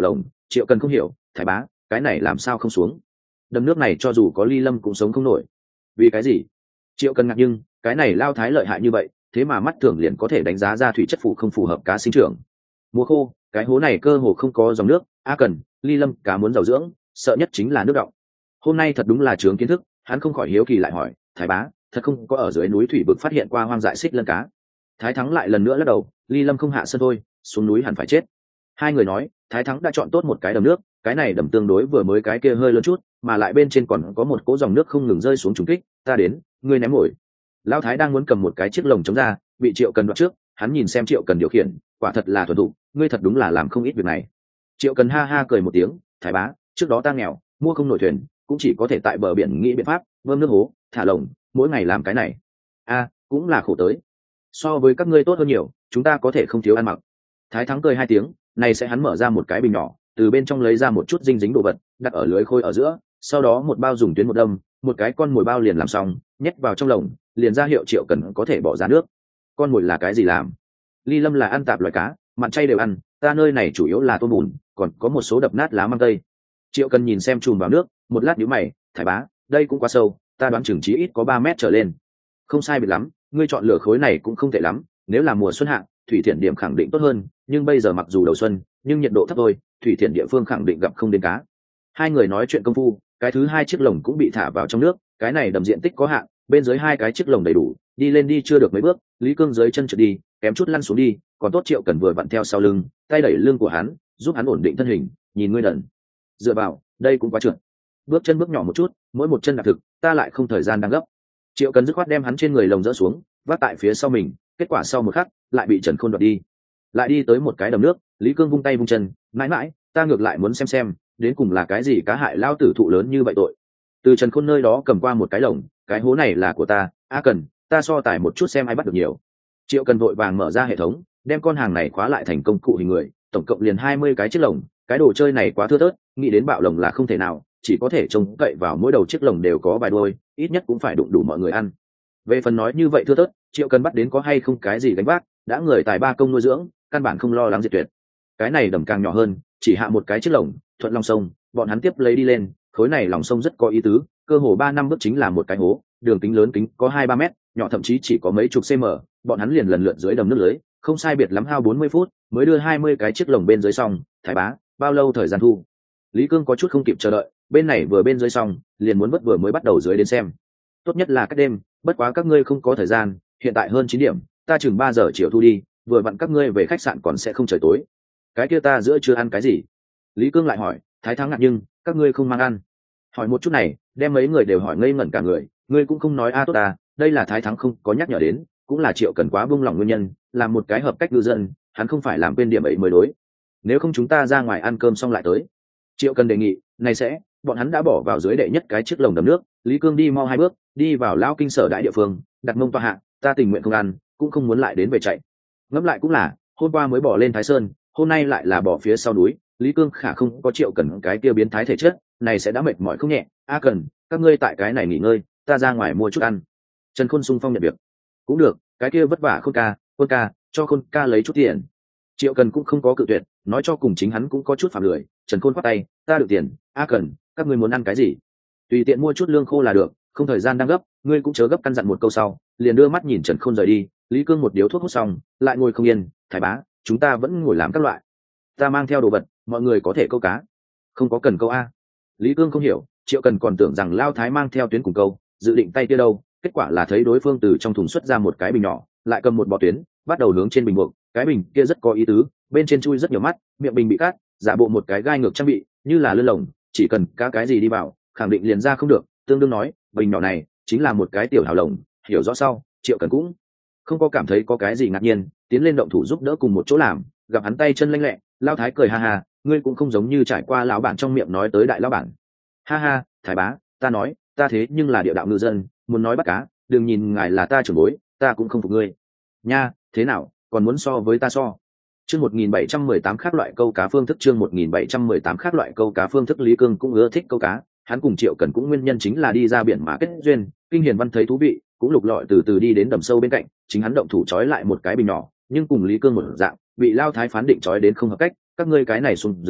Triệu Cần không hiểu, Thái bá, cái này làm sao không xuống? Đầm nước này cho dù có Ly Lâm cũng sống không nổi. Vì cái gì? Triệu Cần ngạc, nhưng cái này lao thái lợi hại như vậy, thế mà mắt thường liền có thể đánh giá ra thủy chất phụ không phù hợp cá sinh trưởng. Mùa khô, cái hố này cơ hồ không có dòng nước. A Cần, Ly Lâm, cá muốn giàu dưỡng, sợ nhất chính là nước đọng. Hôm nay thật đúng là chướng kiến thức, hắn không khỏi hiếu kỳ lại hỏi, Thái bá, thật không có ở dưới núi thủy vực phát hiện qua hoang dại xích lân cá? Thái Thắng lại lần nữa lắc đầu, Ly Lâm không hạ sân thôi, xuống núi hẳn phải chết. Hai người nói, Thái Thắng đã chọn tốt một cái đầm nước, cái này đầm tương đối vừa mới cái kia hơi lớn chút, mà lại bên trên còn có một cỗ dòng nước không ngừng rơi xuống trùng kích. Ta đến, ngươi ném mồi. Lão Thái đang muốn cầm một cái chiếc lồng chống ra, bị Triệu Cần đoạt trước. Hắn nhìn xem Triệu Cần điều khiển, quả thật là thuần thục, ngươi thật đúng là làm không ít việc này. Triệu Cần ha ha cười một tiếng, Thái bá, trước đó ta nghèo, mua không nổi thuyền, cũng chỉ có thể tại bờ biển nghĩ biện pháp bơm nước hố, thả lồng, mỗi ngày làm cái này. A, cũng là khổ tới. So với các ngươi tốt hơn nhiều, chúng ta có thể không thiếu ăn mặc. Thái Thắng cười hai tiếng, này sẽ hắn mở ra một cái bình nhỏ, từ bên trong lấy ra một chút dinh dính đồ vật, đặt ở lưới khôi ở giữa, sau đó một bao dùng tuyến một đâm, một cái con mồi bao liền làm xong, nhét vào trong lồng, liền ra hiệu Triệu Cần có thể bỏ ra nước. Con mồi là cái gì làm? Ly Lâm là ăn tạp loài cá, mặn chay đều ăn, ta nơi này chủ yếu là tôm bùn, còn có một số đập nát lá măng tây. Triệu Cần nhìn xem chùm vào nước, một lát nhíu mày, Thái bá, đây cũng quá sâu, ta đoán chừng chí ít có ba mét trở lên. Không sai biệt lắm, ngươi chọn lựa khối này cũng không tệ lắm, nếu là mùa xuân hạ, thủy thiện điểm khẳng định tốt hơn, nhưng bây giờ mặc dù đầu xuân, nhưng nhiệt độ thấp thôi, thủy thiện địa phương khẳng định gặp không đến cá. Hai người nói chuyện công phu, cái thứ hai chiếc lồng cũng bị thả vào trong nước, cái này đầm diện tích có hạn, bên dưới hai cái chiếc lồng đầy đủ, đi lên đi chưa được mấy bước, Lý Cương dưới chân trượt đi, kém chút lăn xuống đi, còn tốt Triệu Cần vừa vặn theo sau lưng, tay đẩy lưng của hắn, giúp hắn ổn định thân hình, nhìn ngươi đần. Dựa vào, đây cũng quá trượt. Bước chân bước nhỏ một chút, mỗi một chân đạp thực, ta lại không thời gian đang gấp. Triệu Cần dứt khoát đem hắn trên người lồng dỡ xuống, vác tại phía sau mình, kết quả sau một khắc, lại bị Trần Khôn đoạt đi. Lại đi tới một cái đầm nước, Lý Cương vung tay vung chân, mãi mãi, ta ngược lại muốn xem xem, đến cùng là cái gì cá hại lao tử thụ lớn như vậy tội. Từ Trần Khôn nơi đó cầm qua một cái lồng, cái hố này là của ta, A Cần, ta so tài một chút xem ai bắt được nhiều. Triệu Cần vội vàng mở ra hệ thống, đem con hàng này khóa lại thành công cụ hình người, tổng cộng liền hai mươi cái chiếc lồng, cái đồ chơi này quá thưa thớt, nghĩ đến bạo lồng là không thể nào, chỉ có thể trông cậy vào mỗi đầu chiếc lồng đều có vài đôi, ít nhất cũng phải đụng đủ mọi người ăn. Về phần nói như vậy thưa thớt, Triệu Cần bắt đến có hay không cái gì gánh vác, đã người tài ba công nuôi dưỡng, căn bản không lo lắng diệt tuyệt. Cái này đầm càng nhỏ hơn, chỉ hạ một cái chiếc lồng, thuận lòng sông, bọn hắn tiếp lấy đi lên, khối này lòng sông rất có ý tứ, cơ hồ ba năm bước chính là một cái hố, đường kính lớn kính có hai ba mét, nhỏ thậm chí chỉ có mấy chục cm, bọn hắn liền lần lượt dưới đầm nước lưới, không sai biệt lắm hao bốn mươi phút, mới đưa hai mươi cái chiếc lồng bên dưới xong. Thái bá, bao lâu thời gian thu? Lý Cương có chút không kịp chờ đợi, bên này vừa bên dưới xong, liền muốn bất vừa mới bắt đầu dưới đến xem. Tốt nhất là cách đêm, bất quá các ngươi không có thời gian, hiện tại hơn chín điểm, ta chừng ba giờ chiều thu đi, vừa vặn các ngươi về khách sạn còn sẽ không trời tối. Cái kia ta giữa chưa ăn cái gì? Lý Cương lại hỏi. Thái Thắng ngạc, nhưng các ngươi không mang ăn. Hỏi một chút này, đem mấy người đều hỏi ngây ngẩn cả người, ngươi cũng không nói a tốt ta, đây là Thái Thắng không có nhắc nhở đến, cũng là Triệu Cần quá buông lòng nguyên nhân, làm một cái hợp cách ngư dân, hắn không phải làm bên điểm ấy mới đối. Nếu không chúng ta ra ngoài ăn cơm xong lại tới. Triệu Cần đề nghị, này sẽ, bọn hắn đã bỏ vào dưới đệ nhất cái chiếc lồng đầm nước, Lý Cương đi mau hai bước, đi vào lao kinh sở đại địa phương, đặt mông toa hạ, ta tình nguyện không ăn, cũng không muốn lại đến về chạy. Ngẫm lại cũng là, hôm qua mới bỏ lên Thái Sơn, hôm nay lại là bỏ phía sau núi, Lý Cương khả không có Triệu Cần cái kia biến thái thể chất, này sẽ đã mệt mỏi không nhẹ. A Cần, các ngươi tại cái này nghỉ ngơi, ta ra ngoài mua chút ăn. Trần Khôn sung phong nhận việc. Cũng được, cái kia vất vả Khôn ca, Khôn ca, cho Khôn ca lấy chút tiền. Triệu Cần cũng không có cự tuyệt, nói cho cùng chính hắn cũng có chút phạm lười. Trần Khôn khoát tay, ta được tiền. A Cần, các ngươi muốn ăn cái gì? Tùy tiện mua chút lương khô là được, không thời gian đang gấp, ngươi cũng chớ gấp, căn dặn một câu sau, liền đưa mắt nhìn Trần Khôn rời đi. Lý Cương một điếu thuốc hút xong, lại ngồi không yên, Thái bá, chúng ta vẫn ngồi làm các loại. Ta mang theo đồ vật, mọi người có thể câu cá. Không có cần câu a. Lý Cương không hiểu, Triệu Cần còn tưởng rằng Lao Thái mang theo tuyến cùng câu, dự định tay kia đâu, kết quả là thấy đối phương từ trong thùng xuất ra một cái bình nhỏ, lại cầm một bọ tuyến, bắt đầu hướng trên bình buộc. Cái bình kia rất có ý tứ, bên trên chui rất nhiều mắt, miệng bình bị cắt, giả bộ một cái gai ngược trang bị, như là lươn lồng, chỉ cần cá cái gì đi vào, khẳng định liền ra không được. Tương đương nói, bình nhỏ này chính là một cái tiểu hào lồng. Hiểu rõ sau, Triệu Cần cũng không có cảm thấy có cái gì ngạc nhiên, tiến lên động thủ giúp đỡ cùng một chỗ làm. Gặp hắn tay chân lanh lẹ, Lao Thái cười ha ha, ngươi cũng không giống như trải qua lão bản trong miệng nói tới đại lão bản. Ha ha, Thái bá, ta nói, ta thế nhưng là địa đạo ngư dân, muốn nói bắt cá, đừng nhìn ngài là ta trưởng bối, ta cũng không phục ngươi. Nha, thế nào, còn muốn so với ta so? Chương một nghìn bảy trăm mười tám khác loại câu cá phương thức. Chương một nghìn bảy trăm mười tám khác loại câu cá phương thức. Lý Cương cũng ưa thích câu cá, hắn cùng Triệu Cần cũng nguyên nhân chính là đi ra biển mà kết duyên. Kinh Hiền Văn thấy thú vị, cũng lục lọi từ từ đi đến đầm sâu bên cạnh, chính hắn động thủ trói lại một cái bình nhỏ, nhưng cùng Lý Cương một dạng, bị Lao Thái phán định trói đến không hợp cách. Các ngươi cái này xuống dưới,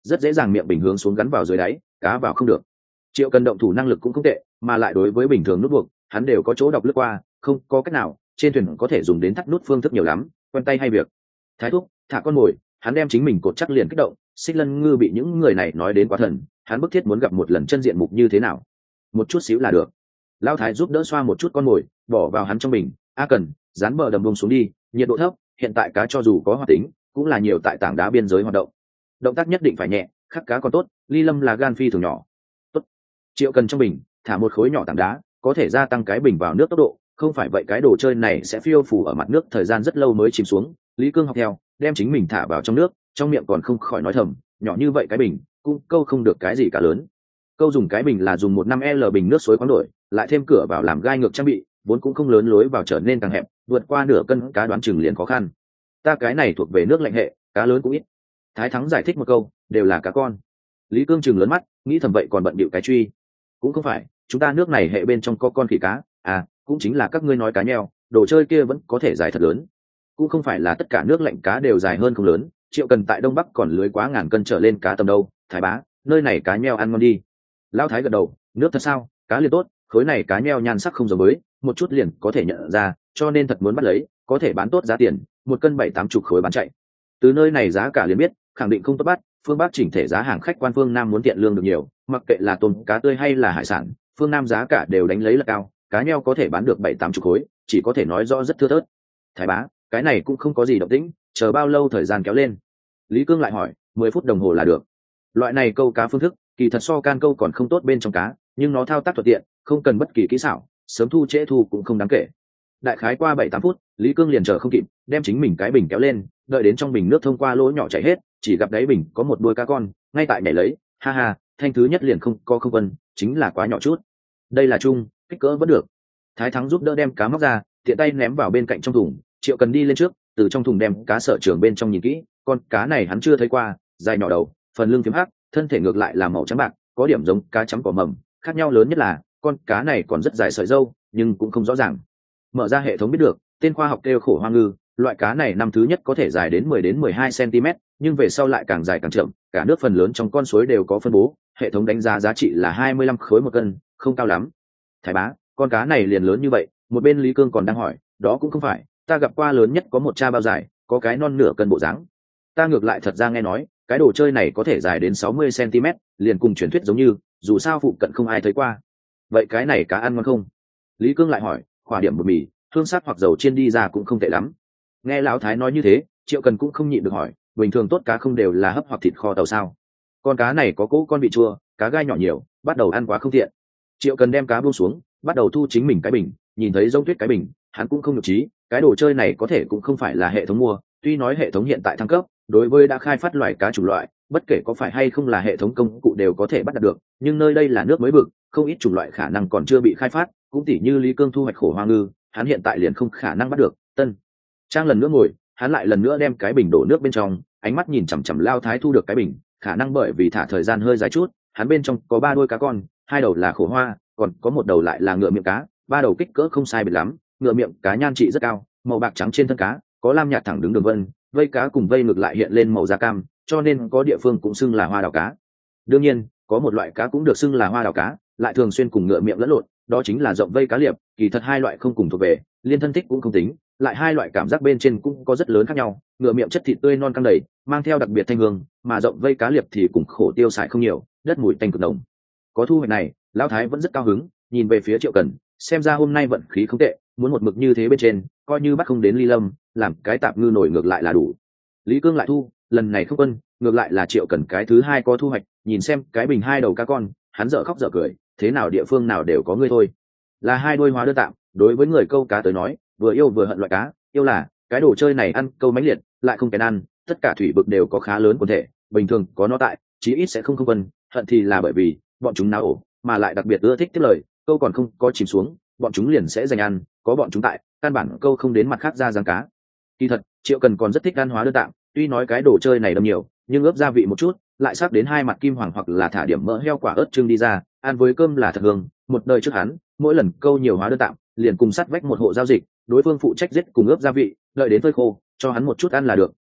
rất dễ dàng miệng bình hướng xuống gắn vào dưới đáy, cá vào không được. Triệu Cần động thủ năng lực cũng không tệ, mà lại đối với bình thường nút buộc hắn đều có chỗ đọc lướt qua, không có cách nào trên thuyền có thể dùng đến thắt nút phương thức nhiều lắm, quen tay hay việc. Thái thúc thả con mồi, hắn đem chính mình cột chắc liền kích động. Xích Lân Ngư bị những người này nói đến quá thần, hắn bức thiết muốn gặp một lần chân diện mục như thế nào. Một chút xíu là được. Lão Thái giúp đỡ xoa một chút con mồi, bỏ vào hắn trong bình. A Cần, dán bờ đầm bông xuống đi, nhiệt độ thấp, hiện tại cá cho dù có hoạt tính cũng là nhiều tại tảng đá biên giới hoạt động, động tác nhất định phải nhẹ, khắc cá còn tốt. Ly Lâm là gan phi thường nhỏ. Tốt. Triệu Cần trong bình thả một khối nhỏ tảng đá, có thể gia tăng cái bình vào nước tốc độ, không phải vậy cái đồ chơi này sẽ phiêu phù ở mặt nước thời gian rất lâu mới chìm xuống. Lý Cương học theo, đem chính mình thả vào trong nước, trong miệng còn không khỏi nói thầm, nhỏ như vậy cái bình cũng câu không được cái gì cả lớn. Câu dùng cái bình là dùng một năm L bình nước suối khoáng đổi, lại thêm cửa vào làm gai ngược trang bị, vốn cũng không lớn, lối vào trở nên càng hẹp, vượt qua nửa cân cá đoán chừng liền khó khăn. Ta cái này thuộc về nước lạnh hệ, cá lớn cũng ít. Thái Thắng giải thích một câu, đều là cá con. Lý Cương chừng lớn mắt, nghĩ thầm vậy còn bận bịu cái truy. Cũng không phải, chúng ta nước này hệ bên trong có con khỉ cá, à, cũng chính là các ngươi nói cá nheo, đồ chơi kia vẫn có thể dài thật lớn. Cũng không phải là tất cả nước lạnh cá đều dài hơn không lớn. Triệu Cần tại Đông Bắc còn lưới quá ngàn cân trở lên cá tầm đâu. Thái bá, nơi này cá nheo ăn ngon đi. Lão Thái gật đầu, nước thật sao, cá liền tốt, khối này cá nheo nhan sắc không giống với, một chút liền có thể nhận ra, cho nên thật muốn bắt lấy, có thể bán tốt giá tiền, một cân bảy tám chục khối bán chạy. Từ nơi này giá cả liền biết, khẳng định không tốt bắt. Phương Bắc chỉnh thể giá hàng khách quan phương Nam muốn tiện lương được nhiều, mặc kệ là tôm cá tươi hay là hải sản, phương Nam giá cả đều đánh lấy là cao, cá nheo có thể bán được bảy tám chục khối, chỉ có thể nói rõ rất thưa thớt. Thái bá, cái này cũng không có gì động tĩnh, chờ bao lâu thời gian kéo lên? Lý Cương lại hỏi. Mười phút đồng hồ là được. Loại này câu cá phương thức kỳ thật so can câu còn không tốt bên trong cá, nhưng nó thao tác thuận tiện, không cần bất kỳ kỹ xảo, sớm thu trễ thu cũng không đáng kể. Đại khái qua bảy tám phút, Lý Cương liền chờ không kịp, đem chính mình cái bình kéo lên, đợi đến trong bình nước thông qua lỗ nhỏ chảy hết, chỉ gặp đáy bình có một đuôi cá con ngay tại nhảy lấy. Ha ha, thanh thứ nhất liền không có không vân, chính là quá nhỏ chút. Đây là chung, kích cỡ vẫn được. Thái Thắng giúp đỡ đem cá móc ra, tiện tay ném vào bên cạnh trong thùng. Triệu Cần đi lên trước, từ trong thùng đem cá sở trường bên trong nhìn kỹ, con cá này hắn chưa thấy qua, dài nhỏ đầu, phần lưng phiếm hắc, thân thể ngược lại là màu trắng bạc, có điểm giống cá chấm cỏ mầm. Khác nhau lớn nhất là con cá này còn rất dài sợi râu, nhưng cũng không rõ ràng. Mở ra hệ thống biết được, tên khoa học kêu khổ hoa ngư. Loại cá này năm thứ nhất có thể dài đến mười đến mười hai xăng-ti-mét, nhưng về sau lại càng dài càng chậm, cả nước phần lớn trong con suối đều có phân bố. Hệ thống đánh giá giá trị là hai mươi lăm khối một cân, không cao lắm. Thái bá, con cá này liền lớn như vậy? Một bên Lý Cương còn đang hỏi. Đó cũng không phải, ta gặp qua lớn nhất có một cha bao dài, có cái non nửa cân bộ dáng. Ta ngược lại thật ra nghe nói, cái đồ chơi này có thể dài đến sáu mươi xăng-ti-mét, liền cùng truyền thuyết giống như, dù sao phụ cận không ai thấy qua. Vậy cái này cá ăn ngon không? Lý Cương lại hỏi. Khỏa điểm bột mì, hương sắc hoặc dầu chiên đi ra cũng không tệ lắm. Nghe lão Thái nói như thế, Triệu Cần cũng không nhịn được hỏi, bình thường tốt cá không đều là hấp hoặc thịt kho tàu sao? Con cá này có cỗ con vị chua, cá gai nhỏ nhiều, bắt đầu ăn quá không tiện. Triệu Cần đem cá buông xuống, bắt đầu thu chính mình cái bình, nhìn thấy giống tuyết cái bình, hắn cũng không nhục trí, cái đồ chơi này có thể cũng không phải là hệ thống mua, tuy nói hệ thống hiện tại thăng cấp, đối với đã khai phát loại cá chủng loại, bất kể có phải hay không là hệ thống công cụ đều có thể bắt được, nhưng nơi đây là nước mới vực, không ít chủng loại khả năng còn chưa bị khai phát, cũng tỉ như Lý Cương thu hoạch khổ hoa ngư, hắn hiện tại liền không khả năng bắt được. Tân Trang lần nữa ngồi, hắn lại lần nữa đem cái bình đổ nước bên trong, ánh mắt nhìn chằm chằm Lao Thái thu được cái bình, khả năng bởi vì thả thời gian hơi dài chút, hắn bên trong có ba đuôi cá con, hai đầu là khổ hoa, còn có một đầu lại là ngựa miệng cá, ba đầu kích cỡ không sai biệt lắm, ngựa miệng cá nhan trị rất cao, màu bạc trắng trên thân cá, có lam nhạt thẳng đứng đường vân, vây cá cùng vây ngược lại hiện lên màu da cam, cho nên có địa phương cũng xưng là hoa đào cá. Đương nhiên, có một loại cá cũng được xưng là hoa đào cá, lại thường xuyên cùng ngựa miệng lẫn lộn, đó chính là rộng vây cá liệp, kỳ thật hai loại không cùng thuộc về, liên thân thích cũng không tính, lại hai loại cảm giác bên trên cũng có rất lớn khác nhau. Ngựa miệng chất thịt tươi non căng đầy, mang theo đặc biệt thanh hương, mà rộng vây cá liệp thì cùng khổ tiêu xài không nhiều, đất mùi tanh cực nồng. Có thu hoạch này, Lão Thái vẫn rất cao hứng, nhìn về phía Triệu Cần, xem ra hôm nay vận khí không tệ, muốn một mực như thế bên trên, coi như bắt không đến Ly Lâm, làm cái tạp ngư nổi ngược lại là đủ. Lý Cương lại thu, lần này không quân, ngược lại là Triệu Cần cái thứ hai có thu hoạch, nhìn xem cái bình hai đầu cá con, hắn dở khóc dở cười, thế nào địa phương nào đều có ngươi thôi. Là hai đuôi hóa đơn tạm, đối với người câu cá tới nói, vừa yêu vừa hận loại cá, yêu là cái đồ chơi này ăn câu mãnh liệt, lại không kén ăn, tất cả thủy vực đều có khá lớn quần thể, bình thường có nó tại, chí ít sẽ không không quân, hận thì là bởi vì bọn chúng náo ổ, mà lại đặc biệt ưa thích tiếp lời, câu còn không có chìm xuống, bọn chúng liền sẽ giành ăn, có bọn chúng tại, căn bản câu không đến mặt khác ra giáng cá. Kỳ thật, Triệu Cần còn rất thích ăn hóa đơn tạm, tuy nói cái đồ chơi này đâm nhiều, nhưng ướp gia vị một chút, lại sắc đến hai mặt kim hoàng hoặc là thả điểm mỡ heo quả ớt trưng đi ra, ăn với cơm là thật hương. Một đời trước hắn, mỗi lần câu nhiều hóa đơn tạm, liền cùng sắt vách một hộ giao dịch, đối phương phụ trách giết cùng ướp gia vị, đợi đến phơi khô, cho hắn một chút ăn là được,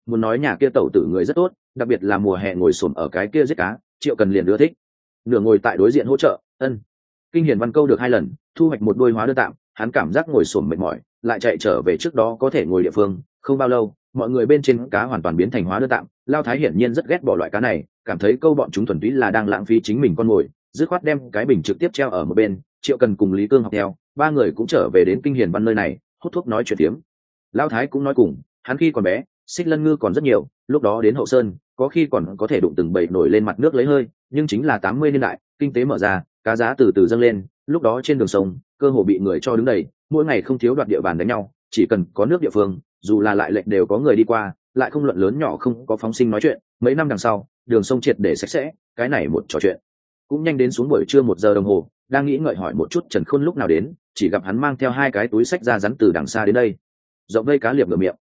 muốn nói nhà kia tẩu tử người rất tốt, đặc biệt là mùa hè ngồi xổm ở cái kia giết cá, Triệu Cần liền ưa thích. Nửa ngồi tại đối diện hỗ trợ, ân. Kinh Hiền Văn câu được hai lần, thu hoạch một đôi hóa đơn tạm, hắn cảm giác ngồi xổm mệt mỏi, lại chạy trở về trước đó có thể ngồi địa phương, không bao lâu, mọi người bên trên cá hoàn toàn biến thành hóa đơn tạm. Lao Thái hiển nhiên rất ghét bỏ loại cá này, cảm thấy câu bọn chúng thuần túy là đang lãng phí chính mình con mồi, dứt khoát đem cái bình trực tiếp treo ở một bên. Triệu Cần cùng Lý Cương học theo, ba người cũng trở về đến Kinh Hiền Văn nơi này, hút thuốc nói chuyện phiếm. Lao Thái cũng nói cùng, hắn khi còn bé, xích lân ngư còn rất nhiều, lúc đó đến Hậu Sơn, có khi còn có thể đụng từng bầy nổi lên mặt nước lấy hơi, nhưng chính là tám mươi niên đại, kinh tế mở ra, cá giá từ từ dâng lên, lúc đó trên đường sông, cơ hồ bị người cho đứng đầy, mỗi ngày không thiếu đoạt địa bàn đánh nhau, chỉ cần có nước địa phương, dù là lại lệch đều có người đi qua, lại không luận lớn nhỏ không có phóng sinh nói chuyện. Mấy năm đằng sau, đường sông triệt để sạch sẽ, cái này một trò chuyện. Cũng nhanh đến xuống buổi trưa một giờ đồng hồ, đang nghĩ ngợi hỏi một chút Trần Khôn lúc nào đến, chỉ gặp hắn mang theo hai cái túi sách ra rắn từ đằng xa đến đây. Rộng vây cá liệp ngửa miệng.